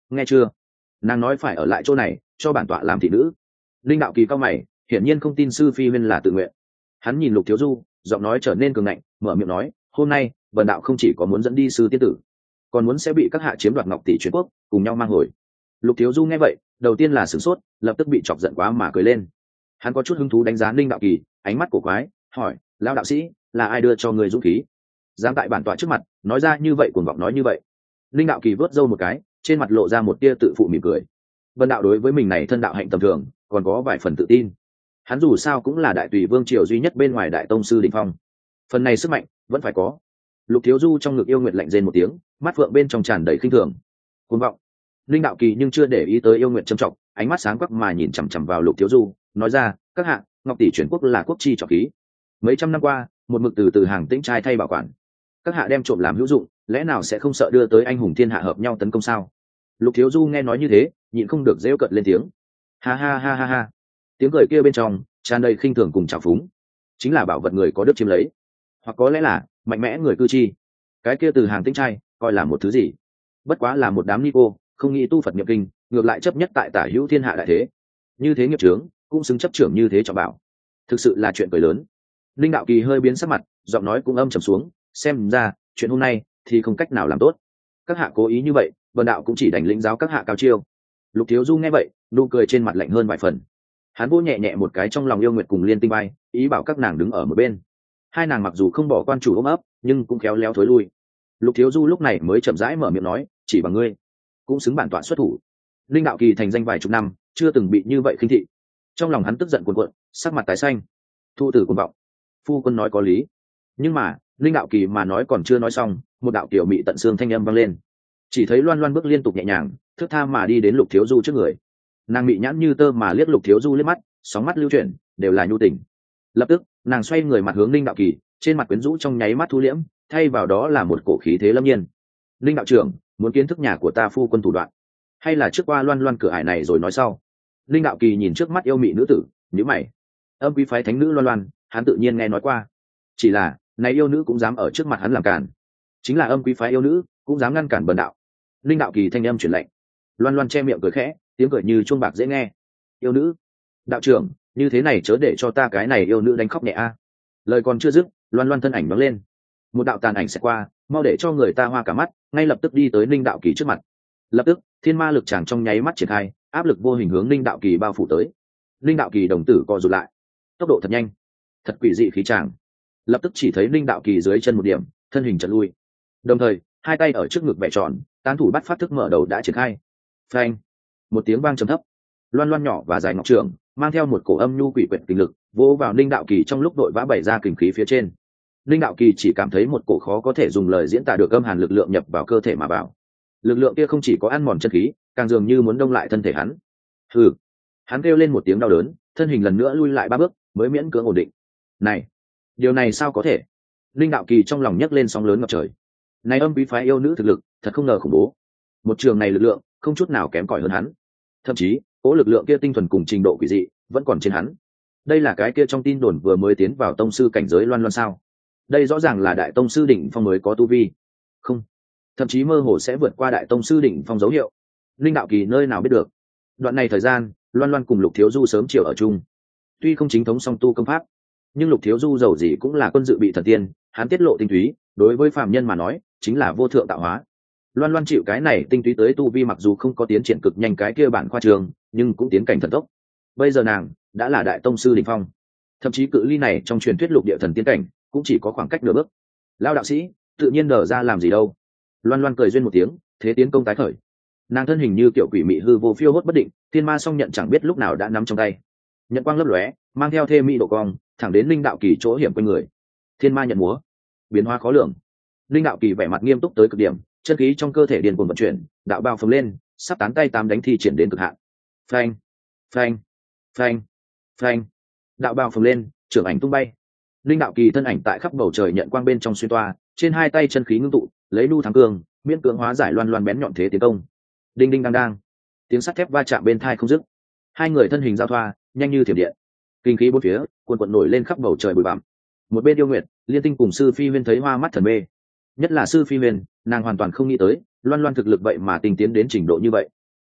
nghe chưa? Nàng nói phải ở lại chỗ này cho bản tọa làm thị nữ. Linh đạo kỳ cao mày, hiển nhiên không tin sư phi huyên là tự nguyện. Hắn nhìn Lục Thiếu Du, giọng nói trở nên cường ngạnh, mở miệng nói, hôm nay bần đạo không chỉ có muốn dẫn đi sư tiên tử, còn muốn sẽ bị các hạ chiếm đoạt ngọc tỷ truyền quốc cùng nhau mang hồi. Lục Thiếu Du nghe vậy, đầu tiên là sửng sốt, lập tức bị chọc giận quá mà cười lên. Hắn có chút hứng thú đánh giá Linh đạo kỳ, ánh mắt cổ quái, hỏi, lão đạo sĩ, là ai đưa cho người dũng khí dám tại bản tọa trước mặt nói ra như vậy cuồng vọng nói như vậy? Linh đạo kỳ vớt râu một cái, trên mặt lộ ra một tia tự phụ mỉm cười. Vân đạo đối với mình này thân đạo hạnh tầm thường còn có vài phần tự tin. Hắn dù sao cũng là đại tùy vương triều duy nhất bên ngoài đại tông sư đỉnh phong, phần này sức mạnh vẫn phải có. Lục Thiếu Du trong ngực yêu nguyệt lạnh rên một tiếng, mắt phượng bên trong tràn đầy khinh thường. Cuồng vọng. Linh đạo kỳ nhưng chưa để ý tới yêu nguyệt trầm trọng, ánh mắt sáng quắc mà nhìn chằm chằm vào Lục Thiếu Du, nói ra, các hạ, ngọc tỷ chuyển quốc là quốc chi trọng khí, mấy trăm năm qua một mực từ từ hàng tĩnh trai thay bảo quản, các hạ đem trộm làm hữu dụng, lẽ nào sẽ không sợ đưa tới anh hùng thiên hạ hợp nhau tấn công sao? Lục Thiếu Du nghe nói như thế, nhịn không được rêu cợt lên tiếng. Ha ha ha ha ha. Tiếng cười kia bên trong tràn đầy khinh thường cùng trào phúng. Chính là bảo vật người có đức chiếm lấy, hoặc có lẽ là mạnh mẽ người cư chi. Cái kia từ hàng tĩnh trai coi là một thứ gì? Bất quá là một đám ni cô, không nghĩ tu Phật niệm kinh, ngược lại chấp nhất tại tả hữu thiên hạ đại thế. Như thế nghiệp trưởng cũng xứng chấp trưởng như thế trọng bảo, thực sự là chuyện cười lớn. Linh đạo kỳ hơi biến sắc mặt, giọng nói cũng âm trầm xuống, xem ra chuyện hôm nay thì không cách nào làm tốt. Các hạ cố ý như vậy, bần đạo cũng chỉ đành lĩnh giáo các hạ cao chiêu. Lục Thiếu Du nghe vậy, nụ cười trên mặt lạnh hơn vài phần. Hắn vỗ nhẹ nhẹ một cái trong lòng yêu nguyệt cùng liên tinh bay, ý bảo các nàng đứng ở một bên. Hai nàng mặc dù không bỏ quan chủ ôm ấp, nhưng cũng khéo léo thối lui. Lục Thiếu Du lúc này mới chậm rãi mở miệng nói, chỉ bằng ngươi cũng xứng bản tọa xuất thủ. Linh đạo kỳ thành danh vài chục năm, chưa từng bị như vậy khinh thị. Trong lòng hắn tức giận cuồn cuộn, sắc mặt tái xanh. Thu tử cuồng vọng, phu quân nói có lý. Nhưng mà Linh đạo kỳ mà nói còn chưa nói xong, một đạo tiểu mị tận xương thanh âm vang lên. Chỉ thấy Loan Loan bước liên tục nhẹ nhàng, thướt tha mà đi đến Lục Thiếu Du trước người. Nàng mị nhãn như tơ mà liếc Lục Thiếu Du liếc mắt, sóng mắt lưu chuyển đều là nhu tình. Lập tức nàng xoay người mặt hướng Linh đạo kỳ, trên mặt quyến rũ trong nháy mắt thu liễm, thay vào đó là một cổ khí thế lâm nhiên. Linh đạo trưởng, muốn kiến thức nhà của ta phu quân thủ đoạn, hay là trước qua Loan Loan cửa ải này rồi nói sau? Linh đạo kỳ nhìn trước mắt yêu mị nữ tử, nhíu mày. Âm quý phái thánh nữ Loan Loan, hắn tự nhiên nghe nói qua. Chỉ là này yêu nữ cũng dám ở trước mặt hắn làm cản, chính là âm quý phái yêu nữ cũng dám ngăn cản bần đạo. Linh đạo kỳ thanh âm chuyển lệnh. Loan Loan che miệng cười khẽ, tiếng cười như chuông bạc dễ nghe. Yêu nữ, đạo trưởng, như thế này chớ để cho ta cái này yêu nữ đánh khóc nhẹ a. Lời còn chưa dứt, Loan Loan thân ảnh bắn lên, một đạo tàn ảnh sẽ qua, mau để cho người ta hoa cả mắt, ngay lập tức đi tới Linh đạo kỳ trước mặt. Lập tức thiên ma lực tràng trong nháy mắt triển khai, áp lực vô hình hướng Linh đạo kỳ bao phủ tới. Linh đạo kỳ đồng tử co rụt lại, tốc độ thật nhanh, thật quỷ dị khí tràng. Lập tức chỉ thấy Linh đạo kỳ dưới chân một điểm, thân hình chợt lui, đồng thời hai tay ở trước ngực vẽ tròn, tán thủ bắt phát thức mở đầu đã triển khai. Phanh, một tiếng vang trầm thấp, Loan Loan nhỏ và dài ngọc trường mang theo một cổ âm nhu quỷ quyệt kinh lực vỗ vào Linh đạo kỳ trong lúc đội vã bày ra kình khí phía trên. Linh đạo kỳ chỉ cảm thấy một cổ khó có thể dùng lời diễn tả được âm hàn lực lượng nhập vào cơ thể mà vào. Lực lượng kia không chỉ có ăn mòn chân khí, càng dường như muốn đông lại thân thể hắn. Hừ, hắn kêu lên một tiếng đau đớn, thân hình lần nữa lui lại ba bước mới miễn cưỡng ổn định. Này, điều này sao có thể? Linh đạo kỳ trong lòng nhấc lên sóng lớn ngập trời. Này âm quý phái yêu nữ thực lực thật không ngờ khủng bố. Một trường này lực lượng không chút nào kém cỏi hơn hắn, thậm chí cố lực lượng kia tinh thuần cùng trình độ quỷ dị vẫn còn trên hắn. Đây là cái kia trong tin đồn vừa mới tiến vào tông sư cảnh giới Loan Loan sao? Đây rõ ràng là đại tông sư đỉnh phong mới có tu vi, không, thậm chí mơ hồ sẽ vượt qua đại tông sư đỉnh phong dấu hiệu. Linh đạo kỳ nơi nào biết được? Đoạn này thời gian, Loan Loan cùng Lục Thiếu Du sớm chiều ở chung, tuy không chính thống song tu công pháp, nhưng Lục Thiếu Du giàu gì cũng là quân dự bị thần tiên, hắn tiết lộ tinh túy, đối với phàm nhân mà nói chính là vô thượng tạo hóa. Loan Loan chịu cái này tinh túy tới tu vi mặc dù không có tiến triển cực nhanh cái kia bản khoa trường, nhưng cũng tiến cảnh thần tốc. Bây giờ nàng đã là đại tông sư đỉnh phong, thậm chí cự ly này trong truyền thuyết lục địa thần tiên cảnh cũng chỉ có khoảng cách nửa bước. Lao đạo sĩ tự nhiên đờ ra làm gì đâu. Loan Loan cười duyên một tiếng, thế tiến công tái khởi. Nàng thân hình như kiểu quỷ mị hư vô phiêu hốt bất định, thiên ma song nhận chẳng biết lúc nào đã nắm trong tay. Nhận quang lấp lóe, mang theo thê mỹ độ cong, thẳng đến Linh đạo kỳ chỗ hiểm quanh người. Thiên ma nhận múa, biến hóa khó lường. Linh đạo kỳ vẻ mặt nghiêm túc tới cực điểm, chân khí trong cơ thể điên cuồng vận chuyển, đạo bao phồng lên, sắp tán tay tám đánh thi triển đến cực hạn. Phanh, phanh, phanh, phanh. Đạo bao phồng lên, trưởng ảnh tung bay. Linh đạo kỳ thân ảnh tại khắp bầu trời nhận quang bên trong xuyên toa, trên hai tay chân khí ngưng tụ, lấy nu thắng cường, miễn cưỡng hóa giải Loan Loan bén nhọn thế tiến công. Đinh đinh đang đang, tiếng sắt thép va chạm bên thai không dứt. Hai người thân hình giao thoa, nhanh như thiểm điện. Kinh khí bốn phía cuồn cuộn nổi lên khắp bầu trời bụi bặm. Một bên yêu nguyệt, liên tinh cùng sư phi huyên thấy hoa mắt thần mê. Nhất là sư phi huyên, nàng hoàn toàn không nghĩ tới Loan Loan thực lực vậy mà tinh tiến đến trình độ như vậy.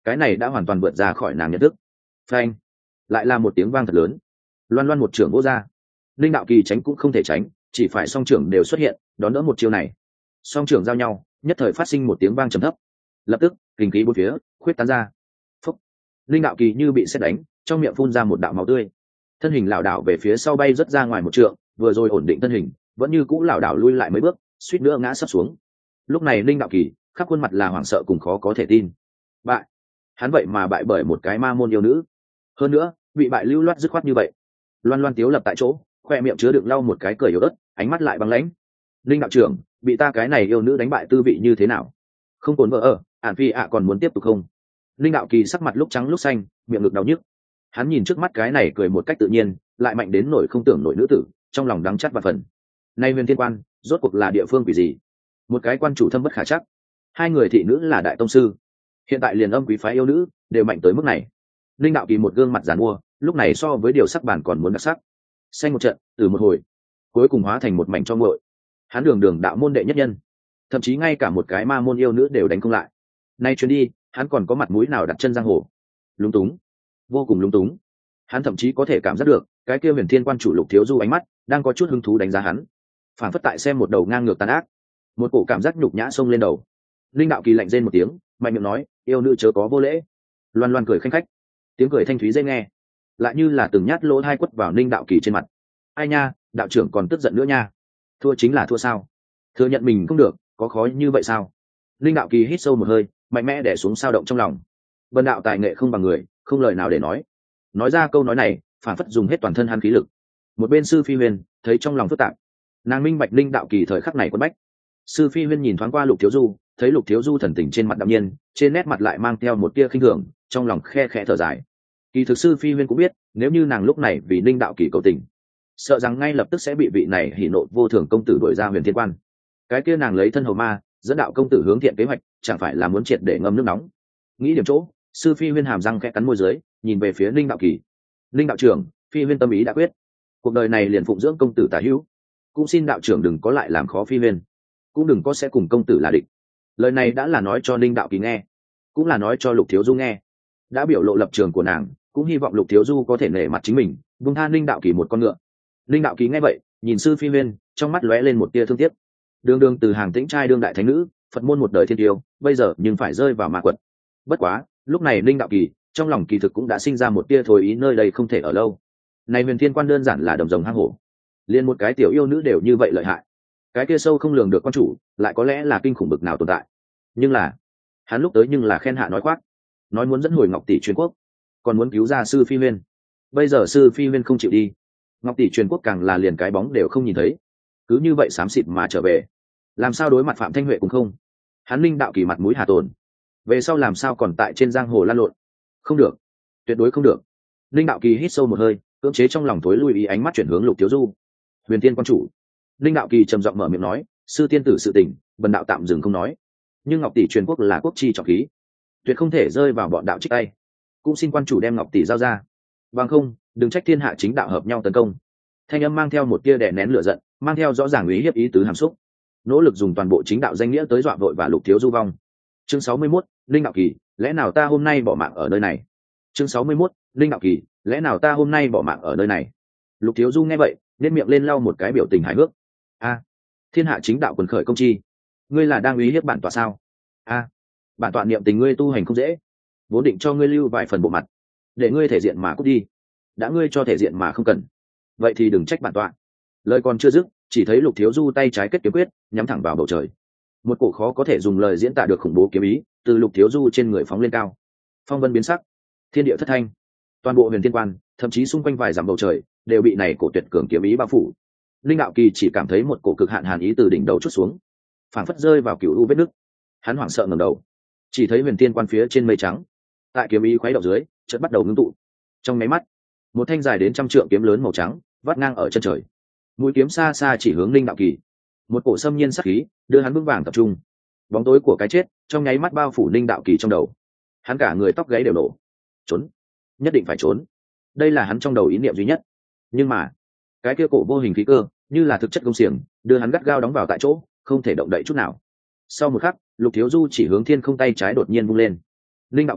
cái này đã hoàn toàn vượt ra khỏi nàng nhận thức. Phanh, lại là một tiếng vang thật lớn, loan loan một trưởng vô ra. Linh đạo kỳ tránh cũng không thể tránh, chỉ phải song trưởng đều xuất hiện đón đỡ một chiêu này. Song trưởng giao nhau, nhất thời phát sinh một tiếng vang trầm thấp, lập tức kinh khí bốn phía khuyết tán ra. Phúc, Linh đạo kỳ như bị sét đánh, trong miệng phun ra một đạo máu tươi, thân hình lảo đảo về phía sau bay rất ra ngoài một trượng, vừa rồi ổn định thân hình vẫn như cũ lảo đảo lui lại mấy bước, suýt nữa ngã sấp xuống. Lúc này Linh đạo kỳ khắp khuôn mặt là hoảng sợ cùng khó có thể tin. Bại, hắn vậy mà bại bởi một cái ma môn yêu nữ, hơn nữa bị bại lưu loát dứt khoát như vậy. Loan loan tiếu lập tại chỗ, khoe miệng chứa đựng lau một cái cười yếu ớt, ánh mắt lại băng lãnh. Linh đạo trưởng, bị ta cái này yêu nữ đánh bại tư vị như thế nào? Không cồn vợ ở, ản phi ạ còn muốn tiếp tục không? Linh đạo kỳ sắc mặt lúc trắng lúc xanh, miệng ngực đau nhức. Hắn nhìn trước mắt cái này cười một cách tự nhiên, lại mạnh đến nổi không tưởng nổi nữ tử, trong lòng đắng chát và phần. Nay Huyền Thiên Quan, rốt cuộc là địa phương quỷ gì? Một cái quan chủ thâm bất khả chắc, hai người thị nữ là đại tông sư, hiện tại liền âm quý phái yêu nữ đều mạnh tới mức này. Linh đạo kỳ một gương mặt giàn mua, lúc này so với điều sắc bản còn muốn đặc sắc. Xanh một trận, từ một hồi, cuối cùng hóa thành một mảnh cho nguội. Hắn đường đường đạo môn đệ nhất nhân, thậm chí ngay cả một cái ma môn yêu nữ đều đánh không lại. Nay chuyến đi, hắn còn có mặt mũi nào đặt chân giang hồ? Lúng túng, vô cùng lúng túng. Hắn thậm chí có thể cảm giác được cái kia Huyền Thiên Quan chủ Lục Thiếu Du ánh mắt đang có chút hứng thú đánh giá hắn, phản phất tại xem một đầu ngang ngược tàn ác. Một cổ cảm giác nhục nhã xông lên đầu. Linh đạo kỳ lạnh rên một tiếng, mạnh miệng nói, yêu nữ chớ có vô lễ. Loan loan cười khanh khách, tiếng cười thanh thúy dễ nghe, lại như là từng nhát lỗ hai quất vào Linh đạo kỳ trên mặt. Ai nha, đạo trưởng còn tức giận nữa nha. Thua chính là thua sao? Thừa nhận mình không được, có khó như vậy sao? Linh đạo kỳ hít sâu một hơi, mạnh mẽ đè xuống sao động trong lòng. Vân đạo tài nghệ không bằng người, không lời nào để nói. Nói ra câu nói này, phản phất dùng hết toàn thân hắn khí lực. Một bên sư phi huyền thấy trong lòng phức tạp, nàng minh bạch Linh đạo kỳ thời khắc này quấn bách. Sư phi huyên nhìn thoáng qua Lục Thiếu Du, thấy Lục Thiếu Du thần tình trên mặt đạm nhiên, trên nét mặt lại mang theo một tia khinh thường, trong lòng khe khẽ thở dài. Kỳ thực sư phi huyên cũng biết, nếu như nàng lúc này vì Linh đạo kỳ cầu tình, sợ rằng ngay lập tức sẽ bị vị này hỉ nộ vô thường công tử đuổi ra Huyền Thiên Quan. Cái kia nàng lấy thân hầu ma dẫn đạo công tử hướng thiện kế hoạch, chẳng phải là muốn triệt để ngâm nước nóng. Nghĩ điểm chỗ, sư phi huyên hàm răng khẽ cắn môi dưới, nhìn về phía Linh đạo kỳ. Linh đạo trưởng, phi huyên tâm ý đã quyết, cuộc đời này liền phụng dưỡng công tử tả hữu, cũng xin đạo trưởng đừng có lại làm khó phi huyên, cũng đừng có sẽ cùng công tử là địch. Lời này đã là nói cho Linh đạo kỳ nghe, cũng là nói cho Lục Thiếu Du nghe. Đã biểu lộ lập trường của nàng, cũng hy vọng Lục Thiếu Du có thể nể mặt chính mình, buông tha Linh đạo kỳ một con ngựa. Linh đạo kỳ nghe vậy, nhìn sư phi huyên, trong mắt lóe lên một tia thương tiếc. Đường đường từ hàng tĩnh trai đương đại thánh nữ, Phật môn một đời thiên tiêu, bây giờ nhưng phải rơi vào ma quật. Bất quá, lúc này Linh đạo kỳ trong lòng kỳ thực cũng đã sinh ra một tia thôi ý nơi đây không thể ở lâu. Này Huyền Thiên Quan đơn giản là đồng rồng hang hổ, liền một cái tiểu yêu nữ đều như vậy lợi hại, cái kia sâu không lường được quan chủ lại có lẽ là kinh khủng bực nào tồn tại. Nhưng là hắn lúc tới nhưng là khen hạ nói khoác, nói muốn dẫn hồi Ngọc tỷ truyền quốc, còn muốn cứu ra sư phi huyên. Bây giờ sư phi huyên không chịu đi, Ngọc tỷ truyền quốc càng là liền cái bóng đều không nhìn thấy, cứ như vậy xám xịt mà trở về, làm sao đối mặt Phạm Thanh Huệ cũng không. Hắn Linh đạo kỳ mặt mũi hà tồn, về sau làm sao còn tại trên giang hồ lan lộn. Không được, tuyệt đối không được. Linh đạo kỳ hít sâu một hơi, cưỡng chế trong lòng tối lui ý, ánh mắt chuyển hướng Lục Thiếu Du. Huyền Tiên quan chủ. Linh đạo kỳ trầm giọng mở miệng nói, sư tiên tử sự tình bần đạo tạm dừng không nói, nhưng Ngọc tỷ truyền quốc là quốc chi trọng khí, tuyệt không thể rơi vào bọn đạo trích tay, cũng xin quan chủ đem Ngọc tỷ giao ra, bằng không đừng trách thiên hạ chính đạo hợp nhau tấn công. Thanh âm mang theo một tia đè nén lửa giận, mang theo rõ ràng ý hiếp ý tứ hàm xúc, nỗ lực dùng toàn bộ chính đạo danh nghĩa tới dọa vội và Lục Thiếu Du vong. Chương sáu mươi mốt, Linh đạo kỳ, lẽ nào ta hôm nay bỏ mạng ở nơi này? Chương sáu mươi mốt, Linh đạo kỳ, lẽ nào ta hôm nay bỏ mạng ở nơi này? Lục Thiếu Du nghe vậy, nhếch miệng lên lau một cái biểu tình hài hước. A, thiên hạ chính đạo quần khởi công chi, ngươi là đang uy hiếp bản tọa sao? A, bản tọa niệm tình ngươi tu hành không dễ, vốn định cho ngươi lưu vài phần bộ mặt, để ngươi thể diện mà cút đi, đã ngươi cho thể diện mà không cần, vậy thì đừng trách bản tọa. Lời còn chưa dứt, chỉ thấy Lục Thiếu Du tay trái kết kiếm quyết, nhắm thẳng vào bầu trời. Một cổ khó có thể dùng lời diễn tả được khủng bố kiếm ý từ Lục Thiếu Du trên người phóng lên cao, phong vân biến sắc, thiên địa thất thanh, toàn bộ Huyền Thiên Quan, thậm chí xung quanh vài dặm bầu trời đều bị này cổ tuyệt cường kiếm ý bao phủ. Linh đạo kỳ chỉ cảm thấy một cổ cực hạn hàn ý từ đỉnh đầu chút xuống, phảng phất rơi vào cựu u vết nứt. Hắn hoảng sợ ngẩng đầu, chỉ thấy Huyền Thiên Quan phía trên mây trắng, tại kiếm ý khuấy động dưới, chợt bắt đầu ngưng tụ. Trong mấy mắt, một thanh dài đến trăm trượng kiếm lớn màu trắng vắt ngang ở chân trời, mũi kiếm xa xa chỉ hướng Linh đạo kỳ. Một cổ xâm nhiên sắc khí đưa hắn vững vàng tập trung. Bóng tối của cái chết trong nháy mắt bao phủ Linh đạo kỳ trong đầu. Hắn cả người tóc gáy đều nổ. Trốn, nhất định phải trốn. Đây là hắn trong đầu ý niệm duy nhất. Nhưng mà cái kia cổ vô hình khí cơ như là thực chất công xiềng, đưa hắn gắt gao đóng vào tại chỗ, không thể động đậy chút nào. Sau một khắc, Lục Thiếu Du chỉ hướng thiên không tay trái đột nhiên vung lên. Linh đạo kỳ,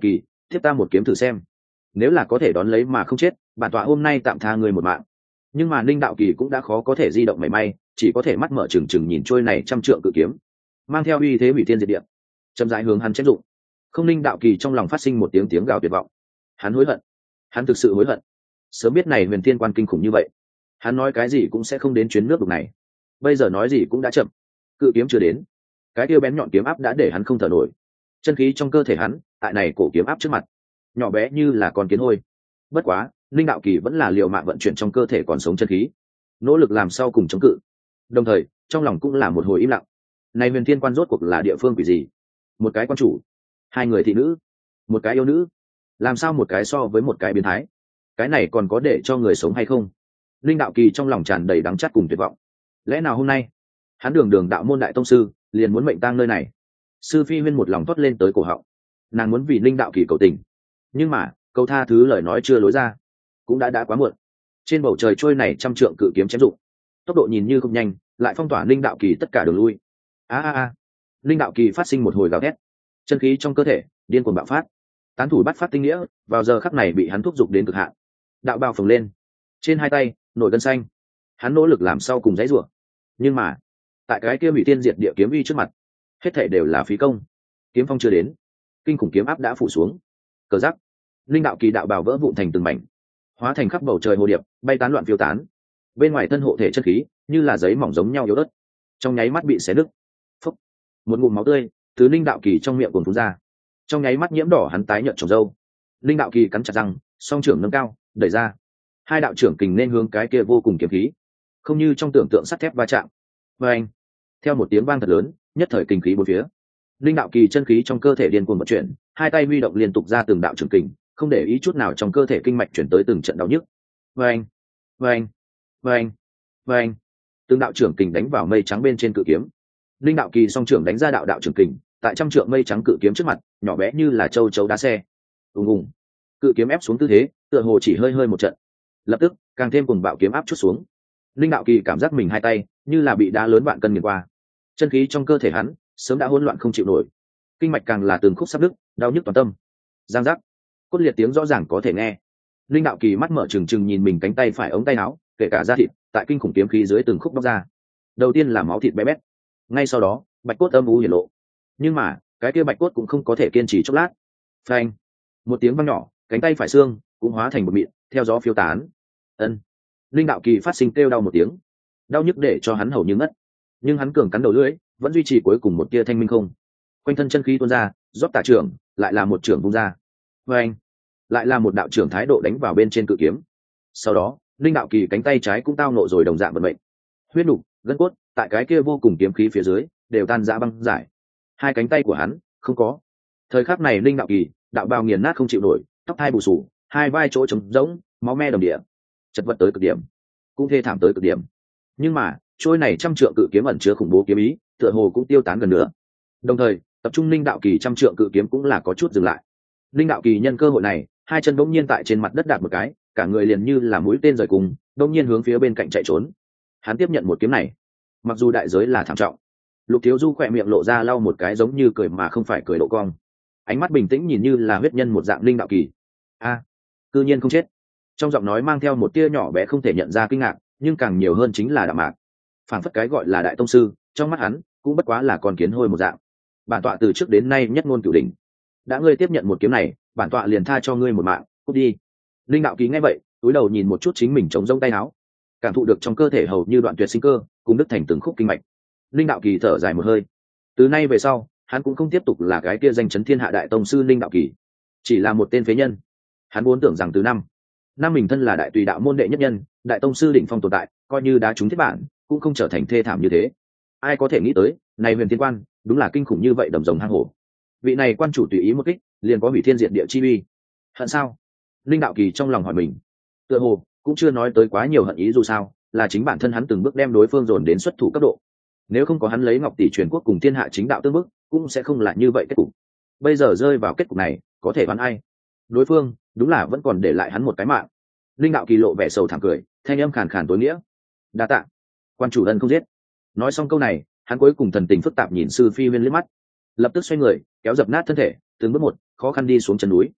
thiếp ta một kiếm thử xem, nếu là có thể đón lấy mà không chết, bản tọa hôm nay tạm tha người một mạng. Nhưng mà Ninh Đạo Kỳ cũng đã khó có thể di động mảy may, chỉ có thể mắt mở trừng trừng nhìn trôi này trăm trượng cự kiếm, mang theo uy thế hủy thiên diệt địa, chậm rãi hướng hắn chém dụng. Không, Ninh Đạo Kỳ trong lòng phát sinh một tiếng tiếng gào tuyệt vọng. Hắn hối hận, hắn thực sự hối hận. Sớm biết này Huyền Thiên Quan kinh khủng như vậy, hắn nói cái gì cũng sẽ không đến chuyến nước đục này. Bây giờ nói gì cũng đã chậm, cự kiếm chưa đến, cái tiêu bén nhọn kiếm áp đã để hắn không thở nổi. Chân khí trong cơ thể hắn tại này cổ kiếm áp trước mặt nhỏ bé như là con kiến hôi. Bất quá Linh Đạo Kỳ vẫn là liều mạng vận chuyển trong cơ thể còn sống chân khí, nỗ lực làm sao cùng chống cự, đồng thời trong lòng cũng là một hồi im lặng. Này Huyền Thiên Quan rốt cuộc là địa phương quỷ gì? Một cái quan chủ, hai người thị nữ, một cái yêu nữ, làm sao một cái so với một cái biến thái? Cái này còn có để cho người sống hay không? Linh Đạo Kỳ trong lòng tràn đầy đắng chát cùng tuyệt vọng. Lẽ nào hôm nay hắn đường đường đạo môn đại tông sư liền muốn mệnh tang nơi này? Sư Phi Huyên một lòng thoát lên tới cổ họng, nàng muốn vì Linh Đạo Kỳ cầu tình, nhưng mà câu tha thứ lời nói chưa lối ra, cũng đã đã quá muộn. Trên bầu trời trôi này trăm trượng cự kiếm chém rụng, tốc độ nhìn như không nhanh, lại phong tỏa Linh Đạo Kỳ tất cả đường lui. A a a! Linh Đạo Kỳ phát sinh một hồi gào thét, chân khí trong cơ thể điên cuồng bạo phát, tán thủ bắt phát tinh nghĩa vào giờ khắc này bị hắn thúc giục đến cực hạn. Đạo bào phồng lên, trên hai tay nổi gân xanh, hắn nỗ lực làm sau cùng dãy rủa, nhưng mà tại cái kia hủy tiên diệt địa kiếm uy trước mặt, hết thảy đều là phí công. Kiếm phong chưa đến, kinh khủng kiếm áp đã phủ xuống. Cờ giắc, Linh Đạo Kỳ đạo bào vỡ vụn thành từng mảnh, hóa thành khắp bầu trời hồ điệp bay tán loạn phiêu tán. Bên ngoài thân hộ thể chân khí như là giấy mỏng giống nhau yếu ớt, trong nháy mắt bị xé nứt. Phúc, một ngụm máu tươi từ Linh Đạo Kỳ trong miệng cuồn phun ra, trong nháy mắt nhiễm đỏ hắn tái nhợt trồng râu. Linh Đạo Kỳ cắn chặt răng, song trưởng nâng cao đẩy ra, hai đạo trưởng kình nên hướng cái kia vô cùng kiếm khí, không như trong tưởng tượng sắt thép va chạm. Và anh, theo một tiếng vang thật lớn, nhất thời kinh khí bốn phía. Linh Đạo Kỳ chân khí trong cơ thể điên cuồng vận chuyển, hai tay huy động liên tục ra từng đạo trưởng kình, không để ý chút nào trong cơ thể kinh mạch chuyển tới từng trận đau nhức. Và anh, và anh, và anh, và anh, từng đạo trưởng kình đánh vào mây trắng bên trên cự kiếm. Linh Đạo Kỳ song trưởng đánh ra đạo đạo trưởng kình, tại trăm trượng mây trắng cự kiếm trước mặt, nhỏ bé như là châu chấu đá xe. Ùng ùng, cự kiếm ép xuống tư thế, tựa hồ chỉ hơi hơi một trận, lập tức càng thêm cuồng bạo kiếm áp chút xuống. Linh Đạo Kỳ cảm giác mình hai tay như là bị đá lớn vạn cân nghiền qua, chân khí trong cơ thể hắn sớm đã hỗn loạn không chịu nổi, kinh mạch càng là từng khúc sắp đứt, đau nhức toàn tâm. Giang giác, cốt liệt tiếng rõ ràng có thể nghe. Linh Đạo Kỳ mắt mở trừng trừng nhìn mình cánh tay phải ống tay áo, kể cả da thịt tại kinh khủng kiếm khí dưới từng khúc bóc ra. Đầu tiên là máu thịt bé bét, ngay sau đó bạch cốt âm u hiển lộ. Nhưng mà cái kia bạch cốt cũng không có thể kiên trì chốc lát. Phanh, một tiếng vang nhỏ, cánh tay phải xương cũng hóa thành một mịn, theo gió phiêu tán. Ân. Linh Đạo Kỳ phát sinh kêu đau một tiếng, đau nhức để cho hắn hầu như ngất, nhưng hắn cường cắn đầu lưỡi, vẫn duy trì cuối cùng một tia thanh minh không. Quanh thân chân khí tuôn ra, rót tả trưởng, lại là một trưởng vung ra. Và anh, lại là một đạo trưởng thái độ đánh vào bên trên cự kiếm. Sau đó Linh Đạo Kỳ cánh tay trái cũng tao nộ rồi đồng dạng vận mệnh, huyết nục gân cốt tại cái kia vô cùng kiếm khí phía dưới đều tan rã băng giải. Hai cánh tay của hắn không có. Thời khắc này Linh Đạo Kỳ đạo bào nghiền nát không chịu nổi, tóc hai bù sù, hai vai chỗ trống rỗng, máu me đồng địa, chật vật tới cực điểm, cũng thê thảm tới cực điểm. Nhưng mà trôi này trăm trượng cự kiếm ẩn chứa khủng bố kiếm ý, tựa hồ cũng tiêu tán gần nữa. Đồng thời tập trung Linh Đạo Kỳ trăm trượng cự kiếm cũng là có chút dừng lại. Linh Đạo Kỳ nhân cơ hội này, hai chân bỗng nhiên tại trên mặt đất đạp một cái, cả người liền như là mũi tên rời cùng, bỗng nhiên hướng phía bên cạnh chạy trốn. Hắn tiếp nhận một kiếm này, mặc dù đại giới là thảm trọng. Lục Thiếu Du khỏe miệng lộ ra lau một cái giống như cười mà không phải cười độ cong, ánh mắt bình tĩnh nhìn như là huyết nhân một dạng Linh Đạo Kỳ. A, à, cư nhiên không chết. Trong giọng nói mang theo một tia nhỏ bé không thể nhận ra kinh ngạc, nhưng càng nhiều hơn chính là đạm mạc. Phản phất cái gọi là đại tông sư, trong mắt hắn cũng bất quá là con kiến hôi một dạng. Bản tọa từ trước đến nay nhất ngôn cửu đỉnh, đã ngươi tiếp nhận một kiếm này, bản tọa liền tha cho ngươi một mạng, cút đi. Linh Đạo Kỳ nghe vậy, cúi đầu nhìn một chút chính mình chống rông tay áo, cảm thụ được trong cơ thể hầu như đoạn tuyệt sinh cơ, cùng đứt thành từng khúc kinh mạch. Linh Đạo Kỳ thở dài một hơi. Từ nay về sau, hắn cũng không tiếp tục là cái kia danh chấn thiên hạ đại tông sư Linh Đạo Kỳ, chỉ là một tên phế nhân. Hắn vốn tưởng rằng từ năm năm mình thân là đại tùy đạo môn đệ nhất nhân, đại tông sư đỉnh phong tồn tại, coi như đá trúng thiết bản, cũng không trở thành thê thảm như thế. Ai có thể nghĩ tới, này Huyền Thiên Quan đúng là kinh khủng như vậy, đầm rồng hang hổ. Vị này quan chủ tùy ý một kích, liền có hủy thiên diệt địa chi uy. Hận sao? Linh Đạo Kỳ trong lòng hỏi mình. Tựa hồ cũng chưa nói tới quá nhiều hận ý, dù sao là chính bản thân hắn từng bước đem đối phương dồn đến xuất thủ cấp độ. Nếu không có hắn lấy Ngọc tỷ truyền quốc cùng thiên hạ chính đạo tương bức, cũng sẽ không là như vậy kết cục. Bây giờ rơi vào kết cục này, có thể đoán ai? Đối phương đúng là vẫn còn để lại hắn một cái mạng. Linh Đạo Kỳ lộ vẻ sầu thảm cười, thanh âm khàn khàn tối nghĩa. Đa tạ, quan chủ ân không giết. Nói xong câu này, hắn cuối cùng thần tình phức tạp nhìn Sư Phi Huyên liếc mắt, lập tức xoay người kéo dập nát thân thể, từng bước một khó khăn đi xuống chân núi.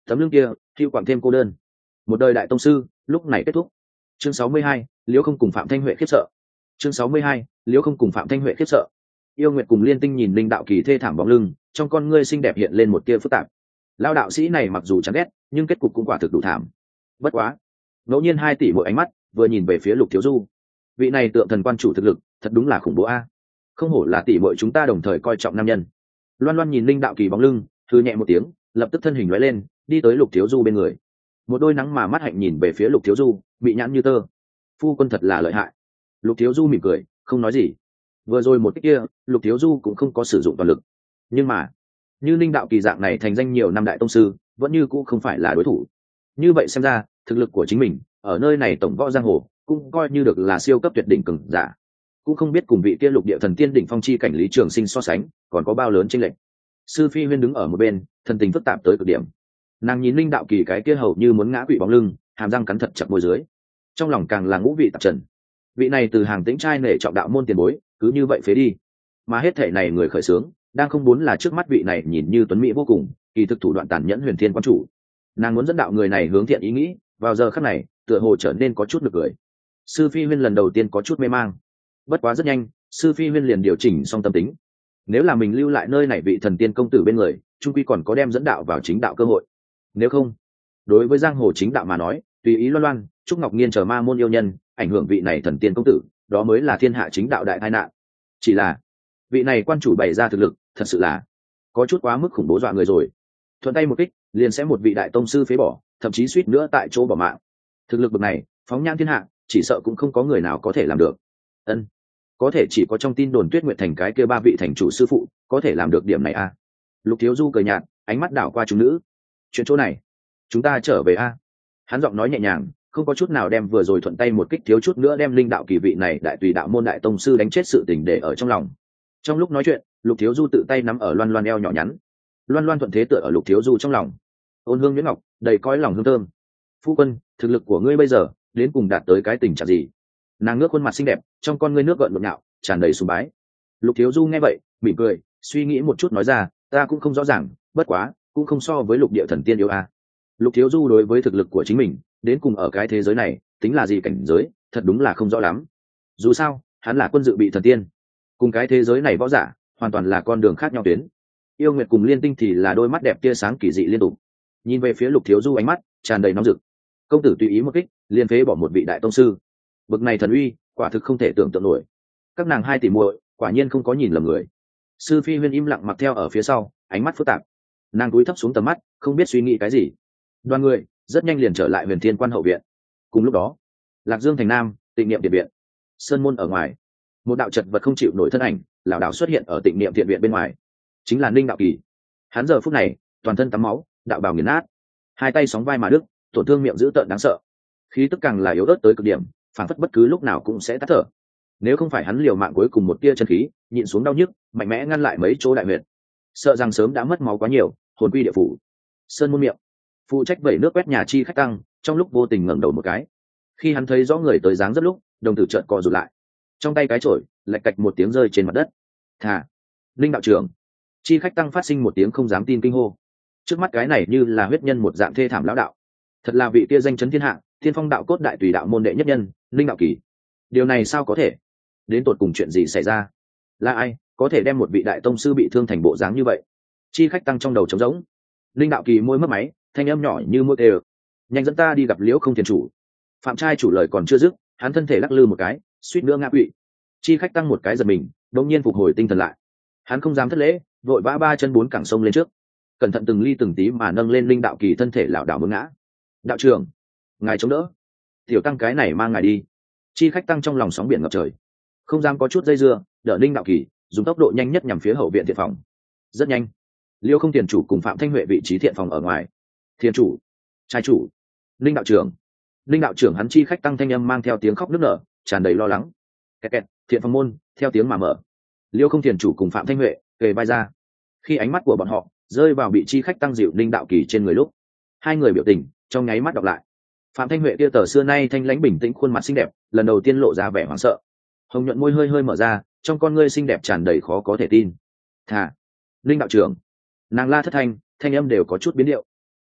tấm lưng kia hữu quảng thêm cô đơn. Một đời đại tông sư lúc này kết thúc. Chương sáu mươi hai, Liễu Không cùng Phạm Thanh Huệ khiếp sợ. Chương sáu mươi hai, Liễu Không cùng Phạm Thanh Huệ khiếp sợ. Yêu Nguyệt cùng Liên Tinh nhìn Linh Đạo Kỳ thê thảm bóng lưng, trong con ngươi xinh đẹp hiện lên một tia phức tạp. Lão đạo sĩ này mặc dù chán ghét, nhưng kết cục cũng quả thực đủ thảm. Bất quá, ngẫu nhiên hai tỷ mỗi ánh mắt vừa nhìn về phía Lục Thiếu Du. Vị này tượng thần quan chủ thực lực, thật đúng là khủng bố a. Không hổ là tỷ muội chúng ta đồng thời coi trọng nam nhân. Loan Loan nhìn Linh Đạo Kỳ bóng lưng, thư nhẹ một tiếng, lập tức thân hình lóe lên, đi tới Lục Thiếu Du bên người. Một đôi nắng mà mắt hạnh nhìn về phía Lục Thiếu Du, bị nhãn như tơ. Phu quân thật là lợi hại. Lục Thiếu Du mỉm cười, không nói gì. Vừa rồi một cái kia, Lục Thiếu Du cũng không có sử dụng toàn lực. Nhưng mà, như Linh Đạo Kỳ dạng này thành danh nhiều năm đại tông sư, vẫn như cũng không phải là đối thủ. Như vậy xem ra, thực lực của chính mình ở nơi này tổng võ giang hồ cũng coi như được là siêu cấp tuyệt đỉnh cường giả. Cũng không biết cùng vị kia lục địa thần tiên đỉnh phong chi cảnh Lý Trường Sinh so sánh, còn có bao lớn chênh lệch. Sư Phi Huyên đứng ở một bên, thần tình phức tạp tới cực điểm. Nàng nhìn Linh Đạo Kỳ cái kia hầu như muốn ngã quỵ bóng lưng, hàm răng cắn thật chặt môi dưới, trong lòng càng là ngũ vị tạp trần. Vị này từ hàng tĩnh trai nể trọng đạo môn tiền bối, cứ như vậy phế đi. Mà hết thể này người khởi xướng, đang không muốn là trước mắt vị này nhìn như tuấn mỹ vô cùng, kỳ thực thủ đoạn tàn nhẫn huyền thiên quan chủ. Nàng muốn dẫn đạo người này hướng thiện ý nghĩ, vào giờ khắc này, tựa hồ trở nên có chút nực cười. Sư Phi Huyên lần đầu tiên có chút mê mang. Bất quá rất nhanh, Sư Phi Huyên liền điều chỉnh xong tâm tính. Nếu là mình lưu lại nơi này vị thần tiên công tử bên người, trung quy còn có đem dẫn đạo vào chính đạo cơ hội. Nếu không, đối với giang hồ chính đạo mà nói, tùy ý Loan Loan, Trúc Ngọc Nghiên chờ ma môn yêu nhân, ảnh hưởng vị này thần tiên công tử, đó mới là thiên hạ chính đạo đại tai nạn. Chỉ là, vị này quan chủ bày ra thực lực, thật sự là có chút quá mức khủng bố dọa người rồi. Thuận tay một kích, liền sẽ một vị đại tông sư phế bỏ, thậm chí suýt nữa tại chỗ bỏ mạng. Thực lực bậc này, phóng nhãn thiên hạ, chỉ sợ cũng không có người nào có thể làm được. Ân, có thể chỉ có trong tin đồn Tuyết Nguyệt thành cái kia ba vị thành chủ sư phụ có thể làm được điểm này a. À? Lục Thiếu Du cười nhạt, ánh mắt đảo qua chúng nữ. Chuyện chỗ này, chúng ta trở về a. À? Hắn giọng nói nhẹ nhàng, không có chút nào đem vừa rồi thuận tay một kích thiếu chút nữa đem Linh Đạo Kỳ vị này đại tùy đạo môn đại tông sư đánh chết sự tình để ở trong lòng. Trong lúc nói chuyện, Lục Thiếu Du tự tay nắm ở Loan Loan eo nhỏ nhắn. Loan Loan thuận thế tựa ở Lục Thiếu Du trong lòng. Ôn hương nhuyễn ngọc, đầy cõi lòng hương thơm. Phu quân, thực lực của ngươi bây giờ đến cùng đạt tới cái tình trạng gì? Nàng ngước khuôn mặt xinh đẹp, trong con ngươi nước gợn nhộn nhạo, tràn đầy sùng bái. Lục Thiếu Du nghe vậy, mỉm cười, suy nghĩ một chút nói ra, ta cũng không rõ ràng, bất quá cũng không so với lục địa thần tiên yếu a. À. Lục Thiếu Du đối với thực lực của chính mình, đến cùng ở cái thế giới này, tính là gì cảnh giới, thật đúng là không rõ lắm. Dù sao, hắn là quân dự bị thần tiên, cùng cái thế giới này võ giả, hoàn toàn là con đường khác nhau tuyến. Yêu Nguyệt cùng Liên Tinh thì là đôi mắt đẹp tia sáng kỳ dị liên tục, nhìn về phía Lục Thiếu Du ánh mắt tràn đầy nóng rực. Công tử tùy ý một kích, liên phế bỏ một vị đại tông sư, bậc này thần uy, quả thực không thể tưởng tượng nổi. Các nàng hai tỷ muội, quả nhiên không có nhìn lầm người. Sư Phi Huyên im lặng mặc theo ở phía sau, ánh mắt phức tạp. Nàng cúi thấp xuống tầm mắt, không biết suy nghĩ cái gì. Đoàn người rất nhanh liền trở lại Huyền Thiên Quan hậu viện. Cùng lúc đó, Lạc Dương thành Nam, Tịnh Niệm Điện viện, sơn môn ở ngoài, một đạo chật vật không chịu nổi thân ảnh, lảo đảo xuất hiện ở Tịnh Niệm Điện viện bên ngoài, chính là Ninh Đạo Kỳ. Hắn giờ phút này, toàn thân tắm máu, đạo bào nghiền nát, hai tay sóng vai mà đứt, tổn thương miệng dữ tợn đáng sợ, khí tức càng là yếu ớt tới cực điểm, phản phất bất cứ lúc nào cũng sẽ tắt thở. Nếu không phải hắn liều mạng cuối cùng một tia chân khí, nhịn xuống đau nhức, mạnh mẽ ngăn lại mấy chỗ đại huyệt, sợ rằng sớm đã mất máu quá nhiều, hồn quy địa phủ. Sơn môn miệng, phụ trách vẩy nước quét nhà chi khách tăng, trong lúc vô tình ngẩng đầu một cái. Khi hắn thấy rõ người tới dáng rất lúc, đồng tử chợt co rụt lại, trong tay cái chổi lạch cạch một tiếng rơi trên mặt đất. Thà, Linh đạo trưởng. Chi khách tăng phát sinh một tiếng không dám tin kinh hô. Trước mắt cái này như là huyết nhân một dạng thê thảm lão đạo, thật là vị kia danh chấn thiên hạ, thiên phong đạo cốt đại tùy đạo môn đệ nhất nhân, Linh Đạo Kỳ. Điều này sao có thể? Đến tột cùng chuyện gì xảy ra? Là ai có thể đem một vị đại tông sư bị thương thành bộ dáng như vậy? Chi khách tăng trong đầu trống rỗng. Linh Đạo Kỳ môi mấp máy, thanh âm nhỏ như mưa kêu, nhanh dẫn ta đi gặp Liễu Không Thiền chủ. Phạm trai chủ lời còn chưa dứt, hắn thân thể lắc lư một cái, suýt nữa ngã quỵ. Chi khách tăng một cái giật mình, đột nhiên phục hồi tinh thần lại. Hắn không dám thất lễ, vội vã ba chân bốn cẳng sông lên trước, cẩn thận từng ly từng tí mà nâng lên Linh Đạo Kỳ thân thể lảo đảo muốn ngã. Đạo trưởng, ngài chống đỡ, tiểu tăng cái này mang ngài đi. Chi khách tăng trong lòng sóng biển ngập trời, không dám có chút dây dưa, đỡ Linh Đạo Kỳ dùng tốc độ nhanh nhất nhằm phía hậu viện thiện phòng. Rất nhanh, Liêu Không Thiền chủ cùng Phạm Thanh Huệ vị trí thiện phòng ở ngoài. Thiền chủ, trai chủ, Linh đạo trưởng. Linh đạo trưởng hắn chi khách tăng thanh âm mang theo tiếng khóc nức nở, tràn đầy lo lắng. Kẹt kẹt, thiện phòng môn theo tiếng mà mở. Liêu Không Thiền chủ cùng Phạm Thanh Huệ kề vai ra. Khi ánh mắt của bọn họ rơi vào bị chi khách tăng dịu Linh Đạo Kỳ trên người lúc, hai người biểu tình trong nháy mắt đọc lại. Phạm Thanh Huệ kia tờ xưa nay thanh lãnh bình tĩnh khuôn mặt xinh đẹp, lần đầu tiên lộ ra vẻ hoảng sợ. Hồng nhuận môi hơi hơi mở ra, trong con ngươi xinh đẹp tràn đầy khó có thể tin. Thà, Linh đạo trưởng. Nàng la thất thanh, thanh âm đều có chút biến điệu.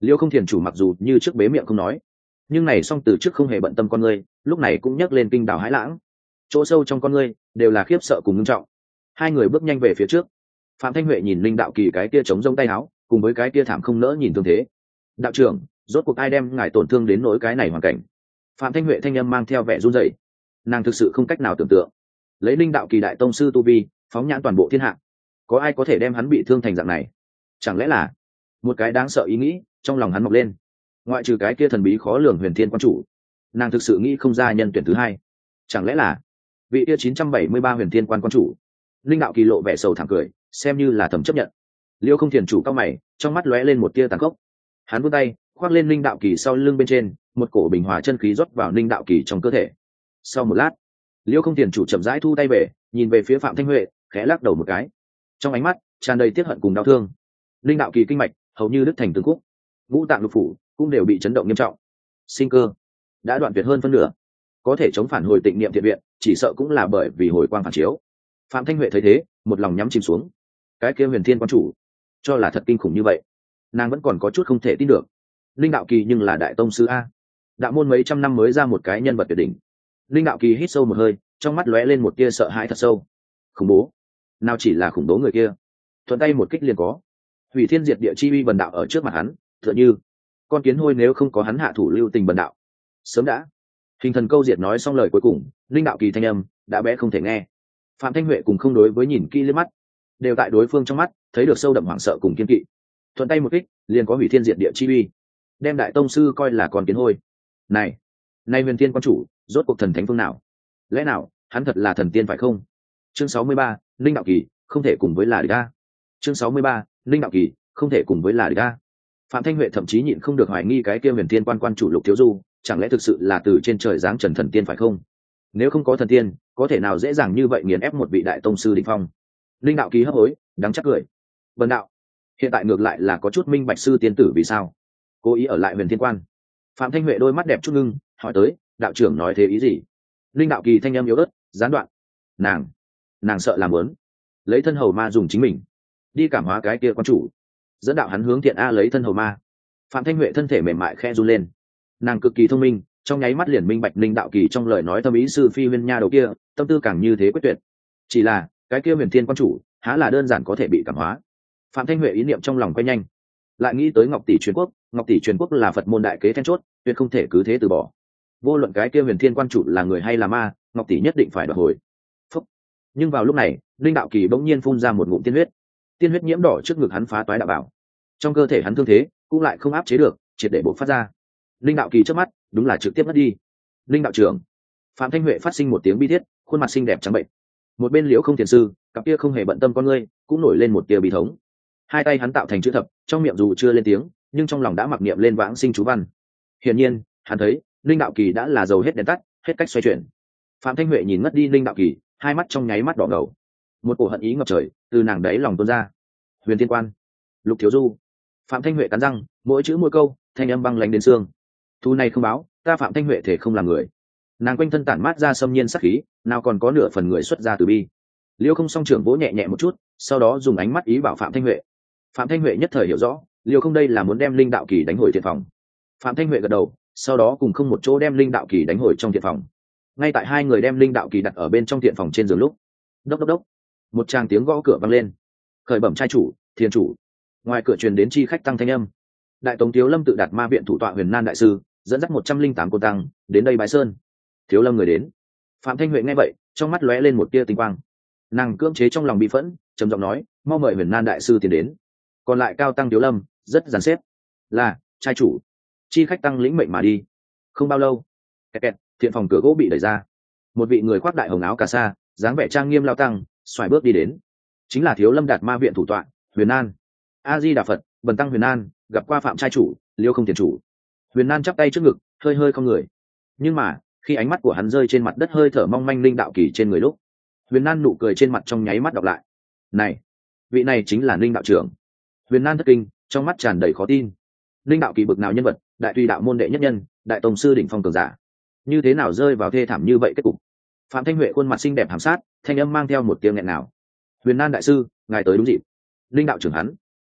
Liêu Không Thiền chủ mặc dù như trước bế miệng không nói, nhưng này song từ trước không hề bận tâm con ngươi, lúc này cũng nhấc lên kinh đảo hãi lãng, chỗ sâu trong con ngươi đều là khiếp sợ cùng ngưng trọng. Hai người bước nhanh về phía trước. Phạm Thanh Huệ nhìn Linh đạo kỳ cái kia chống rông tay áo, cùng với cái kia thảm không nỡ nhìn thương thế. Đạo trưởng, rốt cuộc ai đem ngài tổn thương đến nỗi cái này hoàn cảnh? Phạm Thanh Huệ thanh âm mang theo vẻ run rẩy, nàng thực sự không cách nào tưởng tượng, lấy Linh đạo kỳ đại tông sư tu vi, phóng nhãn toàn bộ thiên hạ, có ai có thể đem hắn bị thương thành dạng này? Chẳng lẽ là một cái đáng sợ ý nghĩ trong lòng hắn mọc lên, ngoại trừ cái kia thần bí khó lường huyền thiên quan chủ, nàng thực sự nghĩ không ra nhân tuyển thứ hai. Chẳng lẽ là vị kia chín trăm bảy mươi ba huyền thiên quan quan chủ? Linh đạo kỳ lộ vẻ sầu thảm cười, xem như là thầm chấp nhận. Liêu Không Thiền chủ cao mày, trong mắt lóe lên một tia tàn khốc. Hắn vươn tay khoác lên Linh đạo kỳ sau lưng bên trên, một cổ bình hòa chân khí rót vào Linh đạo kỳ trong cơ thể. Sau một lát, Liêu Không Thiền chủ chậm rãi thu tay về, nhìn về phía Phạm Thanh Huệ, khẽ lắc đầu một cái, trong ánh mắt tràn đầy tiếc hận cùng đau thương. Linh đạo kỳ kinh mạch hầu như đứt thành từng khúc, ngũ tạng lục phủ cũng đều bị chấn động nghiêm trọng, sinh cơ đã đoạn tuyệt hơn phân nửa. Có thể chống phản hồi tịnh niệm thiện viện, chỉ sợ cũng là bởi vì hồi quang phản chiếu. Phạm Thanh Huệ thấy thế, một lòng nhắm chìm xuống. Cái kia huyền thiên quan chủ cho là thật kinh khủng như vậy, nàng vẫn còn có chút không thể tin được. Linh đạo kỳ nhưng là đại tông sư a, đạo môn mấy trăm năm mới ra một cái nhân vật tuyệt đỉnh. Linh đạo kỳ hít sâu một hơi, trong mắt lóe lên một tia sợ hãi thật sâu. Khủng bố? Nào chỉ là khủng bố người kia, thuận tay một kích liền có hủy thiên diệt địa chi uy bần đạo ở trước mặt hắn, tựa như con kiến hôi nếu không có hắn hạ thủ lưu tình bần đạo sớm đã. Hình thần câu diệt nói xong lời cuối cùng, Linh đạo kỳ thanh âm đã bé không thể nghe. Phạm Thanh Huệ cùng không đối với nhìn kỹ liếc mắt, đều tại đối phương trong mắt thấy được sâu đậm hoảng sợ cùng kiên kỵ. Thuận tay một kích liền có hủy thiên diệt địa chi uy, đem đại tông sư coi là con kiến hôi. Này, nay huyền thiên quan chủ rốt cuộc thần thánh phương nào? Lẽ nào hắn thật là thần tiên phải không? Chương sáu mươi ba, Linh đạo kỳ không thể cùng với là địch ta. Chương sáu mươi ba, Linh đạo kỳ không thể cùng với là địch ta. Phạm Thanh Huệ thậm chí nhịn không được hoài nghi cái kia huyền thiên quan quan chủ Lục Thiếu Du, chẳng lẽ thực sự là từ trên trời giáng trần thần tiên phải không? Nếu không có thần tiên, có thể nào dễ dàng như vậy nghiền ép một vị đại tông sư đỉnh phong? Linh đạo kỳ hấp hối, đắng chắc cười. Vân đạo, hiện tại ngược lại là có chút minh bạch sư tiên tử vì sao cố ý ở lại huyền thiên quan. Phạm Thanh Huệ đôi mắt đẹp chút ngưng, hỏi tới, đạo trưởng nói thế ý gì? Linh đạo kỳ thanh âm yếu ớt, gián đoạn. Nàng, nàng sợ làm muốn lấy thân hầu ma dùng chính mình đi cảm hóa cái kia quan chủ, dẫn đạo hắn hướng thiện a lấy thân hầu ma. Phạm Thanh Huệ thân thể mềm mại khe run lên, nàng cực kỳ thông minh, trong nháy mắt liền minh bạch Linh đạo kỳ trong lời nói tâm ý sư phi huyên nha đầu kia tâm tư càng như thế quyết tuyệt. Chỉ là cái kia huyền thiên quan chủ há là đơn giản có thể bị cảm hóa? Phạm Thanh Huệ ý niệm trong lòng quay nhanh, lại nghĩ tới Ngọc tỷ truyền quốc. Ngọc tỷ truyền quốc là Phật môn đại kế then chốt, tuyệt không thể cứ thế từ bỏ. Vô luận cái kia huyền thiên quan chủ là người hay là ma, Ngọc tỷ nhất định phải đoạt hồi. Phúc. Nhưng vào lúc này, Linh đạo kỳ bỗng nhiên phun ra một ngụm tiên huyết, tiên huyết nhiễm đỏ trước ngực hắn phá toái đạo bảo, trong cơ thể hắn thương thế cũng lại không áp chế được, triệt để bộc phát ra. Linh đạo kỳ trước mắt đúng là trực tiếp mất đi. Linh đạo trưởng. Phạm Thanh Huệ phát sinh một tiếng bi thiết, khuôn mặt xinh đẹp trắng bệnh. Một bên Liễu Không Thiền sư, cặp kia không hề bận tâm con ngươi, cũng nổi lên một tia bi thống. Hai tay hắn tạo thành chữ thập, trong miệng dù chưa lên tiếng, nhưng trong lòng đã mặc niệm lên vãng sinh chú văn. Hiển nhiên, hắn thấy Linh đạo kỳ đã là dầu hết đèn tắt, hết cách xoay chuyển. Phạm Thanh Huệ nhìn mất đi Linh đạo kỳ, hai mắt trong nháy mắt đỏ ngầu, một cổ hận ý ngập trời từ nàng đáy lòng tuôn ra. Huyền thiên quan, Lục Thiếu Du. Phạm Thanh Huệ cắn răng, mỗi chữ mỗi câu thanh âm băng lãnh đến xương. Thu này không báo, ta Phạm Thanh Huệ thể không làm người. Nàng quanh thân tản mát ra xâm nhiên sắc khí, nào còn có nửa phần người xuất ra từ bi. Liêu Không song trưởng vỗ nhẹ nhẹ một chút, sau đó dùng ánh mắt ý bảo Phạm Thanh Huệ. Phạm Thanh Huệ nhất thời hiểu rõ, Liêu Không đây là muốn đem Linh đạo kỳ đánh hồi thiện phòng. Phạm Thanh Huệ gật đầu, sau đó cùng không một chỗ đem Linh đạo kỳ đánh hồi trong thiện phòng. Ngay tại hai người đem Linh đạo kỳ đặt ở bên trong thiện phòng trên giường lúc, đốc đốc đốc, một tràng tiếng gõ cửa vang lên. Khởi bẩm trai chủ, thiên chủ. Ngoài cửa truyền đến chi khách tăng thanh âm. Đại tống Thiếu Lâm tự đạt ma viện thủ tọa Huyền Nan đại sư dẫn dắt một trăm linh tám cô tăng đến đây bái sơn. Thiếu Lâm người đến. Phạm Thanh Huệ nghe vậy, trong mắt lóe lên một tia tinh quang. Nàng cưỡng chế trong lòng bị phẫn, trầm giọng nói, mau mời Huyền Nan đại sư tiến đến. Còn lại cao tăng Thiếu Lâm rất dàn xếp. Là trai chủ. Chi khách tăng lĩnh mệnh mà đi. Không bao lâu, kẹt kẹt, thiện phòng cửa gỗ bị đẩy ra. Một vị người khoác đại hồng áo cà sa, dáng vẻ trang nghiêm lao tăng xoài bước đi đến. Chính là Thiếu Lâm đạt ma viện thủ tọa Huyền Nan. A Di Đà Phật, bần tăng Huyền Nan gặp qua Phạm trai chủ, Liêu Không tiền chủ. Huyền Nan chắp tay trước ngực, hơi hơi không người. Nhưng mà khi ánh mắt của hắn rơi trên mặt đất hơi thở mong manh Linh đạo kỳ trên người lúc, Huyền Nan nụ cười trên mặt trong nháy mắt đọc lại. Này, vị này chính là Linh đạo trưởng. Huyền Nan thất kinh, trong mắt tràn đầy khó tin. Linh đạo kỳ bực nào nhân vật, đại tùy đạo môn đệ nhất nhân, đại tông sư đỉnh phong cường giả, như thế nào rơi vào thê thảm như vậy kết cục? Phạm Thanh Huệ khuôn mặt xinh đẹp hàm sát, thanh âm mang theo một tiếng nghẹn nào. Huyền Nan đại sư, ngài tới đúng dịp. Linh đạo trưởng hắn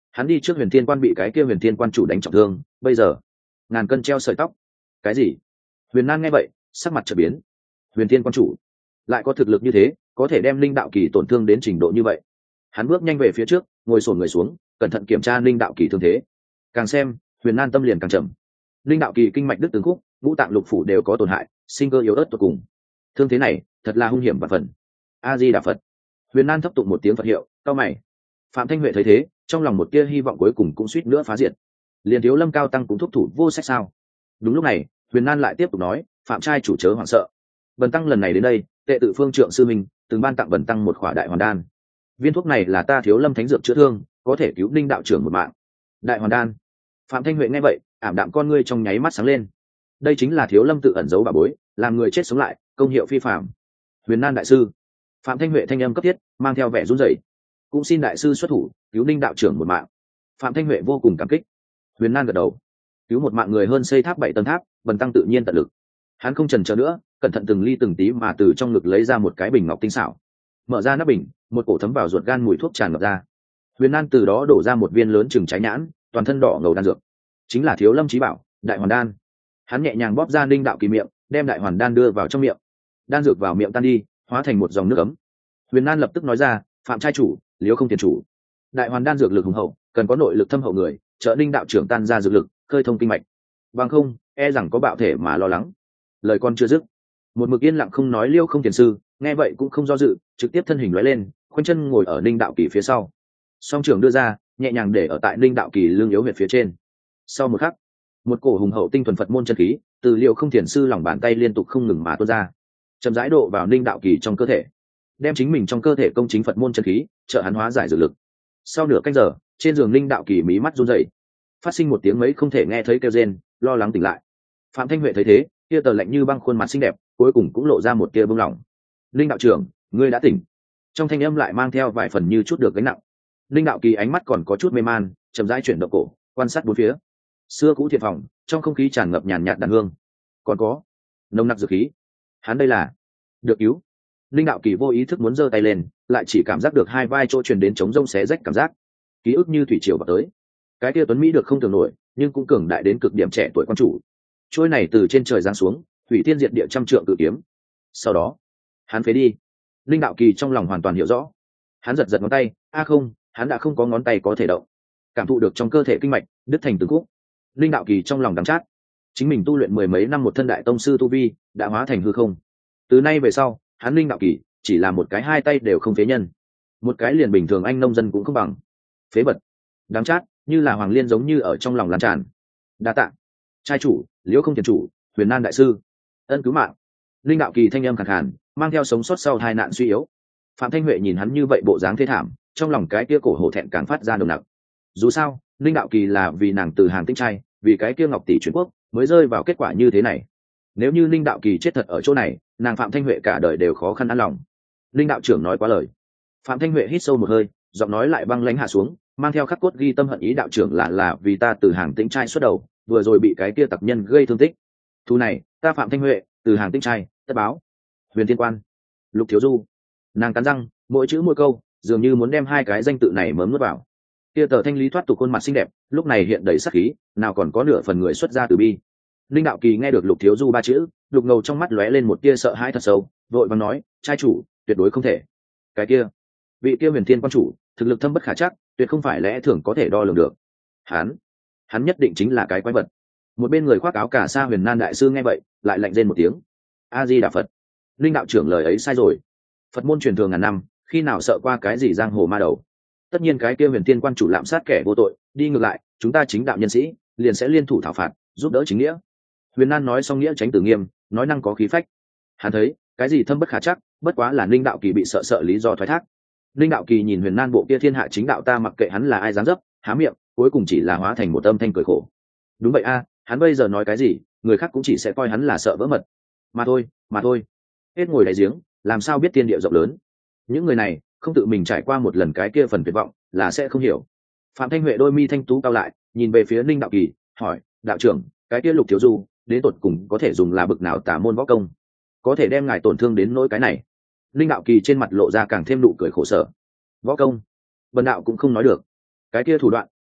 hắn đi trước huyền thiên quan bị cái kia huyền thiên quan chủ đánh trọng thương, bây giờ ngàn cân treo sợi tóc. Cái gì? Huyền Nan nghe vậy sắc mặt trở biến. Huyền thiên quan chủ lại có thực lực như thế, có thể đem linh đạo kỳ tổn thương đến trình độ như vậy? Hắn bước nhanh về phía trước, ngồi sổn người xuống, cẩn thận kiểm tra linh đạo kỳ thương thế. Càng xem, Huyền Nan tâm liền càng trầm. Linh đạo kỳ kinh mạch đứt từng khúc, ngũ tạng lục phủ đều có tổn hại, sinh cơ yếu ớt tột cùng. Thương thế này thật là hung hiểm và phần. A Di Đà Phật. Huyền Nan thấp tụng một tiếng Phật hiệu, cau mày. Phạm Thanh Huệ thấy thế, trong lòng một tia hy vọng cuối cùng cũng suýt nữa phá diệt. Liền Thiếu Lâm cao tăng cũng thúc thủ vô sách sao? Đúng lúc này, Huyền Nan lại tiếp tục nói, Phạm trai chủ chớ hoảng sợ. Bần tăng lần này đến đây, tệ tự phương trượng sư minh từng ban tặng bần tăng một khỏa đại hoàn đan. Viên thuốc này là ta Thiếu Lâm thánh dược chữa thương, có thể cứu Linh đạo trưởng một mạng. Đại hoàn đan. Phạm Thanh Huệ nghe vậy, ảm đạm con ngươi trong nháy mắt sáng lên. Đây chính là Thiếu Lâm tự ẩn giấu bà bối, làm người chết sống lại, công hiệu phi phàm. Huyền Nan đại sư. Phạm Thanh Huệ thanh âm cấp thiết, mang theo vẻ run rẩy. Cũng xin đại sư xuất thủ, cứu Linh đạo trưởng một mạng. Phạm Thanh Huệ vô cùng cảm kích. Huyền Nan gật đầu. Cứu một mạng người hơn xây tháp bảy tầng tháp, bần tăng tự nhiên tận lực. Hắn không chần chờ nữa, cẩn thận từng ly từng tí mà từ trong ngực lấy ra một cái bình ngọc tinh xảo. Mở ra nắp bình, một cổ thấm vào ruột gan mùi thuốc tràn ngập ra. Huyền Nan từ đó đổ ra một viên lớn chừng trái nhãn, toàn thân đỏ ngầu đan dược, chính là Thiếu Lâm chí bảo, đại hoàn đan. Hắn nhẹ nhàng bóp ra Linh đạo kỳ miệng, đem đại hoàn đan đưa vào trong miệng. Đan dược vào miệng tan đi, hóa thành một dòng nước ấm. Huyền Nan lập tức nói ra, Phạm trai chủ, Liễu không tiền chủ. Đại hoàn đan dược lực hùng hậu, cần có nội lực thâm hậu người, trợ Linh đạo trưởng tan ra dược lực, khơi thông kinh mạch. Bằng không, e rằng có bạo thể mà lo lắng. Lời con chưa dứt, một mực yên lặng không nói Liễu không tiền sư, nghe vậy cũng không do dự, trực tiếp thân hình lóe lên, khoanh chân ngồi ở Linh đạo kỳ phía sau. Song trưởng đưa ra, nhẹ nhàng để ở tại Linh đạo kỳ lưng yếu huyệt phía trên. Sau một khắc, một cổ hùng hậu tinh thuần Phật môn chân khí từ Liễu không tiền sư lòng bàn tay liên tục không ngừng mà tuôn ra, chậm rãi độ vào Linh đạo kỳ trong cơ thể, đem chính mình trong cơ thể công chính Phật môn chân khí trợ hắn hóa giải dược lực. Sau nửa canh giờ, trên giường Linh đạo kỳ mí mắt run rẩy, phát sinh một tiếng mấy không thể nghe thấy kêu rên, lo lắng tỉnh lại. Phạm Thanh Huệ thấy thế, kia tờ lạnh như băng khuôn mặt xinh đẹp cuối cùng cũng lộ ra một tia bông lòng. Linh đạo trưởng, ngươi đã tỉnh. Trong thanh âm lại mang theo vài phần như chút được gánh nặng. Linh đạo kỳ ánh mắt còn có chút mê man, chậm rãi chuyển động cổ, quan sát bốn phía. Xưa cũ thiện phòng, trong không khí tràn ngập nhàn nhạt đàn hương, còn có nồng nặc dược khí. Hắn đây là được cứu. Linh đạo kỳ vô ý thức muốn giơ tay lên, lại chỉ cảm giác được hai vai chỗ truyền đến trống rông xé rách cảm giác. Ký ức như thủy triều vào tới. Cái kia tuấn mỹ được không tưởng nổi, nhưng cũng cường đại đến cực điểm trẻ tuổi quan chủ. Trôi này từ trên trời giáng xuống, hủy thiên diệt địa trăm trượng cự kiếm. Sau đó, hắn phế đi. Linh đạo kỳ trong lòng hoàn toàn hiểu rõ. Hắn giật giật ngón tay, a không, hắn đã không có ngón tay có thể động. Cảm thụ được trong cơ thể kinh mạch đứt thành từng khúc. Linh đạo kỳ trong lòng đắng chát. Chính mình tu luyện mười mấy năm một thân đại tông sư tu vi, đã hóa thành hư không. Từ nay về sau, hắn Linh đạo kỳ chỉ là một cái hai tay đều không phế nhân, một cái liền bình thường anh nông dân cũng không bằng. Phế vật, đắng chát, như là hoàng liên giống như ở trong lòng lan tràn. Đa tạ trai chủ, Liễu không tiền chủ, Huyền Nan đại sư, ân cứu mạng. Linh đạo kỳ thanh âm khàn khàn, mang theo sống sót sau hai nạn suy yếu. Phạm Thanh Huệ nhìn hắn như vậy bộ dáng thê thảm, trong lòng cái kia cổ hổ thẹn càng phát ra nồng nặc. Dù sao, Linh đạo kỳ là vì nàng từ hàng tinh trai, vì cái kia ngọc tỷ chuyển quốc mới rơi vào kết quả như thế này. Nếu như Linh đạo kỳ chết thật ở chỗ này, nàng Phạm Thanh Huệ cả đời đều khó khăn an lòng. Linh đạo trưởng nói quá lời. Phạm Thanh Huệ hít sâu một hơi, giọng nói lại băng lãnh hạ xuống, mang theo khắc cốt ghi tâm hận ý đạo trưởng là là vì ta từ hàng tinh trai xuất đầu, vừa rồi bị cái kia tặc nhân gây thương tích. Thu này, ta Phạm Thanh Huệ từ hàng tinh trai tất báo. Huyền Thiên Quan, Lục Thiếu Du. Nàng cắn răng, mỗi chữ mỗi câu dường như muốn đem hai cái danh tự này mớm nuốt vào. Kia tờ thanh lý thoát tục khuôn mặt xinh đẹp lúc này hiện đầy sắc khí, nào còn có nửa phần người xuất ra từ bi. Linh đạo kỳ nghe được Lục Thiếu Du ba chữ, lục ngầu trong mắt lóe lên một tia sợ hãi thật sâu, vội vàng nói, trai chủ, tuyệt đối không thể. Cái kia, vị kia Huyền Thiên Quan chủ, thực lực thâm bất khả trắc, tuyệt không phải lẽ thường có thể đo lường được. Hắn, hắn nhất định chính là cái quái vật. Một bên người khoác áo cà sa Huyền Nan đại sư nghe vậy, lại lạnh rên một tiếng. A Di Đà Phật. Linh đạo trưởng lời ấy sai rồi. Phật môn truyền thừa ngàn năm, khi nào sợ qua cái gì giang hồ ma đầu. Tất nhiên cái kia Huyền Thiên Quan chủ lạm sát kẻ vô tội, đi ngược lại, chúng ta chính đạo nhân sĩ liền sẽ liên thủ thảo phạt, giúp đỡ chính nghĩa. Huyền Nan nói xong nghĩa tránh tử nghiêm, nói năng có khí phách. Hắn thấy, cái gì thâm bất khả chắc, bất quá là Linh đạo kỳ bị sợ sợ lý do thoái thác. Linh đạo kỳ nhìn Huyền Nan bộ kia thiên hạ chính đạo ta mặc kệ hắn là ai dám dấp, há miệng, cuối cùng chỉ là hóa thành một âm thanh cười khổ. Đúng vậy a, hắn bây giờ nói cái gì, người khác cũng chỉ sẽ coi hắn là sợ vỡ mật. Mà thôi, mà thôi. Hết ngồi đáy giếng, làm sao biết tiên địa rộng lớn. Những người này, không tự mình trải qua một lần cái kia phần tuyệt vọng, là sẽ không hiểu. Phạm Thanh Huệ đôi mi thanh tú cao lại, nhìn về phía Linh đạo kỳ, hỏi, đạo trưởng, cái kia Lục Thiếu Du, đến tột cùng có thể dùng là bực nào tà môn võ công, có thể đem ngài tổn thương đến nỗi cái này. Linh đạo kỳ trên mặt lộ ra càng thêm nụ cười khổ sở. Võ công, bần đạo cũng không nói được. Cái kia thủ đoạn,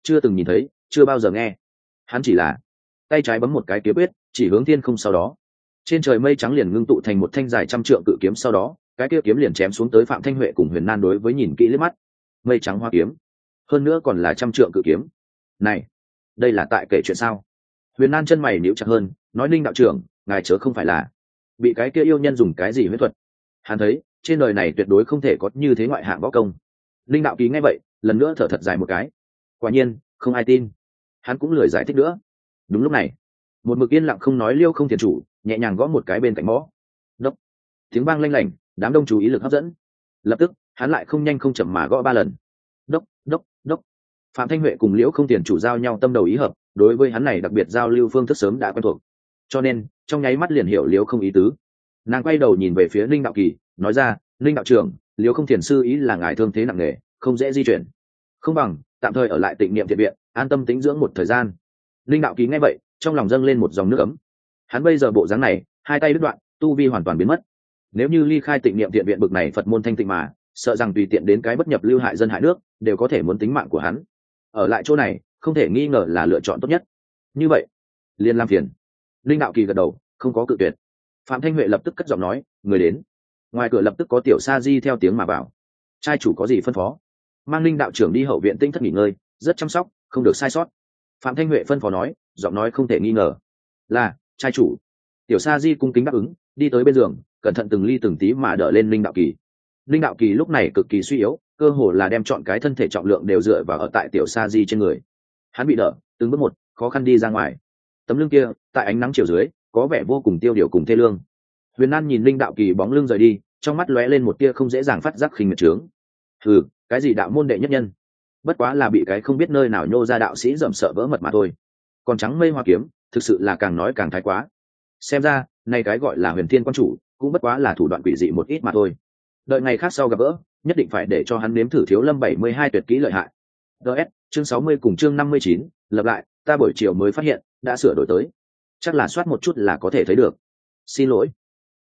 chưa từng nhìn thấy, chưa bao giờ nghe. Hắn chỉ là tay trái bấm một cái kiếm quyết, chỉ hướng thiên không, sau đó trên trời mây trắng liền ngưng tụ thành một thanh dài trăm trượng cự kiếm, sau đó cái kia kiếm liền chém xuống tới Phạm Thanh Huệ cùng Huyền Nan. Đối với nhìn kỹ liếc mắt, mây trắng hoa kiếm, hơn nữa còn là trăm trượng cự kiếm. Này, đây là tại kể chuyện sao? Huyền Nan chân mày nhíu chặt hơn, nói: Ninh đạo trưởng, ngài chớ không phải là bị cái kia yêu nhân dùng cái gì huyết thuật? Hắn thấy trên đời này tuyệt đối không thể có như thế ngoại hạng võ công. Linh đạo kỳ nghe vậy, lần nữa thở thật dài một cái. Quả nhiên không ai tin, hắn cũng lười giải thích nữa. Đúng lúc này, một mực yên lặng không nói Liêu Không Tiền chủ nhẹ nhàng gõ một cái bên cạnh mõ. Đốc, tiếng vang lanh lảnh, đám đông chú ý lực hấp dẫn. Lập tức hắn lại không nhanh không chậm mà gõ ba lần. Đốc, đốc, đốc. Phạm Thanh Huệ cùng Liễu Không Tiền chủ giao nhau tâm đầu ý hợp, đối với hắn này đặc biệt giao lưu phương thức sớm đã quen thuộc, cho nên trong nháy mắt liền hiểu Liễu Không ý tứ. Nàng quay đầu nhìn về phía Linh đạo kỳ, nói ra: Linh đạo trưởng, Liễu Không Tiền sư ý là ngài thương thế nặng nề, không dễ di chuyển, không bằng tạm thời ở lại Tịnh Niệm Thiện viện, an tâm tĩnh dưỡng một thời gian. Linh đạo kỳ nghe vậy, trong lòng dâng lên một dòng nước ấm. Hắn bây giờ bộ dáng này, hai tay đứt đoạn, tu vi hoàn toàn biến mất. Nếu như ly khai Tịnh Niệm Thiện viện bực này Phật môn thanh tịnh mà, sợ rằng tùy tiện đến cái bất nhập lưu hại dân hại nước, đều có thể muốn tính mạng của hắn. Ở lại chỗ này, không thể nghi ngờ là lựa chọn tốt nhất. Như vậy, liền làm phiền. Linh đạo kỳ gật đầu, không có cự tuyệt. Phạm Thanh Huệ lập tức cất giọng nói: người đến. Ngoài cửa lập tức có tiểu sa di theo tiếng mà vào. Trai chủ có gì phân phó? Mang Linh đạo trưởng đi hậu viện tinh thất nghỉ ngơi, rất chăm sóc, không được sai sót. Phạm Thanh Huệ phân phó nói, giọng nói không thể nghi ngờ. Là, trai chủ. Tiểu sa di cung kính đáp ứng, đi tới bên giường, cẩn thận từng ly từng tí mà đỡ lên Linh đạo kỳ. Linh đạo kỳ lúc này cực kỳ suy yếu, cơ hồ là đem chọn cái thân thể trọng lượng đều dựa vào ở tại tiểu sa di trên người. Hắn bị đỡ, từng bước một, khó khăn đi ra ngoài. Tấm lưng kia, tại ánh nắng chiều dưới, có vẻ vô cùng tiêu điều cùng thê lương. Huyền Nan nhìn Linh đạo kỳ bóng lưng rời đi, trong mắt lóe lên một tia không dễ dàng phát giác khinh miệt trướng. Hừ, cái gì đạo môn đệ nhất nhân, bất quá là bị cái không biết nơi nào nhô ra đạo sĩ dậm sợ vỡ mật mà thôi. Còn trắng mây hoa kiếm, thực sự là càng nói càng thái quá. Xem ra, nay cái gọi là Huyền Thiên quan chủ, cũng bất quá là thủ đoạn quỷ dị một ít mà thôi. Đợi ngày khác sau gặp gỡ, nhất định phải để cho hắn nếm thử Thiếu Lâm bảy mươi hai tuyệt kỹ lợi hại. ds chương sáu mươi cùng chương năm mươi chín, lập lại, ta buổi chiều mới phát hiện đã sửa đổi tới, chắc là soát một chút là có thể thấy được. Xin lỗi.